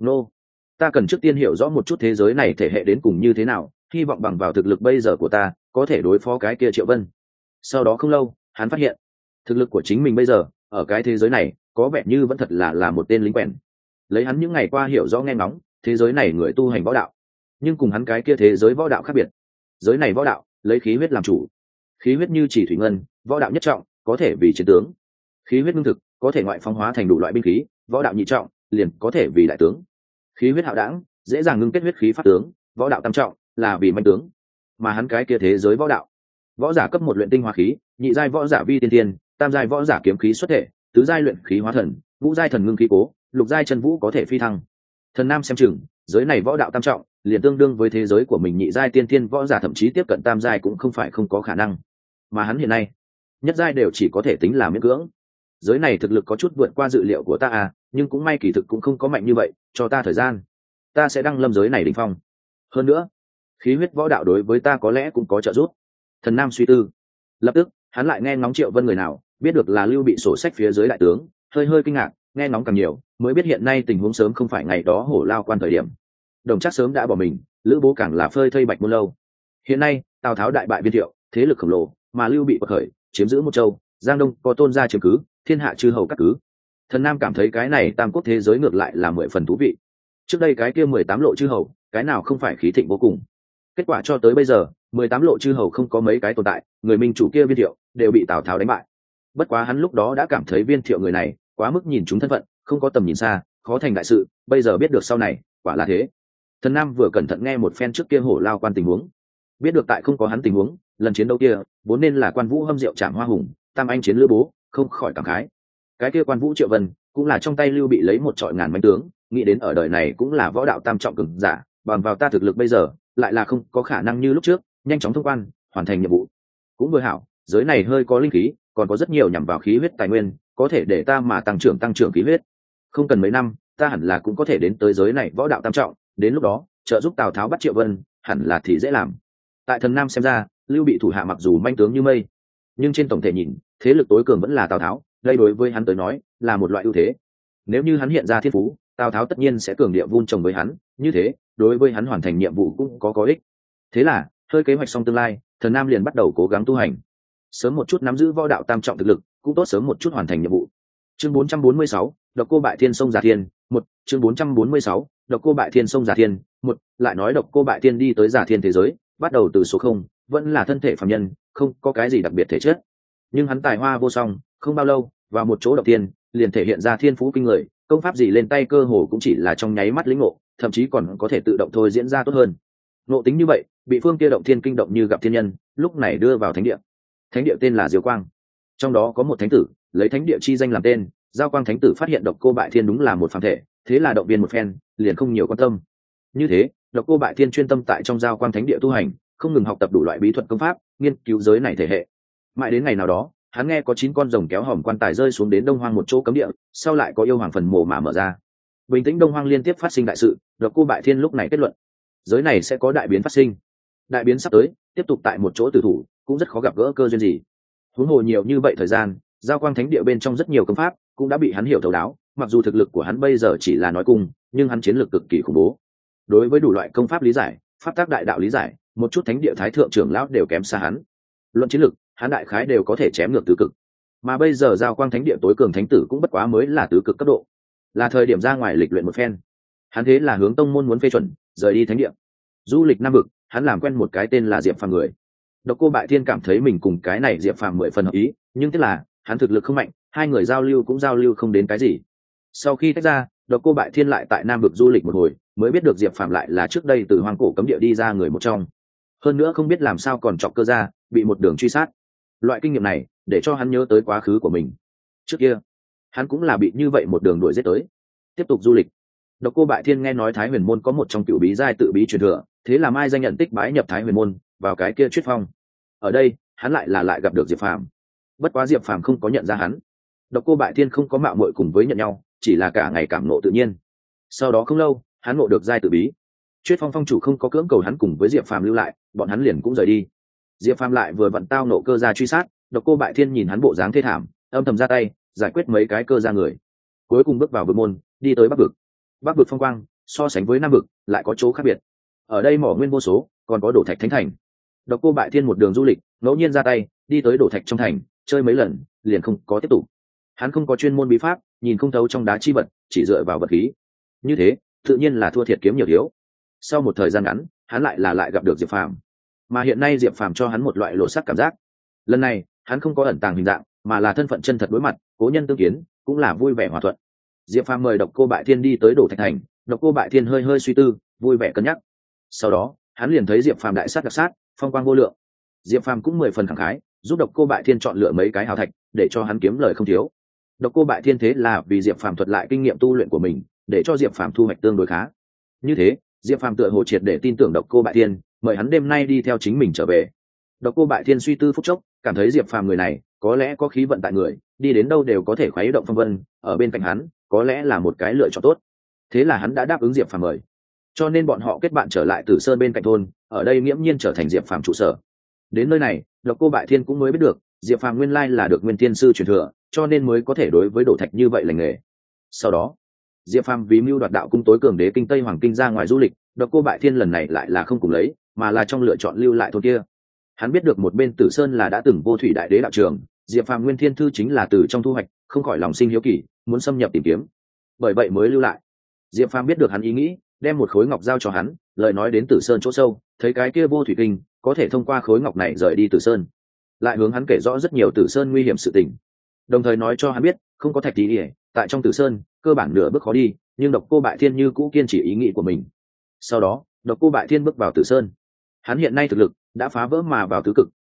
Ta cần trước tiên hiểu rõ một chút thế giới này thể hệ đến cùng như thế nào, hy vọng bằng vào thực lực bây giờ của ta có thể đối phó cái kia Triệu Vân. Sau đó không lâu hắn phát hiện thực lực của chính mình bây giờ ở cái thế giới này có vẻ như vẫn thật là một tên lính quèn. Lấy hắn những ngày qua hiểu rõ nghe ngóng, thế giới này người tu hành võ đạo, nhưng cùng hắn cái kia thế giới võ đạo khác biệt. Giới này võ đạo lấy khí huyết làm chủ, khí huyết như chỉ thủy ngân, võ đạo nhất trọng có thể vì chiến tướng. Khí huyết lương thực có thể ngoại phóng hóa thành đủ loại binh khí, võ đạo nhị trọng liền có thể vì đại tướng. Khí huyết hạo đảng dễ dàng ngưng kết huyết khí pháp tướng, võ đạo tam trọng là vì manh tướng. Mà hắn cái kia thế giới võ đạo, võ giả cấp 1 luyện tinh hóa khí, nhị giai võ giả vi tiên tiên, tam giai võ giả kiếm khí xuất thể, tứ giai luyện khí hóa thần, ngũ giai thần ngưng khí cố, lục giai chân vũ có thể phi thăng. Thần Nam xem chừng giới này võ đạo tam trọng liền tương đương với thế giới của mình nhị giai tiên tiên võ giả, thậm chí tiếp cận tam giai cũng không phải không có khả năng. Mà hắn hiện nay nhất giai đều chỉ có thể tính là miễn cưỡng. Giới này thực lực có chút vượt qua dự liệu của ta à, nhưng cũng may kỳ thực cũng không có mạnh như vậy, cho ta thời gian, ta sẽ đăng lâm giới này đỉnh phong. Hơn nữa khí huyết võ đạo đối với ta có lẽ cũng có trợ giúp. Thần Nam suy tư. Lập tức hắn lại nghe ngóng Triệu Vân người nào, biết được là Lưu Bị sổ sách phía dưới đại tướng, hơi kinh ngạc, nghe ngóng càng nhiều mới biết hiện nay tình huống sớm không phải ngày đó Hổ Lao quan thời điểm. Đồng Trác sớm đã bỏ mình, Lữ Bố càng là phơi thây bạch muôn lâu. Hiện nay Tào Tháo đại bại Viên Thiệu, thế lực khổng lồ, mà Lưu Bị bậc khởi, chiếm giữ một châu, Giang Đông có Tôn gia chiếm cứ, thiên hạ chư hầu các cứ. Thần Nam cảm thấy cái này tam quốc thế giới ngược lại là 10 phần thú vị. Trước đây cái kia 18 lộ chư hầu, cái nào không phải khí thịnh vô cùng. Kết quả cho tới bây giờ 18 lộ chư hầu không có mấy cái tồn tại, người minh chủ kia Viên Thiệu đều bị Tào Tháo đánh bại. Bất quá hắn lúc đó đã cảm thấy Viên Thiệu người này quá mức nhìn chúng thân phận, không có tầm nhìn xa, khó thành đại sự. Bây giờ biết được sau này quả là thế. Thần Nam vừa cẩn thận nghe một phen trước kia Hổ Lao quan tình huống, biết được tại không có hắn tình huống, lần chiến đấu kia vốn nên là Quan Vũ hâm rượu chạm Hoa Hùng, tam anh chiến Lữ Bố, không khỏi cảm khái. Cái kia Quan Vũ Triệu Vân cũng là trong tay Lưu Bị lấy một trọi ngàn bánh tướng, nghĩ đến ở đời này cũng là võ đạo tam trọng cường giả, bằng vào ta thực lực bây giờ lại là không có khả năng như lúc trước nhanh chóng thông quan hoàn thành nhiệm vụ. Cũng vừa hảo, giới này hơi có linh khí, còn có rất nhiều nhằm vào khí huyết tài nguyên, có thể để ta mà tăng trưởng khí huyết. Không cần mấy năm, ta hẳn là cũng có thể đến tới giới này võ đạo tam trọng, đến lúc đó trợ giúp Tào Tháo bắt Triệu Vân hẳn là thì dễ làm. Tại Thần Nam xem ra, Lưu Bị thủ hạ mặc dù manh tướng như mây, nhưng trên tổng thể nhìn, thế lực tối cường vẫn là Tào Tháo, đây đối với hắn tới nói là một loại ưu thế. Nếu như hắn hiện ra thiên phú, Tào Tháo tất nhiên sẽ cường địa vun trồng với hắn, như thế đối với hắn hoàn thành nhiệm vụ cũng có ích. Thế là hơi kế hoạch xong tương lai, Thần Nam liền bắt đầu cố gắng tu hành, sớm một chút nắm giữ võ đạo tam trọng thực lực, cũng tốt sớm một chút hoàn thành nhiệm vụ. Chương 446, Độc Cô Bại Thiên sông Giả Thiên, 1, chương 446, Độc Cô Bại Thiên sông Giả Thiên, 1, lại nói Độc Cô Bại Thiên đi tới Giả Thiên thế giới, bắt đầu từ số 0, vẫn là thân thể phàm nhân, không có cái gì đặc biệt thể chất. Nhưng hắn tài hoa vô song, không bao lâu, vào một chỗ động tiên, liền thể hiện ra thiên phú kinh người, công pháp gì lên tay cơ hồ cũng chỉ là trong nháy mắt lĩnh ngộ, thậm chí còn có thể tự động thôi diễn ra tốt hơn. Ngộ tính như vậy, bị phương kia động thiên kinh động như gặp thiên nhân, lúc này đưa vào thánh địa. Thánh địa tên là Diêu Quang, trong đó có một thánh tử lấy thánh địa chi danh làm tên. Giao Quang thánh tử phát hiện Độc Cô Bại Thiên đúng là một phàm thể, thế là động viên một phen, liền không nhiều quan tâm. Như thế, Độc Cô Bại Thiên chuyên tâm tại trong Giao Quang thánh địa tu hành, không ngừng học tập đủ loại bí thuật công pháp, nghiên cứu giới này thể hệ. Mãi đến ngày nào đó, hắn nghe có 9 con rồng kéo hòm quan tài rơi xuống đến Đông Hoang một chỗ cấm địa, sau lại có yêu hoàng phần mộ mà mở ra. Bình tĩnh Đông Hoang liên tiếp phát sinh đại sự, Độc Cô Bại Thiên lúc này kết luận, giới này sẽ có đại biến phát sinh. Đại biến sắp tới, tiếp tục tại một chỗ tử thủ, cũng rất khó gặp gỡ cơ duyên gì. Huống hồ nhiều như vậy thời gian, Giao Quang thánh địa bên trong rất nhiều công pháp cũng đã bị hắn hiểu thấu đáo, mặc dù thực lực của hắn bây giờ chỉ là nói cùng, nhưng hắn chiến lược cực kỳ khủng bố. Đối với đủ loại công pháp lý giải, pháp tác đại đạo lý giải, một chút thánh địa thái thượng trưởng lão đều kém xa hắn. Luận chiến lược, hắn đại khái đều có thể chém ngược tứ cực. Mà bây giờ Giao Quang thánh địa tối cường thánh tử cũng bất quá mới là tứ cực cấp độ, là thời điểm ra ngoài lịch luyện một phen. Hắn thế là hướng tông môn muốn phê chuẩn, rời đi thánh địa. Du lịch Nam vực, hắn làm quen một cái tên là Diệp Phàm người. Độc Cô Bại Thiên cảm thấy mình cùng cái này Diệp Phàm 10 phần hợp ý, nhưng tiếc là hắn thực lực không mạnh, hai người giao lưu cũng giao lưu không đến cái gì. Sau khi tách ra, Độc Cô Bại Thiên lại tại Nam vực du lịch một hồi, mới biết được Diệp Phàm lại là trước đây từ hoang cổ cấm địa đi ra người một trong. Hơn nữa không biết làm sao còn chọc cơ ra, bị một đường truy sát. Loại kinh nghiệm này để cho hắn nhớ tới quá khứ của mình. Trước kia, hắn cũng là bị như vậy một đường đuổi giết tới. Tiếp tục du lịch, Độc Cô Bại Thiên nghe nói Thái Huyền môn có một trong cựu bí giai tự bí truyền thừa, thế là mai danh nhận tích bái nhập Thái Huyền môn, vào cái kia Chuyết Phong. Ở đây, hắn lại gặp được Diệp Phàm. Bất quá Diệp Phàm không có nhận ra hắn. Độc Cô Bại Thiên không có mạo muội cùng với nhận nhau, chỉ là cả ngày cảm ngộ tự nhiên. Sau đó không lâu, hắn ngộ được giai tự bí. Chuyết Phong phong chủ không có cưỡng cầu hắn cùng với Diệp Phàm lưu lại, bọn hắn liền cũng rời đi. Diệp Phàm lại vừa vặn tao nộ cơ gia truy sát, Độc Cô Bại Thiên nhìn hắn bộ dáng thê thảm, âm thầm ra tay giải quyết mấy cái cơ gia người. Cuối cùng bước vào vực môn, đi tới Bắc vực. Bắc vực phong quang so sánh với Nam vực lại có chỗ khác biệt. Ở đây mỏ nguyên vô số, còn có đổ thạch thánh thành. Độc Cô Bại Thiên một đường du lịch, ngẫu nhiên ra tay đi tới đổ thạch trong thành, chơi mấy lần liền không có tiếp tục. Hắn không có chuyên môn bí pháp, nhìn không thấu trong đá chi vật, chỉ dựa vào vật khí. Như thế tự nhiên là thua thiệt kiếm nhiều thiếu. Sau một thời gian ngắn, hắn lại gặp được Diệp Phàm. Mà hiện nay Diệp Phàm cho hắn một loại lộ sắc cảm giác. Lần này hắn không có ẩn tàng hình dạng, mà là thân phận chân thật đối mặt, cố nhân tương kiến, cũng là vui vẻ hòa thuận. Diệp Phàm mời Độc Cô Bại Thiên đi tới đổ thạch thành. Độc Cô Bại Thiên hơi suy tư, vui vẻ cân nhắc. Sau đó hắn liền thấy Diệp Phàm đại sát đặc sát, phong quang vô lượng. Diệp Phàm cũng 10 phần khẳng khái, giúp Độc Cô Bại Thiên chọn lựa mấy cái hào thạch, để cho hắn kiếm lời không thiếu. Độc Cô Bại Thiên thế là vì Diệp Phàm thuật lại kinh nghiệm tu luyện của mình, để cho Diệp Phàm thu hoạch tương đối khá. Như thế, Diệp Phàm tựa hồ triệt để tin tưởng Độc Cô Bại Thiên, mời hắn đêm nay đi theo chính mình trở về. Độc Cô Bại Thiên suy tư phút chốc, cảm thấy Diệp Phàm người này có lẽ có khí vận tại người, đi đến đâu đều có thể khuấy động phong vân, ở bên cạnh hắn có lẽ là một cái lựa chọn tốt. Thế là hắn đã đáp ứng Diệp Phàm mời. Cho nên bọn họ kết bạn trở lại Tử Sơn bên cạnh thôn, ở đây nghiễm nhiên trở thành Diệp Phàm trụ sở. Đến nơi này, Độc Cô Bại Thiên cũng mới biết được, Diệp Phàm nguyên lai là được Nguyên Tiên sư truyền thừa, cho nên mới có thể đối với đổ thạch như vậy lành nghề. Sau đó, Diệp Phàm vì mưu đoạt đạo cung tối cường đế kinh Tây Hoàng kinh ra ngoài du lịch, Độc Cô Bại Thiên lần này lại là không cùng lấy, mà là trong lựa chọn lưu lại thôn kia. Hắn biết được một bên Tử Sơn là đã từng vô thủy đại đế đạo trường, Diệp Phàm Nguyên Thiên thư chính là từ trong thu hoạch, không khỏi lòng sinh hiếu kỳ, muốn xâm nhập tìm kiếm, bởi vậy mới lưu lại. Diệp Phàm biết được hắn ý nghĩ, đem một khối ngọc giao cho hắn, lời nói đến Tử Sơn chỗ sâu, thấy cái kia vô thủy kinh có thể thông qua khối ngọc này rời đi Tử Sơn, lại hướng hắn kể rõ rất nhiều Tử Sơn nguy hiểm sự tình, đồng thời nói cho hắn biết không có thạch tí ỉa tại trong Tử Sơn cơ bản nửa bước khó đi, nhưng Độc Cô Bại Thiên như cũ kiên trì ý nghĩ của mình. Sau đó Độc Cô Bại Thiên bước vào Tử Sơn. Hắn hiện nay thực lực đã phá vỡ mà vào tứ cực,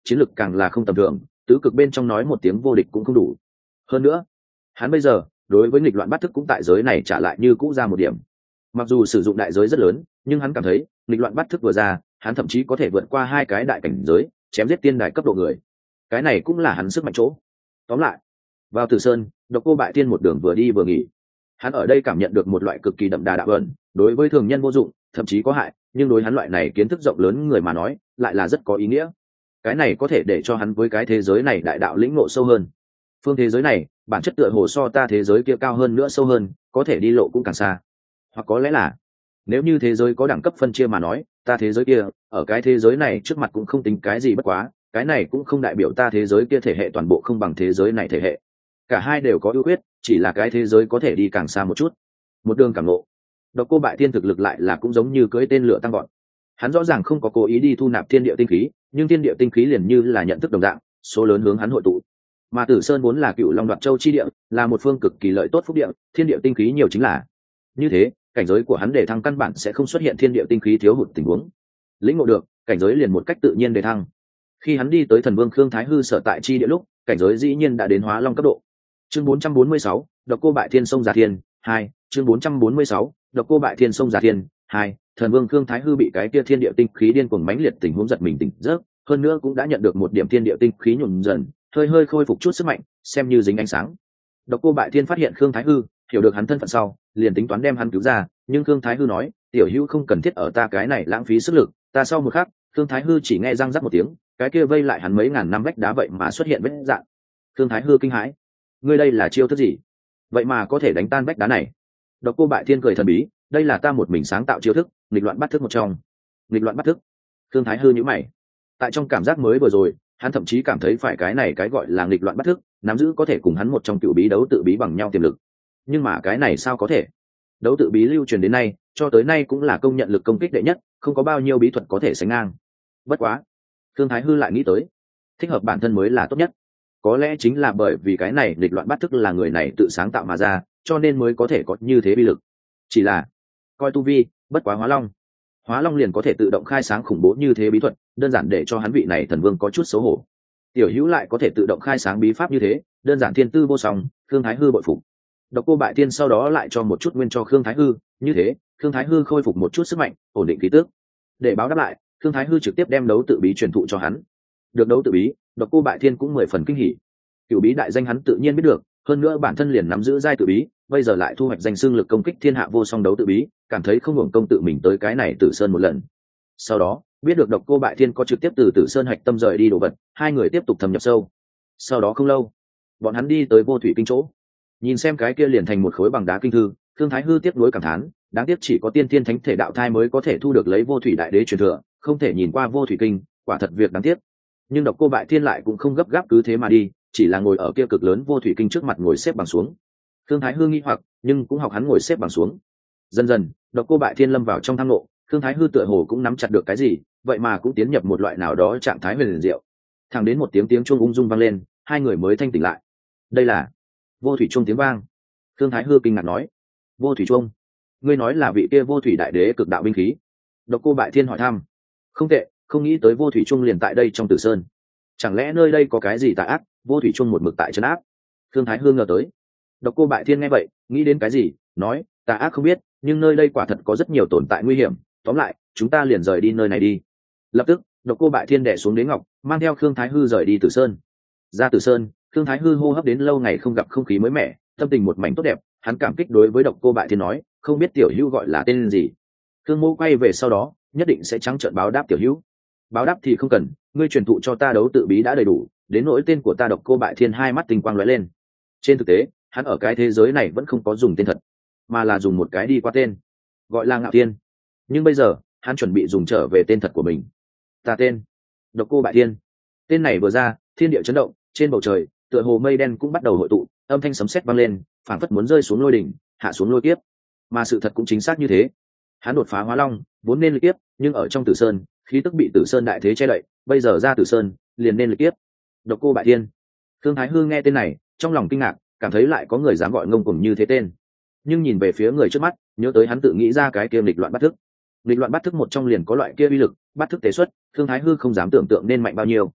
chiến lực càng là không tầm thường, tứ cực bên trong nói một tiếng vô địch cũng không đủ. Hơn nữa, hắn bây giờ đối với nghịch loạn bắt thức cũng tại giới này trả lại như cũ ra một điểm. Mặc dù sử dụng đại giới rất lớn, nhưng hắn cảm thấy nghịch loạn bắt thức vừa ra, hắn thậm chí có thể vượt qua hai cái đại cảnh giới, chém giết tiên đài cấp độ người. Cái này cũng là hắn sức mạnh chỗ. Tóm lại, vào Tử Sơn, Độc Cô Bại Tiên một đường vừa đi vừa nghỉ. Hắn ở đây cảm nhận được một loại cực kỳ đậm đà đạo ẩn, đối với thường nhân vô dụng, thậm chí có hại, nhưng đối hắn loại này kiến thức rộng lớn người mà nói, lại là rất có ý nghĩa. Cái này có thể để cho hắn với cái thế giới này đại đạo lĩnh ngộ sâu hơn. Phương thế giới này, bản chất tựa hồ so ta thế giới kia cao hơn nữa sâu hơn, có thể đi lộ cũng càng xa. Hoặc có lẽ là, nếu như thế giới có đẳng cấp phân chia mà nói, ta thế giới kia, ở cái thế giới này trước mặt cũng không tính cái gì bất quá, cái này cũng không đại biểu ta thế giới kia thể hệ toàn bộ không bằng thế giới này thể hệ. Cả hai đều có ưu khuyết, chỉ là cái thế giới có thể đi càng xa một chút. Một đường cảm ngộ. Độc Cô Bại Tiên thực lực lại là cũng giống như cưỡi tên lửa tăng vọt. Hắn rõ ràng không có cố ý đi thu nạp thiên địa tinh khí, nhưng thiên địa tinh khí liền như là nhận thức đồng dạng, số lớn hướng hắn hội tụ. Mà Tử Sơn vốn là Cựu Long Đoạt Châu chi địa, là một phương cực kỳ lợi tốt phúc địa, thiên địa tinh khí nhiều chính là. Như thế, cảnh giới của hắn để thăng căn bản sẽ không xuất hiện thiên địa tinh khí thiếu hụt tình huống. Lĩnh ngộ được, cảnh giới liền một cách tự nhiên để thăng. Khi hắn đi tới Thần Vương Khương Thái Hư sở tại chi địa lúc, cảnh giới dĩ nhiên đã đến Hóa Long cấp độ. Chương 446, Độc Cô Bại Thiên Sông Giả Thiên 2, chương 446, Độc Cô Bại Thiên Sông Giả Thiên 2, Thần Vương Khương Thái Hư bị cái kia thiên địa tinh khí điên cuồng mãnh liệt tình huống giật mình tỉnh giấc, hơn nữa cũng đã nhận được một điểm thiên địa tinh khí nhuần dần, hơi hơi khôi phục chút sức mạnh, xem như dính ánh sáng. Độc Cô Bại Thiên phát hiện Khương Thái Hư, hiểu được hắn thân phận sau, liền tính toán đem hắn cứu ra, nhưng Khương Thái Hư nói, tiểu hữu không cần thiết ở ta cái này lãng phí sức lực, ta sau một khắc, Khương Thái Hư chỉ nghe răng rắc một tiếng, cái kia vây lại hắn mấy ngàn năm vách đá vậy mà xuất hiện vết dạn. Khương Thái Hư kinh hãi, ngươi đây là chiêu thức gì? Vậy mà có thể đánh tan vách đá này? Độc Cô Bại Thiên cười thần bí, đây là ta một mình sáng tạo chiêu thức, nghịch loạn bắt thức một trong. Nghịch loạn bắt thức? Khương Thái Hư nhíu mày. Tại trong cảm giác mới vừa rồi, hắn thậm chí cảm thấy phải cái này cái gọi là nghịch loạn bắt thức, nắm giữ có thể cùng hắn một trong cựu bí đấu tự bí bằng nhau tiềm lực. Nhưng mà cái này sao có thể? Đấu tự bí lưu truyền đến nay, cho tới nay cũng là công nhận lực công kích đệ nhất, không có bao nhiêu bí thuật có thể sánh ngang. Bất quá, Khương Thái Hư lại nghĩ tới, thích hợp bản thân mới là tốt nhất. Có lẽ chính là bởi vì cái này nghịch loạn bắt thức là người này tự sáng tạo mà ra, cho nên mới có thể có như thế bí lực. Chỉ là coi tu vi, bất quá Hóa Long liền có thể tự động khai sáng khủng bố như thế bí thuật, đơn giản để cho hắn vị này thần vương có chút xấu hổ. Tiểu hữu lại có thể tự động khai sáng bí pháp như thế, đơn giản thiên tư vô song, Khương Thái Hư bội phục. Độc Cô Bại Tiên sau đó lại cho một chút nguyên cho Khương Thái Hư, như thế, Khương Thái Hư khôi phục một chút sức mạnh, ổn định khí tức. Để báo đáp lại, Khương Thái Hư trực tiếp đem đấu tự bí truyền thụ cho hắn. Được đấu tự bí, Độc Cô Bại Thiên cũng 10 phần kinh hỉ. Cửu bí đại danh hắn tự nhiên biết được, hơn nữa bản thân liền nắm giữ giai tự bí, bây giờ lại thu hoạch danh xưng lực công kích thiên hạ vô song đấu tự bí, cảm thấy không hưởng công tự mình tới cái này Tử Sơn một lần. Sau đó, biết được Độc Cô Bại Thiên có trực tiếp từ Tử Sơn hạch tâm rời đi đồ vật, hai người tiếp tục thâm nhập sâu. Sau đó không lâu, bọn hắn đi tới Vô Thủy Kinh chỗ. Nhìn xem cái kia liền thành một khối bằng đá kinh thư, Thương Thái Hư tiếc nuối cảm thán, đáng tiếc chỉ có tiên tiên thánh thể đạo thai mới có thể thu được lấy Vô Thủy đại đế truyền thừa, không thể nhìn qua Vô Thủy Kinh, quả thật việc đáng tiếc. Nhưng Độc Cô Bại Thiên lại cũng không gấp gáp cứ thế mà đi, chỉ là ngồi ở kia cực lớn Vô Thủy Kinh trước mặt ngồi xếp bằng xuống. Thương Thái Hư nghi hoặc, nhưng cũng học hắn ngồi xếp bằng xuống. Dần dần, Độc Cô Bại Thiên lâm vào trong tham ngộ, Thương Thái Hư tựa hồ cũng nắm chặt được cái gì, vậy mà cũng tiến nhập một loại nào đó trạng thái huyền diệu. Thẳng đến một tiếng chuông ung dung vang lên, hai người mới thanh tỉnh lại. Đây là Vô Thủy chuông tiếng vang. Thương Thái Hư kinh ngạc nói, Vô Thủy chuông? Ngươi nói là vị kia Vô Thủy đại đế cực đạo binh khí? Độc Cô Bại Thiên hỏi thăm. Không tệ, không nghĩ tới Vô Thủy chuông liền tại đây trong Tử Sơn. Chẳng lẽ nơi đây có cái gì tà ác, Vô Thủy chuông một mực tại trấn áp? Thương Thái Hư ngờ tới. Độc Cô Bại Thiên nghe vậy, nghĩ đến cái gì, nói, tà ác không biết, nhưng nơi đây quả thật có rất nhiều tồn tại nguy hiểm, tóm lại, chúng ta liền rời đi nơi này đi. Lập tức, Độc Cô Bại Thiên đè xuống đế ngọc, mang theo Khương Thái Hư rời đi Tử Sơn. Ra Tử Sơn, Khương Thái Hư hô hấp đến lâu ngày không gặp không khí mới mẻ, tâm tình một mảnh tốt đẹp, hắn cảm kích đối với Độc Cô Bại Thiên nói, không biết tiểu hữu gọi là tên gì. Khương Mỗ quay về sau đó, nhất định sẽ trắng trợn báo đáp tiểu hữu. Báo đáp thì không cần, ngươi truyền thụ cho ta đấu tự bí đã đầy đủ, đến nỗi tên của ta Độc Cô Bại Thiên hai mắt tinh quang lóe lên. Trên thực tế, hắn ở cái thế giới này vẫn không có dùng tên thật, mà là dùng một cái đi qua tên, gọi là Ngạo Thiên. Nhưng bây giờ, hắn chuẩn bị dùng trở về tên thật của mình. Ta tên Độc Cô Bại Thiên. Tên này vừa ra, thiên địa chấn động, trên bầu trời, tựa hồ mây đen cũng bắt đầu hội tụ, âm thanh sấm sét vang lên, phảng phất muốn rơi xuống lôi đỉnh, hạ xuống lôi kiếp. Mà sự thật cũng chính xác như thế. Hắn đột phá Hóa Long, vốn nên lực kiếp, nhưng ở trong Tử Sơn, khí tức bị Tử Sơn đại thế che đậy, bây giờ ra Tử Sơn, liền nên lực kiếp. Độc Cô Bại Thiên. Thương Thái Hư nghe tên này, trong lòng kinh ngạc, cảm thấy lại có người dám gọi ngông cuồng như thế tên. Nhưng nhìn về phía người trước mắt, nhớ tới hắn tự nghĩ ra cái kia nghịch loạn bắt thức. Nghịch loạn bắt thức một trong liền có loại kia uy lực, bắt thức tế xuất, Thương Thái Hư không dám tưởng tượng nên mạnh bao nhiêu.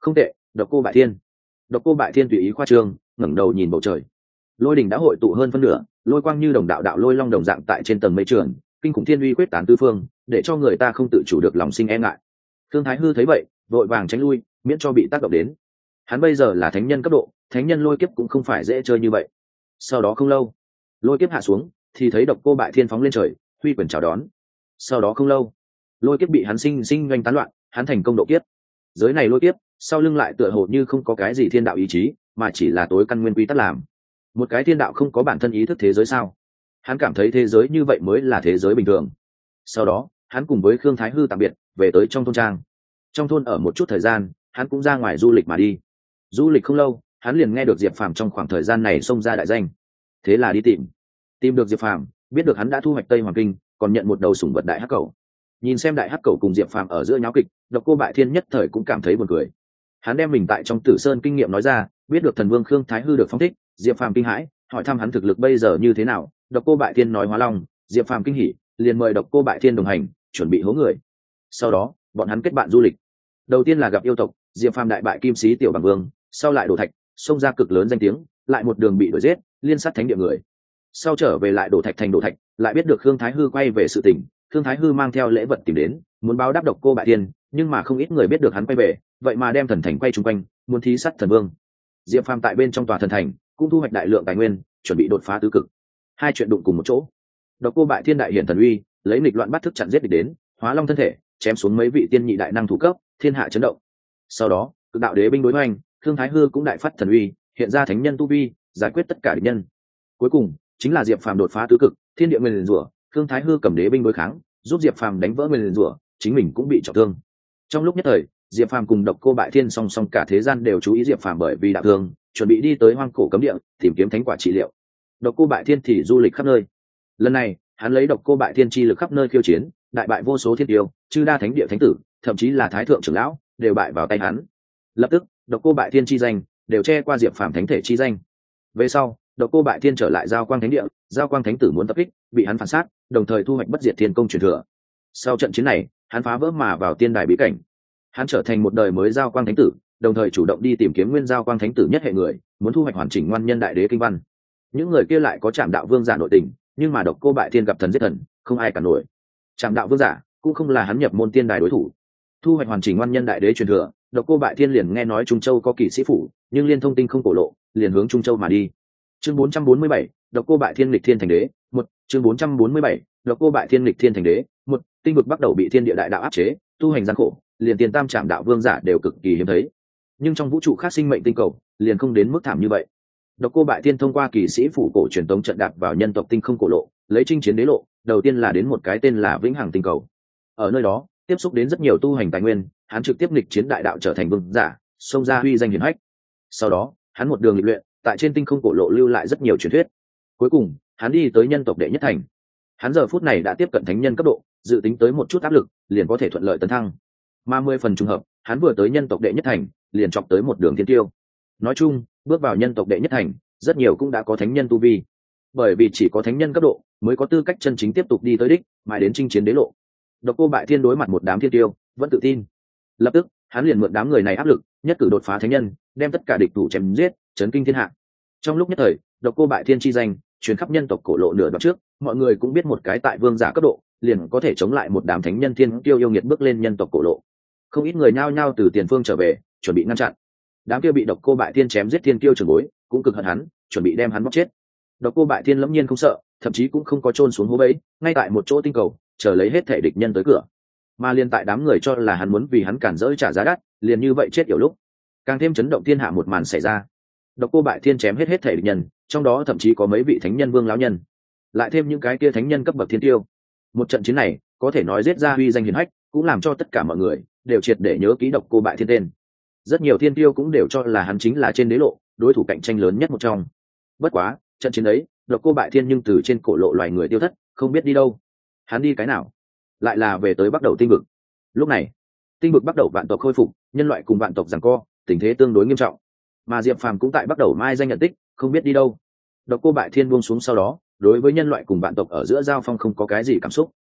Không tệ, độc cô bại thiên. Độc cô bại thiên tùy ý khoa trương, ngẩng đầu nhìn bầu trời. Lôi đình đã hội tụ hơn phân nửa, lôi quang như đồng đạo đạo lôi long đồng dạng tại trên tầng mây trường, kinh khủng thiên uy quyết tán tứ phương, để cho người ta không tự chủ được lòng sinh e ngại. Thương Thái Hư thấy vậy, vội vàng tránh lui, miễn cho bị tác động đến. Hắn bây giờ là thánh nhân cấp độ, thánh nhân lôi kiếp cũng không phải dễ chơi như vậy. Sau đó không lâu, lôi kiếp hạ xuống, thì thấy độc cô bại thiên phóng lên trời, huy quyền chào đón. Sau đó không lâu, lôi kiếp bị hắn sinh sinh doanh tán loạn, hắn thành công độ kiếp. Giới này lôi kiếp, sau lưng lại tựa hồ như không có cái gì thiên đạo ý chí, mà chỉ là tối căn nguyên quy tắc làm. Một cái thiên đạo không có bản thân ý thức thế giới sao? Hắn cảm thấy thế giới như vậy mới là thế giới bình thường. Sau đó, hắn cùng với Khương Thái Hư tạm biệt, về tới trong thôn trang. Trong thôn ở một chút thời gian, hắn cũng ra ngoài du lịch mà đi. Du lịch không lâu, hắn liền nghe được Diệp Phàm trong khoảng thời gian này xông ra đại danh. Thế là đi tìm được Diệp Phàm, biết được hắn đã thu hoạch Tây Hoàng Kinh, còn nhận một đầu sủng vật đại hắc cẩu. Nhìn xem đại hắc cẩu cùng Diệp Phàm ở giữa nháo kịch, độc cô bại thiên nhất thời cũng cảm thấy buồn cười. Hắn đem mình tại trong Tử Sơn kinh nghiệm nói ra, biết được thần vương Khương Thái Hư được phóng thích, Diệp Phàm kinh hãi, hỏi thăm hắn thực lực bây giờ như thế nào. Độc cô bại thiên nói hóa long, Diệp Phàm kinh hỉ, liền mời độc cô bại thiên đồng hành, chuẩn bị hố người. Sau đó, bọn hắn kết bạn du lịch. Đầu tiên là gặp yêu tộc, Diệp Phàm đại bại Kim Sĩ Tiểu Bằng Vương, sau lại đổ thạch, xông ra cực lớn danh tiếng, lại một đường bị đuổi giết, liên sát thánh địa người. Sau trở về lại đổ thạch thành đổ thạch, lại biết được Khương Thái Hư quay về sự tình, Khương Thái Hư mang theo lễ vật tìm đến, muốn báo đáp độc cô bại thiên, nhưng mà không ít người biết được hắn quay về, vậy mà đem thần thành quay chung quanh, muốn thí sát thần vương. Diệp Phàm tại bên trong tòa thần thành, cũng thu hoạch đại lượng tài nguyên, chuẩn bị đột phá tứ cực. Hai chuyện đụng cùng một chỗ. Độc cô bại thiên đại hiển thần uy, lấy nghịch loạn bắt thức chặn giết địch đến, hóa long thân thể, chém xuống mấy vị tiên nhị đại năng thủ cấp, thiên hạ chấn động. Sau đó, cực đạo đế binh đối hoành, Khương Thái Hư cũng đại phát thần uy, hiện ra thánh nhân tu vi, giải quyết tất cả địch nhân. Cuối cùng, chính là Diệp Phàm đột phá tứ cực, thiên địa nguyền rủa, Khương Thái Hư cầm đế binh đối kháng, giúp Diệp Phàm đánh vỡ nguyền rủa, chính mình cũng bị trọng thương. Trong lúc nhất thời, Diệp Phàm cùng độc cô bại thiên song song cả thế gian đều chú ý Diệp Phàm bởi vì đạo thương, chuẩn bị đi tới hoang cổ cấm địa, tìm kiếm thánh quả trị liệu. Độc cô bại thiên thì du lịch khắp nơi. Lần này, hắn lấy độc cô bại thiên chi lực khắp nơi khiêu chiến, đại bại vô số thiên tiêu, chư đa thánh địa thánh tử, thậm chí là thái thượng trưởng lão, đều bại vào tay hắn. Lập tức, độc cô bại thiên chi danh đều che qua Diệp Phàm thánh thể chi danh. Về sau, độc cô bại thiên trở lại giao quang thánh địa, giao quang thánh tử muốn tập kích, bị hắn phản sát, đồng thời thu hoạch bất diệt thiên công truyền thừa. Sau trận chiến này, hắn phá vỡ mà vào tiên đài bí cảnh. Hắn trở thành một đời mới giao quang thánh tử, đồng thời chủ động đi tìm kiếm nguyên giao quang thánh tử nhất hệ người, muốn thu hoạch hoàn chỉnh ngoan nhân đại đế kinh văn. Những người kia lại có Trảm đạo vương giả nội tình, nhưng mà độc cô bại thiên gặp thần giết thần, không ai cả nổi. Trảm đạo vương giả cũng không là hắn nhập môn tiên đài đối thủ. Thu hoạch hoàn chỉnh ngoan nhân đại đế truyền thừa, độc cô bại thiên liền nghe nói Trung Châu có kỳ sĩ phủ, nhưng liên thông tinh không cổ lộ, liền hướng Trung Châu mà đi. Chương 447, độc cô bại thiên lịch thiên thành đế, một chương 447, độc cô bại thiên lịch thiên thành đế, một tinh vực bắt đầu bị thiên địa đại đạo áp chế, tu hành gian khổ, liền tiền tam Trảm đạo vương giả đều cực kỳ hiếm thấy. Nhưng trong vũ trụ khác sinh mệnh tinh cầu, liền không đến mức thảm như vậy. Độc cô bại thiên thông qua kỳ sĩ phủ cổ truyền tống trận đạp vào nhân tộc tinh không cổ lộ, lấy chinh chiến đế lộ, đầu tiên là đến một cái tên là Vĩnh Hằng tinh cầu. Ở nơi đó, tiếp xúc đến rất nhiều tu hành tài nguyên, hắn trực tiếp nghịch chiến đại đạo trở thành vương giả, xông ra huy danh hiển hách. Sau đó, hắn một đường lịch luyện, tại trên tinh không cổ lộ lưu lại rất nhiều truyền thuyết. Cuối cùng, hắn đi tới nhân tộc đệ nhất thành. Hắn giờ phút này đã tiếp cận thánh nhân cấp độ, dự tính tới một chút áp lực, liền có thể thuận lợi tấn thăng. Mà 10 phần trùng hợp, hắn vừa tới nhân tộc đệ nhất thành, liền chọc tới một đường thiên tiêu. Nói chung, bước vào nhân tộc đệ nhất thành, rất nhiều cũng đã có thánh nhân tu vi. Bởi vì chỉ có thánh nhân cấp độ mới có tư cách chân chính tiếp tục đi tới đích, mãi đến chinh chiến đế lộ. Độc cô bại thiên đối mặt một đám thiên tiêu, vẫn tự tin. Lập tức, hắn liền mượn đám người này áp lực, nhất cử đột phá thánh nhân, đem tất cả địch thủ chém giết, chấn kinh thiên hạ. Trong lúc nhất thời, độc cô bại thiên chi danh truyền khắp nhân tộc cổ lộ nửa đoạn trước, mọi người cũng biết một cái tại vương giả cấp độ, liền có thể chống lại một đám thánh nhân thiên tiêu yêu nghiệt bước lên nhân tộc cổ lộ. Không ít người nhao nhao từ tiền phương trở về, chuẩn bị ngăn chặn. Đám kia bị độc cô bại thiên chém giết thiên tiêu trưởng bối, cũng cực hận hắn, chuẩn bị đem hắn bóc chết. Độc cô bại thiên lẫm nhiên không sợ, thậm chí cũng không có chôn xuống hố bẫy, ngay tại một chỗ tinh cầu, chờ lấy hết thể địch nhân tới cửa. Mà liên tại đám người cho là hắn muốn vì hắn cản rỡ trả giá đắt, liền như vậy chết yểu lúc. Càng thêm chấn động thiên hạ một màn xảy ra. Độc cô bại thiên chém hết thể địch nhân, trong đó thậm chí có mấy vị thánh nhân vương lão nhân, lại thêm những cái kia thánh nhân cấp bậc thiên tiêu. Một trận chiến này, có thể nói giết ra huy danh hiển hách, cũng làm cho tất cả mọi người đều triệt để nhớ ký độc cô bại thiên tên. Rất nhiều thiên tiêu cũng đều cho là hắn chính là trên đế lộ đối thủ cạnh tranh lớn nhất một trong. Bất quá, trận chiến ấy, độc cô bại thiên nhưng từ trên cổ lộ loài người tiêu thất, không biết đi đâu. Hắn đi cái nào? Lại là về tới bắt đầu tinh vực. Lúc này, tinh vực bắt đầu vạn tộc khôi phục, nhân loại cùng vạn tộc giằng co, tình thế tương đối nghiêm trọng. Mà Diệp Phàm cũng tại bắt đầu mai danh nhận tích, không biết đi đâu. Độc cô bại thiên buông xuống sau đó, đối với nhân loại cùng vạn tộc ở giữa giao phong không có cái gì cảm xúc.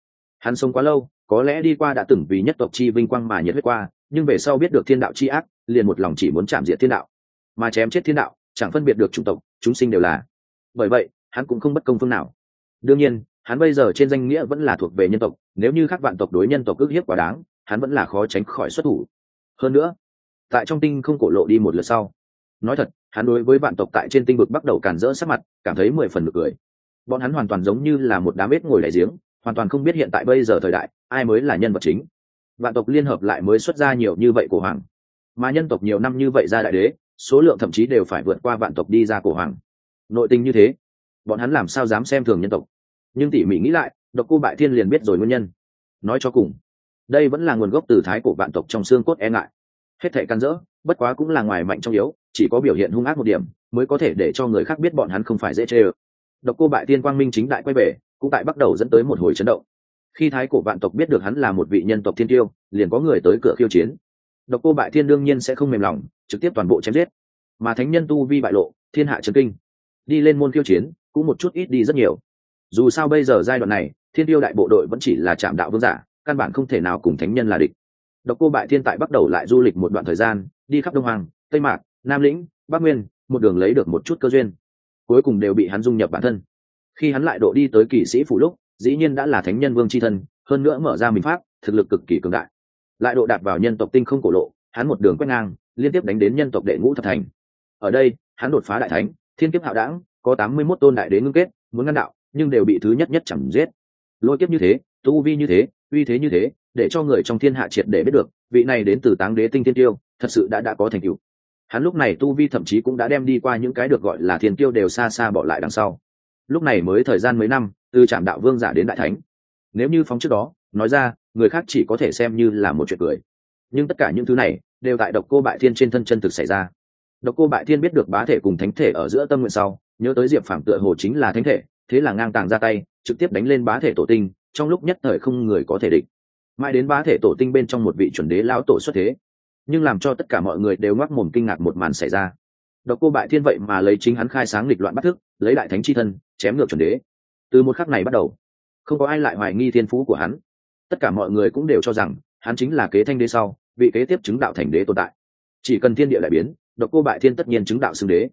Hắn sống quá lâu, có lẽ đi qua đã từng vì nhất tộc chi vinh quang mà nhiệt huyết qua, nhưng về sau biết được thiên đạo chi ác, liền một lòng chỉ muốn chạm diệt thiên đạo, mà chém chết thiên đạo, chẳng phân biệt được chủng tộc, chúng sinh đều là. Bởi vậy, hắn cũng không bất công phương nào. Đương nhiên, hắn bây giờ trên danh nghĩa vẫn là thuộc về nhân tộc, nếu như các vạn tộc đối nhân tộc ức hiếp quá đáng, hắn vẫn là khó tránh khỏi xuất thủ. Hơn nữa, tại trong tinh không cổ lộ đi một lượt sau, nói thật, hắn đối với vạn tộc tại trên tinh vực bắt đầu càn rỡ sắc mặt, cảm thấy 10 phần nực cười. Bọn hắn hoàn toàn giống như là một đám ếch ngồi đại giếng, hoàn toàn không biết hiện tại bây giờ thời đại, ai mới là nhân vật chính. Vạn tộc liên hợp lại mới xuất ra nhiều như vậy cổ hoàng, mà nhân tộc nhiều năm như vậy ra đại đế, số lượng thậm chí đều phải vượt qua vạn tộc đi ra cổ hoàng. Nội tình như thế, bọn hắn làm sao dám xem thường nhân tộc? Nhưng tỉ mỉ nghĩ lại, Độc Cô Bại Thiên liền biết rồi nguyên nhân. Nói cho cùng, đây vẫn là nguồn gốc từ thái cổ vạn tộc trong xương cốt e ngại. Hết thảy can dỡ, bất quá cũng là ngoài mạnh trong yếu, chỉ có biểu hiện hung ác một điểm, mới có thể để cho người khác biết bọn hắn không phải dễ chơi. Độc Cô Bại Thiên quang minh chính đại quay về, cũng tại bắt đầu dẫn tới một hồi chấn động. Khi thái cổ vạn tộc biết được hắn là một vị nhân tộc thiên tiêu, liền có người tới cửa khiêu chiến. Độc Cô Bại Thiên đương nhiên sẽ không mềm lòng, trực tiếp toàn bộ chém giết. Mà thánh nhân tu vi bại lộ, thiên hạ chấn kinh. Đi lên môn khiêu chiến, cũng một chút ít đi rất nhiều. Dù sao bây giờ giai đoạn này, thiên tiêu đại bộ đội vẫn chỉ là trạm đạo vương giả, căn bản không thể nào cùng thánh nhân là địch. Độc Cô Bại Thiên tại bắt đầu lại du lịch một đoạn thời gian, đi khắp Đông Hoàng, Tây Mạc, Nam Lĩnh, Bắc Nguyên, một đường lấy được một chút cơ duyên, cuối cùng đều bị hắn dung nhập bản thân. Khi hắn lại độ đi tới kỵ sĩ phủ lúc, dĩ nhiên đã là thánh nhân vương chi thân, hơn nữa mở ra mình pháp, thực lực cực kỳ cường đại. Lại độ đạt vào nhân tộc tinh không cổ lộ, hắn một đường quét ngang, liên tiếp đánh đến nhân tộc đệ ngũ thập thành. Ở đây, hắn đột phá đại thánh, thiên kiếp hạo đãng, có 81 tôn đại đế ngưng kết, muốn ngăn đạo, nhưng đều bị thứ nhất nhất chẳng giết. Lôi kiếp như thế, tu vi như thế, uy thế như thế, để cho người trong thiên hạ triệt để biết được, vị này đến từ Táng Đế tinh thiên tiêu, thật sự đã có thành tựu. Hắn lúc này tu vi thậm chí cũng đã đem đi qua những cái được gọi là thiên tiêu đều xa xa bỏ lại đằng sau. Lúc này mới thời gian mấy năm, từ trạm đạo vương giả đến đại thánh. Nếu như phóng trước đó, nói ra, người khác chỉ có thể xem như là một chuyện cười. Nhưng tất cả những thứ này đều tại Độc Cô Bại Thiên trên thân chân thực xảy ra. Độc Cô Bại Thiên biết được bá thể cùng thánh thể ở giữa tâm nguyện sau, nhớ tới Diệp Phàm tựa hồ chính là thánh thể, thế là ngang tàng ra tay, trực tiếp đánh lên bá thể tổ tinh, trong lúc nhất thời không người có thể địch. Mãi đến bá thể tổ tinh bên trong một vị chuẩn đế lão tổ xuất thế, nhưng làm cho tất cả mọi người đều ngoác mồm kinh ngạc một màn xảy ra. Độc Cô Bại Thiên vậy mà lấy chính hắn khai sáng nghịch loạn bắt thức, lấy đại thánh chi thân chém ngược chuẩn đế. Từ một khắc này bắt đầu, không có ai lại hoài nghi thiên phú của hắn. Tất cả mọi người cũng đều cho rằng hắn chính là kế thanh đế sau, vị kế tiếp chứng đạo thành đế tồn tại. Chỉ cần thiên địa đại biến, Độc Cô Bại Thiên tất nhiên chứng đạo xưng đế.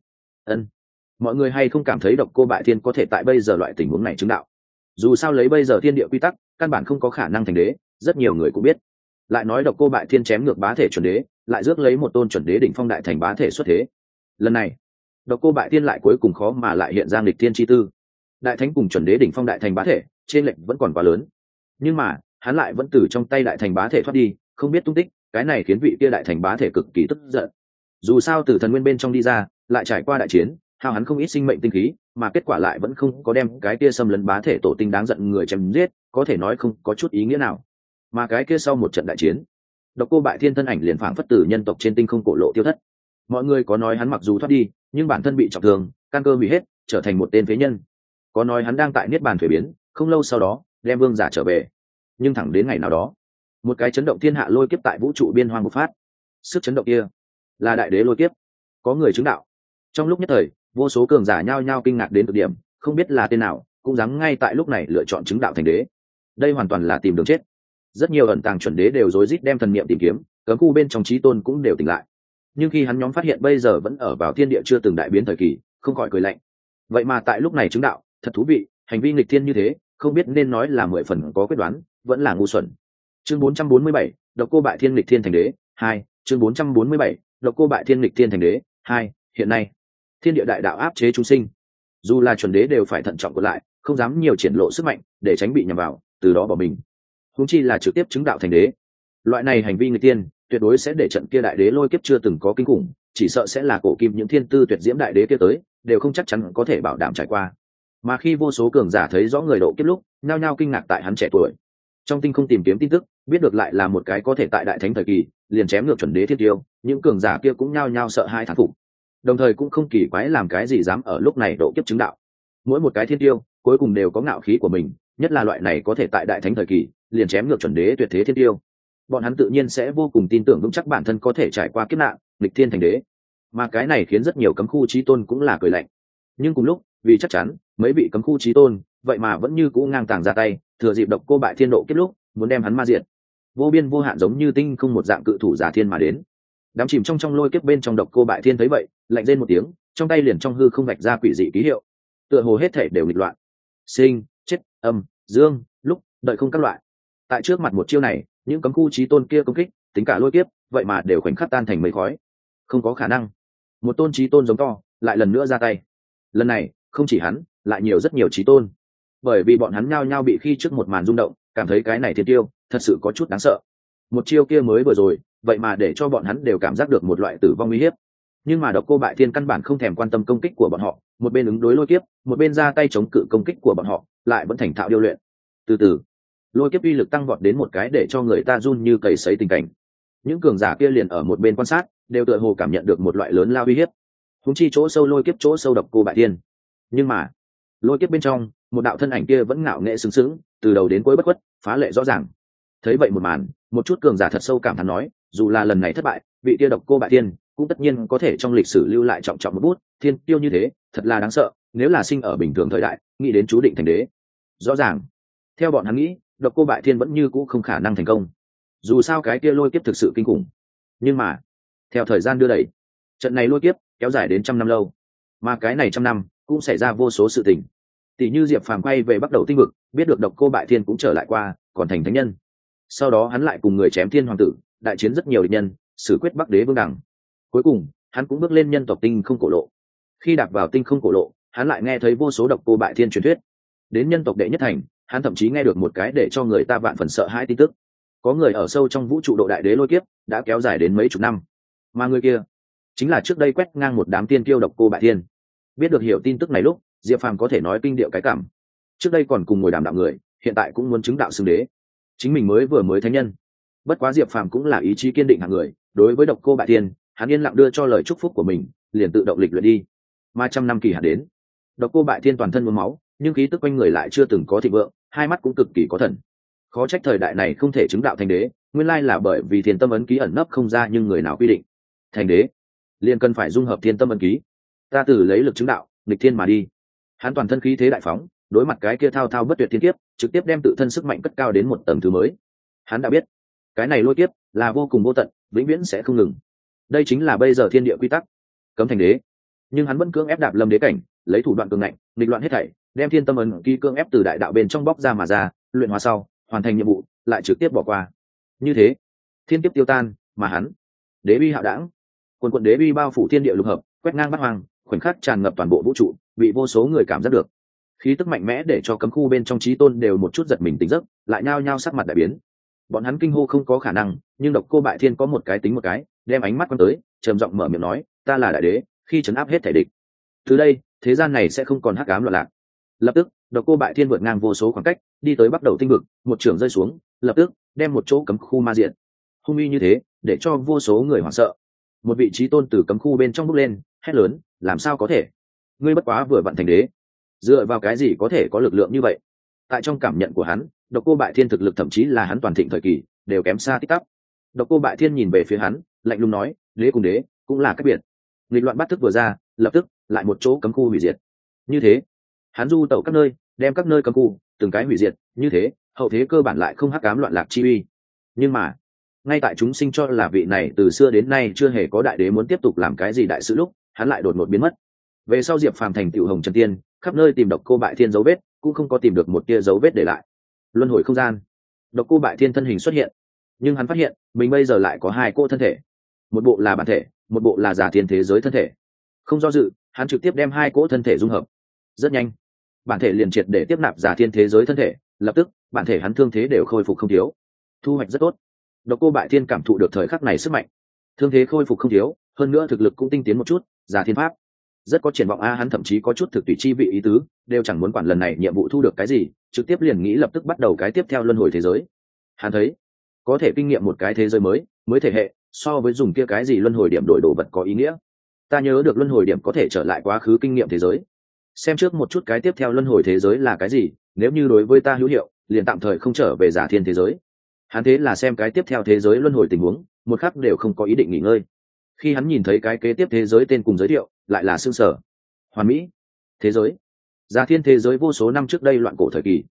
Mọi người hay không cảm thấy Độc Cô Bại Thiên có thể tại bây giờ loại tình huống này chứng đạo? Dù sao lấy bây giờ thiên địa quy tắc, căn bản không có khả năng thành đế, rất nhiều người cũng biết. Lại nói Độc Cô Bại Thiên chém ngược bá thể chuẩn đế, lại rước lấy một tôn chuẩn đế đỉnh phong đại thành bá thể xuất thế. Lần này, Độc Cô Bại Thiên lại cuối cùng khó mà lại hiện ra nghịch thiên chi tư. Đại thánh cùng chuẩn đế đỉnh phong đại thành bá thể, trên lệnh vẫn còn quá lớn. Nhưng mà, hắn lại vẫn từ trong tay đại thành bá thể thoát đi, không biết tung tích, cái này khiến vị kia đại thành bá thể cực kỳ tức giận. Dù sao từ thần nguyên bên trong đi ra, lại trải qua đại chiến, hao hắn không ít sinh mệnh tinh khí, mà kết quả lại vẫn không có đem cái kia xâm lấn bá thể tổ tinh đáng giận người chém giết, có thể nói không có chút ý nghĩa nào. Mà cái kia sau một trận đại chiến, Độc Cô Bại Thiên thân ảnh liền phảng phất từ nhân tộc trên tinh không cổ lộ tiêu thất. Mọi người có nói hắn mặc dù thoát đi, nhưng bản thân bị trọng thương, căn cơ hủy hết, trở thành một tên phế nhân. Có nói hắn đang tại niết bàn thuế biến, không lâu sau đó đem vương giả trở về. Nhưng thẳng đến ngày nào đó, một cái chấn động thiên hạ lôi kiếp tại vũ trụ biên hoang bộc phát. Sức chấn động kia là đại đế lôi kiếp, có người chứng đạo. Trong lúc nhất thời, vô số cường giả nhao nhao kinh ngạc đến cực điểm, không biết là tên nào, cũng dám ngay tại lúc này lựa chọn chứng đạo thành đế. Đây hoàn toàn là tìm đường chết. Rất nhiều ẩn tàng chuẩn đế đều rối rít đem thần niệm tìm kiếm, cấm khu bên trong chí tôn cũng đều tỉnh lại. Nhưng khi hắn nhóm phát hiện bây giờ vẫn ở vào thiên địa chưa từng đại biến thời kỳ, không khỏi cười lạnh. Vậy mà tại lúc này chứng đạo, thật thú vị, hành vi nghịch thiên như thế, không biết nên nói là 10 phần có quyết đoán, vẫn là ngu xuẩn. Chương 447, Độc Cô Bại Thiên nghịch thiên thành đế 2, chương 447, Độc Cô Bại Thiên nghịch thiên thành đế 2, hiện nay, thiên địa đại đạo áp chế chúng sinh. Dù là chuẩn đế đều phải thận trọng còn lại, không dám nhiều triển lộ sức mạnh, để tránh bị nhầm vào, từ đó bỏ mình. Huống chi là trực tiếp chứng đạo thành đế. Loại này hành vi nghịch tiên, tuyệt đối sẽ để trận kia đại đế lôi kiếp chưa từng có kinh khủng, chỉ sợ sẽ là cổ kim những thiên tư tuyệt diễm đại đế kia tới, đều không chắc chắn có thể bảo đảm trải qua. Mà khi vô số cường giả thấy rõ người độ kiếp lúc, nhao nhao kinh ngạc tại hắn trẻ tuổi. Trong tinh không tìm kiếm tin tức, biết được lại là một cái có thể tại đại thánh thời kỳ liền chém ngược chuẩn đế thiên tiêu, những cường giả kia cũng nhao nhao sợ hai thán phục. Đồng thời cũng không kỳ quái làm cái gì dám ở lúc này độ kiếp chứng đạo. Mỗi một cái thiên tiêu cuối cùng đều có ngạo khí của mình, nhất là loại này có thể tại đại thánh thời kỳ liền chém ngược chuẩn đế tuyệt thế thiên tiêu. Bọn hắn tự nhiên sẽ vô cùng tin tưởng vững chắc bản thân có thể trải qua kiếp nạn, nghịch thiên thành đế. Mà cái này khiến rất nhiều cấm khu chí tôn cũng là cười lạnh. Nhưng cùng lúc, vì chắc chắn, mấy vị cấm khu chí tôn vậy mà vẫn như cũ ngang tàng ra tay, thừa dịp độc cô bại thiên độ kết lúc muốn đem hắn ma diệt. Vô biên vô hạn giống như tinh không một dạng cự thủ giả thiên mà đến, đám chìm trong lôi kiếp bên trong độc cô bại thiên thấy vậy lạnh rên một tiếng, trong tay liền trong hư không vạch ra quỷ dị ký hiệu, tựa hồ hết thể đều nghịch loạn, sinh chết âm dương lúc đợi không các loại. Tại trước mặt một chiêu này, những cấm khu chí tôn kia công kích, tính cả lôi kiếp, vậy mà đều khoảnh khắc tan thành mây khói. Không có khả năng. Một tôn chí tôn giống to lại lần nữa ra tay. Lần này không chỉ hắn, lại rất nhiều chí tôn, bởi vì bọn hắn nhao nhao bị khi trước một màn rung động, cảm thấy cái này thiên tiêu thật sự có chút đáng sợ. Một chiêu kia mới vừa rồi, vậy mà để cho bọn hắn đều cảm giác được một loại tử vong nguy hiểm. Nhưng mà độc cô bại thiên căn bản không thèm quan tâm công kích của bọn họ, một bên ứng đối lôi kiếp, một bên ra tay chống cự công kích của bọn họ, lại vẫn thành thạo điêu luyện. Từ từ, lôi kiếp uy lực tăng vọt đến một cái để cho người ta run như cầy sấy tình cảnh. Những cường giả kia liền ở một bên quan sát, đều tựa hồ cảm nhận được một loại lớn lao uy hiếp. Húng chi chỗ sâu lôi kiếp chỗ sâu độc cô bại thiên. Nhưng mà lôi kiếp bên trong, một đạo thân ảnh kia vẫn ngạo nghễ sướng sướng, từ đầu đến cuối bất khuất, phá lệ rõ ràng. Thấy vậy một màn, một chút cường giả thật sâu cảm thán nói, dù là lần này thất bại, vị kia độc cô bại thiên cũng tất nhiên có thể trong lịch sử lưu lại trọng trọng một bút. Thiên tiêu như thế thật là đáng sợ, nếu là sinh ở bình thường thời đại, nghĩ đến chú định thành đế. Rõ ràng theo bọn hắn nghĩ, độc cô bại thiên vẫn như cũ không khả năng thành công, dù sao cái kia lôi kiếp thực sự kinh khủng. Nhưng mà theo thời gian đưa đẩy, trận này lôi kiếp kéo dài đến 100 năm lâu, mà cái này 100 năm cũng xảy ra vô số sự tình. Tỷ như Diệp Phàm quay về bắt đầu tinh vực, biết được độc cô bại thiên cũng trở lại qua, còn thành thánh nhân. Sau đó hắn lại cùng người chém thiên hoàng tử, đại chiến rất nhiều địch nhân, xử quyết Bắc Đế Vương Đằng. Cuối cùng hắn cũng bước lên nhân tộc tinh không cổ lộ. Khi đạp vào tinh không cổ lộ, hắn lại nghe thấy vô số độc cô bại thiên truyền thuyết. Đến nhân tộc đệ nhất thành, hắn thậm chí nghe được một cái để cho người ta vạn phần sợ hãi tin tức: có người ở sâu trong vũ trụ độ đại đế lôi kiếp đã kéo dài đến mấy chục năm, mà người kia chính là trước đây quét ngang một đám tiên kiêu độc cô bại thiên. Biết được hiểu tin tức này lúc, Diệp Phàm có thể nói kinh điệu cái cảm. Trước đây còn cùng ngồi đàm đạo người, hiện tại cũng muốn chứng đạo xưng đế. Chính mình mới thánh nhân. Bất quá Diệp Phàm cũng là ý chí kiên định hạng người, đối với độc cô bại thiên, hắn yên lặng đưa cho lời chúc phúc của mình, liền tự động lịch luyện đi. Mà 100 năm kỳ hạn đến, độc cô bại thiên toàn thân nhuốm máu, nhưng khí tức quanh người lại chưa từng có thịnh vượng, hai mắt cũng cực kỳ có thần. Khó trách thời đại này không thể chứng đạo thành đế, nguyên lai là bởi vì thiên tâm ấn ký ẩn nấp không ra, nhưng người nào quy định thành đế liền cần phải dung hợp thiên tâm ấn ký. Ta từ lấy lực chứng đạo, nghịch thiên mà đi. Hắn toàn thân khí thế đại phóng, đối mặt cái kia thao thao bất tuyệt thiên kiếp, trực tiếp đem tự thân sức mạnh cất cao đến một tầng thứ mới. Hắn đã biết, cái này lôi kiếp là vô cùng vô tận, vĩnh viễn sẽ không ngừng. Đây chính là bây giờ thiên địa quy tắc, cấm thành đế. Nhưng hắn vẫn cưỡng ép đạp lâm đế cảnh, lấy thủ đoạn cường ngạnh, nghịch loạn hết thảy, đem thiên tâm ấn ký cưỡng ép từ đại đạo bên trong bóc ra mà ra, luyện hóa sau, hoàn thành nhiệm vụ, lại trực tiếp bỏ qua. Như thế, thiên kiếp tiêu tan, mà hắn, đế uy hạo đảng, quần quần đế uy bao phủ thiên địa lục hợp, quét ngang bát hoang, khoảnh khắc tràn ngập toàn bộ vũ trụ, bị vô số người cảm giác được. Khí tức mạnh mẽ để cho cấm khu bên trong chí tôn đều một chút giật mình tỉnh giấc, lại nhao nhao sắc mặt đại biến. Bọn hắn kinh hô không có khả năng, nhưng độc cô bại thiên có một cái tính một cái, đem ánh mắt quan tới, trầm giọng mở miệng nói, ta là đại đế, khi trấn áp hết thể địch, từ đây thế gian này sẽ không còn hắc ám loạn lạc. Lập tức độc cô bại thiên vượt ngang vô số khoảng cách, đi tới bắt đầu tinh vực, một trường rơi xuống, lập tức đem một chỗ cấm khu ma diện. Hung uy như thế để cho vô số người hoảng sợ. Một vị trí tôn từ cấm khu bên trong bước lên, hét lớn, làm sao có thể, ngươi bất quá vừa vặn thành đế, dựa vào cái gì có thể có lực lượng như vậy? Tại trong cảm nhận của hắn, độc cô bại thiên thực lực thậm chí là hắn toàn thịnh thời kỳ đều kém xa tích tắp. Độc cô bại thiên nhìn về phía hắn, lạnh lùng nói, đế cùng đế cũng là cách biệt. Nghịch loạn bắt thức vừa ra, lập tức lại một chỗ cấm khu hủy diệt. Như thế hắn du tẩu các nơi, đem các nơi cấm khu từng cái hủy diệt, như thế hậu thế cơ bản lại không hắc ám loạn lạc chi uy. Nhưng mà ngay tại chúng sinh cho là vị này từ xưa đến nay chưa hề có đại đế muốn tiếp tục làm cái gì đại sự lúc, hắn lại đột ngột biến mất. Về sau Diệp Phàm thành tựu hồng trần tiên, khắp nơi tìm độc cô bại thiên dấu vết, cũng không có tìm được một tia dấu vết để lại. Luân hồi không gian, độc cô bại thiên thân hình xuất hiện, nhưng hắn phát hiện mình bây giờ lại có hai cô thân thể, một bộ là bản thể, một bộ là giả thiên thế giới thân thể. Không do dự, hắn trực tiếp đem hai cỗ thân thể dung hợp. Rất nhanh, bản thể liền triệt để tiếp nạp giả thiên thế giới thân thể, lập tức bản thể hắn thương thế đều khôi phục không thiếu, thu hoạch rất tốt. Độc cô bại thiên cảm thụ được thời khắc này sức mạnh, thương thế khôi phục không thiếu, hơn nữa thực lực cũng tinh tiến một chút, giả thiên pháp rất có triển vọng a. Hắn thậm chí có chút thực tùy chi vị ý tứ, đều chẳng muốn quản lần này nhiệm vụ thu được cái gì, trực tiếp liền nghĩ lập tức bắt đầu cái tiếp theo luân hồi thế giới. Hắn thấy có thể kinh nghiệm một cái thế giới mới thể hệ, so với dùng kia cái gì luân hồi điểm đổi đồ vật có ý nghĩa. Ta nhớ được luân hồi điểm có thể trở lại quá khứ kinh nghiệm thế giới, xem trước một chút cái tiếp theo luân hồi thế giới là cái gì, nếu như đối với ta hữu hiệu, liền tạm thời không trở về giả thiên thế giới. Hắn thế là xem cái tiếp theo thế giới luân hồi tình huống, một khắc đều không có ý định nghỉ ngơi. Khi hắn nhìn thấy cái kế tiếp thế giới tên cùng giới thiệu, lại là xương sở hoàn mỹ thế giới, giả thiên thế giới vô số năm trước đây loạn cổ thời kỳ,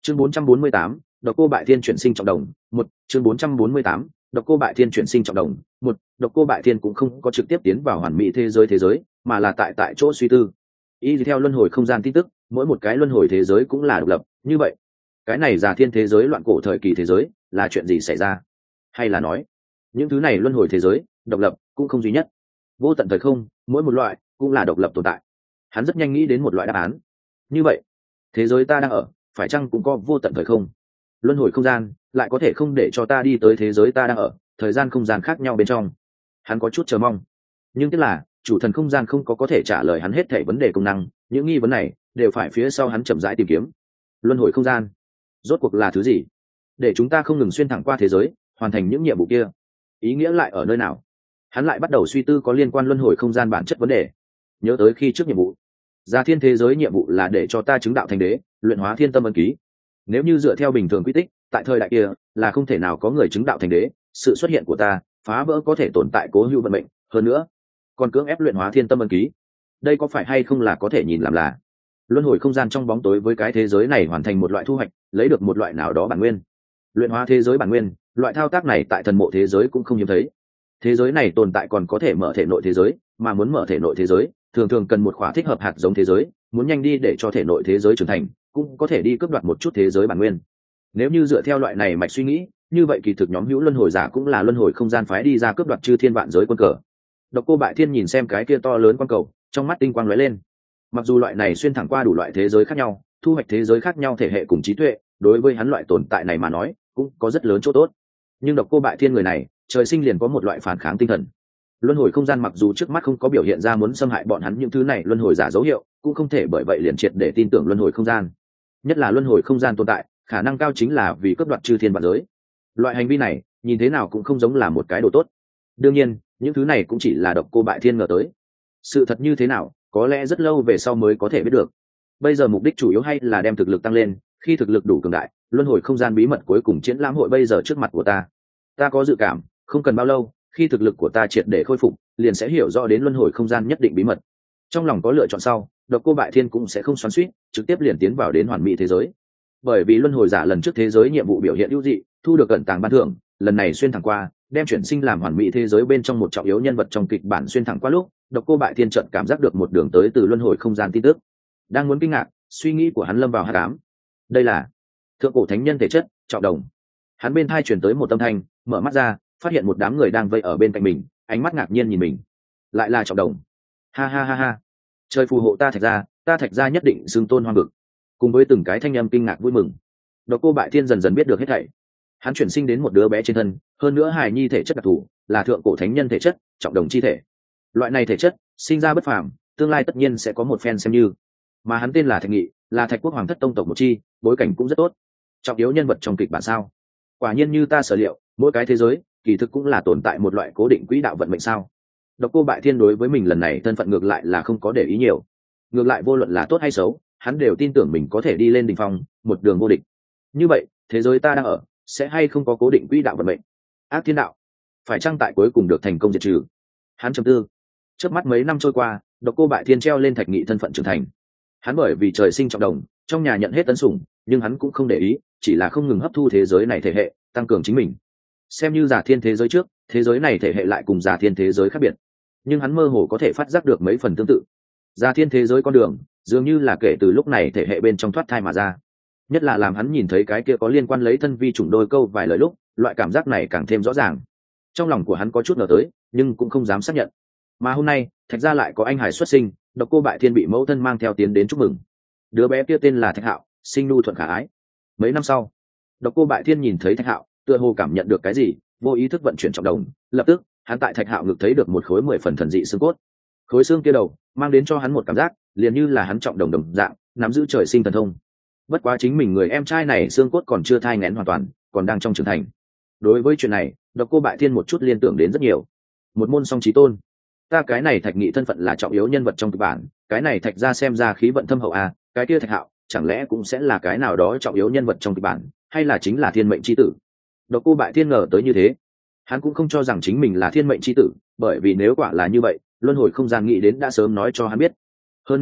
Chương 448, Độc Cô Bại Thiên chuyển sinh trọng đồng, một chương 448, Độc Cô Bại Thiên chuyển sinh trọng đồng, một Độc Cô Bại Thiên cũng không có trực tiếp tiến vào hoàn mỹ thế giới, mà là tại chỗ suy tư. Y theo luân hồi không gian tin tức, mỗi một cái luân hồi thế giới cũng là độc lập, như vậy, cái này Già Thiên thế giới loạn cổ thời kỳ thế giới, là chuyện gì xảy ra? Hay là nói, những thứ này luân hồi thế giới, độc lập cũng không duy nhất. Vô tận thời không, mỗi một loại cũng là độc lập tồn tại. Hắn rất nhanh nghĩ đến một loại đáp án. Như vậy, thế giới ta đang ở, phải chăng cũng có vô tận thời không? Luân hồi không gian lại có thể không để cho ta đi tới thế giới ta đang ở, thời gian không gian khác nhau bên trong. Hắn có chút chờ mong, nhưng tiếc là chủ thần không gian không có thể trả lời hắn hết thảy vấn đề công năng, những nghi vấn này đều phải phía sau hắn chậm rãi tìm kiếm. Luân hồi không gian rốt cuộc là thứ gì, để chúng ta không ngừng xuyên thẳng qua thế giới, hoàn thành những nhiệm vụ kia, ý nghĩa lại ở nơi nào? Hắn lại bắt đầu suy tư có liên quan luân hồi không gian bản chất vấn đề. Nhớ tới khi trước nhiệm vụ Già Thiên thế giới nhiệm vụ là để cho ta chứng đạo thành đế, luyện hóa thiên tâm ân ký. Nếu như dựa theo bình thường quy tích, tại thời đại kia là không thể nào có người chứng đạo thành đế, sự xuất hiện của ta phá vỡ có thể tồn tại cố hữu vận mệnh, hơn nữa còn cưỡng ép luyện hóa thiên tâm ân ký. Đây có phải hay không là có thể nhìn làm là luân hồi không gian trong bóng tối với cái thế giới này hoàn thành một loại thu hoạch, lấy được một loại nào đó bản nguyên, luyện hóa thế giới bản nguyên. Loại thao tác này tại thần mộ thế giới cũng không hiếm thấy. Thế giới này tồn tại còn có thể mở thể nội thế giới, mà muốn mở thể nội thế giới thường thường cần một khóa thích hợp hạt giống thế giới, muốn nhanh đi để cho thể nội thế giới trưởng thành cũng có thể đi cướp đoạt một chút thế giới bản nguyên. Nếu như dựa theo loại này mạch suy nghĩ, như vậy kỳ thực nhóm hữu luân hồi giả cũng là luân hồi không gian phái đi ra cướp đoạt chư thiên vạn giới quân cờ. Độc Cô Bại Thiên nhìn xem cái kia to lớn quan cầu, trong mắt tinh quang lóe lên. Mặc dù loại này xuyên thẳng qua đủ loại thế giới khác nhau, thu hoạch thế giới khác nhau thể hệ cùng trí tuệ, đối với hắn loại tồn tại này mà nói cũng có rất lớn chỗ tốt, nhưng Độc Cô Bại Thiên người này trời sinh liền có một loại phản kháng tinh thần. Luân hồi không gian mặc dù trước mắt không có biểu hiện ra muốn xâm hại bọn hắn những thứ này luân hồi giả dấu hiệu, cũng không thể bởi vậy liền triệt để tin tưởng luân hồi không gian. Nhất là luân hồi không gian tồn tại khả năng cao chính là vì cướp đoạt chư thiên vạn giới. Loại hành vi này nhìn thế nào cũng không giống là một cái đồ tốt. Đương nhiên những thứ này cũng chỉ là Độc Cô Bại Thiên ngờ tới. Sự thật như thế nào có lẽ rất lâu về sau mới có thể biết được. Bây giờ mục đích chủ yếu hay là đem thực lực tăng lên, khi thực lực đủ cường đại, luân hồi không gian bí mật cuối cùng triển lãm hội bây giờ trước mặt của ta. Ta có dự cảm không cần bao lâu, khi thực lực của ta triệt để khôi phục, liền sẽ hiểu rõ đến luân hồi không gian nhất định bí mật. Trong lòng có lựa chọn sau, Độc Cô Bại Thiên cũng sẽ không xoắn xuýt, trực tiếp liền tiến vào đến hoàn mỹ thế giới. Bởi vì luân hồi giả lần trước thế giới nhiệm vụ biểu hiện ưu dị, thu được cẩn tàng ban thưởng, lần này xuyên thẳng qua, đem chuyển sinh làm hoàn mỹ thế giới bên trong một trọng yếu nhân vật trong kịch bản xuyên thẳng qua lúc, Độc Cô Bại Thiên chợt cảm giác được một đường tới từ luân hồi không gian tin tức. Đang muốn kinh ngạc, suy nghĩ của hắn lâm vào hắc ám. Đây là thượng cổ thánh nhân thể chất, trọng đồng. Hắn bên tai truyền tới một âm thanh, mở mắt ra, phát hiện một đám người đang vây ở bên cạnh mình, ánh mắt ngạc nhiên nhìn mình. Lại là trọng đồng. Ha ha ha ha. Trời phù hộ ta Thạch gia nhất định xưng tôn hoang vực. Cùng với từng cái thanh âm kinh ngạc vui mừng, Độc Cô Bại Thiên dần dần biết được hết thảy. Hắn chuyển sinh đến một đứa bé trên thân, hơn nữa hài nhi thể chất đặc thù, là thượng cổ thánh nhân thể chất, trọng đồng chi thể. Loại này thể chất, sinh ra bất phàm, tương lai tất nhiên sẽ có một phen xem như. Mà hắn tên là Thạch Nghị, là Thạch Quốc hoàng thất tông tộc một chi, bối cảnh cũng rất tốt. Trọng yếu nhân vật trong kịch bản sao? Quả nhiên như ta sở liệu, mỗi cái thế giới kỳ thực cũng là tồn tại một loại cố định quỹ đạo vận mệnh sao? Độc Cô Bại Thiên đối với mình lần này thân phận ngược lại là không có để ý nhiều. Ngược lại vô luận là tốt hay xấu, hắn đều tin tưởng mình có thể đi lên đỉnh phong, một đường vô địch. Như vậy, thế giới ta đang ở sẽ hay không có cố định quỹ đạo vận mệnh? Ác thiên đạo phải chăng tại cuối cùng được thành công diệt trừ? Hắn trầm tư. Trước mắt mấy năm trôi qua, Độc Cô Bại Thiên treo lên Thạch Nghị thân phận trưởng thành. Hắn bởi vì trời sinh trọng đồng, trong nhà nhận hết tấn sủng, nhưng hắn cũng không để ý, chỉ là không ngừng hấp thu thế giới này thể hệ, tăng cường chính mình. Xem như Già Thiên thế giới trước, thế giới này thể hệ lại cùng Già Thiên thế giới khác biệt, nhưng hắn mơ hồ có thể phát giác được mấy phần tương tự. Già Thiên thế giới con đường dường như là kể từ lúc này thể hệ bên trong thoát thai mà ra. Nhất là làm hắn nhìn thấy cái kia có liên quan lấy thân vi chủng đôi câu vài lời lúc, loại cảm giác này càng thêm rõ ràng. Trong lòng của hắn có chút ngờ tới, nhưng cũng không dám xác nhận. Mà hôm nay Thạch gia lại có anh hải xuất sinh, Độc Cô Bại Thiên bị mẫu thân mang theo tiến đến chúc mừng. Đứa bé kia tên là Thạch Hạo, sinh nu thuận khả ái. Mấy năm sau, Độc Cô Bại Thiên nhìn thấy Thạch Hạo, tựa hồ cảm nhận được cái gì, vô ý thức vận chuyển trọng đồng, lập tức hắn tại Thạch Hạo ngực thấy được một khối 10 phần thần dị xương cốt. Khối xương kia đầu mang đến cho hắn một cảm giác liền như là hắn trọng đồng đồng dạng nắm giữ trời sinh thần thông. Bất quá chính mình người em trai này xương cốt còn chưa thai nghén hoàn toàn, còn đang trong trưởng thành. Đối với chuyện này, Độc Cô Bại Thiên một chút liên tưởng đến rất nhiều. Một môn song chí tôn, ta cái này Thạch Nghị thân phận là trọng yếu nhân vật trong kịch bản, cái này Thạch gia xem ra khí vận thâm hậu a, cái kia Thạch Hạo chẳng lẽ cũng sẽ là cái nào đó trọng yếu nhân vật trong kịch bản, hay là chính là thiên mệnh chi tử? Độc Cô Bại Thiên ngờ tới như thế. Hắn cũng không cho rằng chính mình là thiên mệnh chi tử, bởi vì nếu quả là như vậy, luân hồi không gian nghĩ đến đã sớm nói cho hắn biết. Hơn nữa,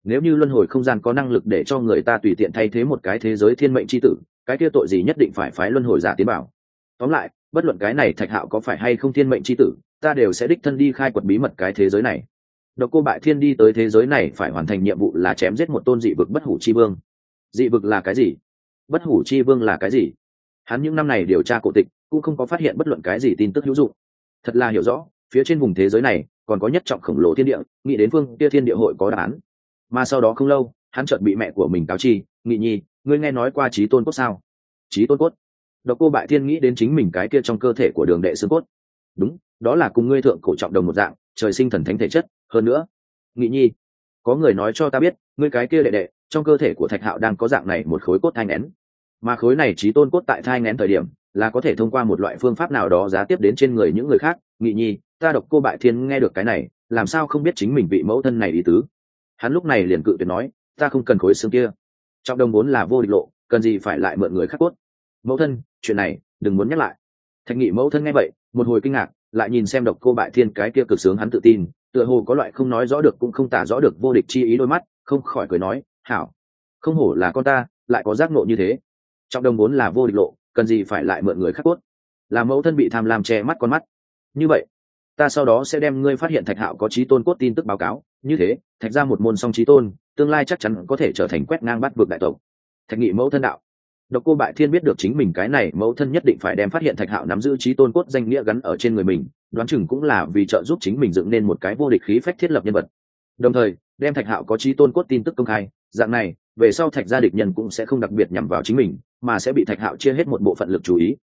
nếu như luân hồi không gian có năng lực để cho người ta tùy tiện thay thế một cái thế giới thiên mệnh c h i tử, cái kia tội gì nhất định phải phái luân hồi giả tiến bảo. Tóm lại, bất luận cái này Thạch Hạo có phải hay không thiên mệnh c h i tử, ta đều sẽ đích thân đi khai quật bí mật cái thế giới này. Độc Cô Bại Thiên đi tới thế giới này phải hoàn thành nhiệm vụ là chém giết một tôn dị vực bất hủ chi vương. Dị vực là cái gì? Bất hủ chi vương là cái gì? Hắn những năm này điều tra cổ tịch cũng không có phát hiện bất luận cái gì tin tức hữu dụng. Thật là hiểu rõ, phía trên vùng thế giới này còn có nhất trọng khổng lồ thiên địa, nghĩ đến phương kia thiên địa hội có đáp án. Mà sau đó không lâu, hắn chợt bị mẹ của mình cáo chi, Nghị Nhi, ngươi nghe nói qua Chí Tôn cốt sao? Chí Tôn cốt? Độc Cô Bại Thiên nghĩ đến chính mình cái kia trong cơ thể của Đường Đệ xương cốt. Đúng, đó là cùng ngươi thượng cổ trọng đồng một dạng, trời sinh thần thánh thể chất. Hơn nữa, Nghị Nhi, có người nói cho ta biết, ngươi cái kia đệ đệ trong cơ thể của Thạch Hạo đang có dạng này một khối cốt thai nghén, mà khối này Chí Tôn cốt tại thai nghén thời điểm là có thể thông qua một loại phương pháp nào đó giá tiếp đến trên người những người khác. Nghị Nhi, ta Độc Cô Bại Thiên nghe được cái này, làm sao không biết chính mình vị mẫu thân này ý tứ. Hắn lúc này liền cự tuyệt nói, ta không cần khối xương kia, trọng đồng vốn là vô địch lộ, cần gì phải lại mượn người khác cốt. Mẫu thân, chuyện này đừng muốn nhắc lại. Thạch Nghị mẫu thân nghe vậy một hồi kinh ngạc, lại nhìn xem Độc Cô Bại Thiên cái kia cực sướng hắn tự tin, tựa hồ có loại không nói rõ được cũng không tả rõ được vô địch chi ý đôi mắt, không khỏi cười nói, hảo, không hổ là con ta, lại có giác ngộ như thế. Trọng đồng vốn là vô địch lộ, cần gì phải lại mượn người khác cốt. Là mẫu thân bị tham lam che mắt con mắt. Như vậy, ta sau đó sẽ đem ngươi phát hiện Thạch Hạo có Chí Tôn cốt tin tức báo cáo, như thế Thạch ra một môn song Chí Tôn, tương lai chắc chắn có thể trở thành quét ngang bắt vực đại tộc. Thạch Nghị mẫu thân đạo. Độc Cô Bại Thiên biết được chính mình cái này mẫu thân nhất định phải đem phát hiện Thạch Hạo nắm giữ Chí Tôn cốt danh nghĩa gắn ở trên người mình, đoán chừng cũng là vì trợ giúp chính mình dựng nên một cái vô địch khí phách thiết lập nhân vật. Đồng thời, đem Thạch Hạo có Chí Tôn cốt tin tức công khai, dạng này, về sau Thạch gia địch nhân cũng sẽ không đặc biệt nhắm vào chính mình, mà sẽ bị Thạch Hạo chia hết một bộ phận lực chú ý,